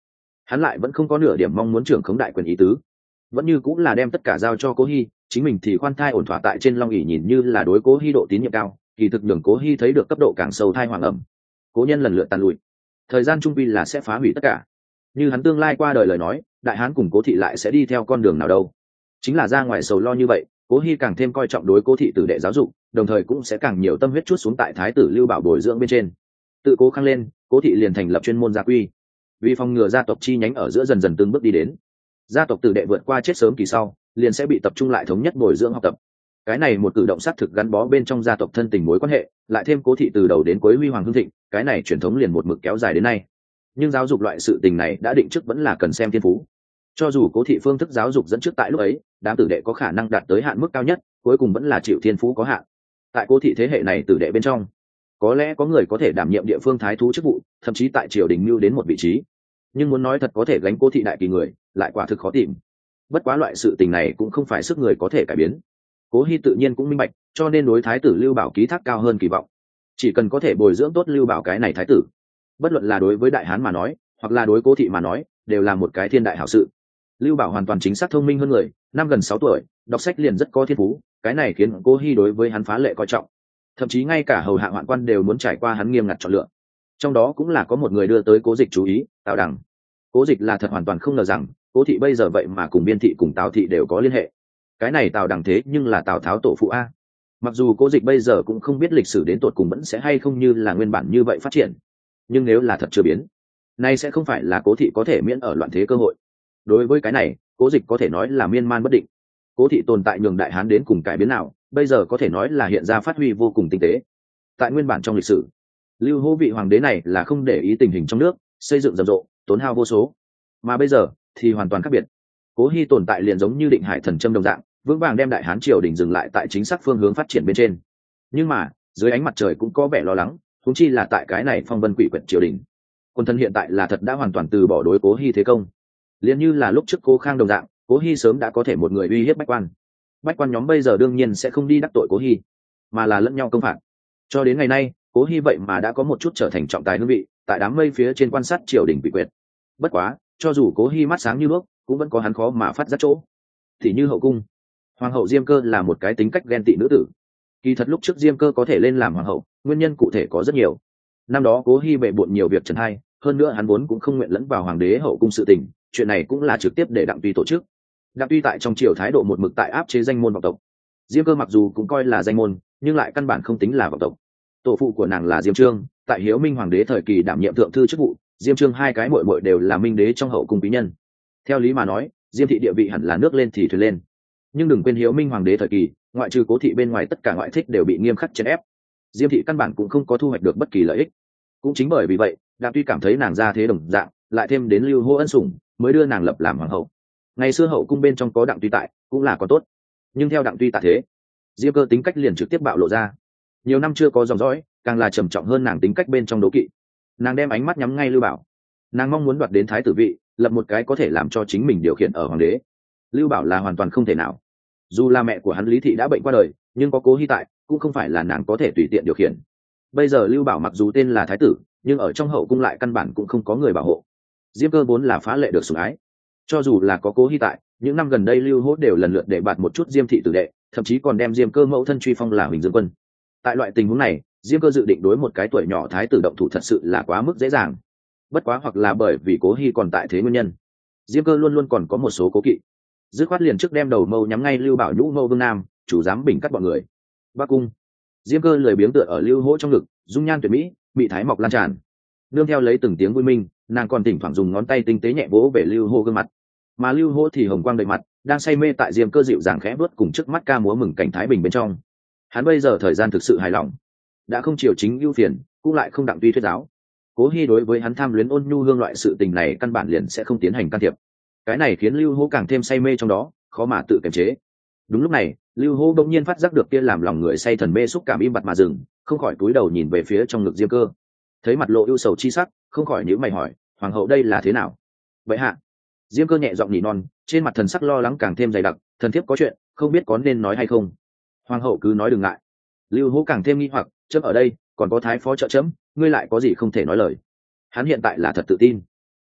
hắn lại vẫn không có nửa điểm mong muốn trưởng khống đại quyền ý tứ, vẫn như cũng là đem tất cả giao cho Cố Hi, chính mình thì khoan thai ổn thỏa tại trên long ỷ, nhìn như là đối Cố Hi độ tín nhiệm cao, kỳ thực đường Cố Hi thấy được cấp độ càng sâu thai hoàng ẩm. Cố nhân lần lượt tàn lụi, thời gian trung quy là sẽ phá hủy tất cả. Như hắn tương lai qua đời lời nói, đại hán cùng Cố thị lại sẽ đi theo con đường nào đâu? Chính là ra ngoài sầu lo như vậy, Cố Hi càng thêm coi trọng đối Cố thị tử đệ giáo dục, đồng thời cũng sẽ càng nhiều tâm huyết chút xuống tại thái tử Lưu Bảo bồi dưỡng bên trên. Tự Cố Khang lên, Cố thị liền thành lập chuyên môn gia quy, vì phòng ngừa gia tộc chi nhánh ở giữa dần dần từng bước đi đến gia tộc tử đệ vượt qua chết sớm kỳ sau, liền sẽ bị tập trung lại thống nhất bồi dưỡng học tập. Cái này một cử động xác thực gắn bó bên trong gia tộc thân tình mối quan hệ, lại thêm Cố thị từ đầu đến cuối huy hoàng hưng thịnh, cái này truyền thống liền một mực kéo dài đến nay. Nhưng giáo dục loại sự tình này đã định trước vẫn là cần xem thiên phú. Cho dù Cố thị phương thức giáo dục dẫn trước tại lúc ấy, đám tử đệ có khả năng đạt tới hạn mức cao nhất, cuối cùng vẫn là chịu thiên phú có hạn. Tại Cố thị thế hệ này tử đệ bên trong, có lẽ có người có thể đảm nhiệm địa phương thái thú chức vụ, thậm chí tại triều đình mưu đến một vị trí. Nhưng muốn nói thật có thể gánh Cố thị đại kỳ người, lại quả thực khó tìm. Bất quá loại sự tình này cũng không phải sức người có thể cải biến. Cố Hi tự nhiên cũng minh bạch, cho nên đối thái tử Lưu Bảo ký thác cao hơn kỳ vọng. Chỉ cần có thể bồi dưỡng tốt Lưu Bảo cái này thái tử, bất luận là đối với đại hán mà nói, hoặc là đối Cố thị mà nói, đều là một cái thiên đại hảo sự. Lưu Bảo hoàn toàn chính xác thông minh hơn người, năm gần 6 tuổi, đọc sách liền rất có thiên phú, cái này khiến Cố Hi đối với hắn phá lệ coi trọng. Thậm chí ngay cả hầu hạ hoạn quan đều muốn trải qua hắn nghiêm ngặt chọn lựa. Trong đó cũng là có một người đưa tới Cố Dịch chú ý, Tào Đằng. Cố Dịch là thật hoàn toàn không ngờ rằng Cố thị bây giờ vậy mà cùng Biên thị cùng Tào thị đều có liên hệ. Cái này Tào Đằng thế nhưng là Tào Tháo tổ phụ a. Mặc dù Cố Dịch bây giờ cũng không biết lịch sử đến tột cùng vẫn sẽ hay không như là nguyên bản như vậy phát triển, nhưng nếu là thật chưa biến, nay sẽ không phải là Cố thị có thể miễn ở loạn thế cơ hội. Đối với cái này, Cố Dịch có thể nói là miên man bất định. Cố thị tồn tại nhường đại hán đến cùng cải biến nào, bây giờ có thể nói là hiện ra phát huy vô cùng tinh tế. Tại nguyên bản trong lịch sử, Lưu Hô vị hoàng đế này là không để ý tình hình trong nước, xây dựng rầm rộ, tốn hao vô số. Mà bây giờ thì hoàn toàn khác biệt. Cố Hi tồn tại liền giống như định hải thần châm đồng dạng, vững vàng đem đại hán triều đình dừng lại tại chính xác phương hướng phát triển bên trên. Nhưng mà dưới ánh mặt trời cũng có vẻ lo lắng, huống chi là tại cái này phong vân quỷ quyệt triều đình. Quân thân hiện tại là thật đã hoàn toàn từ bỏ đối Cố Hi thế công. Liên như là lúc trước Cố Khang đồng dạng, Cố Hi sớm đã có thể một người uy hiếp bách quan. Bách quan nhóm bây giờ đương nhiên sẽ không đi đắc tội Cố Hi, mà là lẫn nhau công phạt. Cho đến ngày nay, Cố Hi vậy mà đã có một chút trở thành trọng tài hương vị, tại đám mây phía trên quan sát triều đình quỷ quyệt. Bất quá, cho dù Cố Hi mắt sáng như nước, cũng vẫn có hắn khó mà phát giác chỗ. Thì như hậu cung, hoàng hậu Diêm Cơ là một cái tính cách ghen tị nữ tử. Kỳ thật lúc trước Diêm Cơ có thể lên làm hoàng hậu, nguyên nhân cụ thể có rất nhiều. Năm đó Cố Hi bệ bội nhiều việc trần hay, hơn nữa hắn vốn cũng không nguyện lẫn vào hoàng đế hậu cung sự tình, chuyện này cũng là trực tiếp để Đặng Tuy tổ chức. Đặng Tuy tại trong triều thái độ một mực tại áp chế danh môn vọng tộc. Diêm Cơ mặc dù cũng coi là danh môn, nhưng lại căn bản không tính là vọng tộc. Tổ phụ của nàng là Diêm Trương, tại Hiếu Minh hoàng đế thời kỳ đảm nhiệm thượng thư chức vụ, Diêm Trương hai cái muội muội đều là minh đế trong hậu cung quý nhân. Theo lý mà nói, Diêm thị địa vị hẳn là nước lên thì thuyền lên. Nhưng đừng quên Hiếu Minh hoàng đế thời kỳ, ngoại trừ Cố thị bên ngoài tất cả ngoại thích đều bị nghiêm khắc chèn ép. Diêm thị căn bản cũng không có thu hoạch được bất kỳ lợi ích. Cũng chính bởi vì vậy, Đặng Tuy cảm thấy nàng ra thế đồng dạng, lại thêm đến Lưu Hô ân sủng, mới đưa nàng lập làm hoàng hậu. Ngày xưa hậu cung bên trong có Đặng Tuy tại, cũng là có tốt. Nhưng theo Đặng Tuy tại thế, Diêm Cơ tính cách liền trực tiếp bạo lộ ra. Nhiều năm chưa có dòng dõi, càng là trầm trọng hơn nàng tính cách bên trong đố kỵ. Nàng đem ánh mắt nhắm ngay Lưu Bảo. Nàng mong muốn đoạt đến thái tử vị, lập một cái có thể làm cho chính mình điều khiển ở hoàng đế. Lưu Bảo là hoàn toàn không thể nào. Dù là mẹ của hắn Lý thị đã bệnh qua đời, nhưng có Cố Hi tại, cũng không phải là nàng có thể tùy tiện điều khiển. Bây giờ Lưu Bảo mặc dù tên là thái tử, nhưng ở trong hậu cung lại căn bản cũng không có người bảo hộ. Diêm Cơ vốn là phá lệ được sủng ái. Cho dù là có Cố Hi tại, những năm gần đây Lưu Hốt đều lần lượt để bạt một chút Diêm thị tử đệ, thậm chí còn đem Diêm Cơ mẫu thân truy phong là Huỳnh Dương Quân. Tại loại tình huống này, Diêm Cơ dự định đối một cái tuổi nhỏ thái tử động thủ thật sự là quá mức dễ dàng. Bất quá hoặc là bởi vì Cố Hi còn tại thế nguyên nhân, Diêm Cơ luôn luôn còn có một số cố kỵ. Dứt khoát liền trước đem đầu mâu nhắm ngay Lưu Bảo nhũ mâu Vương Nam, chủ dám bình cắt bọn người. Bắc cung, Diêm Cơ lười biếng tựa ở Lưu Hỗ trong ngực, dung nhan tuyệt mỹ, bị thái mọc lan tràn. Nương theo lấy từng tiếng vui minh, nàng còn thỉnh thoảng dùng ngón tay tinh tế nhẹ vỗ về Lưu Hỗ gương mặt. Mà Lưu Hỗ thì hồng quang đầy mặt, đang say mê tại Diêm Cơ dịu dàng khẽ bước cùng trước mắt ca múa mừng cảnh thái bình bên trong. Hắn bây giờ thời gian thực sự hài lòng, đã không chiều chính ưu phiền, cũng lại không Đặng Tuy thuyết giáo. Cố Hi đối với hắn tham luyến ôn nhu hương loại sự tình này căn bản liền sẽ không tiến hành can thiệp. Cái này khiến Lưu Hỗ càng thêm say mê trong đó, khó mà tự kiềm chế. Đúng lúc này, Lưu Hỗ đột nhiên phát giác được kia làm lòng người say thần mê xúc cảm im bặt mà dừng, không khỏi cúi đầu nhìn về phía trong ngực Diêm Cơ. Thấy mặt lộ ưu sầu chi sắc, không khỏi nhíu mày hỏi, hoàng hậu đây là thế nào? Vậy hạ. Diêm Cơ nhẹ giọng nỉ non, trên mặt thần sắc lo lắng càng thêm dày đặc, thần thiếp có chuyện, không biết có nên nói hay không. Hoàng hậu cứ nói đừng ngại. Lưu Hỗ càng thêm nghi hoặc, chấm ở đây, còn có thái phó trợ chấm, ngươi lại có gì không thể nói lời. Hắn hiện tại là thật tự tin.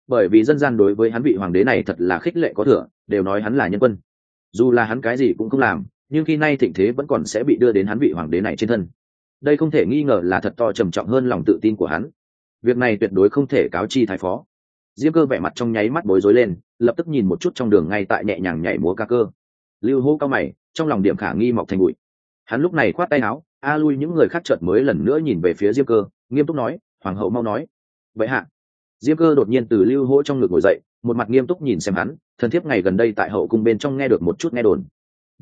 bởi vì dân gian đối với hắn vị hoàng đế này thật là khích lệ có thừa, đều nói hắn là nhân quân. Dù là hắn cái gì cũng không làm, nhưng khi nay thịnh thế vẫn còn sẽ bị đưa đến hắn vị hoàng đế này trên thân. Đây không thể nghi ngờ là thật to trầm trọng hơn lòng tự tin của hắn. Việc này tuyệt đối không thể cáo chi thái phó. Diêm Cơ vẻ mặt trong nháy mắt bối rối lên, lập tức nhìn một chút trong đường ngay tại nhẹ nhàng nhảy múa ca cơ. Lưu Hô cao mày, trong lòng điểm khả nghi mọc thành bụi. Hắn lúc này khoát tay áo, lui những người khác chợt mới lần nữa nhìn về phía Diêm Cơ, nghiêm túc nói, hoàng hậu mau nói. Vậy hạ. Diêm Cơ đột nhiên từ Lưu Hô trong ngực ngồi dậy, một mặt nghiêm túc nhìn xem hắn, thần thiếp ngày gần đây tại hậu cung bên trong nghe được một chút nghe đồn.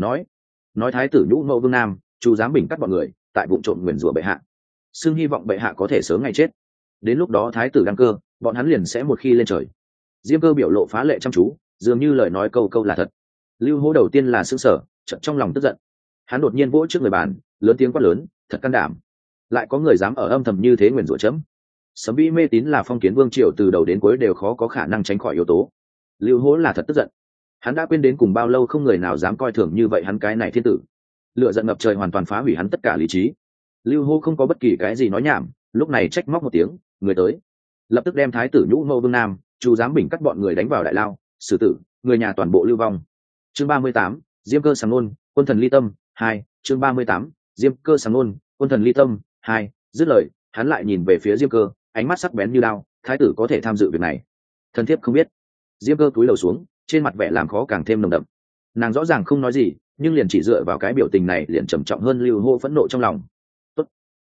Nói thái tử Nhũ Mẫu Vương Nam, Chu Giám Bình cắt bọn người, tại vụ trộm nguyền rủa bệ hạ. Xưng hy vọng bệ hạ có thể sớm ngày chết. Đến lúc đó thái tử đăng cơ, bọn hắn liền sẽ một khi lên trời. Diêm Cơ biểu lộ phá lệ chăm chú, dường như lời nói câu câu là thật. Lưu Hô đầu tiên là sững sờ, chợt trong lòng tức giận. Hắn đột nhiên vỗ trước người bàn, lớn tiếng quát lớn, thật can đảm. Lại có người dám ở âm thầm như thế nguyền rủa chấm. Sấm vĩ mê tín là phong kiến vương triều từ đầu đến cuối đều khó có khả năng tránh khỏi yếu tố. Lưu Hô là thật tức giận. Hắn đã quên đến cùng bao lâu không người nào dám coi thường như vậy hắn cái này thiên tử. Lửa giận ngập trời hoàn toàn phá hủy hắn tất cả lý trí. Lưu Hô không có bất kỳ cái gì nói nhảm, lúc này trách móc một tiếng, người tới. Lập tức đem thái tử Nhũ Mẫu Vương Nam, Chu Giám Bình cắt bọn người đánh vào đại lao, xử tử, người nhà toàn bộ lưu vong. Chương 38, Diêm Cơ sàng nôn, quân thần ly tâm 2. Chương 38, Diêm Cơ sàng nôn, quân thần ly tâm 2. Dứt lời, hắn lại nhìn về phía Diêm Cơ, ánh mắt sắc bén như đao, thái tử có thể tham dự việc này. Thần thiếp không biết. Diêm Cơ cúi đầu xuống, trên mặt vẻ làm khó càng thêm nồng đậm. Nàng rõ ràng không nói gì, nhưng liền chỉ dựa vào cái biểu tình này liền trầm trọng hơn Lưu Hô phẫn nộ trong lòng. Tốt.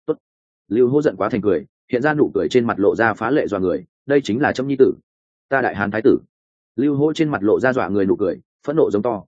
Lưu Hô giận quá thành cười, hiện ra nụ cười trên mặt lộ ra phá lệ dọa người, đây chính là Trâm nhi tử, ta đại hán thái tử. Lưu Hô trên mặt lộ ra dọa người nụ cười, phẫn nộ giống to,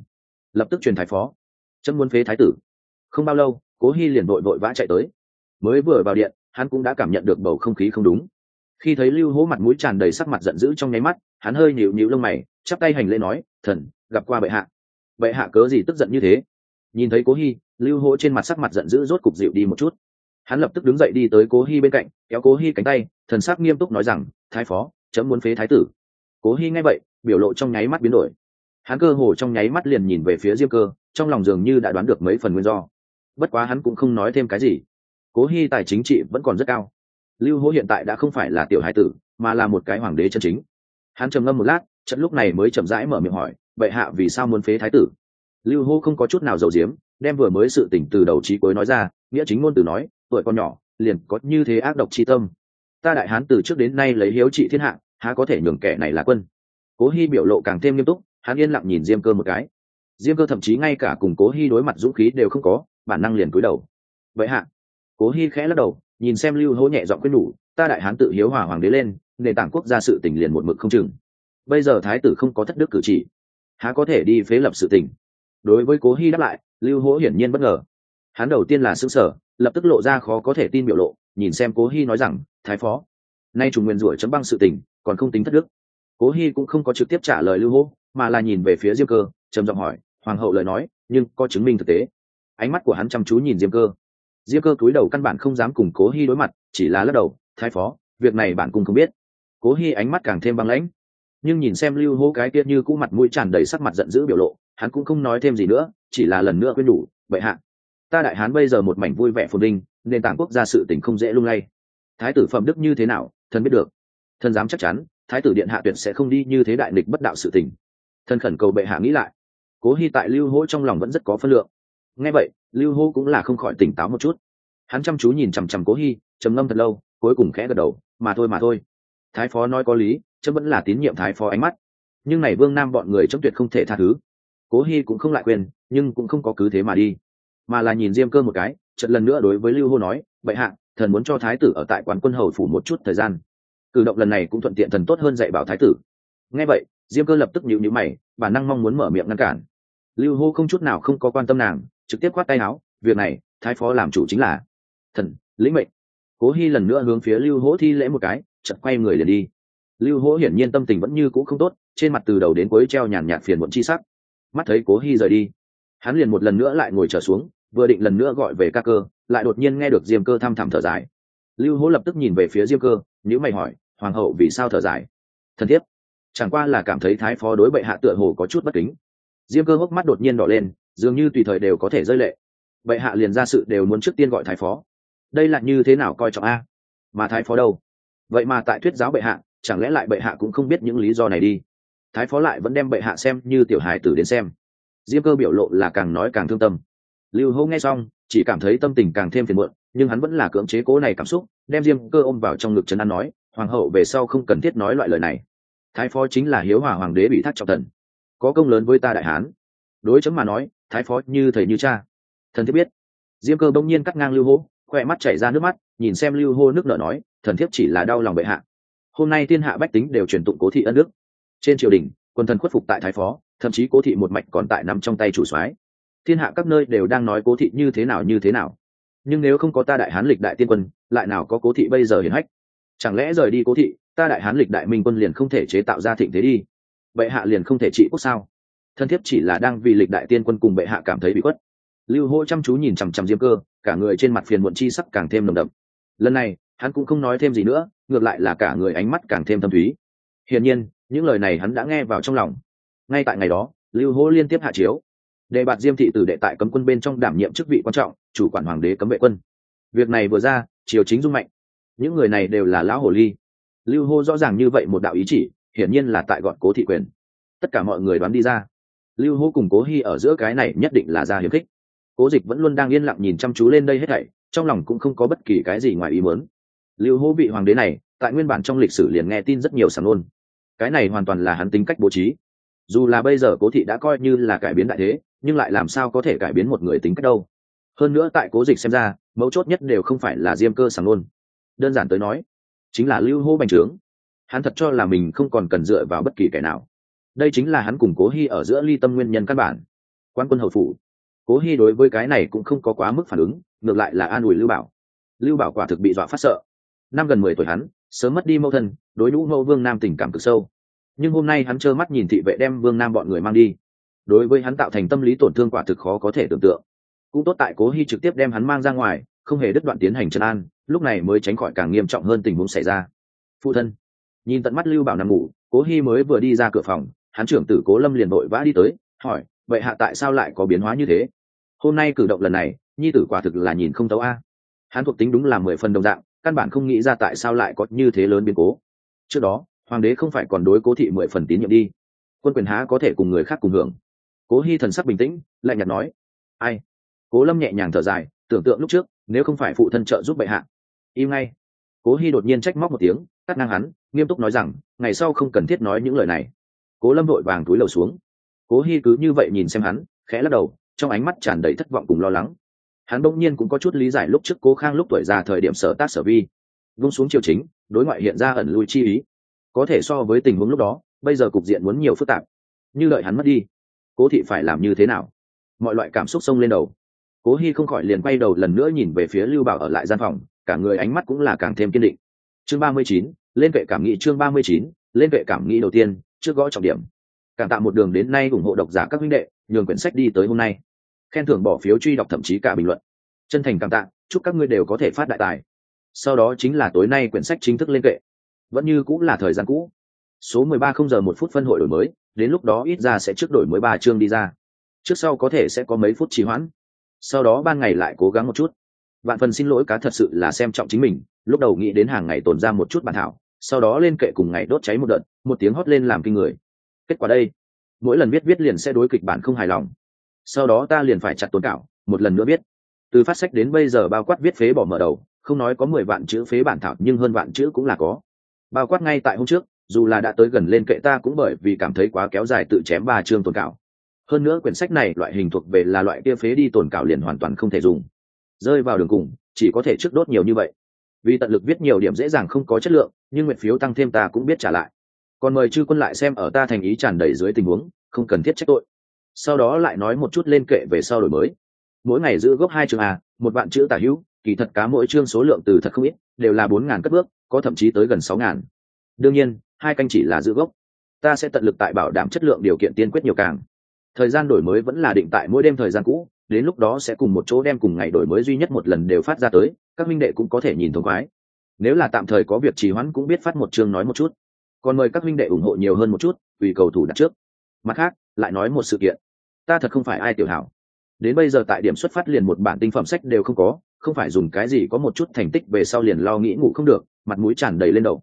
lập tức truyền thái phó, Trâm muốn phế thái tử. Không bao lâu, Cố Hi liền vội vã chạy tới. Mới vừa vào điện, hắn cũng đã cảm nhận được bầu không khí không đúng. Khi thấy Lưu Hô mặt mũi tràn đầy sắc mặt giận dữ trong nháy mắt, hắn hơi nhíu lông mày, chắp tay hành lễ nói, thần gặp qua bệ hạ. Bệ hạ cớ gì tức giận như thế? Nhìn thấy Cố Hi, Lưu Hô trên mặt sắc mặt giận dữ rốt cục dịu đi một chút. Hắn lập tức đứng dậy đi tới Cố Hi bên cạnh, kéo Cố Hi cánh tay, thần sắc nghiêm túc nói rằng, thái phó, chấm muốn phế thái tử. Cố Hi nghe vậy, biểu lộ trong nháy mắt biến đổi. Hắn cơ hồ trong nháy mắt liền nhìn về phía Diêm Cơ, trong lòng dường như đã đoán được mấy phần nguyên do. Bất quá hắn cũng không nói thêm cái gì. Cố Hi tài chính trị vẫn còn rất cao. Lưu Hô hiện tại đã không phải là tiểu hải tử, mà là một cái hoàng đế chân chính. Hắn trầm ngâm một lát, chợt lúc này mới chậm rãi mở miệng hỏi, bệ hạ vì sao muốn phế thái tử? Lưu Hô không có chút nào giấu giếm, đem vừa mới sự tình từ đầu chí cuối nói ra, nghĩa chính ngôn từ nói, tuổi con nhỏ liền có như thế ác độc chi tâm. Ta đại hán từ trước đến nay lấy hiếu trị thiên hạ, há có thể nhường kẻ này là quân? Cố Hi biểu lộ càng thêm nghiêm túc, hắn yên lặng nhìn Diêm Cơ một cái. Diêm Cơ thậm chí ngay cả cùng Cố Hi đối mặt dũng khí đều không có, bản năng liền cúi đầu. Vậy hạ. Cố Hi khẽ lắc đầu, nhìn xem Lưu Hô nhẹ giọng khuyên nhủ, ta đại hán tự hiếu hòa hoàng đế lên, nền tảng quốc gia sự tình liền một mực không chừng. Bây giờ thái tử không có thất đức cử chỉ, há có thể đi phế lập sự tình? Đối với Cố Hi đáp lại, Lưu Hô hiển nhiên bất ngờ. Hắn đầu tiên là sững sờ, lập tức lộ ra khó có thể tin biểu lộ, nhìn xem Cố Hi nói rằng, thái phó, nay trùng nguyên rủa chấm băng sự tình, còn không tính thất đức. Cố Hi cũng không có trực tiếp trả lời Lưu Hô, mà là nhìn về phía Diêm Cơ, trầm giọng hỏi, hoàng hậu lời nói, nhưng có chứng minh thực tế? Ánh mắt của hắn chăm chú nhìn Diêm Cơ. Diêm Cơ cúi đầu căn bản không dám cùng Cố Hi đối mặt, chỉ là lắc đầu, thái phó, việc này bản cung không biết. Cố Hi ánh mắt càng thêm băng lãnh, nhưng nhìn xem Lưu Hô cái kia như cũ mặt mũi tràn đầy sắc mặt giận dữ biểu lộ, hắn cũng không nói thêm gì nữa, chỉ là lần nữa khuyên nhủ, bệ hạ, ta đại hán bây giờ một mảnh vui vẻ phồn vinh, nền tảng quốc gia sự tình không dễ lung lay. Thái tử phẩm đức như thế nào, thần biết được. Thần dám chắc chắn, thái tử điện hạ tuyệt sẽ không đi như thế đại nghịch bất đạo sự tình. Thần khẩn cầu bệ hạ nghĩ lại. Cố Hi tại Lưu Hô trong lòng vẫn rất có phân lượng. Nghe vậy, Lưu Hô cũng là không khỏi tỉnh táo một chút. Hắn chăm chú nhìn chằm chằm Cố Hi, trầm ngâm thật lâu, cuối cùng khẽ gật đầu, mà thôi. Thái phó nói có lý, chấm vẫn là tín nhiệm thái phó ánh mắt. Nhưng này Vương Nam bọn người chấm tuyệt không thể tha thứ. Cố Hi cũng không lại quên, nhưng cũng không có cứ thế mà đi, mà là nhìn Diêm Cơ một cái, chợt lần nữa đối với Lưu Hô nói, bệ hạ, thần muốn cho thái tử ở tại quán quân hầu phủ một chút thời gian. Cử động lần này cũng thuận tiện thần tốt hơn dạy bảo thái tử. Nghe vậy, Diêm Cơ lập tức nhíu mày, bản năng mong muốn mở miệng ngăn cản. Lưu Hô không chút nào không có quan tâm nàng, trực tiếp quát tay áo, việc này thái phó làm chủ chính là thần lĩnh mệnh. Cố Hi lần nữa hướng phía Lưu Hô thi lễ một cái, chợt quay người liền đi. Lưu Hô hiển nhiên tâm tình vẫn như cũ không tốt, trên mặt từ đầu đến cuối treo nhàn nhạt phiền muộn chi sắc. Mắt thấy Cố Hi rời đi, hắn liền một lần nữa lại ngồi trở xuống, vừa định lần nữa gọi về ca cơ, lại đột nhiên nghe được Diêm Cơ thăm thẳm thở dài. Lưu Hô lập tức nhìn về phía Diêm Cơ, nhíu mày hỏi, hoàng hậu vì sao thở dài? Thần thiếp chẳng qua là cảm thấy thái phó đối bệ hạ tựa hồ có chút bất kính. Diêm Cơ hốc mắt đột nhiên đỏ lên, dường như tùy thời đều có thể rơi lệ. Bệ hạ liền ra sự đều muốn trước tiên gọi thái phó, đây là như thế nào coi trọng a? Mà thái phó đâu? Vậy mà tại thuyết giáo bệ hạ, chẳng lẽ lại bệ hạ cũng không biết những lý do này đi. Thái phó lại vẫn đem bệ hạ xem như tiểu hài tử đến xem. Diêm Cơ biểu lộ là càng nói càng thương tâm. Lưu Hô nghe xong chỉ cảm thấy tâm tình càng thêm phiền muộn, nhưng hắn vẫn là cưỡng chế cố này cảm xúc, đem Diêm Cơ ôm vào trong ngực trấn an nói, hoàng hậu về sau không cần thiết nói loại lời này. Thái phó chính là hiếu hòa hoàng đế bị thác trọng thần, có công lớn với ta đại hán. Đối chấm mà nói, thái phó như thầy như cha. Thần thiết biết. Diêm Cơ bỗng nhiên cắt ngang Lưu Hô, khoe mắt chảy ra nước mắt, nhìn xem Lưu Hô nước nở nói, thần thiếp chỉ là đau lòng bệ hạ. Hôm nay thiên hạ bách tính đều truyền tụng cố thị ân đức. Trên triều đình, quân thần khuất phục tại thái phó, thậm chí cố thị một mạch còn tại nằm trong tay chủ soái. Thiên hạ các nơi đều đang nói cố thị như thế nào. Nhưng nếu không có ta đại hán lịch đại tiên quân, lại nào có cố thị bây giờ hiển hách. Chẳng lẽ rời đi cố thị, ta đại hán lịch đại minh quân liền không thể chế tạo ra thịnh thế đi, bệ hạ liền không thể trị quốc sao? Thân thiếp chỉ là đang vì lịch đại tiên quân cùng bệ hạ cảm thấy bị khuất. Lưu Hô chăm chú nhìn chằm chằm Diêm Cơ, cả người trên mặt phiền muộn chi sắc càng thêm nồng đậm. Lần này hắn cũng không nói thêm gì nữa, ngược lại là cả người ánh mắt càng thêm thâm thúy. Hiển nhiên những lời này hắn đã nghe vào trong lòng. Ngay tại ngày đó, Lưu Hô liên tiếp hạ chiếu đề bạt Diêm thị tử đệ tại cấm quân bên trong đảm nhiệm chức vị quan trọng, chủ quản hoàng đế cấm vệ quân. Việc này vừa ra, triều chính rung mạnh. Những người này đều là lão hồ ly. Lưu Hô rõ ràng như vậy một đạo ý chỉ, hiển nhiên là tại gọn cố thị quyền. Tất cả mọi người đoán đi ra, Lưu Hô cùng Cố Hi ở giữa cái này nhất định là ra hiếm khích. Cố Dịch vẫn luôn đang yên lặng nhìn chăm chú lên đây hết thảy, trong lòng cũng không có bất kỳ cái gì ngoài ý muốn. Lưu Hô vị hoàng đế này, tại nguyên bản trong lịch sử liền nghe tin rất nhiều sảng ngôn. Cái này hoàn toàn là hắn tính cách bố trí. Dù là bây giờ Cố thị đã coi như là cải biến đại thế, nhưng lại làm sao có thể cải biến một người tính cách đâu. Hơn nữa tại Cố Dịch xem ra, mấu chốt nhất đều không phải là Diêm Cơ sảng ngôn. Đơn giản tới nói, chính là Lưu Hô bành trướng. Hắn thật cho là mình không còn cần dựa vào bất kỳ kẻ nào. Đây chính là hắn cùng Cố Hi ở giữa ly tâm nguyên nhân căn bản. Quan quân hầu phủ, Cố Hi đối với cái này cũng không có quá mức phản ứng, ngược lại là an ủi Lưu Bảo. Lưu Bảo quả thực bị dọa phát sợ. Năm gần 10 tuổi hắn, sớm mất đi mẫu thân, đối nhũ mẫu Vương Nam tình cảm cực sâu. Nhưng hôm nay hắn trơ mắt nhìn thị vệ đem Vương Nam bọn người mang đi, đối với hắn tạo thành tâm lý tổn thương quả thực khó có thể tưởng tượng. Cũng tốt tại Cố Hi trực tiếp đem hắn mang ra ngoài, không hề đứt đoạn tiến hành trấn an, lúc này mới tránh khỏi càng nghiêm trọng hơn tình huống xảy ra. Phụ thân, nhìn tận mắt Lưu Bảo nằm ngủ, Cố Hi mới vừa đi ra cửa phòng, hắn trưởng tử Cố Lâm liền vội vã đi tới, hỏi, vậy hạ tại sao lại có biến hóa như thế? Hôm nay cử động lần này, nhi tử quả thực là nhìn không thấu a. Hắn thuộc tính đúng là 10 phần đồng dạng, căn bản không nghĩ ra tại sao lại có như thế lớn biến cố. Trước đó, hoàng đế không phải còn đối Cố thị 10 phần tín nhiệm đi, quân quyền há có thể cùng người khác cùng hưởng. Cố Hi thần sắc bình tĩnh, lạnh nhạt nói, ai? Cố Lâm nhẹ nhàng thở dài, tưởng tượng lúc trước, nếu không phải phụ thân trợ giúp bệ hạ. Im ngay. Cố Hi đột nhiên trách móc một tiếng, cắt ngang hắn, nghiêm túc nói rằng, ngày sau không cần thiết nói những lời này. Cố Lâm vội vàng cúi đầu xuống. Cố Hi cứ như vậy nhìn xem hắn, khẽ lắc đầu, trong ánh mắt tràn đầy thất vọng cùng lo lắng. Hắn bỗng nhiên cũng có chút lý giải lúc trước Cố Khang lúc tuổi già thời điểm sở tác sở vi, vung xuống triều chính, đối ngoại hiện ra ẩn lui chi ý. Có thể so với tình huống lúc đó, bây giờ cục diện muốn nhiều phức tạp. Như đợi hắn mất đi, Cố thị phải làm như thế nào? Mọi loại cảm xúc xông lên đầu. Cố Hi không khỏi liền quay đầu lần nữa nhìn về phía Lưu Bảo ở lại gian phòng, cả người ánh mắt cũng là càng thêm kiên định. Chương 39, lên kệ cảm nghĩ. Chương 39, lên kệ cảm nghĩ đầu tiên, trước gõ trọng điểm. Cảm tạ một đường đến nay ủng hộ độc giả các huynh đệ, nhường quyển sách đi tới hôm nay. Khen thưởng bỏ phiếu truy đọc thậm chí cả bình luận. Chân thành cảm tạ, chúc các ngươi đều có thể phát đại tài. Sau đó chính là tối nay quyển sách chính thức lên kệ. Vẫn như cũng là thời gian cũ. Số 13 0 giờ 1 phút phân hội đổi mới, đến lúc đó ít ra sẽ trước đổi mới 3 chương đi ra. Trước sau có thể sẽ có mấy phút trì hoãn. Sau đó ban ngày lại cố gắng một chút. Vạn phần xin lỗi cá thật sự là xem trọng chính mình, lúc đầu nghĩ đến hàng ngày tồn ra một chút bản thảo, sau đó lên kệ cùng ngày đốt cháy một đợt, một tiếng hót lên làm kinh người. Kết quả đây, mỗi lần viết liền sẽ đối kịch bản không hài lòng. Sau đó ta liền phải chặt tồn cảo, một lần nữa viết. Từ phát sách đến bây giờ bao quát viết phế bỏ mở đầu, không nói có 10 vạn chữ phế bản thảo nhưng hơn vạn chữ cũng là có. Bao quát ngay tại hôm trước, dù là đã tới gần lên kệ ta cũng bởi vì cảm thấy quá kéo dài tự chém 3 chương tồn cảo. Hơn nữa quyển sách này loại hình thuộc về là loại kia phế đi tồn cảo liền hoàn toàn không thể dùng. Rơi vào đường cùng, chỉ có thể trước đốt nhiều như vậy. Vì tận lực viết nhiều điểm dễ dàng không có chất lượng, nhưng nguyện phiếu tăng thêm ta cũng biết trả lại. Còn mời chư quân lại xem ở ta thành ý tràn đầy dưới tình huống, không cần thiết trách tội. Sau đó lại nói một chút lên kệ về sau đổi mới. Mỗi ngày giữ gốc 2 chương A, 1 vạn chữ tả hữu, kỳ thật cá mỗi chương số lượng từ thật không ít, đều là 4.000 cất bước, có thậm chí tới gần 6.000. Đương nhiên, 2 canh chỉ là giữ gốc. Ta sẽ tận lực tại bảo đảm chất lượng điều kiện tiên quyết nhiều càng. Thời gian đổi mới vẫn là định tại mỗi đêm thời gian cũ, đến lúc đó sẽ cùng một chỗ đem cùng ngày đổi mới duy nhất một lần đều phát ra tới, các minh đệ cũng có thể nhìn thông khoái. Nếu là tạm thời có việc trì hoãn cũng biết phát một chương nói một chút. Còn mời các minh đệ ủng hộ nhiều hơn một chút, vì cầu thủ đặt trước. Mặt khác, lại nói một sự kiện. Ta thật không phải ai tiểu hảo. Đến bây giờ tại điểm xuất phát liền một bản tinh phẩm sách đều không có, không phải dùng cái gì có một chút thành tích về sau liền lo nghĩ ngủ không được, mặt mũi tràn đầy lên đầu.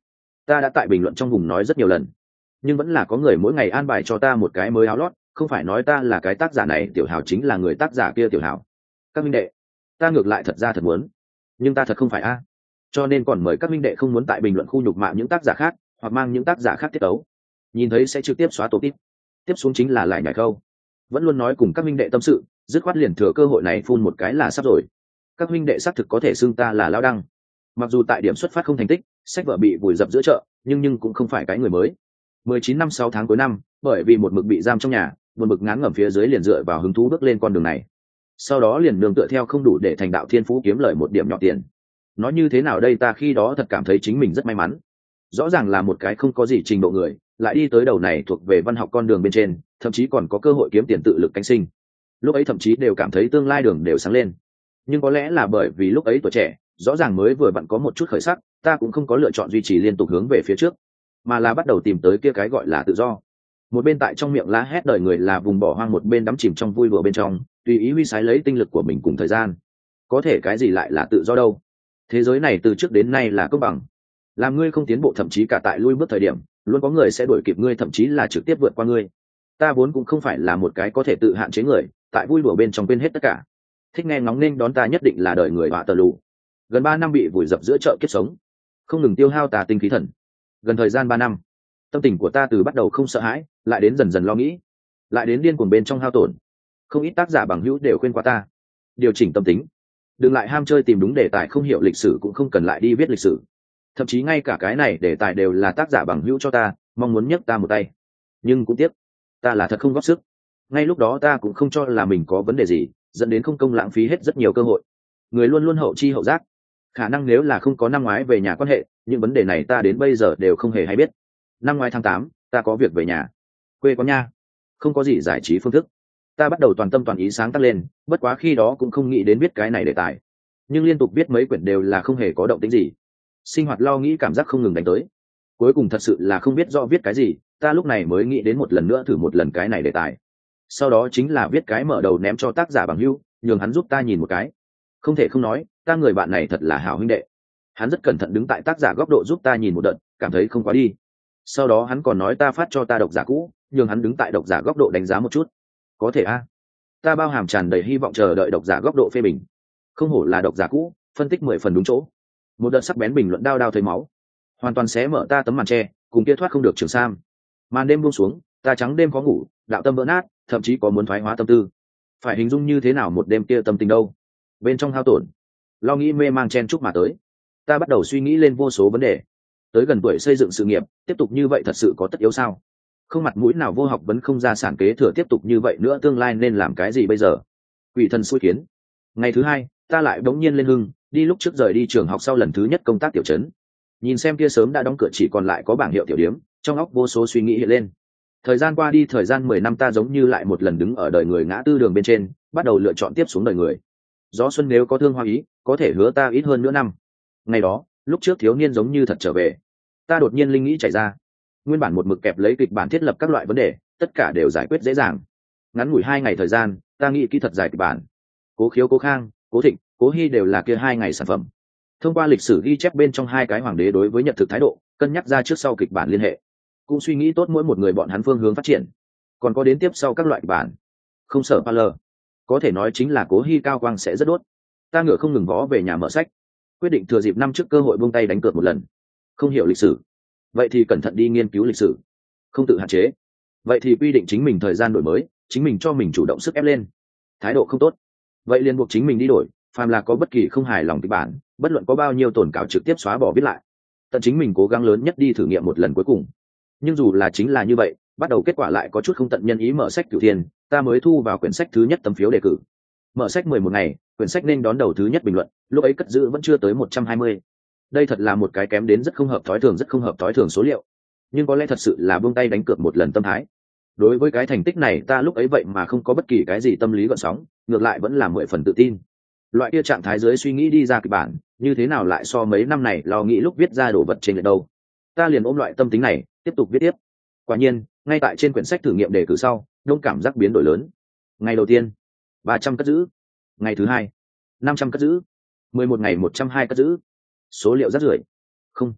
Ta đã tại bình luận trong vùng nói rất nhiều lần, nhưng vẫn là có người mỗi ngày an bài cho ta một cái mới áo lót, không phải nói ta là cái tác giả này tiểu hào chính là người tác giả kia tiểu hào. Các minh đệ, ta ngược lại thật ra thật muốn, nhưng ta thật không phải a. Cho nên còn mời các minh đệ không muốn tại bình luận khu nhục mạ những tác giả khác, hoặc mang những tác giả khác tiết tấu, nhìn thấy sẽ trực tiếp xóa tổ tít. Tiếp xuống chính là lại nhảy khâu, vẫn luôn nói cùng các minh đệ tâm sự, dứt khoát liền thừa cơ hội này phun một cái là sắp rồi. Các minh đệ xác thực có thể xưng ta là lao đăng, mặc dù tại điểm xuất phát không thành tích, sách vở bị vùi dập giữa chợ, nhưng cũng không phải cái người mới. 19 năm 6 tháng cuối năm, bởi vì một mực bị giam trong nhà, một mực ngán ngẩm phía dưới liền dựa vào hứng thú bước lên con đường này. Sau đó liền nương tựa theo không đủ để thành đạo thiên phú kiếm lời một điểm nhỏ tiền. Nói như thế nào đây, ta khi đó thật cảm thấy chính mình rất may mắn. Rõ ràng là một cái không có gì trình độ người, lại đi tới đầu này thuộc về văn học con đường bên trên, thậm chí còn có cơ hội kiếm tiền tự lực cánh sinh. Lúc ấy thậm chí đều cảm thấy tương lai đường đều sáng lên. Nhưng có lẽ là bởi vì lúc ấy tuổi trẻ, rõ ràng mới vừa vặn có một chút khởi sắc, ta cũng không có lựa chọn duy trì liên tục hướng về phía trước, mà là bắt đầu tìm tới kia cái gọi là tự do. Một bên tại trong miệng lá hét đời người là vùng bỏ hoang, một bên đắm chìm trong vui đùa bên trong, tùy ý huy sái lấy tinh lực của mình cùng thời gian. Có thể cái gì lại là tự do đâu? Thế giới này từ trước đến nay là công bằng. Làm ngươi không tiến bộ, thậm chí cả tại lui bước thời điểm, luôn có người sẽ đuổi kịp ngươi, thậm chí là trực tiếp vượt qua ngươi. Ta vốn cũng không phải là một cái có thể tự hạn chế người, tại vui đùa bên trong quên hết tất cả. Thích nghe ngóng nên đón ta nhất định là đời người họa tờ lù. Gần 3 năm bị vùi dập giữa chợ kiếp sống, không ngừng tiêu hao tà tinh khí thần. Gần thời gian 3 năm, tâm tình của ta từ bắt đầu không sợ hãi, lại đến dần dần lo nghĩ, lại đến điên cuồng bên trong hao tổn. Không ít tác giả bằng hữu đều khuyên qua ta điều chỉnh tâm tính, đừng lại ham chơi tìm đúng đề tài, không hiểu lịch sử cũng không cần lại đi viết lịch sử. Thậm chí ngay cả cái này đề tài đều là tác giả bằng hữu cho ta, mong muốn nhấc ta một tay. Nhưng cũng tiếc, ta là thật không góp sức. Ngay lúc đó ta cũng không cho là mình có vấn đề gì, dẫn đến không công lãng phí hết rất nhiều cơ hội. Người luôn luôn hậu chi hậu giác, khả năng nếu là không có năm ngoái về nhà quan hệ, những vấn đề này ta đến bây giờ đều không hề hay biết. Năm ngoái tháng 8, ta có việc về nhà, quê có nha, không có gì giải trí phương thức, ta bắt đầu toàn tâm toàn ý sáng tác lên. Bất quá khi đó cũng không nghĩ đến viết cái này đề tài, nhưng liên tục viết mấy quyển đều là không hề có động tĩnh gì. Sinh hoạt lo nghĩ cảm giác không ngừng đánh tới, cuối cùng thật sự là không biết rõ viết cái gì. Ta lúc này mới nghĩ đến một lần nữa thử một lần cái này đề tài, sau đó chính là viết cái mở đầu ném cho tác giả bằng hữu, nhường hắn giúp ta nhìn một cái. Không thể không nói, ta người bạn này thật là hảo huynh đệ, hắn rất cẩn thận đứng tại tác giả góc độ giúp ta nhìn một đợt, cảm thấy không quá đi. Sau đó hắn còn nói ta phát cho ta độc giả cũ, nhường hắn đứng tại độc giả góc độ đánh giá một chút. Có thể a? Ta bao hàm tràn đầy hy vọng chờ đợi độc giả góc độ phê bình. Không hổ là độc giả cũ, phân tích 10 phần đúng chỗ. Một đợt sắc bén bình luận đao đao thấy máu, hoàn toàn xé mở ta tấm màn tre, cùng kia thoát không được trường sam. Màn đêm buông xuống, ta trắng đêm khó ngủ, đạo tâm vỡ nát, thậm chí có muốn thoái hóa tâm tư. Phải hình dung như thế nào một đêm kia tâm tình đâu? Bên trong hao tổn, lo nghĩ mê mang chen chúc mà tới. Ta bắt đầu suy nghĩ lên vô số vấn đề. Tới gần tuổi xây dựng sự nghiệp, tiếp tục như vậy thật sự có tất yếu sao? Không mặt mũi nào vô học vấn không ra sản kế thừa, tiếp tục như vậy nữa tương lai nên làm cái gì bây giờ? Quỷ thần xui kiến. Ngày thứ hai, ta lại đống nhiên lên hưng, đi lúc trước rời đi trường học sau lần thứ nhất công tác tiểu trấn. Nhìn xem kia sớm đã đóng cửa chỉ còn lại có bảng hiệu tiểu điếm, trong óc vô số suy nghĩ hiện lên. Thời gian qua đi, thời gian 10 năm, ta giống như lại một lần đứng ở đời người ngã tư đường bên trên, bắt đầu lựa chọn tiếp xuống đời người. Gió xuân nếu có thương hoa ý, có thể hứa ta ít hơn nửa năm. Ngày đó, lúc trước thiếu niên giống như thật trở về. Ta đột nhiên linh nghĩ chạy ra, nguyên bản một mực kẹp lấy kịch bản thiết lập các loại vấn đề, tất cả đều giải quyết dễ dàng. Ngắn ngủi 2 ngày thời gian, ta nghĩ kỹ thuật giải kịch bản. Cố Khiếu, Cố Khang, Cố Thịnh, Cố Hy đều là kia 2 ngày sản phẩm. Thông qua lịch sử ghi chép bên trong 2 cái hoàng đế đối với nhật thực thái độ, cân nhắc ra trước sau kịch bản liên hệ, cũng suy nghĩ tốt mỗi một người bọn hắn phương hướng phát triển, còn có đến tiếp sau các loại kịch bản. Không sợ pa lờ, có thể nói chính là Cố Hy cao quang sẽ rất đốt. Ta ngựa không ngừng vó về nhà mở sách, quyết định thừa dịp năm trước cơ hội buông tay đánh cược một lần. Không hiểu lịch sử, vậy thì cẩn thận đi nghiên cứu lịch sử. Không tự hạn chế, vậy thì quy định chính mình thời gian đổi mới, chính mình cho mình chủ động sức ép lên. Thái độ không tốt, vậy liền buộc chính mình đi đổi. Phàm là có bất kỳ không hài lòng kịch bản, bất luận có bao nhiêu tổn cảo, trực tiếp xóa bỏ viết lại. Tận chính mình cố gắng lớn nhất đi thử nghiệm một lần cuối cùng. Nhưng dù là chính là như vậy, bắt đầu kết quả lại có chút không tận nhân ý. Mở sách Cửu Thiên, ta mới thu vào quyển sách thứ nhất tấm phiếu đề cử. Mở sách 11 ngày, quyển sách nên đón đầu thứ nhất bình luận, lúc ấy cất giữ vẫn chưa tới 120. Đây thật là một cái kém đến rất không hợp thói thường, rất không hợp thói thường số liệu. Nhưng có lẽ thật sự là buông tay đánh cược một lần tâm thái. Đối với cái thành tích này, ta lúc ấy vậy mà không có bất kỳ cái gì tâm lý gợn sóng, ngược lại vẫn là 10 phần tự tin. Loại kia trạng thái dưới suy nghĩ đi ra kịch bản, như thế nào lại so mấy năm này lo nghĩ lúc viết ra đồ vật trên lệch đâu. Ta liền ôm loại tâm tính này, tiếp tục viết tiếp. Quả nhiên, ngay tại trên quyển sách thử nghiệm đề cử sau, đông cảm giác biến đổi lớn. Ngày đầu tiên, 300 cất giữ. Ngày thứ hai, 500 cất giữ. 11 ngày 120 cất giữ. Số liệu rất rưởi. Không,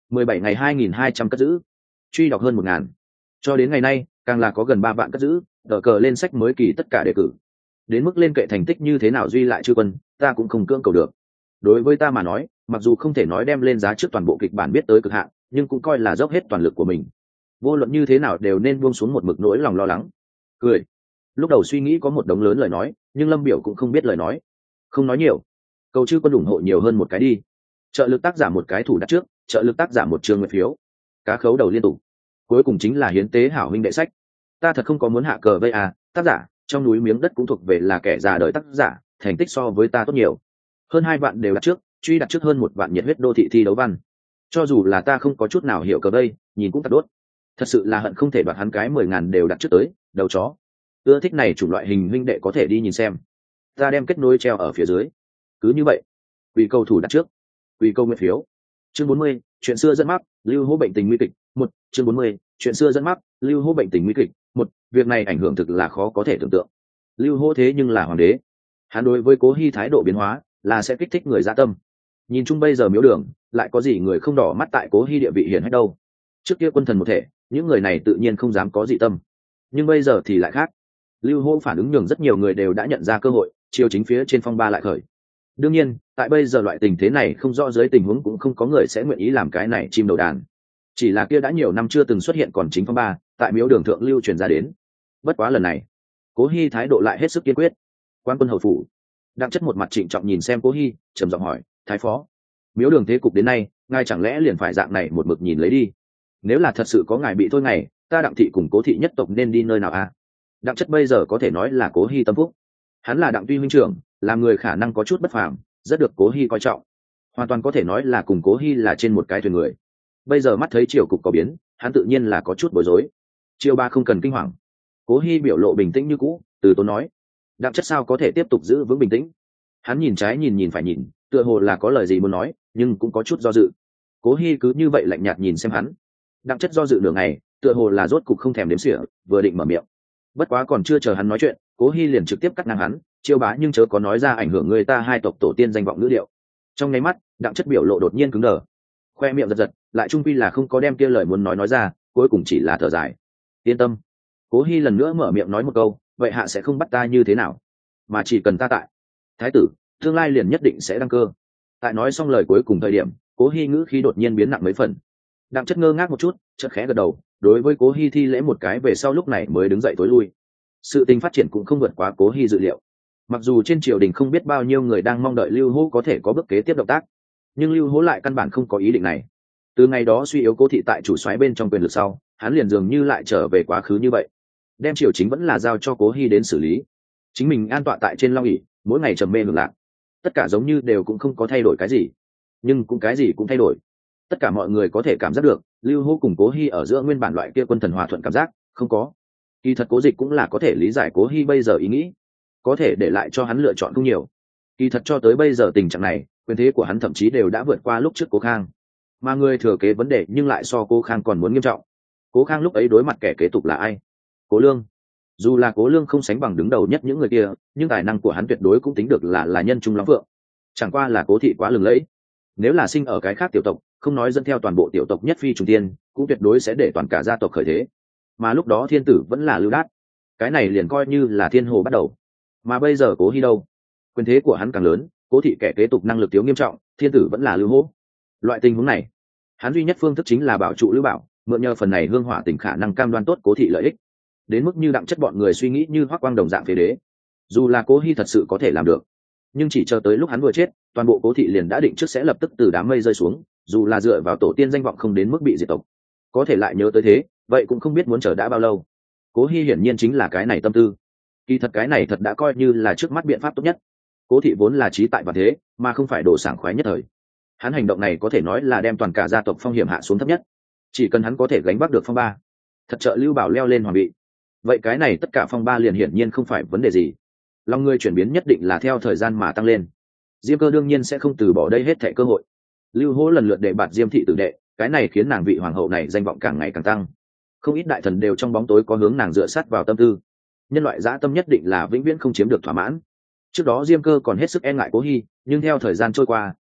17 ngày 2.200 cất giữ, truy đọc hơn 1.000, cho đến ngày nay càng là có gần 3 vạn cất giữ, đỡ cờ lên sách mới kỳ tất cả đề cử. Đến mức lên kệ thành tích như thế nào duy lại chư quân, ta cũng không cưỡng cầu được. Đối với ta mà nói, mặc dù không thể nói đem lên giá trước toàn bộ kịch bản biết tới cực hạn, nhưng cũng coi là dốc hết toàn lực của mình. Vô luận như thế nào đều nên buông xuống một mực nỗi lòng lo lắng. Cười. Lúc đầu suy nghĩ có một đống lớn lời nói, nhưng Lâm Biểu cũng không biết lời nói, không nói nhiều. Cầu chư quân ủng hộ nhiều hơn một cái đi. Trợ lực tác giả một cái thủ đặt trước, trợ lực tác giả một chương nguyện phiếu. Cá khấu đầu liên tục. Cuối cùng chính là hiến tế hảo huynh đệ sách. Ta thật không có muốn hạ cờ vây à, tác giả, trong núi miếng đất cũng thuộc về là kẻ già đời tác giả, thành tích so với ta tốt nhiều. Hơn 2 vạn đều đặt trước, truy đặt trước hơn 1 vạn nhiệt huyết đô thị thi đấu văn. Cho dù là ta không có chút nào hiểu cờ vây, nhìn cũng thật đốt. Thật sự là hận không thể đoạt hắn cái 10.000 đều đặt trước tới, đầu chó. Ưa thích này chủng loại hình huynh đệ có thể đi nhìn xem. Ta đem kết nối treo ở phía dưới. Cứ như vậy, ủy cầu thủ đặt trước, ủy câu nguyện phiếu. Chương 40, chuyện xưa dẫn mắc, Lưu Hố bệnh tình nguy kịch. 1, chương 40, chuyện xưa dẫn mắc, Lưu Hố bệnh tình nguy kịch. 1, việc này ảnh hưởng thực là khó có thể tưởng tượng. Lưu Hố thế nhưng là hoàng đế, hắn đối với Cố Hi thái độ biến hóa là sẽ kích thích người dạ tâm. Nhìn chung bây giờ Miếu Đường, lại có gì người không đỏ mắt tại Cố Hi địa vị hiển hách đâu. Trước kia quân thần một thể, những người này tự nhiên không dám có dị tâm, nhưng bây giờ thì lại khác. Lưu Hố phản ứng nhường rất nhiều người đều đã nhận ra cơ hội, chiều chính phía trên phong ba lại khởi. Đương nhiên, tại bây giờ loại tình thế này không rõ dưới tình huống cũng không có người sẽ nguyện ý làm cái này chim đầu đàn. Chỉ là kia đã nhiều năm chưa từng xuất hiện còn chính phong ba, tại Miếu Đường thượng lưu truyền ra đến. Bất quá lần này, Cố Hi thái độ lại hết sức kiên quyết. Quan quân hầu phủ, Đặng Chất một mặt trịnh trọng nhìn xem Cố Hi, trầm giọng hỏi, thái phó, Miếu Đường thế cục đến nay, ngài chẳng lẽ liền phải dạng này một mực nhìn lấy đi? Nếu là thật sự có ngài bị thôi ngày, ta Đặng thị cùng Cố thị nhất tộc nên đi nơi nào à? Đặng Chất bây giờ có thể nói là Cố Hi tâm phúc. Hắn là Đặng Tuy huynh trưởng, làm người khả năng có chút bất phàm, rất được Cố Hi coi trọng, hoàn toàn có thể nói là cùng Cố Hi là trên một cái thuyền người. Bây giờ mắt thấy triều cục có biến, hắn tự nhiên là có chút bối rối. Triều ba không cần kinh hoàng. Cố Hi biểu lộ bình tĩnh như cũ, từ tốn nói. Đặng Chất sao có thể tiếp tục giữ vững bình tĩnh? Hắn nhìn trái nhìn phải nhìn, tựa hồ là có lời gì muốn nói, nhưng cũng có chút do dự. Cố Hi cứ như vậy lạnh nhạt nhìn xem hắn. Đặng Chất do dự nửa ngày, tựa hồ là rốt cục không thèm đếm xỉa, vừa định mở miệng. Bất quá còn chưa chờ hắn nói chuyện, Cố Hi liền trực tiếp cắt ngang hắn, chiêu bá nhưng chớ có nói ra ảnh hưởng người ta hai tộc tổ tiên danh vọng ngữ điệu. Trong nháy mắt, Đặng Chất biểu lộ đột nhiên cứng đờ, khoe miệng giật giật, lại trung quy là không có đem kia lời muốn nói ra, cuối cùng chỉ là thở dài. Yên tâm. Cố Hi lần nữa mở miệng nói một câu, vậy hạ sẽ không bắt ta như thế nào, mà chỉ cần ta tại, thái tử tương lai liền nhất định sẽ đăng cơ. Tại nói xong lời cuối cùng thời điểm, Cố Hi ngữ khí đột nhiên biến nặng mấy phần. Đặng Chất ngơ ngác một chút, chợt khẽ gật đầu, đối với Cố Hi thi lễ một cái về sau lúc này mới đứng dậy tối lui. Sự tình phát triển cũng không vượt quá Cố Hi dự liệu. Mặc dù trên triều đình không biết bao nhiêu người đang mong đợi Lưu Hố có thể có bước kế tiếp động tác, nhưng Lưu Hố lại căn bản không có ý định này. Từ ngày đó suy yếu Cố thị tại chủ soái bên trong quyền lực sau, hắn liền dường như lại trở về quá khứ như vậy, đem triều chính vẫn là giao cho Cố Hi đến xử lý, chính mình an tọa tại trên long ỷ, mỗi ngày trầm mê hưởng lạc, tất cả giống như đều cũng không có thay đổi cái gì, nhưng cũng cái gì cũng thay đổi. Tất cả mọi người có thể cảm giác được Lưu Hố cùng Cố Hi ở giữa nguyên bản loại kia quân thần hòa thuận cảm giác không có. Kỳ thật Cố Dịch cũng là có thể lý giải Cố Hi bây giờ ý nghĩ, có thể để lại cho hắn lựa chọn không nhiều. Kỳ thật cho tới bây giờ tình trạng này, quyền thế của hắn thậm chí đều đã vượt qua lúc trước Cố Khang, mà người thừa kế vấn đề nhưng lại so Cố Khang còn muốn nghiêm trọng. Cố Khang lúc ấy đối mặt kẻ kế tục là ai? Cố Lương. Dù là Cố Lương không sánh bằng đứng đầu nhất những người kia, nhưng tài năng của hắn tuyệt đối cũng tính được là nhân trung lắm vượng. Chẳng qua là Cố thị quá lừng lẫy, nếu là sinh ở cái khác tiểu tộc, không nói dẫn theo toàn bộ tiểu tộc nhất phi trùng tiên, cũng tuyệt đối sẽ để toàn cả gia tộc khởi thế. Mà lúc đó thiên tử vẫn là Lưu Đát, cái này liền coi như là thiên hồ bắt đầu. Mà bây giờ Cố Hi đâu, quyền thế của hắn càng lớn, Cố thị kẻ kế tục năng lực thiếu nghiêm trọng, thiên tử vẫn là Lưu Hố. Loại tình huống này, hắn duy nhất phương thức chính là bảo trụ Lưu Bảo, mượn nhờ phần này hương hỏa tình khả năng cam đoan tốt Cố thị lợi ích. Đến mức như Đặng Chất bọn người suy nghĩ như Hoắc Quang đồng dạng phế đế, dù là Cố Hi thật sự có thể làm được, nhưng chỉ chờ tới lúc hắn vừa chết, toàn bộ Cố thị liền đã định trước sẽ lập tức từ đám mây rơi xuống, dù là dựa vào tổ tiên danh vọng không đến mức bị diệt tộc, có thể lại nhớ tới thế, vậy cũng không biết muốn chờ đã bao lâu. Cố Hi hiển nhiên chính là cái này tâm tư. Kỳ thật cái này thật đã coi như là trước mắt biện pháp tốt nhất. Cố thị vốn là trí tại và thế, mà không phải đồ sảng khoái nhất thời. Hắn hành động này có thể nói là đem toàn cả gia tộc phong hiểm hạ xuống thấp nhất. Chỉ cần hắn có thể gánh vác được phong ba, thật trợ Lưu Bảo leo lên hoàng vị, vậy cái này tất cả phong ba liền hiển nhiên không phải vấn đề gì. Lòng người chuyển biến nhất định là theo thời gian mà tăng lên. Diêm Cơ đương nhiên sẽ không từ bỏ đây hết thảy cơ hội. Lưu Hố lần lượt đề bạt Diêm thị tử đệ, cái này khiến nàng vị hoàng hậu này danh vọng càng ngày càng tăng. Không ít đại thần đều trong bóng tối có hướng nàng dựa sát vào tâm tư. Nhân loại dã tâm nhất định là vĩnh viễn không chiếm được thỏa mãn. Trước đó Diêm Cơ còn hết sức e ngại Cố Hi, nhưng theo thời gian trôi qua,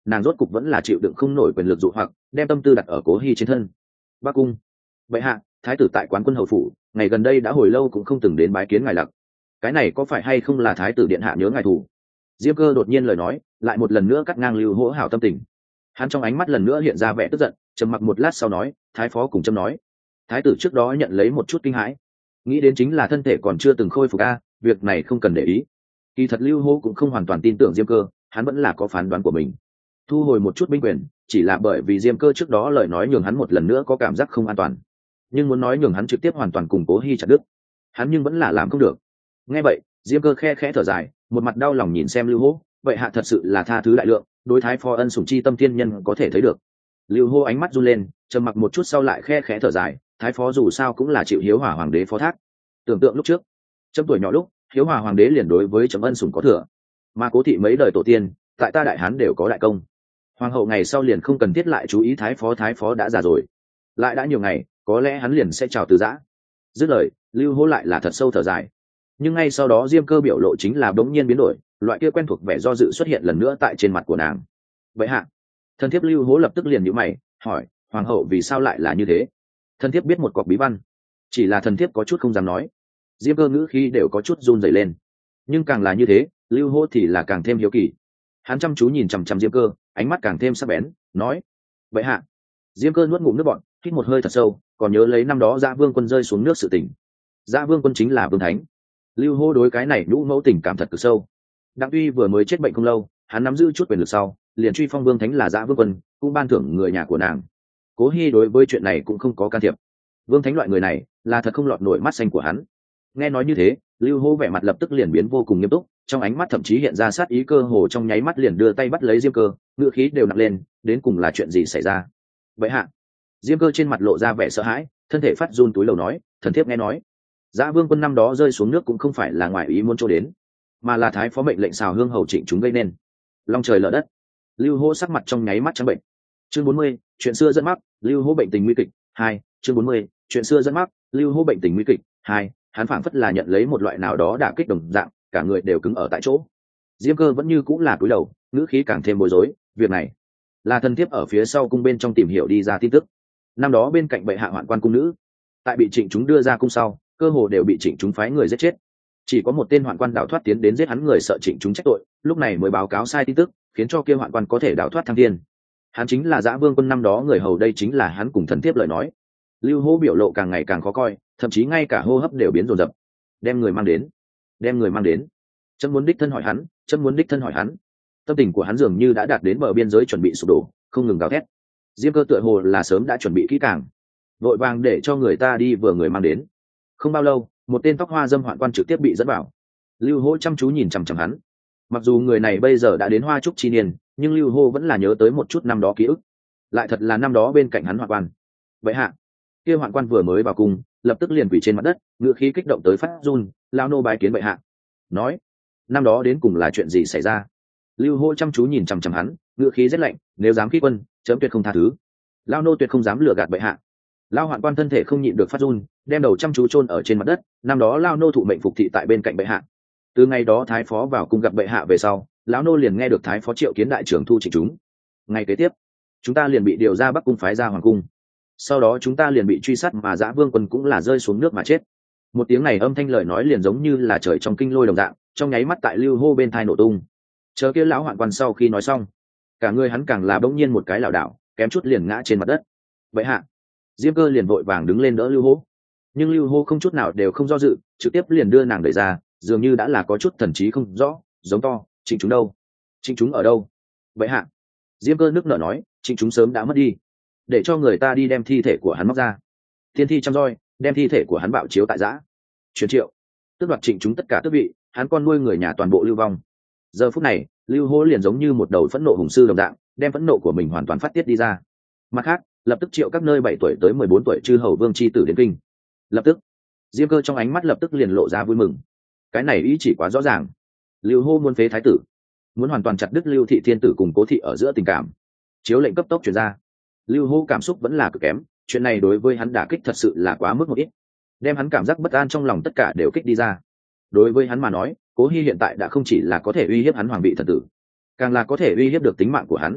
nàng rốt cục vẫn là chịu đựng không nổi quyền lực dụ hoặc đem tâm tư đặt ở Cố Hi trên thân. Bắc cung, vậy hạ, thái tử tại quán quân hầu phủ, ngày gần đây đã hồi lâu cũng không từng đến bái kiến ngài lặc. Cái này có phải hay không là thái tử điện hạ nhớ ngài thủ? Diêm Cơ đột nhiên lời nói lại một lần nữa cắt ngang Lưu Hỗ hảo tâm tình. Hắn trong ánh mắt lần nữa hiện ra vẻ tức giận, trầm mặc một lát sau nói, thái phó cùng châm nói. Thái tử trước đó nhận lấy một chút kinh hãi, nghĩ đến chính là thân thể còn chưa từng khôi phục việc này không cần để ý. Kỳ thật Lưu Hỗ cũng không hoàn toàn tin tưởng Diêm Cơ, hắn vẫn là có phán đoán của mình. Thu hồi một chút binh quyền chỉ là bởi vì Diêm Cơ trước đó lời nói nhường hắn một lần nữa có cảm giác không an toàn, nhưng muốn nói nhường hắn trực tiếp hoàn toàn cùng Cố Hi chặt đứt, hắn nhưng vẫn là làm không được. Nghe vậy, Diêm Cơ khe khẽ thở dài, một mặt đau lòng nhìn xem Lưu Hỗ, vậy hạ thật sự là tha thứ đại lượng, đối thái phó ân sủng chi tâm thiên nhân có thể thấy được. Lưu Hỗ ánh mắt run lên, trầm mặc một chút sau lại khe khẽ thở dài, thái phó dù sao cũng là chịu hiếu hỏa hoàng đế phó thác. Tưởng tượng lúc trước, chấm tuổi nhỏ lúc, hiếu hỏa hoàng đế liền đối với chấm ân sủng có thừa, mà Cố thị mấy đời tổ tiên, tại ta đại hán đều có đại công. Hoàng hậu ngày sau liền không cần thiết lại chú ý thái phó đã già rồi, lại đã nhiều ngày, có lẽ hắn liền sẽ chào từ giã. Dứt lời, Lưu Hỗ lại là thật sâu thở dài. Nhưng ngay sau đó Diêm Cơ biểu lộ chính là bỗng nhiên biến đổi, loại kia quen thuộc vẻ do dự xuất hiện lần nữa tại trên mặt của nàng. Vậy hạ, thân thiếp Lưu Hỗ lập tức liền nhíu mày, hỏi, hoàng hậu vì sao lại là như thế? Thân thiếp biết một cọc bí văn, chỉ là thân thiếp có chút không dám nói. Diêm Cơ ngữ khí đều có chút run rẩy lên. Nhưng càng là như thế, Lưu Hỗ thì là càng thêm hiếu kỳ. Hắn chăm chú nhìn chằm chằm Diêm Cơ, ánh mắt càng thêm sắc bén, nói, vậy hạ. Diêm Cơ nuốt ngụm nước bọt, hít một hơi thật sâu, còn nhớ lấy năm đó Dã Vương quân rơi xuống nước sự tình. Dã Vương quân chính là Vương Thánh. Lưu Hỗ đối cái này nhũ mẫu tình cảm thật cực sâu. Đặng Uy vừa mới chết bệnh không lâu, hắn nắm giữ chút quyền lực sau, liền truy phong Vương Thánh là Dã Vương quân, cũng ban thưởng người nhà của nàng. Cố Hi đối với chuyện này cũng không có can thiệp. Vương Thánh loại người này, là thật không lọt nổi mắt xanh của hắn. Nghe nói như thế, Lưu Hỗ vẻ mặt lập tức liền biến vô cùng nghiêm túc, trong ánh mắt thậm chí hiện ra sát ý, cơ hồ trong nháy mắt liền đưa tay bắt lấy Diêm Cơ, ngữ khí đều nặng lên, đến cùng là chuyện gì xảy ra? Vậy hạ. Diêm Cơ trên mặt lộ ra vẻ sợ hãi, thân thể phát run túi lầu nói, thần thiếp nghe nói, Dã Vương quân năm đó rơi xuống nước cũng không phải là ngoài ý muốn chỗ đến, mà là thái phó mệnh lệnh xào hương hầu Trịnh chúng gây nên. Long trời lở đất. Lưu Hỗ sắc mặt trong nháy mắt trắng bệnh. Chương 40, chuyện xưa dẫn mắc, Lưu Hỗ bệnh tình nguy kịch 2. Chương 40, chuyện xưa dẫn mắc, Lưu Hỗ bệnh tình nguy kịch 2. Hắn phảng phất là nhận lấy một loại nào đó đả kích đồng dạng, cả người đều cứng ở tại chỗ. Diêm Cơ vẫn như cũng là cúi đầu, ngữ khí càng thêm bối rối, việc này là thần thiếp ở phía sau cung bên trong tìm hiểu đi ra tin tức. Năm đó bên cạnh bệ hạ hoạn quan cung nữ, tại bị Trịnh chúng đưa ra cung sau, cơ hồ đều bị Trịnh chúng phái người giết chết. Chỉ có một tên hoạn quan đào thoát tiến đến giết hắn, người sợ Trịnh chúng trách tội, lúc này mới báo cáo sai tin tức, khiến cho kia hoạn quan có thể đào thoát thăng thiên. Hắn chính là Dã Vương quân năm đó người hầu, đây chính là hắn cùng thần thiếp lời nói. Lưu Hỗ biểu lộ càng ngày càng khó coi, thậm chí ngay cả hô hấp đều biến rồn rập. Đem người mang đến, đem người mang đến. Chấm muốn đích thân hỏi hắn, chấm muốn đích thân hỏi hắn. Tâm tình của hắn dường như đã đạt đến bờ biên giới chuẩn bị sụp đổ, không ngừng gào thét. Diêm Cơ tựa hồ là sớm đã chuẩn bị kỹ càng, vội vàng để cho người ta đi vừa người mang đến. Không bao lâu, một tên tóc hoa dâm hoạn quan trực tiếp bị dẫn vào. Lưu Hỗ chăm chú nhìn chằm chằm hắn. Mặc dù người này bây giờ đã đến hoa trúc chi niên, nhưng Lưu Hỗ vẫn là nhớ tới một chút năm đó ký ức. Lại thật là năm đó bên cạnh hắn hoạn quan. Vậy hạ, kia hoạn quan vừa mới vào cung, lập tức liền quỳ trên mặt đất, ngựa khí kích động tới phát run, lao nô bái kiến bệ hạ. Nói, năm đó đến cùng là chuyện gì xảy ra? Lưu Hỗ chăm chú nhìn chằm chằm hắn, ngựa khí rất lạnh, nếu dám kích quân, chấm tuyệt không tha thứ. Lao nô tuyệt không dám lừa gạt bệ hạ. Lao hoạn quan thân thể không nhịn được phát run, đem đầu chăm chú chôn ở trên mặt đất. Năm đó lao nô thụ mệnh phục thị tại bên cạnh bệ hạ. Từ ngày đó thái phó vào cung gặp bệ hạ về sau, lão nô liền nghe được thái phó triệu kiến đại trưởng thu Trịnh chúng. Ngày kế tiếp, chúng ta liền bị điều ra Bắc cung phái ra hoàng cung. Sau đó chúng ta liền bị truy sát, mà Dã Vương quân cũng là rơi xuống nước mà chết. Một tiếng này âm thanh lời nói liền giống như là trời trong kinh lôi đồng dạng, trong nháy mắt tại Lưu Hô bên thai nổ tung. Chờ kia lão hoạn quan sau khi nói xong, cả người hắn càng là bỗng nhiên một cái lảo đảo, kém chút liền ngã trên mặt đất. Vậy hạ, Diêm Cơ liền vội vàng đứng lên đỡ Lưu Hô, nhưng Lưu Hô không chút nào đều không do dự, trực tiếp liền đưa nàng đẩy ra, dường như đã là có chút thần trí không rõ, giống to, Trịnh chúng đâu? Trịnh chúng ở đâu? Vậy hạ, Diêm Cơ nước nở nói, Trịnh chúng sớm đã mất đi, để cho người ta đi đem thi thể của hắn móc ra, thiên thi chăm roi, đem thi thể của hắn bạo chiếu tại giã, truyền triệu, tước đoạt Trịnh chúng tất cả tước vị, hắn con nuôi người nhà toàn bộ lưu vong. Giờ phút này, Lưu Hô liền giống như một đầu phẫn nộ hùng sư đồng dạng, đem phẫn nộ của mình hoàn toàn phát tiết đi ra. Mặt khác, lập tức triệu các nơi 7 tuổi tới 14 tuổi chư hầu vương chi tử đến kinh. Lập tức, Diêm Cơ trong ánh mắt lập tức liền lộ ra vui mừng. Cái này ý chỉ quá rõ ràng. Lưu Hô muốn phế thái tử, muốn hoàn toàn chặt đứt Lưu thị thiên tử cùng Cố thị ở giữa tình cảm. Chiếu lệnh cấp tốc truyền ra. Lưu Hô cảm xúc vẫn là cực kém, chuyện này đối với hắn đả kích thật sự là quá mức một ít, đem hắn cảm giác bất an trong lòng tất cả đều kích đi ra. Đối với hắn mà nói, Cố Hi hiện tại đã không chỉ là có thể uy hiếp hắn hoàng vị thần tử, càng là có thể uy hiếp được tính mạng của hắn.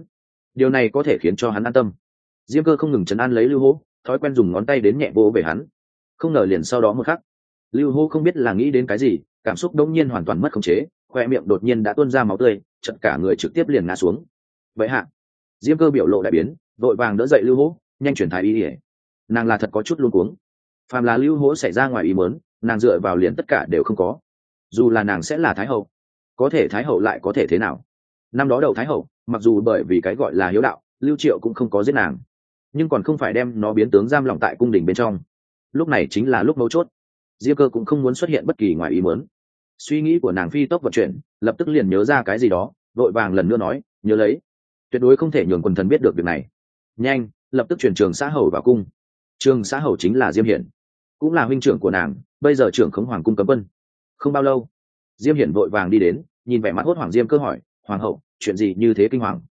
điều này có thể khiến cho hắn an tâm. Diêm Cơ không ngừng trấn an lấy Lưu Hô, thói quen dùng ngón tay đến nhẹ vỗ về hắn. Không ngờ liền sau đó một khắc, Lưu Hô không biết là nghĩ đến cái gì, cảm xúc đống nhiên hoàn toàn mất khống chế, khoe miệng đột nhiên đã tuôn ra máu tươi, chợt cả người trực tiếp liền ngã xuống. Vậy hạ, Diêm Cơ biểu lộ đại biến, vội vàng đỡ dậy Lưu Hô, nhanh chuyển thái y. Nàng là thật có chút luống cuống. Phàm là Lưu Hô xảy ra ngoài ý muốn, nàng dựa vào liền tất cả đều không có. Dù là nàng sẽ là thái hậu, có thể thái hậu lại có thể thế nào? Năm đó đầu thái hậu, mặc dù bởi vì cái gọi là hiếu đạo, Lưu Triệu cũng không có giết nàng, nhưng còn không phải đem nó biến tướng giam lỏng tại cung đình bên trong. Lúc này chính là lúc mấu chốt. Diêm Cơ cũng không muốn xuất hiện bất kỳ ngoài ý muốn. Suy nghĩ của nàng phi tốc vận chuyển, lập tức liền nhớ ra cái gì đó, vội vàng lần nữa nói, nhớ lấy, tuyệt đối không thể nhường quần thần biết được việc này. Nhanh, lập tức chuyển Trường Xã Hầu vào cung. Trường Xã Hầu chính là Diêm Hiển, cũng là huynh trưởng của nàng, bây giờ trưởng khống hoàng cung cấm quân. Không bao lâu, Diêm Hiển vội vàng đi đến, nhìn vẻ mặt hốt hoảng Diêm Cơ hỏi, hoàng hậu, chuyện gì như thế kinh hoàng?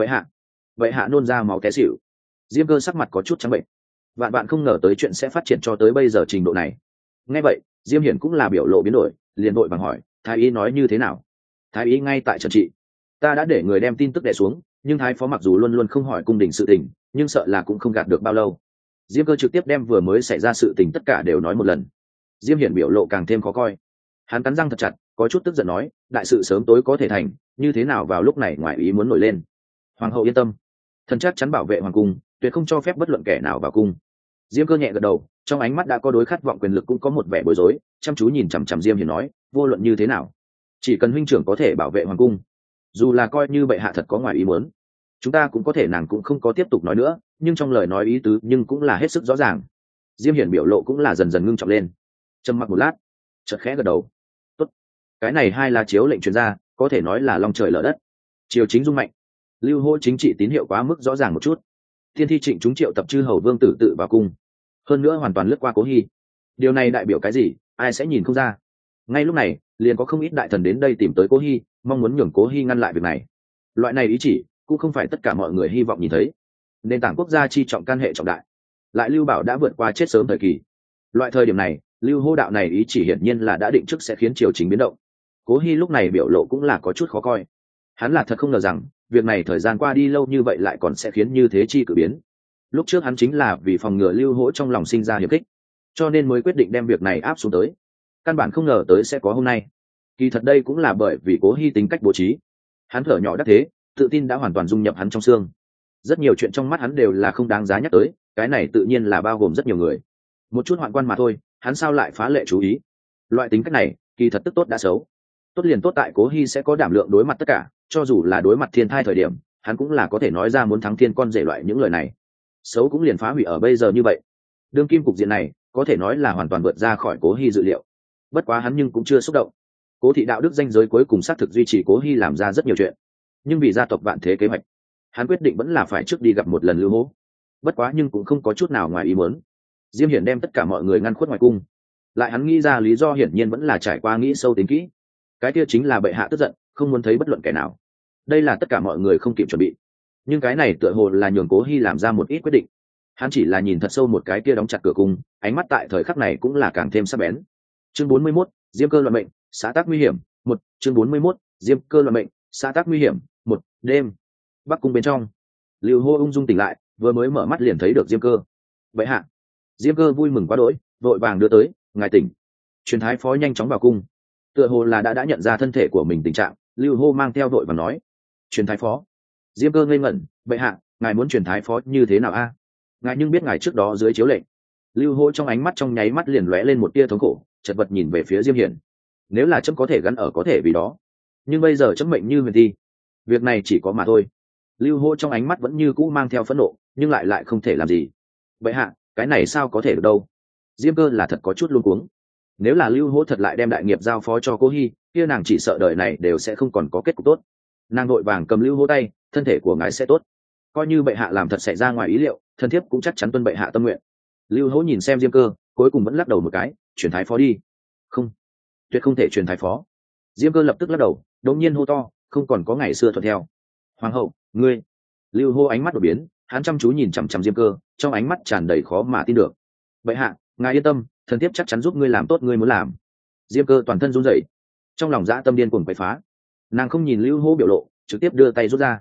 Vậy hạ nôn ra máu té xỉu. Diêm Cơ sắc mặt có chút trắng bệnh. Vạn bạn không ngờ tới chuyện sẽ phát triển cho tới bây giờ trình độ này. Nghe vậy, Diêm Hiển cũng là biểu lộ biến đổi, liền vội vàng hỏi, thái y nói như thế nào? Thái y ngay tại trận trị, ta đã để người đem tin tức đè xuống, nhưng thái phó mặc dù luôn luôn không hỏi cung đình sự tình, nhưng sợ là cũng không gạt được bao lâu. Diêm Cơ trực tiếp đem vừa mới xảy ra sự tình tất cả đều nói một lần. Diêm Hiển biểu lộ càng thêm khó coi, hắn cắn răng thật chặt, có chút tức giận nói, đại sự sớm tối có thể thành, như thế nào vào lúc này ngoài ý muốn nổi lên? Hoàng hậu yên tâm, thần chắc chắn bảo vệ hoàng cung, tuyệt không cho phép bất luận kẻ nào vào cung. Diêm Cơ nhẹ gật đầu, trong ánh mắt đã có đối khát vọng quyền lực cũng có một vẻ bối rối, chăm chú nhìn chằm chằm Diêm Hiển nói, vô luận như thế nào, chỉ cần huynh trưởng có thể bảo vệ hoàng cung, dù là coi như bệ hạ thật có ngoài ý muốn, chúng ta cũng có thể. Nàng cũng không có tiếp tục nói nữa, nhưng trong lời nói ý tứ nhưng cũng là hết sức rõ ràng. Diêm Hiển biểu lộ cũng là dần dần ngưng trọng lên, trầm mặc một lát, chợt khẽ gật đầu. Tốt, cái này hai là chiếu lệnh truyền ra, có thể nói là long trời lở đất. Triều chính rung mạnh, Lưu Hô chính trị tín hiệu quá mức rõ ràng một chút. Thiên thi trịnh chúng triệu tập chư hầu vương tử tự vào cung, hơn nữa hoàn toàn lướt qua Cố Hi. Điều này đại biểu cái gì, ai sẽ nhìn không ra? Ngay lúc này, liền có không ít đại thần đến đây tìm tới Cố Hi, mong muốn nhường Cố Hi ngăn lại việc này. Loại này ý chỉ cũng không phải tất cả mọi người hy vọng nhìn thấy. Nền tảng quốc gia chi trọng can hệ trọng đại, lại Lưu Bảo đã vượt qua chết sớm thời kỳ. Loại thời điểm này, Lưu Hô đạo này ý chỉ hiển nhiên là đã định trước sẽ khiến triều chính biến động. Cố Hi lúc này biểu lộ cũng là có chút khó coi. Hắn là thật không ngờ rằng việc này thời gian qua đi lâu như vậy lại còn sẽ khiến như thế chi cử biến. Lúc trước hắn chính là vì phòng ngừa Lưu Hỗ trong lòng sinh ra hiểm khích, cho nên mới quyết định đem việc này áp xuống tới. Căn bản không ngờ tới sẽ có hôm nay. Kỳ thật đây cũng là bởi vì Cố Hi tính cách bố trí. Hắn thở nhỏ đắc thế, tự tin đã hoàn toàn dung nhập hắn trong xương. Rất nhiều chuyện trong mắt hắn đều là không đáng giá nhắc tới, cái này tự nhiên là bao gồm rất nhiều người. Một chút hoạn quan mà thôi, hắn sao lại phá lệ chú ý? Loại tính cách này, kỳ thật tức tốt đã xấu. Tốt liền tốt tại Cố Hi sẽ có đảm lượng đối mặt tất cả, cho dù là đối mặt thiên thai thời điểm, hắn cũng là có thể nói ra muốn thắng thiên con rể loại những lời này. Xấu cũng liền phá hủy ở bây giờ như vậy. Đương kim cục diện này có thể nói là hoàn toàn vượt ra khỏi Cố Hi dự liệu. Bất quá hắn nhưng cũng chưa xúc động. Cố thị đạo đức danh giới cuối cùng xác thực duy trì Cố Hi làm ra rất nhiều chuyện, nhưng vì gia tộc vạn thế kế hoạch, hắn quyết định vẫn là phải trước đi gặp một lần Lưu Hỗ. Bất quá nhưng cũng không có chút nào ngoài ý muốn. Diêm Hiển đem tất cả mọi người ngăn khuất ngoài cung, lại hắn nghĩ ra lý do hiển nhiên vẫn là trải qua nghĩ sâu tính kỹ. Cái kia chính là bệ hạ tức giận, không muốn thấy bất luận kẻ nào. Đây là tất cả mọi người không kịp chuẩn bị, nhưng cái này tựa hồ là nhường Cố Hi làm ra một ít quyết định. Hắn chỉ là nhìn thật sâu một cái kia đóng chặt cửa cung, ánh mắt tại thời khắc này cũng là càng thêm sắc bén. Chương 41, Diêm Cơ loạn mệnh, xã tác nguy hiểm. Một, chương 41, Diêm Cơ loạn mệnh, xã tác nguy hiểm. Một, đêm. Bắc cung bên trong, Lưu Hô ung dung tỉnh lại, vừa mới mở mắt liền thấy được Diêm Cơ. Vậy hạ. Diêm Cơ vui mừng quá đỗi, vội vàng đưa tới, ngài tỉnh. Truyền thái phó nhanh chóng vào cung. Tựa hồ là đã nhận ra thân thể của mình tình trạng, Lưu Hô mang theo đội và nói, truyền thái phó. Diêm Cơ ngây ngẩn, bệ hạ, ngài muốn truyền thái phó như thế nào a? Ngài nhưng biết ngài trước đó dưới chiếu lệnh. Lưu Hô trong ánh mắt trong nháy mắt liền lóe lên một tia thống khổ, chật vật nhìn về phía Diêm Hiển. Nếu là chấm có thể gắn ở có thể vì đó, nhưng bây giờ chấm mệnh như huyền thi, việc này chỉ có mà thôi. Lưu Hô trong ánh mắt vẫn như cũ mang theo phẫn nộ, nhưng lại không thể làm gì. Bệ hạ, cái này sao có thể được đâu? Diêm Cơ là thật có chút luống cuống. Nếu là Lưu Hô thật lại đem đại nghiệp giao phó cho Cố Hi, kia nàng chỉ sợ đời này đều sẽ không còn có kết cục tốt. Nàng vội vàng cầm Lưu Hô tay, thân thể của ngài sẽ tốt. Coi như bệ hạ làm thật xảy ra ngoài ý liệu, thân thiếp cũng chắc chắn tuân bệ hạ tâm nguyện. Lưu Hô nhìn xem Diêm Cơ, cuối cùng vẫn lắc đầu một cái, truyền thái phó đi. Không, tuyệt không thể truyền thái phó. Diêm Cơ lập tức lắc đầu, đột nhiên hô to, không còn có ngày xưa thuận theo. Hoàng hậu, ngươi. Lưu Hô ánh mắt đổi biến, hắn chăm chú nhìn chằm chằm Diêm Cơ, trong ánh mắt tràn đầy khó mà tin được. Bệ hạ, ngài yên tâm, thần thiếp chắc chắn giúp ngươi làm tốt ngươi muốn làm. Diêm Cơ toàn thân run rẩy, trong lòng dã tâm điên cuồng quậy phá. Nàng không nhìn Lưu Hô biểu lộ, trực tiếp đưa tay rút ra.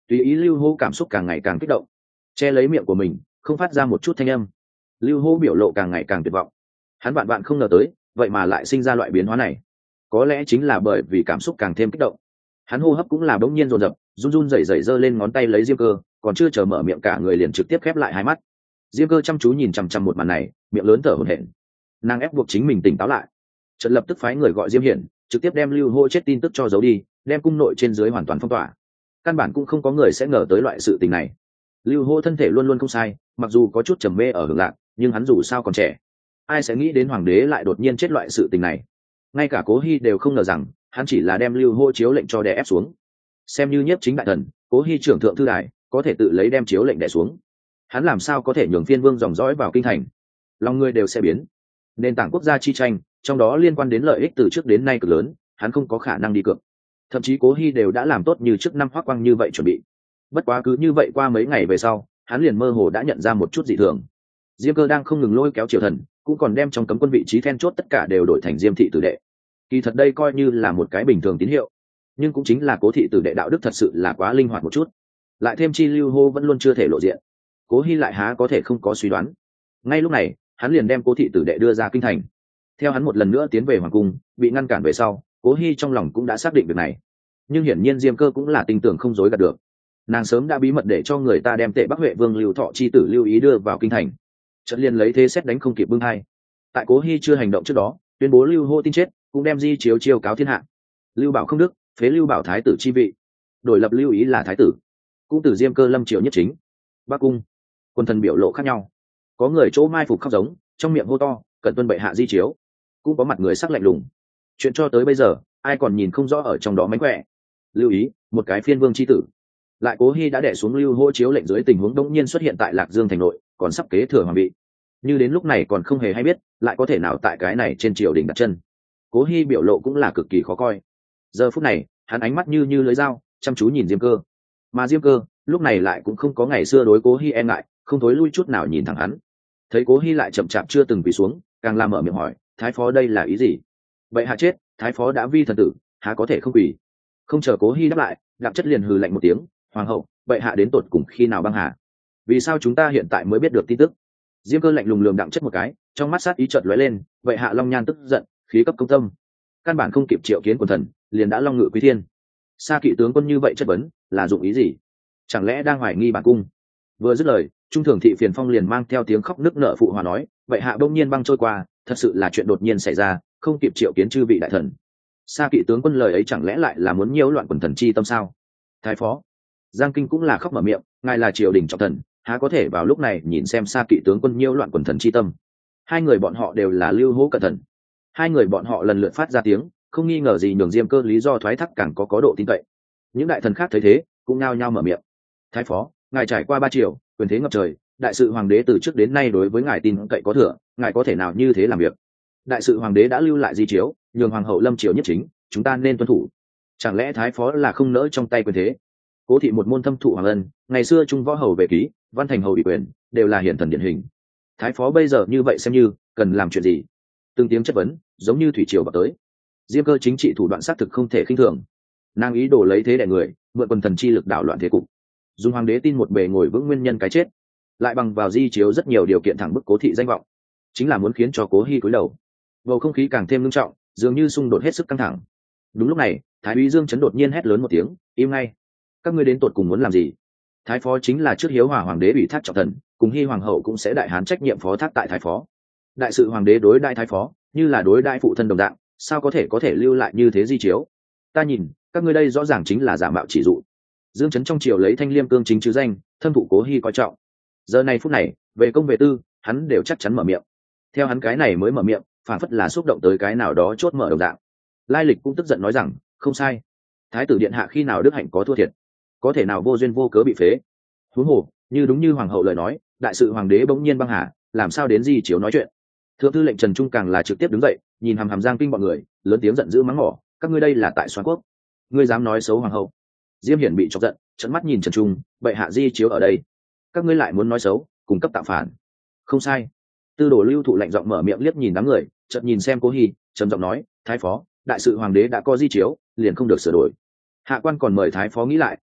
tùy ý lưu hô cảm xúc càng ngày càng kích động, che lấy miệng của mình không phát ra một chút thanh âm. Lưu hô biểu lộ càng ngày càng tuyệt vọng, hắn vạn vạn không ngờ tới vậy mà lại sinh ra loại biến hóa này. Có lẽ chính là bởi vì cảm xúc càng thêm kích động, hắn hô hấp cũng là bỗng nhiên dồn dập, run run rẩy rẩy giơ lên ngón tay lấy Diêm Cơ, còn chưa chờ mở miệng cả người liền trực tiếp khép lại hai mắt. Diêm Cơ chăm chú nhìn chằm chằm một màn này, miệng lớn thở hổn hển. Nàng ép buộc chính mình tỉnh táo lại, chợt lập tức phái người gọi Diêm Hiển trực tiếp đem Lưu Hô chết tin tức cho giấu đi, đem cung nội trên dưới hoàn toàn phong tỏa. Căn bản cũng không có người sẽ ngờ tới loại sự tình này. Lưu Hô thân thể luôn luôn không sai, mặc dù có chút trầm mê ở hưởng lạc, nhưng hắn dù sao còn trẻ, ai sẽ nghĩ đến hoàng đế lại đột nhiên chết loại sự tình này. Ngay cả Cố Hi đều không ngờ rằng hắn chỉ là đem Lưu Hô chiếu lệnh cho đè ép xuống. Xem như nhiếp chính đại thần, Cố Hi trưởng thượng thư đài có thể tự lấy đem chiếu lệnh đè xuống, hắn làm sao có thể nhường phiên vương dòng dõi vào kinh thành. Lòng người đều sẽ biến. Nền tảng quốc gia chi tranh, trong đó liên quan đến lợi ích từ trước đến nay cực lớn, hắn không có khả năng đi cược. Thậm chí Cố Hi đều đã làm tốt như trước năm Hoắc Quang như vậy chuẩn bị. Bất quá cứ như vậy qua mấy ngày về sau, hắn liền mơ hồ đã nhận ra một chút dị thường. Diêm Cơ đang không ngừng lôi kéo Triều Thần, cũng còn đem trong cấm quân vị trí then chốt tất cả đều đổi thành Diêm thị tử đệ. Kỳ thật đây coi như là một cái bình thường tín hiệu, nhưng cũng chính là Cố thị tử đệ đạo đức thật sự là quá linh hoạt một chút. Lại thêm chi Lưu Hô vẫn luôn chưa thể lộ diện, Cố Hi lại há có thể không có suy đoán. Ngay lúc này, hắn liền đem Cố thị tử đệ đưa ra kinh thành. Theo hắn một lần nữa tiến về hoàng cung, bị ngăn cản về sau, Cố Hi trong lòng cũng đã xác định việc này. Nhưng hiển nhiên Diêm Cơ cũng là tin tưởng không dối gạt được. Nàng sớm đã bí mật để cho người ta đem Tệ Bắc Huệ Vương Lưu Thọ chi tử Lưu Ý đưa vào kinh thành. Chợt liền lấy thế xét đánh không kịp bưng hai. Tại Cố Hi chưa hành động trước đó, tuyên bố Lưu Hô tin chết, cũng đem di chiếu chiêu cáo thiên hạ. Lưu Bảo không đức, phế Lưu Bảo thái tử chi vị, đổi lập Lưu Ý là thái tử. Cũng từ Diêm Cơ lâm triều nhất chính. Bắc cung, quân thần biểu lộ khác nhau. Có người chỗ mai phục khóc giống, trong miệng hô to, cần tuân bệ hạ di chiếu. Cũng có mặt người sắc lạnh lùng. Chuyện cho tới bây giờ, ai còn nhìn không rõ ở trong đó mánh khỏe. Lưu Ý, một cái phiên vương chi tử, lại Cố Hi đã đè xuống Lưu Hô chiếu lệnh dưới tình huống đống nhiên xuất hiện tại Lạc Dương thành nội, còn sắp kế thừa hoàng vị. Như đến lúc này còn không hề hay biết, lại có thể nào tại cái này trên triều đình đặt chân. Cố Hi biểu lộ cũng là cực kỳ khó coi. Giờ phút này, hắn ánh mắt như lưỡi dao, chăm chú nhìn Diêm Cơ. Mà Diêm Cơ, lúc này lại cũng không có ngày xưa đối Cố Hi e ngại, không thối lui chút nào nhìn thẳng hắn. Thấy Cố Hi lại chậm chạp chưa từng quỳ xuống, càng làm mở miệng hỏi, thái phó đây là ý gì? Vậy hạ chết, thái phó đã vi thần tử, há có thể không quỳ? Không chờ Cố Hi đáp lại, Đặng Chất liền hừ lạnh một tiếng, hoàng hậu, vậy hạ đến tột cùng khi nào băng hà? Vì sao chúng ta hiện tại mới biết được tin tức? Diêm Cơ lạnh lùng lườm Đặng Chất một cái, trong mắt sát ý chợt lóe lên, vậy hạ long nhan tức giận, khí cấp công tâm, căn bản không kịp triệu kiến quần thần, liền đã long ngự quý thiên. Sa Kỵ tướng quân như vậy chất vấn, là dụng ý gì? Chẳng lẽ đang hoài nghi bản cung? Vừa dứt lời, trung thường thị Phiền Phong liền mang theo tiếng khóc nức nở phụ hòa nói, vậy hạ bỗng nhiên băng trôi qua, thật sự là chuyện đột nhiên xảy ra, không kịp triệu kiến chư vị đại thần. Sa Kỵ tướng quân lời ấy chẳng lẽ lại là muốn nhiễu loạn quần thần chi tâm sao? Thái phó Giang Kinh cũng là khóc mở miệng, ngài là triều đình trọng thần, há có thể vào lúc này nhìn xem Sa Kỵ tướng quân nhiễu loạn quần thần chi tâm? Hai người bọn họ đều là Lưu Hỗ cẩn thận, hai người bọn họ lần lượt phát ra tiếng, không nghi ngờ gì nhường Diêm Cơ lý do thoái thác càng có độ tin cậy. Những đại thần khác thấy thế, cũng nhao nhao mở miệng. Thái phó, ngài trải qua 3 triều, quyền thế ngập trời, đại sự hoàng đế từ trước đến nay đối với ngài tin cậy có thừa, ngài có thể nào như thế làm việc? Đại sự hoàng đế đã lưu lại di chiếu, nhường hoàng hậu lâm triều nhất chính, chúng ta nên tuân thủ. Chẳng lẽ thái phó là không nỡ trong tay quyền thế? Cố thị một môn thâm thụ hoàng ân, ngày xưa trung võ hầu về ký, văn thành hầu bị quyền, đều là hiển thần điển hình. Thái phó bây giờ như vậy xem như cần làm chuyện gì? Từng tiếng chất vấn giống như thủy triều vào tới. Diêm Cơ chính trị thủ đoạn xác thực không thể khinh thường, nàng ý đồ lấy thế đè người, mượn quần thần chi lực đảo loạn thế cục, dùng hoàng đế tin một bề ngồi vững nguyên nhân cái chết, lại bằng vào di chiếu rất nhiều điều kiện thẳng bức Cố thị danh vọng, chính là muốn khiến cho Cố Hi cúi đầu. Bầu không khí càng thêm nghiêm trọng, dường như xung đột hết sức căng thẳng. Đúng lúc này, Thái úy Dương Chấn đột nhiên hét lớn một tiếng, im ngay! Các ngươi đến tột cùng muốn làm gì? Thái phó chính là trước hiếu hòa hoàng đế ủy thác trọng thần, cùng Hi hoàng hậu cũng sẽ đại hán trách nhiệm phó thác tại thái phó. Đại sự hoàng đế đối đại thái phó như là đối đại phụ thân đồng dạng, sao có thể lưu lại như thế di chiếu? Ta nhìn các ngươi đây rõ ràng chính là giả mạo chỉ dụ. Dương Chấn trong triều lấy thanh liêm cương chính chứ danh, thâm thụ Cố Hi coi trọng. Giờ này phút này, về công về tư, hắn đều chắc chắn mở miệng. Theo hắn cái này mới mở miệng, phản phất là xúc động tới cái nào đó chốt mở đồng dạng. Lai Lịch cũng tức giận nói rằng, không sai, thái tử điện hạ khi nào đức hạnh có thua thiệt, có thể nào vô duyên vô cớ bị phế? Huống hồ, như đúng như hoàng hậu lời nói, đại sự hoàng đế bỗng nhiên băng hà, làm sao đến di chiếu nói chuyện? Thượng thư lệnh Trần Trung càng là trực tiếp đứng dậy, nhìn hàm hàm Giang Kinh bọn người, lớn tiếng giận dữ mắng mỏ, các ngươi đây là tại Xoan quốc, ngươi dám nói xấu hoàng hậu? Diêm Hiển bị chọc giận, trợn mắt nhìn Trần Trung, bệ hạ di chiếu ở đây, các ngươi lại muốn nói xấu, cung cấp tạo phản? Không sai. Tư đồ Lưu Thụ lạnh giọng mở miệng liếc nhìn đám người, chợt nhìn xem Cố Hi, trầm giọng nói, thái phó, đại sự hoàng đế đã có di chiếu, liền không được sửa đổi. Hạ quan còn mời thái phó nghĩ lại,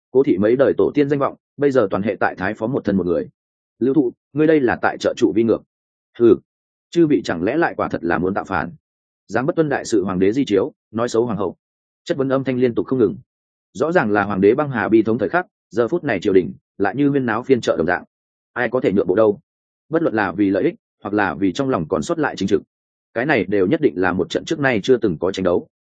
Cố thị mấy đời tổ tiên danh vọng bây giờ toàn hệ tại thái phó một thân một người. Lưu thụ, ngươi đây là tại trợ trụ vi ngược. Ừ, chư vị chẳng lẽ lại quả thật là muốn tạo phản, dám bất tuân đại sự hoàng đế di chiếu, nói xấu hoàng hậu. Chất vấn âm thanh liên tục không ngừng. Rõ ràng là hoàng đế băng hà bi thống thời khắc, giờ phút này triều đình lại như huyên náo phiên chợ đồng dạng. Ai có thể nhượng bộ đâu? Bất luận là vì lợi ích hoặc là vì trong lòng còn sót lại chính trực, cái này đều nhất định là một trận trước nay chưa từng có tranh đấu.